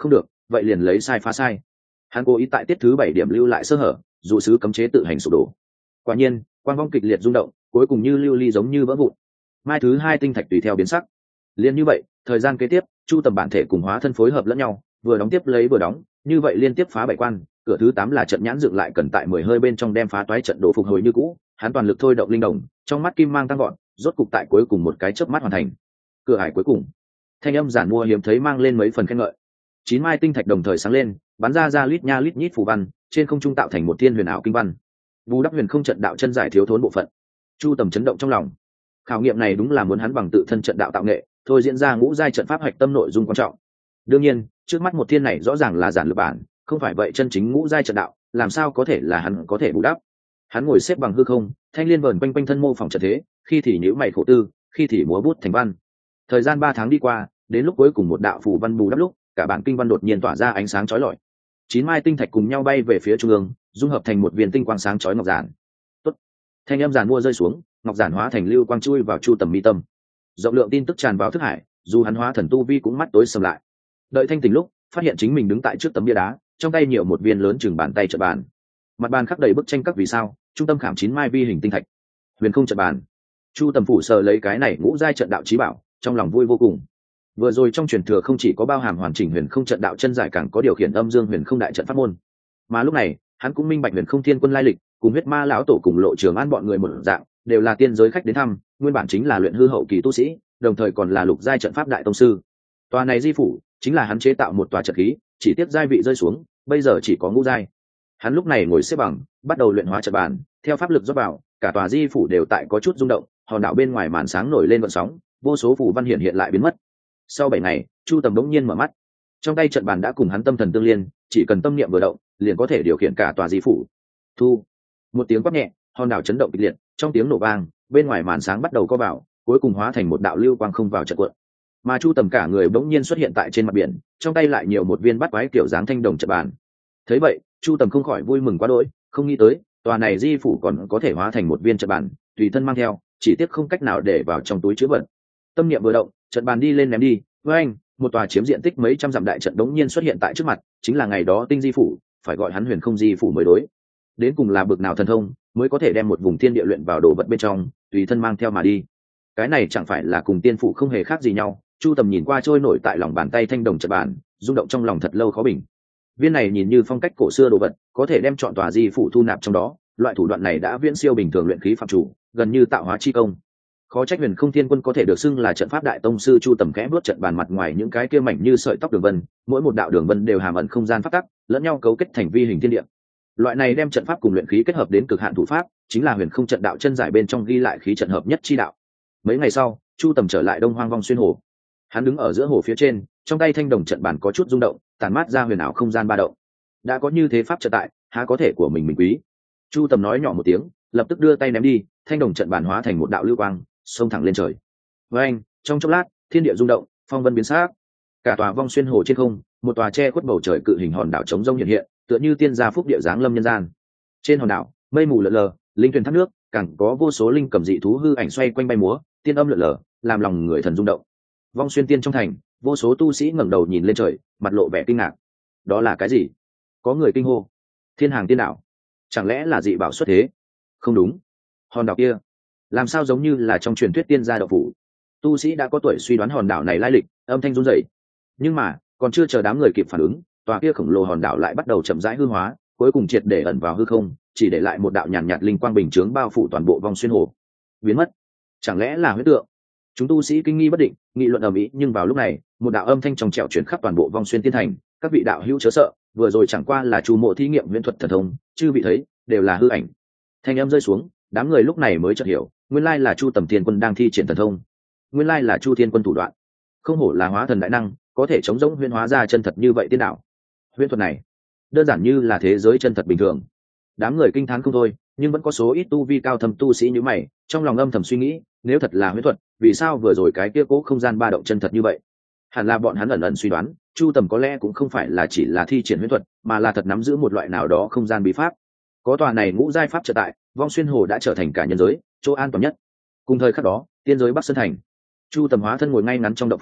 vậy liền lấy sai phá sai. Hắn cố ý tại tiết thứ 7 điểm lưu lại sơ hở, dụ sứ cấm chế tự hành sụp đổ. Quả nhiên quang vong kịch liệt rung động, cuối cùng như lưu ly giống như vỡ vụn. Mai thứ 2 tinh thạch tùy theo biến sắc. Liên như vậy, thời gian kế tiếp chu tầm bản thể cùng hóa thân phối hợp lẫn nhau, vừa đóng tiếp lấy vừa đóng, như vậy liên tiếp phá 7 quan. Cửa thứ 8 là trận nhãn dựng lại cần tại 10 hơi bên trong đem phá toái trận đồ phục hồi như cũ. Hắn toàn lực thôi động linh đồng, trong mắt kim mang tăng gọn, rốt cục tại cuối cùng một cái chớp mắt hoàn thành. Cửa ải cuối cùng, thanh âm giản mua hiếm thấy mang lên mấy phần khen ngợi. 9 mai tinh thạch đồng thời sáng lên, bắn ra lít nha lít nhít phù văn, trên không trung tạo thành một thiên huyền ảo kinh văn. Bù đắp huyền không trận đạo chân giải thiếu thốn bộ phận. Chu tầm chấn động trong lòng. Khảo nghiệm này đúng là muốn hắn bằng tự thân trận đạo tạo nghệ, thôi diễn ra ngũ giai trận pháp hạch tâm nội dung quan trọng. Đương nhiên, trước mắt một thiên này rõ ràng là giản lược bản, không phải vậy chân chính ngũ giai trận đạo, làm sao có thể là hắn có thể bù đắp. Hắn ngồi xếp bằng hư không, thanh liên vờn quanh quanh thân mô phỏng trận thế, khi thì nhíu mày khổ tư, khi thì múa bút thành văn. Thời gian 3 tháng đi qua, đến lúc cuối cùng một đạo phù văn bù đắp lúc, cả bản kinh văn đột nhiên tỏa ra ánh sáng chói lọi. 9 mai tinh thạch cùng nhau bay về phía trung ương, dung hợp thành một viên tinh quang sáng chói ngọc giản. Tốt. Thanh âm giản mua rơi xuống, ngọc giản hóa thành lưu quang chui vào chu tầm mi tâm. Rộng lượng tin tức tràn vào thức hải, dù hắn hóa thần tu vi cũng mắt tối sầm lại. Đợi thanh tỉnh lúc, phát hiện chính mình đứng tại trước tấm bia đá, trong tay nhiều một viên lớn chừng bàn tay trận bàn. Mặt bàn khắc đầy bức tranh các vì sao, trung tâm khảm 9 mai vi hình tinh thạch. Huyền không trận bàn. Chu tầm phủ sờ lấy cái này ngũ giai trận đạo chí bảo, trong lòng vui vô cùng. Vừa rồi trong truyền thừa không chỉ có bao hàm hoàn chỉnh huyền không trận đạo chân giải, càng có điều khiển âm dương huyền không đại trận pháp môn. Mà lúc này hắn cũng minh bạch huyền không thiên quân lai lịch, cùng huyết ma lão tổ cùng lộ trường an bọn người một dạng, đều là tiên giới khách đến thăm, nguyên bản chính là luyện hư hậu kỳ tu sĩ, đồng thời còn là lục giai trận pháp đại tông sư. Tòa này di phủ chính là hắn chế tạo một tòa trận khí, chỉ tiếp giai vị rơi xuống, bây giờ chỉ có ngũ giai. Hắn lúc này ngồi xếp bằng, bắt đầu luyện hóa trận bàn, theo pháp lực rót vào, cả tòa di phủ đều tại có chút rung động, hòn đảo bên ngoài màn sáng nổi lên gợn sóng, vô số phù văn hiện lại biến mất. Sau 7 ngày, chu tầm đống nhiên mở mắt, trong tay trận bàn đã cùng hắn tâm thần tương liên, chỉ cần tâm niệm vừa động liền có thể điều khiển cả tòa di phủ. Thu. Một tiếng quát nhẹ, hòn đảo chấn động kịch liệt, trong tiếng nổ vang bên ngoài màn sáng bắt đầu co vào, cuối cùng hóa thành một đạo lưu quang không vào trận cuộn. Mà chu tầm cả người bỗng nhiên xuất hiện tại trên mặt biển, trong tay lại nhiều một viên bắt quái kiểu dáng thanh đồng trận bàn. Thấy vậy, chu tầm không khỏi vui mừng quá đỗi, không nghĩ tới tòa này di phủ còn có thể hóa thành một viên trận bàn, tùy thân mang theo, chỉ tiếc không cách nào để vào trong túi chứa vật. Tâm niệm vừa động, trận bàn đi lên ném đi, với anh một tòa chiếm diện tích mấy trăm dặm đại trận đống nhiên xuất hiện tại trước mặt, chính là ngày đó tinh di phủ, phải gọi hắn huyền không di phủ mới đối. Đến cùng là bực nào thần thông mới có thể đem một vùng thiên địa luyện vào đồ vật bên trong, tùy thân mang theo mà đi. Cái này chẳng phải là cùng tiên phủ không hề khác gì nhau. Chu tầm nhìn qua trôi nổi tại lòng bàn tay thanh đồng trận bàn, rung động trong lòng thật lâu khó bình. Viên này nhìn như phong cách cổ xưa đồ vật, có thể đem chọn tòa di phủ thu nạp trong đó, loại thủ đoạn này đã viễn siêu bình thường luyện khí phạm chủ, gần như tạo hóa chi công. Khó trách huyền không thiên quân có thể được xưng là trận pháp đại tông sư. Chu tầm khẽ bước trận bàn mặt ngoài những cái kia mảnh như sợi tóc đường vân, mỗi một đạo đường vân đều hàm ẩn không gian pháp tắc, lẫn nhau cấu kết thành vi hình thiên địa. Loại này đem trận pháp cùng luyện khí kết hợp đến cực hạn thủ pháp, chính là huyền không trận đạo chân giải bên trong ghi lại khí trận hợp nhất chi đạo. Mấy ngày sau, chu tầm trở lại Đông Hoang Vong Xuyên Hồ. Hắn đứng ở giữa hồ phía trên, trong tay thanh đồng trận bàn có chút rung động, tản mát ra huyền ảo không gian ba động. Đã có như thế pháp trận tại, há có thể của mình quý. Chu tầm nói nhỏ một tiếng, lập tức đưa tay ném đi, thanh đồng trận bàn hóa thành một đạo lưu quang, xông thẳng lên trời. Với anh, trong chốc lát, thiên địa rung động, phong vân biến sắc. Cả tòa Vong Xuyên Hồ trên không, một tòa che khuất bầu trời cự hình hòn đảo trống rông hiện hiện, tựa như tiên gia phúc địa giáng lâm nhân gian. Trên hòn đảo, mây mù lờ lờ, linh thuyền thác nước, càng có vô số linh cầm dị thú hư ảnh xoay quanh bay múa, tiên âm lượn lờ, làm lòng người thần rung động. Vong Xuyên Tiên trong thành, vô số tu sĩ ngẩng đầu nhìn lên trời, mặt lộ vẻ kinh ngạc. Đó là cái gì? Có người kinh hô. Thiên hàng tiên đảo, chẳng lẽ là dị bảo xuất thế? Không đúng, hòn đảo kia làm sao giống như là trong truyền thuyết tiên gia đậu phủ. Tu sĩ đã có tuổi suy đoán hòn đảo này lai lịch, âm thanh run rẩy. Nhưng mà còn chưa chờ đám người kịp phản ứng, tòa kia khổng lồ hòn đảo lại bắt đầu chậm rãi hư hóa, cuối cùng triệt để ẩn vào hư không, chỉ để lại một đạo nhàn nhạt linh quang bình chướng bao phủ toàn bộ Vong Xuyên Hồ, biến mất. Chẳng lẽ là huyễn tượng? Chúng tu sĩ kinh nghi bất định, nghị luận ầm ĩ. Nhưng vào lúc này, một đạo âm thanh trong trẻo truyền khắp toàn bộ Vong Xuyên Tiên thành. Các vị đạo hữu chớ sợ, vừa rồi chẳng qua là Chu Mộ thí nghiệm huyễn thuật thần thông, chư vị thấy đều là hư ảnh. Thanh âm rơi xuống, đám người lúc này mới chợt hiểu, nguyên lai là Chu Tầm Thiên Quân đang thi triển thần thông, nguyên lai là Chu Thiên Quân thủ đoạn. Không hổ là hóa thần đại năng, có thể chống rỗng huyễn hóa ra chân thật như vậy tiên đạo. Huyễn thuật này đơn giản như là thế giới chân thật bình thường. Đám người kinh thán không thôi, nhưng vẫn có số ít tu vi cao thâm tu sĩ như mày, trong lòng âm thầm suy nghĩ, nếu thật là huyễn thuật, vì sao vừa rồi cái kia cố không gian ba động chân thật như vậy? Hẳn là bọn hắn ẩn ẩn suy đoán, Chu Tầm có lẽ cũng không phải là chỉ là thi triển huyễn thuật, mà là thật nắm giữ một loại nào đó không gian bí pháp. Có tòa này ngũ giai pháp trợ tại, Vong Xuyên Hồ đã trở thành cả nhân giới chỗ an toàn nhất. Cùng thời khắc đó, tiên giới Bắc Sơn thành, Chu Tầm hóa thân ngồi ngay ngắn trong động phủ,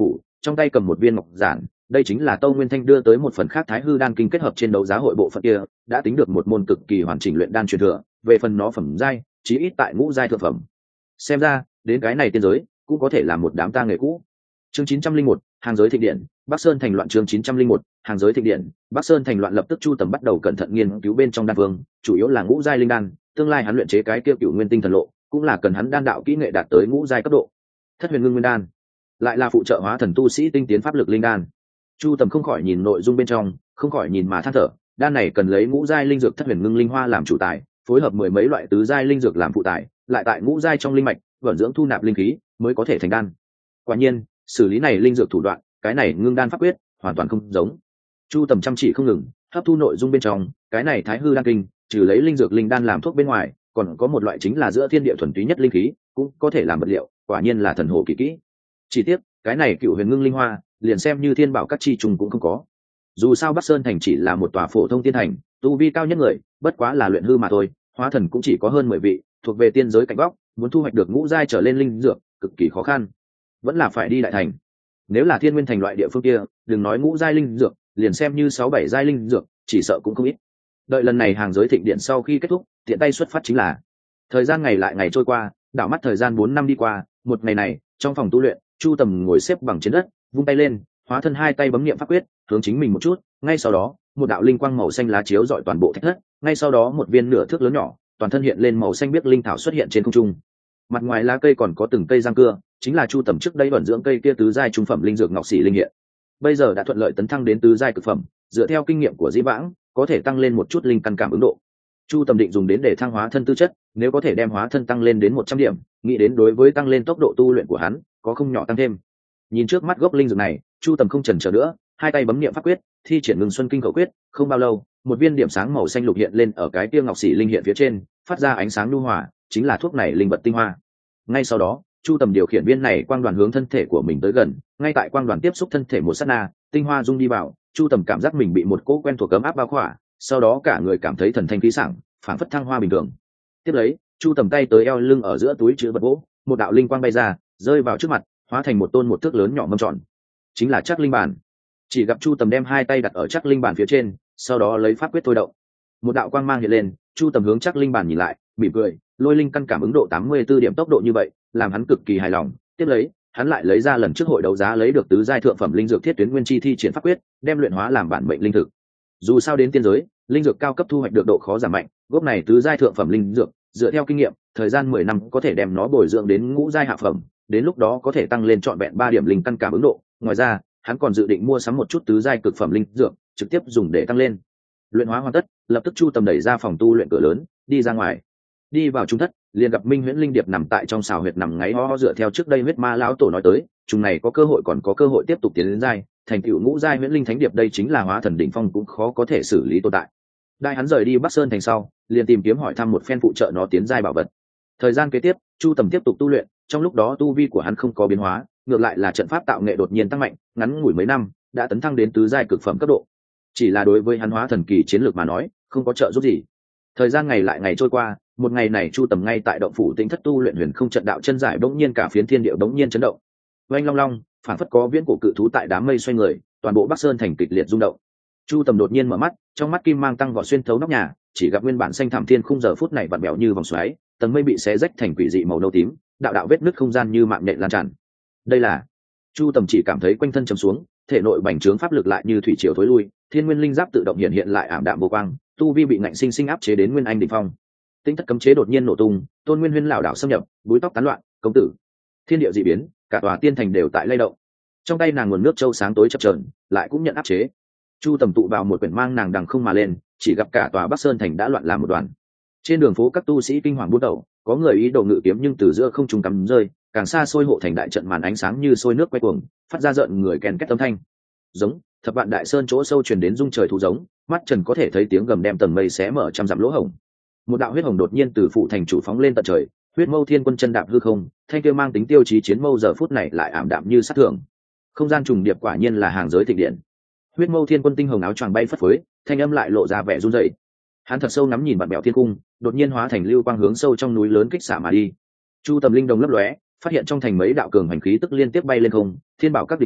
trong tay cầm một viên ngọc giản. Đây chính là Tâu Nguyên Thanh đưa tới một phần khác Thái Hư đan kinh kết hợp trên đấu giá hội bộ phận kia, đã tính được một môn cực kỳ hoàn chỉnh luyện đan truyền thừa, về phần nó phẩm giai, chí ít tại ngũ giai thượng phẩm. Xem ra, đến cái này tiên giới, cũng có thể là một đám tang nghề cũ. Chương 901, hàng giới thịnh điện, Bắc Sơn thành loạn. Chương 901, hàng giới thịnh điện, Bắc Sơn thành loạn. Lập tức Chu Tầm bắt đầu cẩn thận nghiên cứu bên trong đan vương, chủ yếu là ngũ giai linh đan, tương lai hắn luyện chế cái kia Cửu Nguyên Tinh Thần Lộ, cũng là cần hắn đan đạo kỹ nghệ đạt tới ngũ giai cấp độ. Thất Huyền Ngưng Nguyên đan, lại là phụ trợ hóa thần tu sĩ tinh tiến pháp lực linh đan. Chu Tầm không khỏi nhìn nội dung bên trong, không khỏi nhìn mà than thở, đan này cần lấy ngũ giai linh dược Thất Huyền Ngưng Linh Hoa làm chủ tài, phối hợp mười mấy loại tứ giai linh dược làm phụ tài, lại tại ngũ giai trong linh mạch vận dưỡng thu nạp linh khí, mới có thể thành đan. Quả nhiên, xử lý này linh dược thủ đoạn, cái này ngưng đan pháp quyết hoàn toàn không giống. Chu Tầm chăm chỉ không ngừng hấp thu nội dung bên trong, cái này Thái Hư đan kinh, trừ lấy linh dược linh đan làm thuốc bên ngoài, còn có một loại chính là giữa thiên địa thuần túy nhất linh khí, cũng có thể làm vật liệu, quả nhiên là thần hồ kỳ kỹ. Chỉ tiếc, cái này Cựu Huyền Ngưng Linh Hoa, liền xem như thiên bảo các chi trùng cũng không có. Dù sao Bắc Sơn thành chỉ là một tòa phổ thông tiên thành, tu vi cao nhất người, bất quá là luyện hư mà thôi, hóa thần cũng chỉ có hơn 10 vị, thuộc về tiên giới cạnh góc, muốn thu hoạch được ngũ giai trở lên linh dược, cực kỳ khó khăn. Vẫn là phải đi đại thành. Nếu là Thiên Nguyên thành loại địa phương kia, đừng nói ngũ giai linh dược, liền xem như 6-7 giai linh dược, chỉ sợ cũng không ít. Đợi lần này hàng giới thịnh điện sau khi kết thúc, tiện tay xuất phát chính là. Thời gian ngày lại ngày trôi qua, đảo mắt thời gian 4 năm đi qua, một ngày này, trong phòng tu luyện, Chu Tầm ngồi xếp bằng trên đất, vung tay lên, hóa thân hai tay bấm niệm pháp quyết, hướng chính mình một chút, ngay sau đó, một đạo linh quang màu xanh lá chiếu rọi toàn bộ thạch thất, ngay sau đó một viên nửa thước lớn nhỏ, toàn thân hiện lên màu xanh biếc linh thảo xuất hiện trên không trung. Mặt ngoài lá cây còn có từng cây răng cưa, chính là Chu Tầm trước đây vận dưỡng cây kia tứ giai trung phẩm linh dược ngọc sĩ linh hiện. Bây giờ đã thuận lợi tấn thăng đến tứ giai cực phẩm, dựa theo kinh nghiệm của Dĩ Vãng, có thể tăng lên một chút linh căn cảm ứng độ. Chu Tầm định dùng đến để thăng hóa thân tư chất, nếu có thể đem hóa thân tăng lên đến 100 điểm, nghĩ đến đối với tăng lên tốc độ tu luyện của hắn, có không nhỏ tăng thêm. Nhìn trước mắt gốc linh dược này, Chu Tầm không chần chờ nữa, hai tay bấm niệm pháp quyết, thi triển Ngưng Xuân Kinh khẩu quyết, không bao lâu, một viên điểm sáng màu xanh lục hiện lên ở cái kia ngọc sĩ linh hiện phía trên, phát ra ánh sáng nhu hòa, chính là thuốc này linh vật tinh hoa. Ngay sau đó, Chu Tầm điều khiển viên này quang đoàn hướng thân thể của mình tới gần, ngay tại quang đoàn tiếp xúc thân thể một sát na, tinh hoa dung đi vào, Chu Tầm cảm giác mình bị một cỗ quen thuộc cấm áp bao khỏa, sau đó cả người cảm thấy thần thanh khí sảng, phảng phất thăng hoa bình thường. Tiếp lấy, Chu Tầm tay tới eo lưng ở giữa túi chứa vật gỗ, một đạo linh quang bay ra, rơi vào trước mặt, hóa thành một tôn một thước lớn nhỏ mâm tròn, chính là Trắc Linh Bản. Chỉ gặp Chu Tầm đem hai tay đặt ở Trắc Linh Bản phía trên, sau đó lấy pháp quyết thôi động, một đạo quang mang hiện lên, Chu Tầm hướng Trắc Linh Bản nhìn lại, mỉm cười, lôi linh căn cảm ứng độ 84 điểm tốc độ như vậy, làm hắn cực kỳ hài lòng. Tiếp lấy, hắn lại lấy ra lần trước hội đấu giá lấy được tứ giai thượng phẩm linh dược Thiết Tuyến Nguyên Chi thi triển pháp quyết, đem luyện hóa làm bản mệnh linh thực. Dù sao đến tiên giới, linh dược cao cấp thu hoạch được độ khó giảm mạnh, gốc này tứ giai thượng phẩm linh dược, dựa theo kinh nghiệm, thời gian 10 năm có thể đem nó bồi dưỡng đến ngũ giai hạ phẩm, đến lúc đó có thể tăng lên trọn vẹn 3 điểm linh căn cảm ứng độ. Ngoài ra, hắn còn dự định mua sắm một chút tứ giai cực phẩm linh dược, trực tiếp dùng để tăng lên. Luyện hóa hoàn tất, lập tức Chu Tầm đẩy ra phòng tu luyện cửa lớn, đi ra ngoài. Đi vào trung thất, liền gặp Minh Huyễn Linh Điệp nằm tại trong xào huyệt nằm ngáy ho ho, dựa theo trước đây huyết ma lão tổ nói tới, chúng này có cơ hội còn có cơ hội tiếp tục tiến đến giai, thành tựu ngũ giai Huyễn Linh Thánh Điệp, đây chính là hóa thần đỉnh phong cũng khó có thể xử lý tồn tại. Đại hắn rời đi Bắc Sơn thành sau, liền tìm kiếm hỏi thăm một phen phụ trợ nó tiến giai bảo vật. Thời gian kế tiếp, Chu Tầm tiếp tục tu luyện, trong lúc đó tu vi của hắn không có biến hóa, ngược lại là trận pháp tạo nghệ đột nhiên tăng mạnh, ngắn ngủi mấy năm, đã tấn thăng đến tứ giai cực phẩm cấp độ. Chỉ là đối với hắn hóa thần kỳ chiến lược mà nói, không có trợ giúp gì. Thời gian ngày lại ngày trôi qua, một ngày này Chu Tầm ngay tại động phủ Tĩnh Thất tu luyện Huyền Không Trận Đạo chân giải, bỗng nhiên cả phiến thiên địa bỗng nhiên chấn động. Oanh long long, phản phất có viễn cổ cự thú tại đám mây xoay người, toàn bộ Bắc Sơn thành kịch liệt rung động. Chu Tầm đột nhiên mở mắt, trong mắt kim mang tăng vọt xuyên thấu nóc nhà, chỉ gặp nguyên bản xanh thẳm thiên khung giờ phút này vặn vẹo như vòng xoáy, tầng mây bị xé rách thành quỷ dị màu nâu tím, đạo đạo vết nứt không gian như mạng nhện lan tràn. Đây là Chu Tầm chỉ cảm thấy quanh thân trầm xuống, thể nội bành trướng pháp lực lại như thủy triều thối lui, thiên nguyên linh giáp tự động hiện lại ảm đạm vô quang, tu vi bị ngạnh sinh sinh áp chế đến nguyên anh đỉnh phong. Tinh Thất cấm chế đột nhiên nổ tung, Tôn Nguyên Huyên lảo đảo xâm nhập, búi tóc tán loạn, công tử. Thiên địa dị biến, cả tòa tiên thành đều tại lay động. Trong tay nàng nguồn nước châu sáng tối chập chờn, lại cũng nhận áp chế. Chu Tầm tụ vào một quyển mang nàng đằng không mà lên, chỉ gặp cả tòa Bắc Sơn thành đã loạn làm một đoàn. Trên đường phố các tu sĩ kinh hoàng buôn đầu, có người ý đồ ngự kiếm nhưng từ giữa không trung cắm rơi, càng xa xôi hộ thành đại trận màn ánh sáng như sôi nước quay cuồng, phát ra rợn người ken két âm thanh. Giống, thập vạn đại sơn chỗ sâu truyền đến rung trời thú giống, mắt Trần có thể thấy tiếng gầm đem tầng mây xé mở trăm dặm lỗ hổng. Một đạo huyết hồng đột nhiên từ phụ thành chủ phóng lên tận trời, huyết mâu thiên quân chân đạp hư không, thanh kia mang tính tiêu chí chiến mâu giờ phút này lại ảm đạm như sát thường. Không gian trùng điệp quả nhiên là hàng giới thịnh điện. Huyết mâu thiên quân tinh hồng áo choàng bay phất phới, thanh âm lại lộ ra vẻ run rẩy. Hắn thật sâu ngắm nhìn vạn bèo thiên cung, đột nhiên hóa thành lưu quang hướng sâu trong núi lớn kích xạ mà đi. Chu Tầm linh đồng lấp lóe, phát hiện trong thành mấy đạo cường hành khí tức liên tiếp bay lên không, thiên bảo các đỉnh lâu,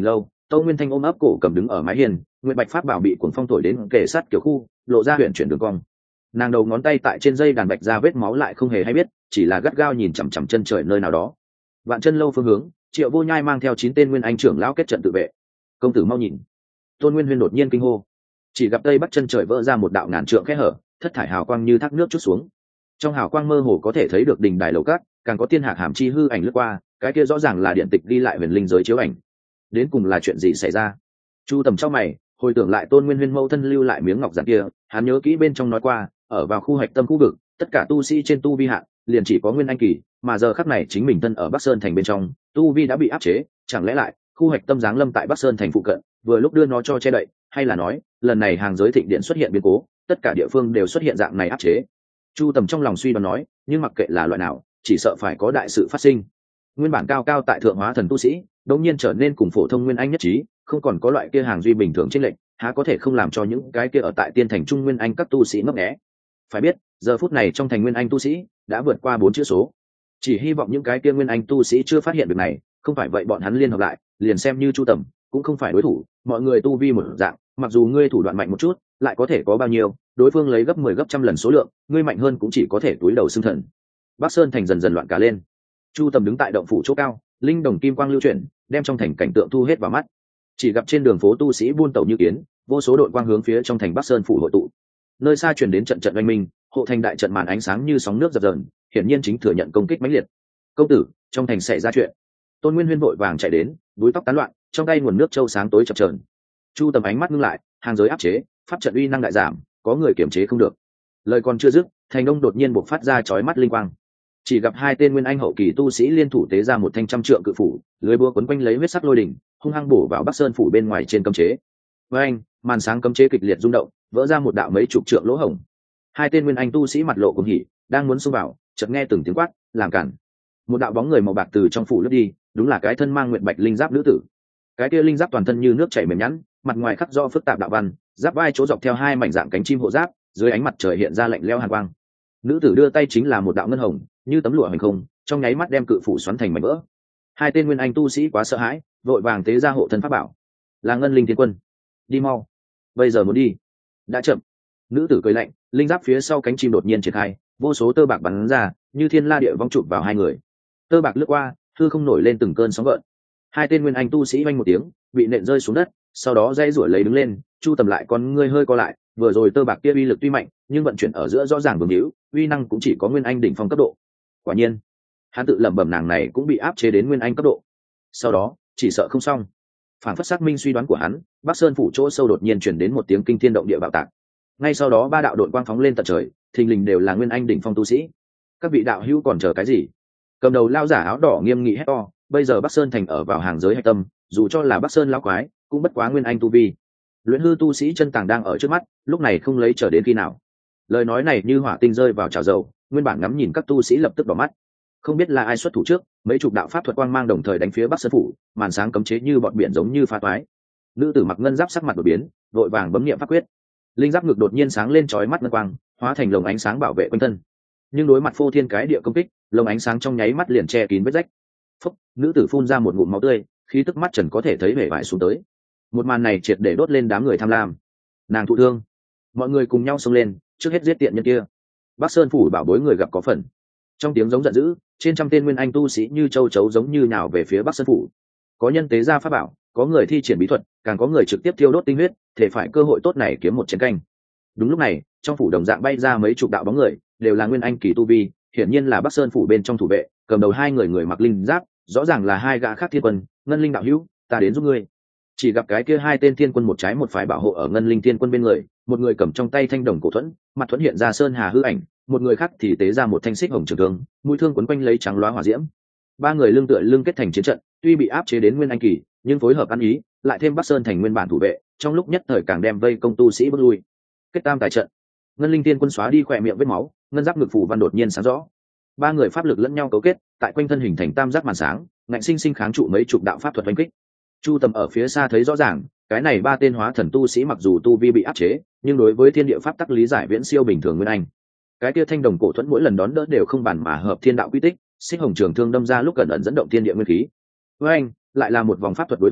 Tâu Nguyên Thanh ôm ấp cổ cầm đứng ở mái hiên, Nguyệt Bạch pháp bảo bị cuồng phong thổi đến kề sát kiểu khu, lộ ra huyền chuyển đường cong. Nàng đầu ngón tay tại trên dây đàn bạch ra vết máu lại không hề hay biết, chỉ là gắt gao nhìn chằm chằm chân trời nơi nào đó. Vạn Chân Lâu phương hướng, Triệu Vô Nhai mang theo 9 tên nguyên anh trưởng lão kết trận tự vệ. Công tử mau nhìn. Tôn Nguyên Huyên đột nhiên kinh hô, chỉ gặp tây bắc chân trời vỡ ra một đạo ngàn trượng khe hở, thất thải hào quang như thác nước chút xuống. Trong hào quang mơ hồ có thể thấy được đỉnh đài lầu cát, càng có tiên hạc hàm chi hư ảnh lướt qua, cái kia rõ ràng là điện tịch ghi lại huyền linh giới chiếu ảnh. Đến cùng là chuyện gì xảy ra? Chu Tầm trong mày, hồi tưởng lại Tôn Nguyên Huyên mâu thân lưu lại miếng ngọc giản kia, hắn nhớ kỹ bên trong nói qua, ở vào khu hạch tâm khu vực, tất cả tu sĩ trên tu vi hạn, liền chỉ có nguyên anh kỳ, mà giờ khắc này chính mình thân ở Bắc Sơn thành bên trong, tu vi đã bị áp chế, chẳng lẽ lại khu hạch tâm giáng lâm tại Bắc Sơn thành phụ cận, vừa lúc đưa nó cho che đậy, hay là nói, lần này hàng giới thịnh điện xuất hiện biến cố, tất cả địa phương đều xuất hiện dạng này áp chế. Chu Tầm trong lòng suy đoán nói, nhưng mặc kệ là loại nào, chỉ sợ phải có đại sự phát sinh. Nguyên bản cao cao tại thượng hóa thần tu sĩ, đột nhiên trở nên cùng phổ thông nguyên anh nhất trí, không còn có loại kia hàng duy bình thường trên lệnh, há có thể không làm cho những cái kia ở tại tiên thành trung nguyên anh các tu sĩ ngấp nghé. Phải biết, giờ phút này trong thành nguyên anh tu sĩ đã vượt qua 4 chữ số. Chỉ hy vọng những cái kia nguyên anh tu sĩ chưa phát hiện việc này, không phải vậy bọn hắn liên hợp lại, liền xem như Chu Tầm cũng không phải đối thủ, mọi người tu vi một dạng, mặc dù ngươi thủ đoạn mạnh một chút, lại có thể có bao nhiêu, đối phương lấy gấp 10 gấp trăm lần số lượng, ngươi mạnh hơn cũng chỉ có thể túi đầu xương thần. Bắc Sơn thành dần dần loạn cả lên. Chu Tầm đứng tại động phủ chỗ cao, linh đồng kim quang lưu chuyển, đem trong thành cảnh tượng thu hết vào mắt. Chỉ gặp trên đường phố tu sĩ buôn tẩu như kiến, vô số đội quang hướng phía trong thành Bắc Sơn phủ hội tụ. Nơi xa truyền đến trận trận oanh minh, hộ thành đại trận màn ánh sáng như sóng nước dập dờn, hiển nhiên chính thừa nhận công kích mãnh liệt. Công tử, trong thành xảy ra chuyện. Tôn Nguyên Huyên vội vàng chạy đến, búi tóc tán loạn, trong tay nguồn nước châu sáng tối chập chờn. Chu Tầm ánh mắt ngưng lại, hàng giới áp chế, pháp trận uy năng đại giảm, có người kiểm chế không được. Lời còn chưa dứt, thành đông đột nhiên bộc phát ra chói mắt linh quang. Chỉ gặp 2 tên nguyên anh hậu kỳ tu sĩ liên thủ tế ra một thanh trăm trượng cự phủ, lưới búa quấn quanh lấy huyết sắc lôi đỉnh, hung hăng bổ vào Bắc Sơn phủ bên ngoài trên cấm chế. Với anh, màn sáng cấm chế kịch liệt rung động, vỡ ra một đạo mấy chục trượng lỗ hổng. 2 tên nguyên anh tu sĩ mặt lộ cuồng hỉ, đang muốn xông vào, chợt nghe từng tiếng quát, làm cản. Một đạo bóng người màu bạc từ trong phủ lướt đi, đúng là cái thân mang nguyệt bạch linh giáp nữ tử. Cái kia linh giáp toàn thân như nước chảy mềm nhẵn, mặt ngoài khắc rõ phức tạp đạo văn, giáp vai chỗ dọc theo 2 mảnh dạng cánh chim hộ giáp, dưới ánh mặt trời hiện ra lạnh lẽo hàn quang. Nữ tử đưa tay chính là một đạo ngân hồng, như tấm lụa hành không, trong nháy mắt đem cự phủ xoắn thành mảnh vỡ. 2 tên nguyên anh tu sĩ quá sợ hãi, vội vàng tế ra hộ thân pháp bảo. Là Ngân Linh Thiên Quân. Đi mau. Bây giờ muốn đi. Đã chậm. Nữ tử cười lạnh, linh giáp phía sau cánh chim đột nhiên triển khai, vô số tơ bạc bắn ra, như thiên la địa vong chụp vào 2 người. Tơ bạc lướt qua, hư không nổi lên từng cơn sóng gợn. 2 tên nguyên anh tu sĩ vang một tiếng, bị nện rơi xuống đất, sau đó dây rủa lấy đứng lên. Chu Tầm lại con ngươi hơi co lại, vừa rồi tơ bạc kia uy lực tuy mạnh, nhưng vận chuyển ở giữa rõ ràng vương hữu, uy năng cũng chỉ có nguyên anh đỉnh phong cấp độ. Quả nhiên, hắn tự lẩm bẩm nàng này cũng bị áp chế đến nguyên anh cấp độ. Sau đó, chỉ sợ không xong. Phản phất xác minh suy đoán của hắn, Bắc Sơn phủ chỗ sâu đột nhiên truyền đến một tiếng kinh thiên động địa bạo tạc. Ngay sau đó 3 đạo độn quang phóng lên tận trời, thình lình đều là nguyên anh đỉnh phong tu sĩ. Các vị đạo hữu còn chờ cái gì? Cầm đầu lao giả áo đỏ nghiêm nghị hét to, bây giờ Bắc Sơn thành ở vào hàng giới hạch tâm, dù cho là Bắc Sơn lão quái, cũng bất quá nguyên anh tu vi. Luyện hư tu sĩ chân tàng đang ở trước mắt, lúc này không lấy chờ đến khi nào. Lời nói này như hỏa tinh rơi vào chảo dầu, nguyên bản ngắm nhìn các tu sĩ lập tức đỏ mắt. Không biết là ai xuất thủ trước, mấy chục đạo pháp thuật quang mang đồng thời đánh phía Bắc Sơn phủ, màn sáng cấm chế như bọn biển giống như pha toái. Nữ tử mặc ngân giáp sắc mặt đổi biến, vội vàng bấm niệm pháp quyết. Linh giáp ngực đột nhiên sáng lên chói mắt ngân quang, hóa thành lồng ánh sáng bảo vệ quanh thân. Nhưng đối mặt phô thiên cái địa công kích, lồng ánh sáng trong nháy mắt liền che kín vết rách. Phốc, nữ tử phun ra một ngụm máu tươi, khí tức mắt trần có thể thấy vẻ vải xuống tới. Một màn này triệt để đốt lên đám người tham lam. Nàng thụ thương, mọi người cùng nhau xông lên, trước hết giết tiện nhân kia. Bắc Sơn phủ bảo bối người gặp có phần. Trong tiếng giống giận dữ, trên trăm tên nguyên anh tu sĩ như châu chấu giống như nhào về phía Bắc Sơn phủ. Có nhân tế ra pháp bảo, có người thi triển bí thuật, càng có người trực tiếp thiêu đốt tinh huyết, thể phải cơ hội tốt này kiếm một chiến canh. Đúng lúc này, trong phủ đồng dạng bay ra mấy chục đạo bóng người, đều là nguyên anh kỳ tu vi, hiển nhiên là Bắc Sơn phủ bên trong thủ vệ, cầm đầu 2 người người mặc linh giáp, rõ ràng là 2 gã khác thiên quân. Ngân Linh đạo hữu, ta đến giúp ngươi. Chỉ gặp cái kia 2 tên thiên quân một trái một phải bảo hộ ở Ngân Linh thiên quân bên người, một người cầm trong tay thanh đồng cổ thuẫn, mặt thuẫn hiện ra sơn hà hư ảnh, một người khác thì tế ra một thanh xích hồng trường thương, mũi thương quấn quanh lấy trắng loá hỏa diễm. 3 người lưng tựa lưng kết thành chiến trận, tuy bị áp chế đến nguyên anh kỳ, nhưng phối hợp ăn ý, lại thêm Bắc Sơn thành nguyên bản thủ vệ, trong lúc nhất thời càng đem vây công tu sĩ bước lui. Kết tam tài trận. Ngân Linh thiên quân xóa đi khỏe miệng vết máu, ngân giáp ngực phủ văn đột nhiên sáng rõ. 3 người pháp lực lẫn nhau cấu kết, tại quanh thân hình thành tam giác màn sáng, ngạnh sinh sinh kháng trụ mấy chục đạo pháp thuật đánh kích. Chu Tầm ở phía xa thấy rõ ràng, cái này 3 tên hóa thần tu sĩ mặc dù tu vi bị áp chế, nhưng đối với thiên địa pháp tắc lý giải viễn siêu bình thường nguyên anh. Cái kia thanh đồng cổ thuẫn mỗi lần đón đỡ đều không bàn mà hợp thiên đạo quy tích, xích hồng trường thương đâm ra lúc gần ẩn dẫn động thiên địa nguyên khí. Với anh, lại là một vòng pháp thuật đối với anh,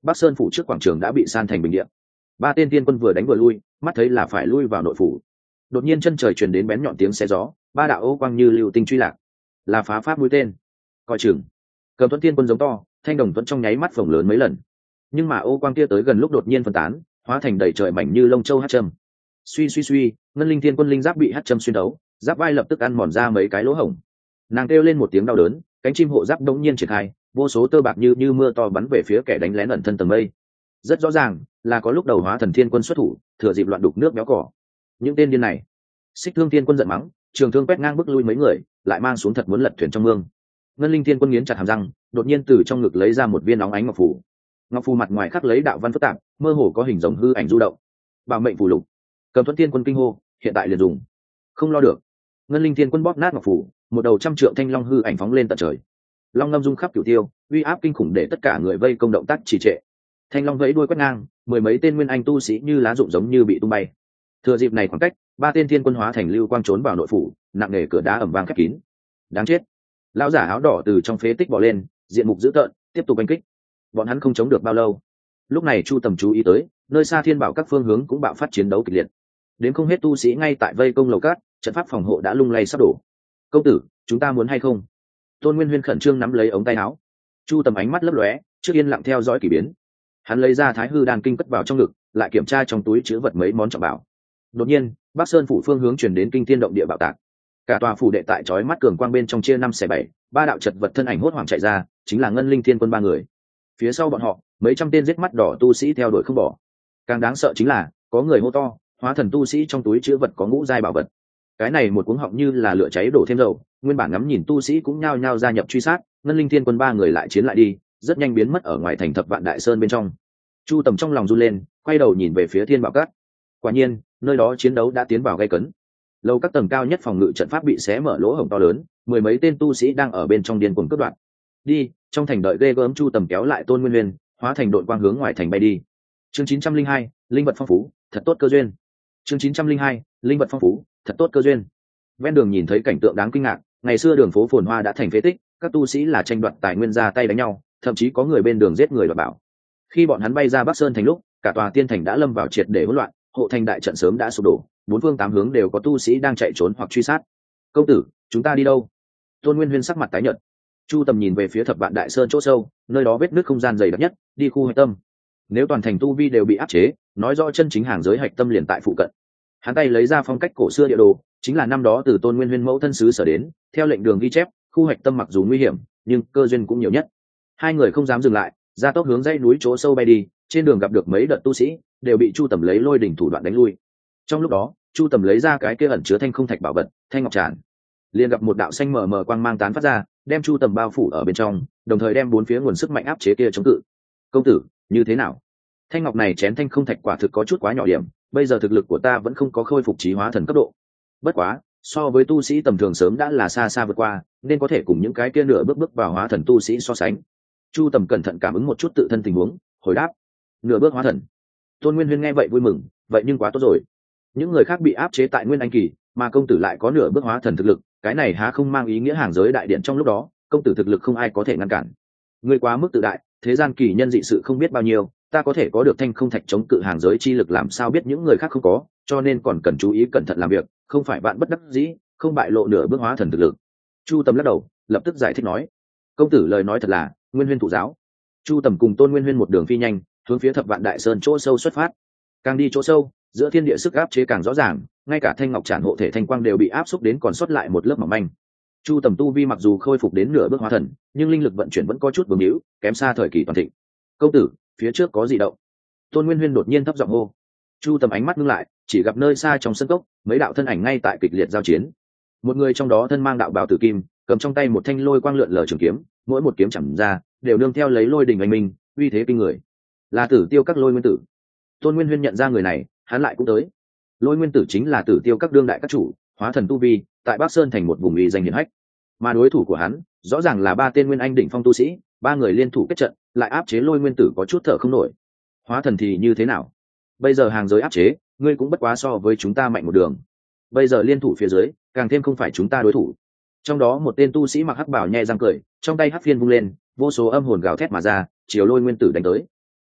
Bắc Sơn phủ trước quảng trường đã bị san thành bình địa. Ba tên tiên quân vừa đánh vừa lui, mắt thấy là phải lui vào nội phủ. Đột nhiên chân trời truyền đến bén nhọn tiếng xé gió, ba đạo ô quang như lưu tinh truy lạc, là phá pháp mũi tên. Coi chừng. Cầm Thuẫn tiên quân giống to, thanh đồng thuẫn trong nháy mắt phồng lớn mấy lần. Nhưng mà ô quang kia tới gần lúc đột nhiên phân tán, hóa thành đầy trời mảnh như lông châu hắc châm. Suy suy suy, ngân linh thiên quân linh giáp bị hắc châm xuyên đấu, giáp vai lập tức ăn mòn ra mấy cái lỗ hổng. Nàng kêu lên một tiếng đau đớn, cánh chim hộ giáp đống nhiên triển khai, vô số tơ bạc như mưa to bắn về phía kẻ đánh lén ẩn thân tầng mây. Rất rõ ràng là có lúc đầu hóa thần thiên quân xuất thủ, thừa dịp loạn đục nước béo cỏ. Những tên điên này. Xích Thương thiên quân giận mắng, trường thương quét ngang bước lui mấy người, lại mang xuống thật muốn lật thuyền trong mương. Ngân linh thiên quân nghiến chặt hàm răng, đột nhiên từ trong ngực lấy ra một viên óng ánh ngọc phù. Ngọc phù mặt ngoài khắc lấy đạo văn phức tạp, mơ hồ có hình rồng hư ảnh du động. Bảo mệnh phù lục. Cầm Thuẫn thiên quân kinh hô, hiện tại liền dùng. Không lo được. Ngân linh thiên quân bóp nát ngọc phù, một đầu trăm trượng thanh long hư ảnh phóng lên tận trời. Long ngâm rung khắp cửu tiêu, uy áp kinh khủng để tất cả người vây công động tác trì trệ. Thanh long vẫy đuôi quét ngang, mười mấy tên nguyên anh tu sĩ như lá rụng giống như bị tung bay. Thừa dịp này khoảng cách, ba tên thiên quân hóa thành lưu quang trốn vào nội phủ, nặng nề cửa đá ầm vang khép kín. Đáng chết. Lão giả áo đỏ từ trong phế tích bò lên, diện mục dữ tợn, tiếp tục đánh kích. Bọn hắn không chống được bao lâu. Lúc này Chu Tầm chú ý tới, nơi xa thiên bảo các phương hướng cũng bạo phát chiến đấu kịch liệt. Đến không hết tu sĩ ngay tại vây công lầu cát, trận pháp phòng hộ đã lung lay sắp đổ. Công tử, chúng ta muốn hay không? Tôn Nguyên Huyên khẩn trương nắm lấy ống tay áo. Chu Tầm ánh mắt lấp lóe, trước yên lặng theo dõi kỳ biến. Hắn lấy ra Thái Hư đan kinh cất vào trong ngực, lại kiểm tra trong túi chứa vật mấy món trọng bảo. Đột nhiên, Bắc Sơn phủ phương hướng truyền đến kinh thiên động địa bạo tạc. Cả tòa phủ đệ tại chói mắt cường quang bên trong chia 5/7, ba đạo chật vật thân ảnh hốt hoảng chạy ra, chính là Ngân Linh Thiên quân ba người. Phía sau bọn họ, mấy trăm tên giết mắt đỏ tu sĩ theo đuổi không bỏ. Càng đáng sợ chính là, có người hô to, hóa thần tu sĩ trong túi chứa vật có ngũ giai bảo vật. Cái này một cuống họng như là lửa cháy đổ thêm dầu, nguyên bản ngắm nhìn tu sĩ cũng nhao nhao gia nhập truy sát, Ngân Linh Thiên quân ba người lại chiến lại đi, rất nhanh biến mất ở ngoài thành Thập Vạn Đại Sơn bên trong. Chu Tầm trong lòng run lên, quay đầu nhìn về phía Thiên Bảo Các. Quả nhiên, nơi đó chiến đấu đã tiến vào gay cấn. Lâu các tầng cao nhất phòng ngự trận pháp bị xé mở lỗ hổng to lớn, mười mấy tên tu sĩ đang ở bên trong điên cuồng cướp đoạt. Đi, trong thành đợi ghê gớm. Chu Tầm kéo lại Tôn Nguyên Nguyên, hóa thành đội quang hướng ngoài thành bay đi. Chương 902, linh vật phong phú, thật tốt cơ duyên. Chương 902, linh vật phong phú, thật tốt cơ duyên. Ven đường nhìn thấy cảnh tượng đáng kinh ngạc, ngày xưa đường phố phồn hoa đã thành phế tích, các tu sĩ là tranh đoạt tài nguyên ra tay đánh nhau, thậm chí có người bên đường giết người đoạt bảo. Khi bọn hắn bay ra Bắc Sơn thành lúc, cả tòa tiên thành đã lâm vào triệt để hỗn loạn, hộ thành đại trận sớm đã sụp đổ, bốn phương tám hướng đều có tu sĩ đang chạy trốn hoặc truy sát. Công tử, chúng ta đi đâu? Tôn Nguyên Huyên sắc mặt tái nhợt. Chu Tầm nhìn về phía Thập Vạn Đại Sơn chỗ sâu, nơi đó vết nứt không gian dày đặc nhất, đi khu hạch tâm. Nếu toàn thành tu vi đều bị áp chế, nói rõ chân chính hàng giới hạch tâm liền tại phụ cận. Hắn tay lấy ra phong cách cổ xưa địa đồ, chính là năm đó từ Tôn Nguyên Huyên mẫu thân sứ sở đến, theo lệnh đường ghi chép, khu hạch tâm mặc dù nguy hiểm, nhưng cơ duyên cũng nhiều nhất. Hai người không dám dừng lại, ra tốc hướng dãy núi chỗ sâu bay đi, trên đường gặp được mấy đợt tu sĩ, đều bị Chu Tầm lấy lôi đỉnh thủ đoạn đánh lui. Trong lúc đó, Chu Tầm lấy ra cái kia ẩn chứa thanh không thạch bảo vật, thanh ngọc tràn, liền gặp một đạo xanh mờ mờ quang mang tán phát ra, đem Chu Tầm bao phủ ở bên trong, đồng thời đem bốn phía nguồn sức mạnh áp chế kia chống cự. Công tử, như thế nào? Thanh ngọc này chén thanh không thạch quả thực có chút quá nhỏ điểm, bây giờ thực lực của ta vẫn không có khôi phục trí hóa thần cấp độ. Bất quá, so với tu sĩ tầm thường sớm đã là xa xa vượt qua, nên có thể cùng những cái kia nửa bước vào hóa thần tu sĩ so sánh. Chu Tầm cẩn thận cảm ứng một chút tự thân tình huống, hồi đáp: nửa bước hóa thần. Tôn Nguyên Huyên nghe vậy vui mừng, vậy nhưng quá tốt rồi. Những người khác bị áp chế tại nguyên anh kỳ, mà công tử lại có nửa bước hóa thần thực lực, cái này há không mang ý nghĩa hàng giới đại điện trong lúc đó, công tử thực lực không ai có thể ngăn cản. Ngươi quá mức tự đại, thế gian kỳ nhân dị sự không biết bao nhiêu, ta có thể có được thanh không thạch chống cự hàng giới chi lực làm sao biết những người khác không có, cho nên còn cần chú ý cẩn thận làm việc, không phải vạn bất đắc dĩ, không bại lộ nửa bước hóa thần thực lực. Chu Tầm lắc đầu, lập tức giải thích nói: công tử lời nói thật là Nguyên Huyên thụ giáo. Chu Tầm cùng Tôn Nguyên Huyên một đường phi nhanh, hướng phía Thập Vạn Đại Sơn chỗ sâu xuất phát. Càng đi chỗ sâu, giữa thiên địa sức áp chế càng rõ ràng, ngay cả thanh ngọc tràn hộ thể thanh quang đều bị áp xúc đến còn sót lại một lớp mỏng manh. Chu Tầm tu vi mặc dù khôi phục đến nửa bước hóa thần, nhưng linh lực vận chuyển vẫn có chút bướng hữu, kém xa thời kỳ toàn thịnh. Công tử, phía trước có gì động? Tôn Nguyên Huyên đột nhiên thấp giọng hô. Chu Tầm ánh mắt ngưng lại, chỉ gặp nơi xa trong sân cốc, mấy đạo thân ảnh ngay tại kịch liệt giao chiến. Một người trong đó thân mang đạo bào tử kim, cầm trong tay một thanh lôi quang lượn lờ trường kiếm, mỗi một kiếm chạm ra đều nương theo lấy lôi đình anh minh, uy thế kinh người. Là Tử Tiêu Các Lôi Nguyên Tử. Tôn Nguyên Huyên nhận ra người này, hắn lại cũng tới. Lôi Nguyên Tử chính là Tử Tiêu Các đương đại các chủ, hóa thần tu vi, tại Bắc Sơn thành một vùng uy danh hiển hách. Mà đối thủ của hắn, rõ ràng là ba tên nguyên anh đỉnh phong tu sĩ, ba người liên thủ kết trận, lại áp chế Lôi Nguyên Tử có chút thở không nổi. Hóa thần thì như thế nào? Bây giờ hàng giới áp chế, ngươi cũng bất quá so với chúng ta mạnh một đường. Bây giờ liên thủ phía dưới, càng thêm không phải chúng ta đối thủ. Trong đó một tên tu sĩ mặc hắc bào nhe răng cười, trong tay hắc phiên vung lên, vô số âm hồn gào thét mà ra, chiều Lôi Nguyên Tử đánh tới.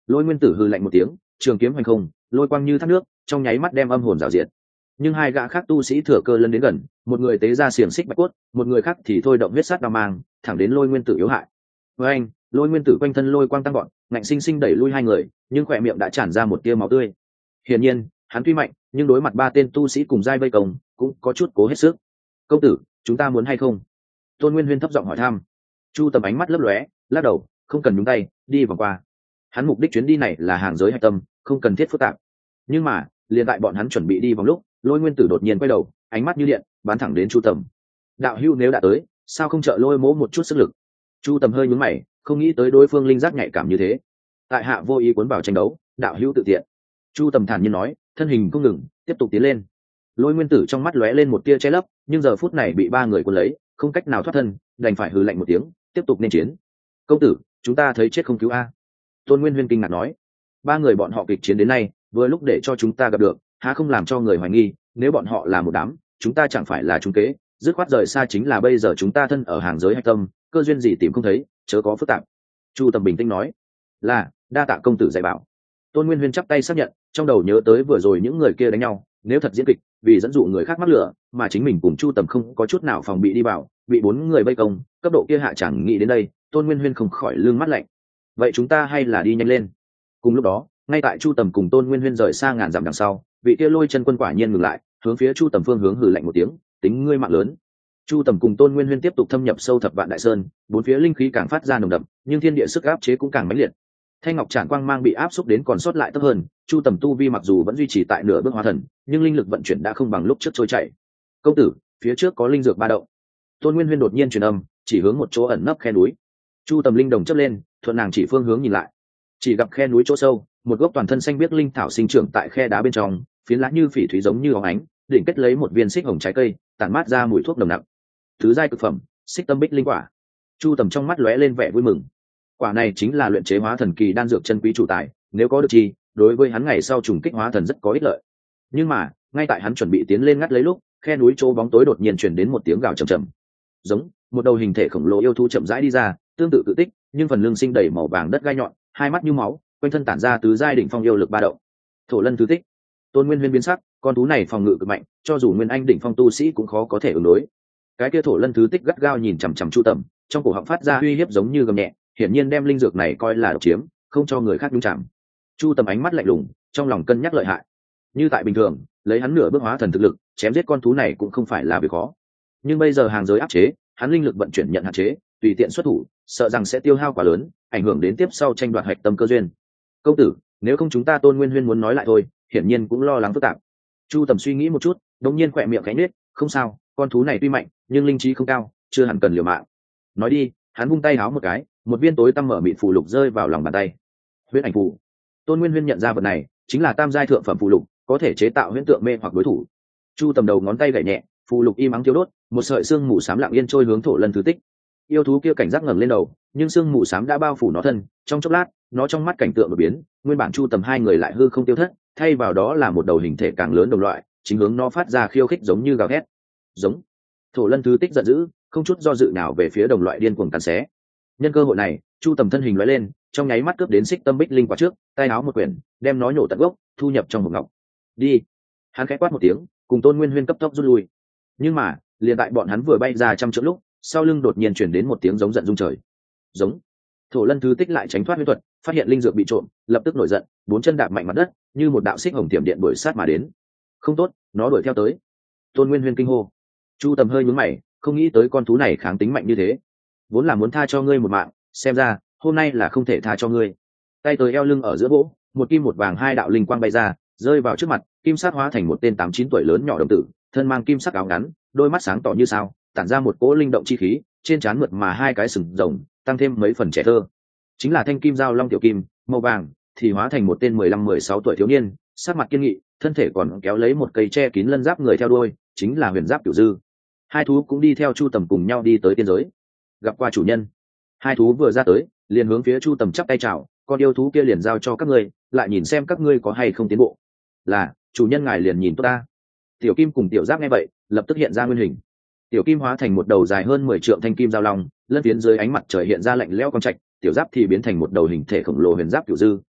Lôi nguyên tử hừ lạnh một tiếng, trường kiếm hoành không, lôi quang như thác nước, trong nháy mắt đem âm hồn rào diệt. Nhưng hai gã khác tu sĩ thừa cơ lấn đến gần, một người tế ra xiềng xích bạch cốt, một người khác thì thôi động huyết sát đao mang, thẳng đến lôi nguyên tử yếu hại. Với anh, lôi nguyên tử quanh thân lôi quang tăng gọn, ngạnh sinh sinh đẩy lui hai người, nhưng khỏe miệng đã tràn ra một tia máu tươi. Hiển nhiên, hắn tuy mạnh, nhưng đối mặt ba tên tu sĩ cùng giai vây công, cũng có chút cố hết sức. Công tử, chúng ta muốn hay không? Tôn Nguyên Huyên thấp giọng hỏi thăm. Chu Tầm ánh mắt lấp lóe, lắc đầu, không cần nhúng tay, đi vòng qua. Hắn mục đích chuyến đi này là hàng giới hạch tâm, không cần thiết phức tạp. Nhưng mà, liền tại bọn hắn chuẩn bị đi vòng lúc, Lôi Nguyên Tử đột nhiên quay đầu, ánh mắt như điện, bắn thẳng đến Chu Tầm. Đạo hữu nếu đã tới, sao không trợ Lôi Mỗ một chút sức lực? Chu Tầm hơi nhướng mày, không nghĩ tới đối phương linh giác nhạy cảm như thế. Tại hạ vô ý cuốn vào tranh đấu, đạo hữu tự tiện. Chu Tầm thản nhiên nói, thân hình không ngừng, tiếp tục tiến lên. Lôi Nguyên Tử trong mắt lóe lên một tia che lấp, nhưng giờ phút này bị ba người cuốn lấy, không cách nào thoát thân, đành phải hừ lạnh một tiếng, tiếp tục nên chiến. Công tử, chúng ta thấy chết không cứu a. Tôn Nguyên Huyên kinh ngạc nói, ba người bọn họ kịch chiến đến nay, vừa lúc để cho chúng ta gặp được, há không làm cho người hoài nghi, nếu bọn họ là một đám, chúng ta chẳng phải là trung kế, dứt khoát rời xa chính là bây giờ chúng ta thân ở hàng giới hạch tâm, cơ duyên gì tìm không thấy, chớ có phức tạp. Chu Tầm bình tĩnh nói, là đa tạ công tử dạy bảo. Tôn Nguyên Huyên chắp tay xác nhận, trong đầu nhớ tới vừa rồi những người kia đánh nhau, nếu thật diễn kịch, vì dẫn dụ người khác mắc lửa, mà chính mình cùng Chu Tầm không có chút nào phòng bị đi vào, bị bốn người vây công, cấp độ kia hạ chẳng nghĩ đến đây, Tôn Nguyên Huyên không khỏi lưng mắt lạnh. Vậy chúng ta hay là đi nhanh lên. Cùng lúc đó, ngay tại Chu Tầm cùng Tôn Nguyên Huyên rời xa ngàn dặm đằng sau, vị kia Lôi Chân Quân quả nhiên ngừng lại, hướng phía Chu Tầm phương hướng hừ lạnh một tiếng, tính ngươi mạng lớn. Chu Tầm cùng Tôn Nguyên Huyên tiếp tục thâm nhập sâu Thập Vạn Đại Sơn, bốn phía linh khí càng phát ra nồng đậm, nhưng thiên địa sức áp chế cũng càng mãnh liệt. Thanh ngọc tràn quang mang bị áp xúc đến còn sót lại thấp hơn, Chu Tầm tu vi mặc dù vẫn duy trì tại nửa bước hóa thần, nhưng linh lực vận chuyển đã không bằng lúc trước trôi chảy. Công tử, phía trước có linh dược ba động. Tôn Nguyên Huyên đột nhiên truyền âm, chỉ hướng một chỗ ẩn nấp khe núi. Chu Tầm linh đồng chớp lên, thuận nàng chỉ phương hướng nhìn lại, chỉ gặp khe núi chỗ sâu, một gốc toàn thân xanh biếc linh thảo sinh trưởng tại khe đá bên trong, phiến lá như phỉ thúy giống như óng ánh, đỉnh kết lấy một viên xích hồng trái cây, tản mát ra mùi thuốc nồng nặc. Thứ giai cực phẩm, xích tâm bích linh quả. Chu Tầm trong mắt lóe lên vẻ vui mừng. Quả này chính là luyện chế hóa thần kỳ đan dược chân quý chủ tài, nếu có được chi, đối với hắn ngày sau trùng kích hóa thần rất có ích lợi. Nhưng mà, ngay tại hắn chuẩn bị tiến lên ngắt lấy lúc, khe núi chỗ bóng tối đột nhiên truyền đến một tiếng gào trầm trầm. Giống, một đầu hình thể khổng lồ yêu thú chậm rãi đi ra, tương tự tự tích, nhưng phần lưng sinh đầy màu vàng đất gai nhọn, hai mắt như máu, quanh thân tản ra tứ giai đỉnh phong yêu lực ba động. Thổ Lân Thứ Tích. Tôn Nguyên Huyên biến sắc, con thú này phòng ngự cực mạnh, cho dù nguyên anh đỉnh phong tu sĩ cũng khó có thể ứng đối. Cái kia Thổ Lân Thứ Tích gắt gao nhìn chằm chằm Chu Tầm, trong cổ họng phát ra uy hiếp giống như gầm nhẹ, hiển nhiên đem linh dược này coi là độc chiếm, không cho người khác nhúng chạm. Chu Tầm ánh mắt lạnh lùng, trong lòng cân nhắc lợi hại. Như tại bình thường, lấy hắn nửa bước hóa thần thực lực, chém giết con thú này cũng không phải là việc khó. Nhưng bây giờ hàng giới áp chế, hắn linh lực vận chuyển nhận hạn chế, tùy tiện xuất thủ, sợ rằng sẽ tiêu hao quá lớn, ảnh hưởng đến tiếp sau tranh đoạt hạch tâm cơ duyên. Công tử, nếu không chúng ta Tôn Nguyên Huyên muốn nói lại thôi, hiển nhiên cũng lo lắng phức tạp. Chu Tầm suy nghĩ một chút, đột nhiên khỏe miệng khẽ nhếch, không sao, con thú này tuy mạnh, nhưng linh trí không cao, chưa hẳn cần liều mạng. Nói đi, hắn vung tay háo một cái, một viên tối tăm mở mịt phù lục rơi vào lòng bàn tay. Huyễn ảnh phù. Tôn Nguyên Huyên nhận ra vật này chính là tam giai thượng phẩm phù lục, có thể chế tạo huyễn tượng mê hoặc đối thủ. Chu Tầm đầu ngón tay gảy nhẹ, phù lục im ắng thiêu đốt, một sợi xương mù xám lặng yên trôi hướng Thổ Lân Thứ Tích. Yêu thú kia cảnh giác ngẩng lên đầu, nhưng xương mù xám đã bao phủ nó thân, trong chốc lát, nó trong mắt cảnh tượng đột biến, nguyên bản Chu Tầm hai người lại hư không tiêu thất, thay vào đó là một đầu hình thể càng lớn đồng loại, chính hướng nó phát ra khiêu khích giống như gào thét. Giống. Thổ Lân Thứ Tích giận dữ, không chút do dự nào về phía đồng loại điên cuồng cắn xé. Nhân cơ hội này, Chu Tầm thân hình lóe lên, trong nháy mắt cướp đến xích tâm bích linh quả trước, tay áo một quyển, đem nó nhổ tận gốc, thu nhập trong một ngọc. Đi. Hắn khẽ quát một tiếng, cùng Tôn Nguyên Huyên cấp tốc rút lui. Nhưng mà, liền tại bọn hắn vừa bay ra trăm trượng lúc, sau lưng đột nhiên chuyển đến một tiếng giống giận rung trời. Giống. Thổ Lân Thứ Tích lại tránh thoát huyễn thuật, phát hiện linh dược bị trộm, lập tức nổi giận, bốn chân đạp mạnh mặt đất, như một đạo xích hồng tiềm điện đuổi sát mà đến. Không tốt, nó đuổi theo tới. Tôn Nguyên Huyên kinh hô. Chu Tầm hơi nhướng mày, không nghĩ tới con thú này kháng tính mạnh như thế. Vốn là muốn tha cho ngươi một mạng, xem ra hôm nay là không thể tha cho ngươi. Tay tới eo lưng ở giữa vỗ, một kim một vàng hai đạo linh quang bay ra, rơi vào trước mặt, kim sắc hóa thành một tên 8-9 tuổi lớn nhỏ đồng tử, thân mang kim sắc áo ngắn, đôi mắt sáng tỏ như sao, tản ra một cỗ linh động chi khí, trên trán mượt mà hai cái sừng rồng, tăng thêm mấy phần trẻ thơ. Chính là Thanh Kim Giao Long tiểu kim, màu vàng thì hóa thành một tên 15-16 tuổi thiếu niên, sắc mặt kiên nghị, thân thể còn kéo lấy một cây che kín lân giáp người theo đuôi, chính là Huyền Giáp Cửu Dư. Hai thú cũng đi theo Chu Tầm cùng nhau đi tới tiên giới. Gặp qua chủ nhân. Hai thú vừa ra tới, liền hướng phía Chu Tầm chắp tay chào, con yêu thú kia liền giao cho các ngươi, lại nhìn xem các ngươi có hay không tiến bộ. Là, chủ nhân ngài liền nhìn tốt ta. Tiểu Kim cùng Tiểu Giáp nghe vậy, lập tức hiện ra nguyên hình. Tiểu Kim hóa thành một đầu dài hơn 10 trượng thanh kim giao long, lân phiến dưới ánh mặt trời hiện ra lạnh lẽo quang trạch, Tiểu Giáp thì biến thành một đầu hình thể khổng lồ Huyền Giáp Cửu Dư,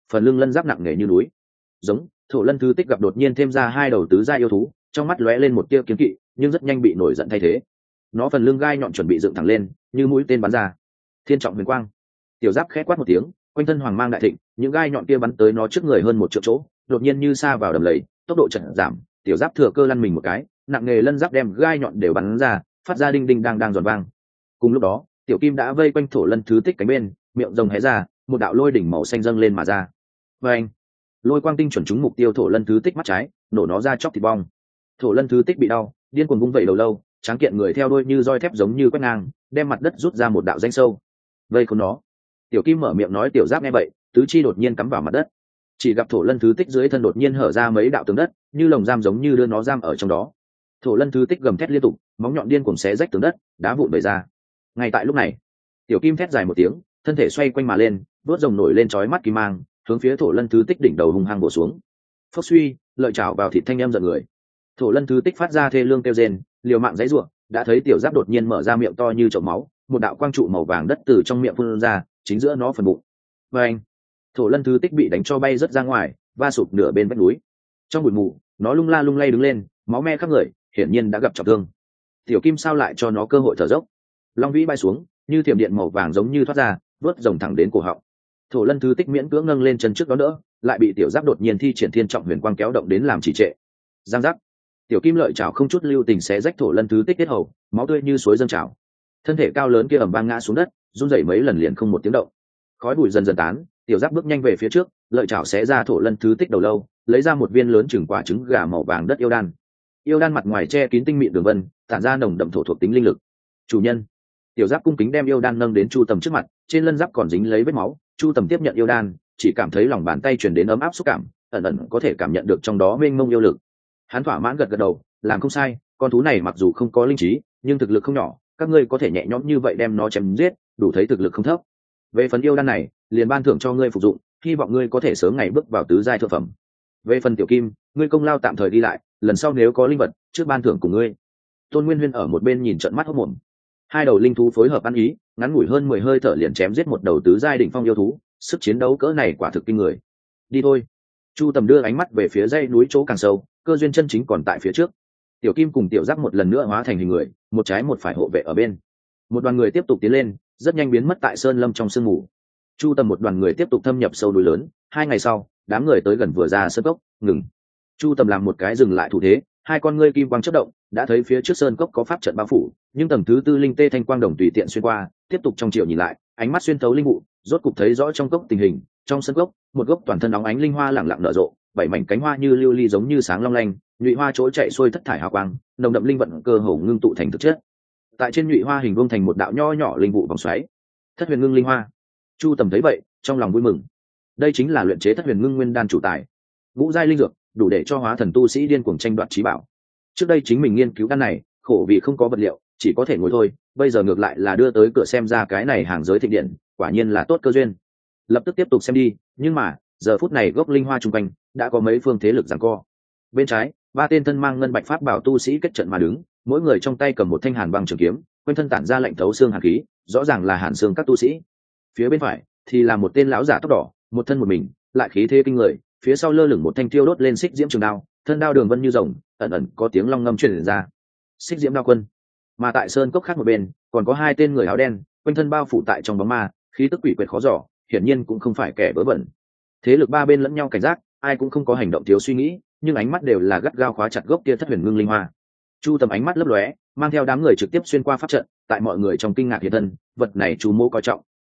phần lưng lân giáp nặng nề như núi. Giống Thổ Lân Thứ Tích gặp đột nhiên thêm ra hai đầu tứ gia yêu thú, trong mắt lóe lên một tia kiếm kỵ, nhưng rất nhanh bị nổi giận thay thế. Nó phần lưng gai nhọn chuẩn bị dựng thẳng lên, như mũi tên bắn ra. Thiên trọng huyền quang. Tiểu Giáp khẽ quát một tiếng, quanh thân hoàng mang đại thịnh, những gai nhọn kia bắn tới nó trước người hơn một triệu chỗ, đột nhiên như sa vào đầm lầy, tốc độ chậm giảm. Tiểu Giáp thừa cơ lăn mình một cái, nặng nề lân giáp đem gai nhọn đều bắn ra, phát ra đinh đinh đang giòn vang. Cùng lúc đó, Tiểu Kim đã vây quanh Thổ Lân Thứ Tích cánh bên, miệng rồng hé ra, một đạo lôi đỉnh màu xanh dâng lên mà ra. Và anh, lôi quang tinh chuẩn trúng mục tiêu Thổ Lân Thứ Tích mắt trái, nổ nó ra chóc thịt bong. Thổ Lân Thứ Tích bị đau, điên cuồng vung vẩy đầu lâu, tráng kiện người theo đuôi như roi thép giống như quét ngang, đem mặt đất rút ra một đạo danh sâu. Vây khốn nó. Tiểu Kim mở miệng nói. Tiểu Giáp nghe vậy, tứ chi đột nhiên cắm vào mặt đất. Chỉ gặp Thổ Lân Thứ Tích dưới thân đột nhiên hở ra mấy đạo tường đất, như lồng giam giống như đưa nó giam ở trong đó. Thổ Lân Thứ Tích gầm thét liên tục, móng nhọn điên cuồng xé rách tường đất, đá vụn bể ra. Ngay tại lúc này, Tiểu Kim thét dài một tiếng, thân thể xoay quanh mà lên, đuốt rồng nổi lên chói mắt kim mang, hướng phía Thổ Lân Thứ Tích đỉnh đầu hung hăng bổ xuống. Phốc suy, lợi chảo vào thịt thanh em giận người. Thổ Lân Thứ Tích phát ra thê lương kêu rên, liều mạng giãy giụa, đã thấy Tiểu Giáp đột nhiên mở ra miệng to như chậu máu, một đạo quang trụ màu vàng đất từ trong miệng phun ra, chính giữa nó phần bụng. Và anh, Thổ Lân Thứ Tích bị đánh cho bay rất ra ngoài, va sụp nửa bên vách núi. Trong bụi mù, nó lung la lung lay đứng lên, máu me khắp người, hiển nhiên đã gặp trọng thương. Tiểu Kim sao lại cho nó cơ hội thở dốc. Long vĩ bay xuống, như thiểm điện màu vàng giống như thoát ra, vớt rồng thẳng đến cổ họng. Thổ Lân Thứ Tích miễn cưỡng nâng lên chân trước đó đỡ, lại bị Tiểu Giáp đột nhiên thi triển thiên trọng huyền quang kéo động đến làm trì trệ. Giang giác. Tiểu Kim lợi chảo không chút lưu tình xé rách Thổ Lân Thứ Tích tiết hầu, máu tươi như suối dâng trào. Thân thể cao lớn kia ầm vang ngã xuống đất, run rẩy mấy lần liền không một tiếng động. Khói bụi dần dần tán, Tiểu Giáp bước nhanh về phía trước, lợi chảo xé ra Thổ Lân Thứ Tích đầu lâu, lấy ra một viên lớn chừng quả trứng gà màu vàng đất yêu đan. Yêu đan mặt ngoài che kín tinh mịn đường vân, tản ra nồng đậm thổ thuộc tính linh lực. Chủ nhân. Tiểu Giáp cung kính đem yêu đan nâng đến Chu Tầm trước mặt, trên lân giáp còn dính lấy vết máu. Chu Tầm tiếp nhận yêu đan, chỉ cảm thấy lòng bàn tay truyền đến ấm áp xúc cảm, ẩn ẩn có thể cảm nhận được trong đó mênh mông yêu lực. Hắn thỏa mãn gật gật đầu, làm không sai, con thú này mặc dù không có linh trí, nhưng thực lực không nhỏ, các ngươi có thể nhẹ nhõm như vậy đem nó chém giết, đủ thấy thực lực không thấp. Về phần yêu đan này, liền ban thưởng cho ngươi phục dụng, hy vọng ngươi có thể sớm ngày bước vào tứ giai thượng phẩm. Về phần Tiểu Kim, ngươi công lao tạm thời đi lại, lần sau nếu có linh vật, trước ban thưởng cùng ngươi. Tôn Nguyên Huyên ở một bên nhìn trợn mắt hốt mồm. Hai đầu linh thú phối hợp ăn ý, ngắn ngủi hơn 10 hơi thở liền chém giết một đầu tứ giai đỉnh phong yêu thú, sức chiến đấu cỡ này quả thực kinh người. Đi thôi. Chu Tầm đưa ánh mắt về phía dãy núi chỗ càng sâu, cơ duyên chân chính còn tại phía trước. Tiểu Kim cùng Tiểu Giáp một lần nữa hóa thành hình người, một trái một phải hộ vệ ở bên. Một đoàn người tiếp tục tiến lên, rất nhanh biến mất tại sơn lâm trong sương mù. Chu Tầm một đoàn người tiếp tục thâm nhập sâu núi lớn. 2 ngày sau, đám người tới gần vừa ra sơn cốc, ngừng. Chu Tầm làm một cái dừng lại thủ thế, hai con ngươi kim quang chớp động, đã thấy phía trước sơn cốc có pháp trận bao phủ, nhưng tầng thứ tư linh tê thanh quang đồng tùy tiện xuyên qua, tiếp tục trong chiều nhìn lại, ánh mắt xuyên thấu linh vụ, rốt cục thấy rõ trong cốc tình hình. Trong sân cốc, một gốc toàn thân óng ánh linh hoa lẳng lặng nở rộ, 7 mảnh cánh hoa như lưu ly giống như sáng long lanh, nhụy hoa chỗ chạy xuôi thất thải hào quang, nồng đậm linh vận cơ hồ ngưng tụ thành thực chất. Tại trên nhụy hoa hình vuông thành một đạo nho nhỏ linh vụ vòng xoáy. Thất huyền ngưng linh hoa. Chu Tầm thấy vậy, trong lòng vui mừng. Đây chính là luyện chế thất huyền ngưng nguyên đan chủ tài. Ngũ giai linh dược, đủ để cho hóa thần tu sĩ điên cuồng tranh đoạt chí bảo. Trước đây chính mình nghiên cứu đan này, khổ vì không có vật liệu, chỉ có thể ngồi thôi, bây giờ ngược lại là đưa tới cửa xem ra cái này hàng giới thịnh điện, quả nhiên là tốt cơ duyên. Lập tức tiếp tục xem đi, nhưng mà, giờ phút này gốc linh hoa trung quanh đã có mấy phương thế lực giằng co. Bên trái, 3 tên thân mang ngân bạch pháp bảo tu sĩ kết trận mà đứng, mỗi người trong tay cầm một thanh hàn băng trường kiếm, quanh thân tản ra lạnh thấu xương hàn khí, rõ ràng là hàn xương các tu sĩ. Phía bên phải thì là một tên lão giả tóc đỏ, một thân một mình, lại khí thế kinh người, phía sau lơ lửng một thanh thiêu đốt lên xích diễm trường đao, thân đao đường vân như rồng, ẩn ẩn có tiếng long ngâm truyền ra. Xích diễm đao quân. Mà tại sơn cốc khác một bên, còn có 2 tên người áo đen, quanh thân bao phủ tại trong bóng ma, khí tức quỷ quyệt khó dò, hiển nhiên cũng không phải kẻ vớ vẩn. Thế lực 3 bên lẫn nhau cảnh giác, ai cũng không có hành động thiếu suy nghĩ, nhưng ánh mắt đều là gắt gao khóa chặt gốc kia thất huyền ngưng linh hoa. Chu Tầm ánh mắt lấp lóe, mang theo đám người trực tiếp xuyên qua pháp trận, tại mọi người trong kinh ngạc hiện thân, vật này chú mô coi trọng.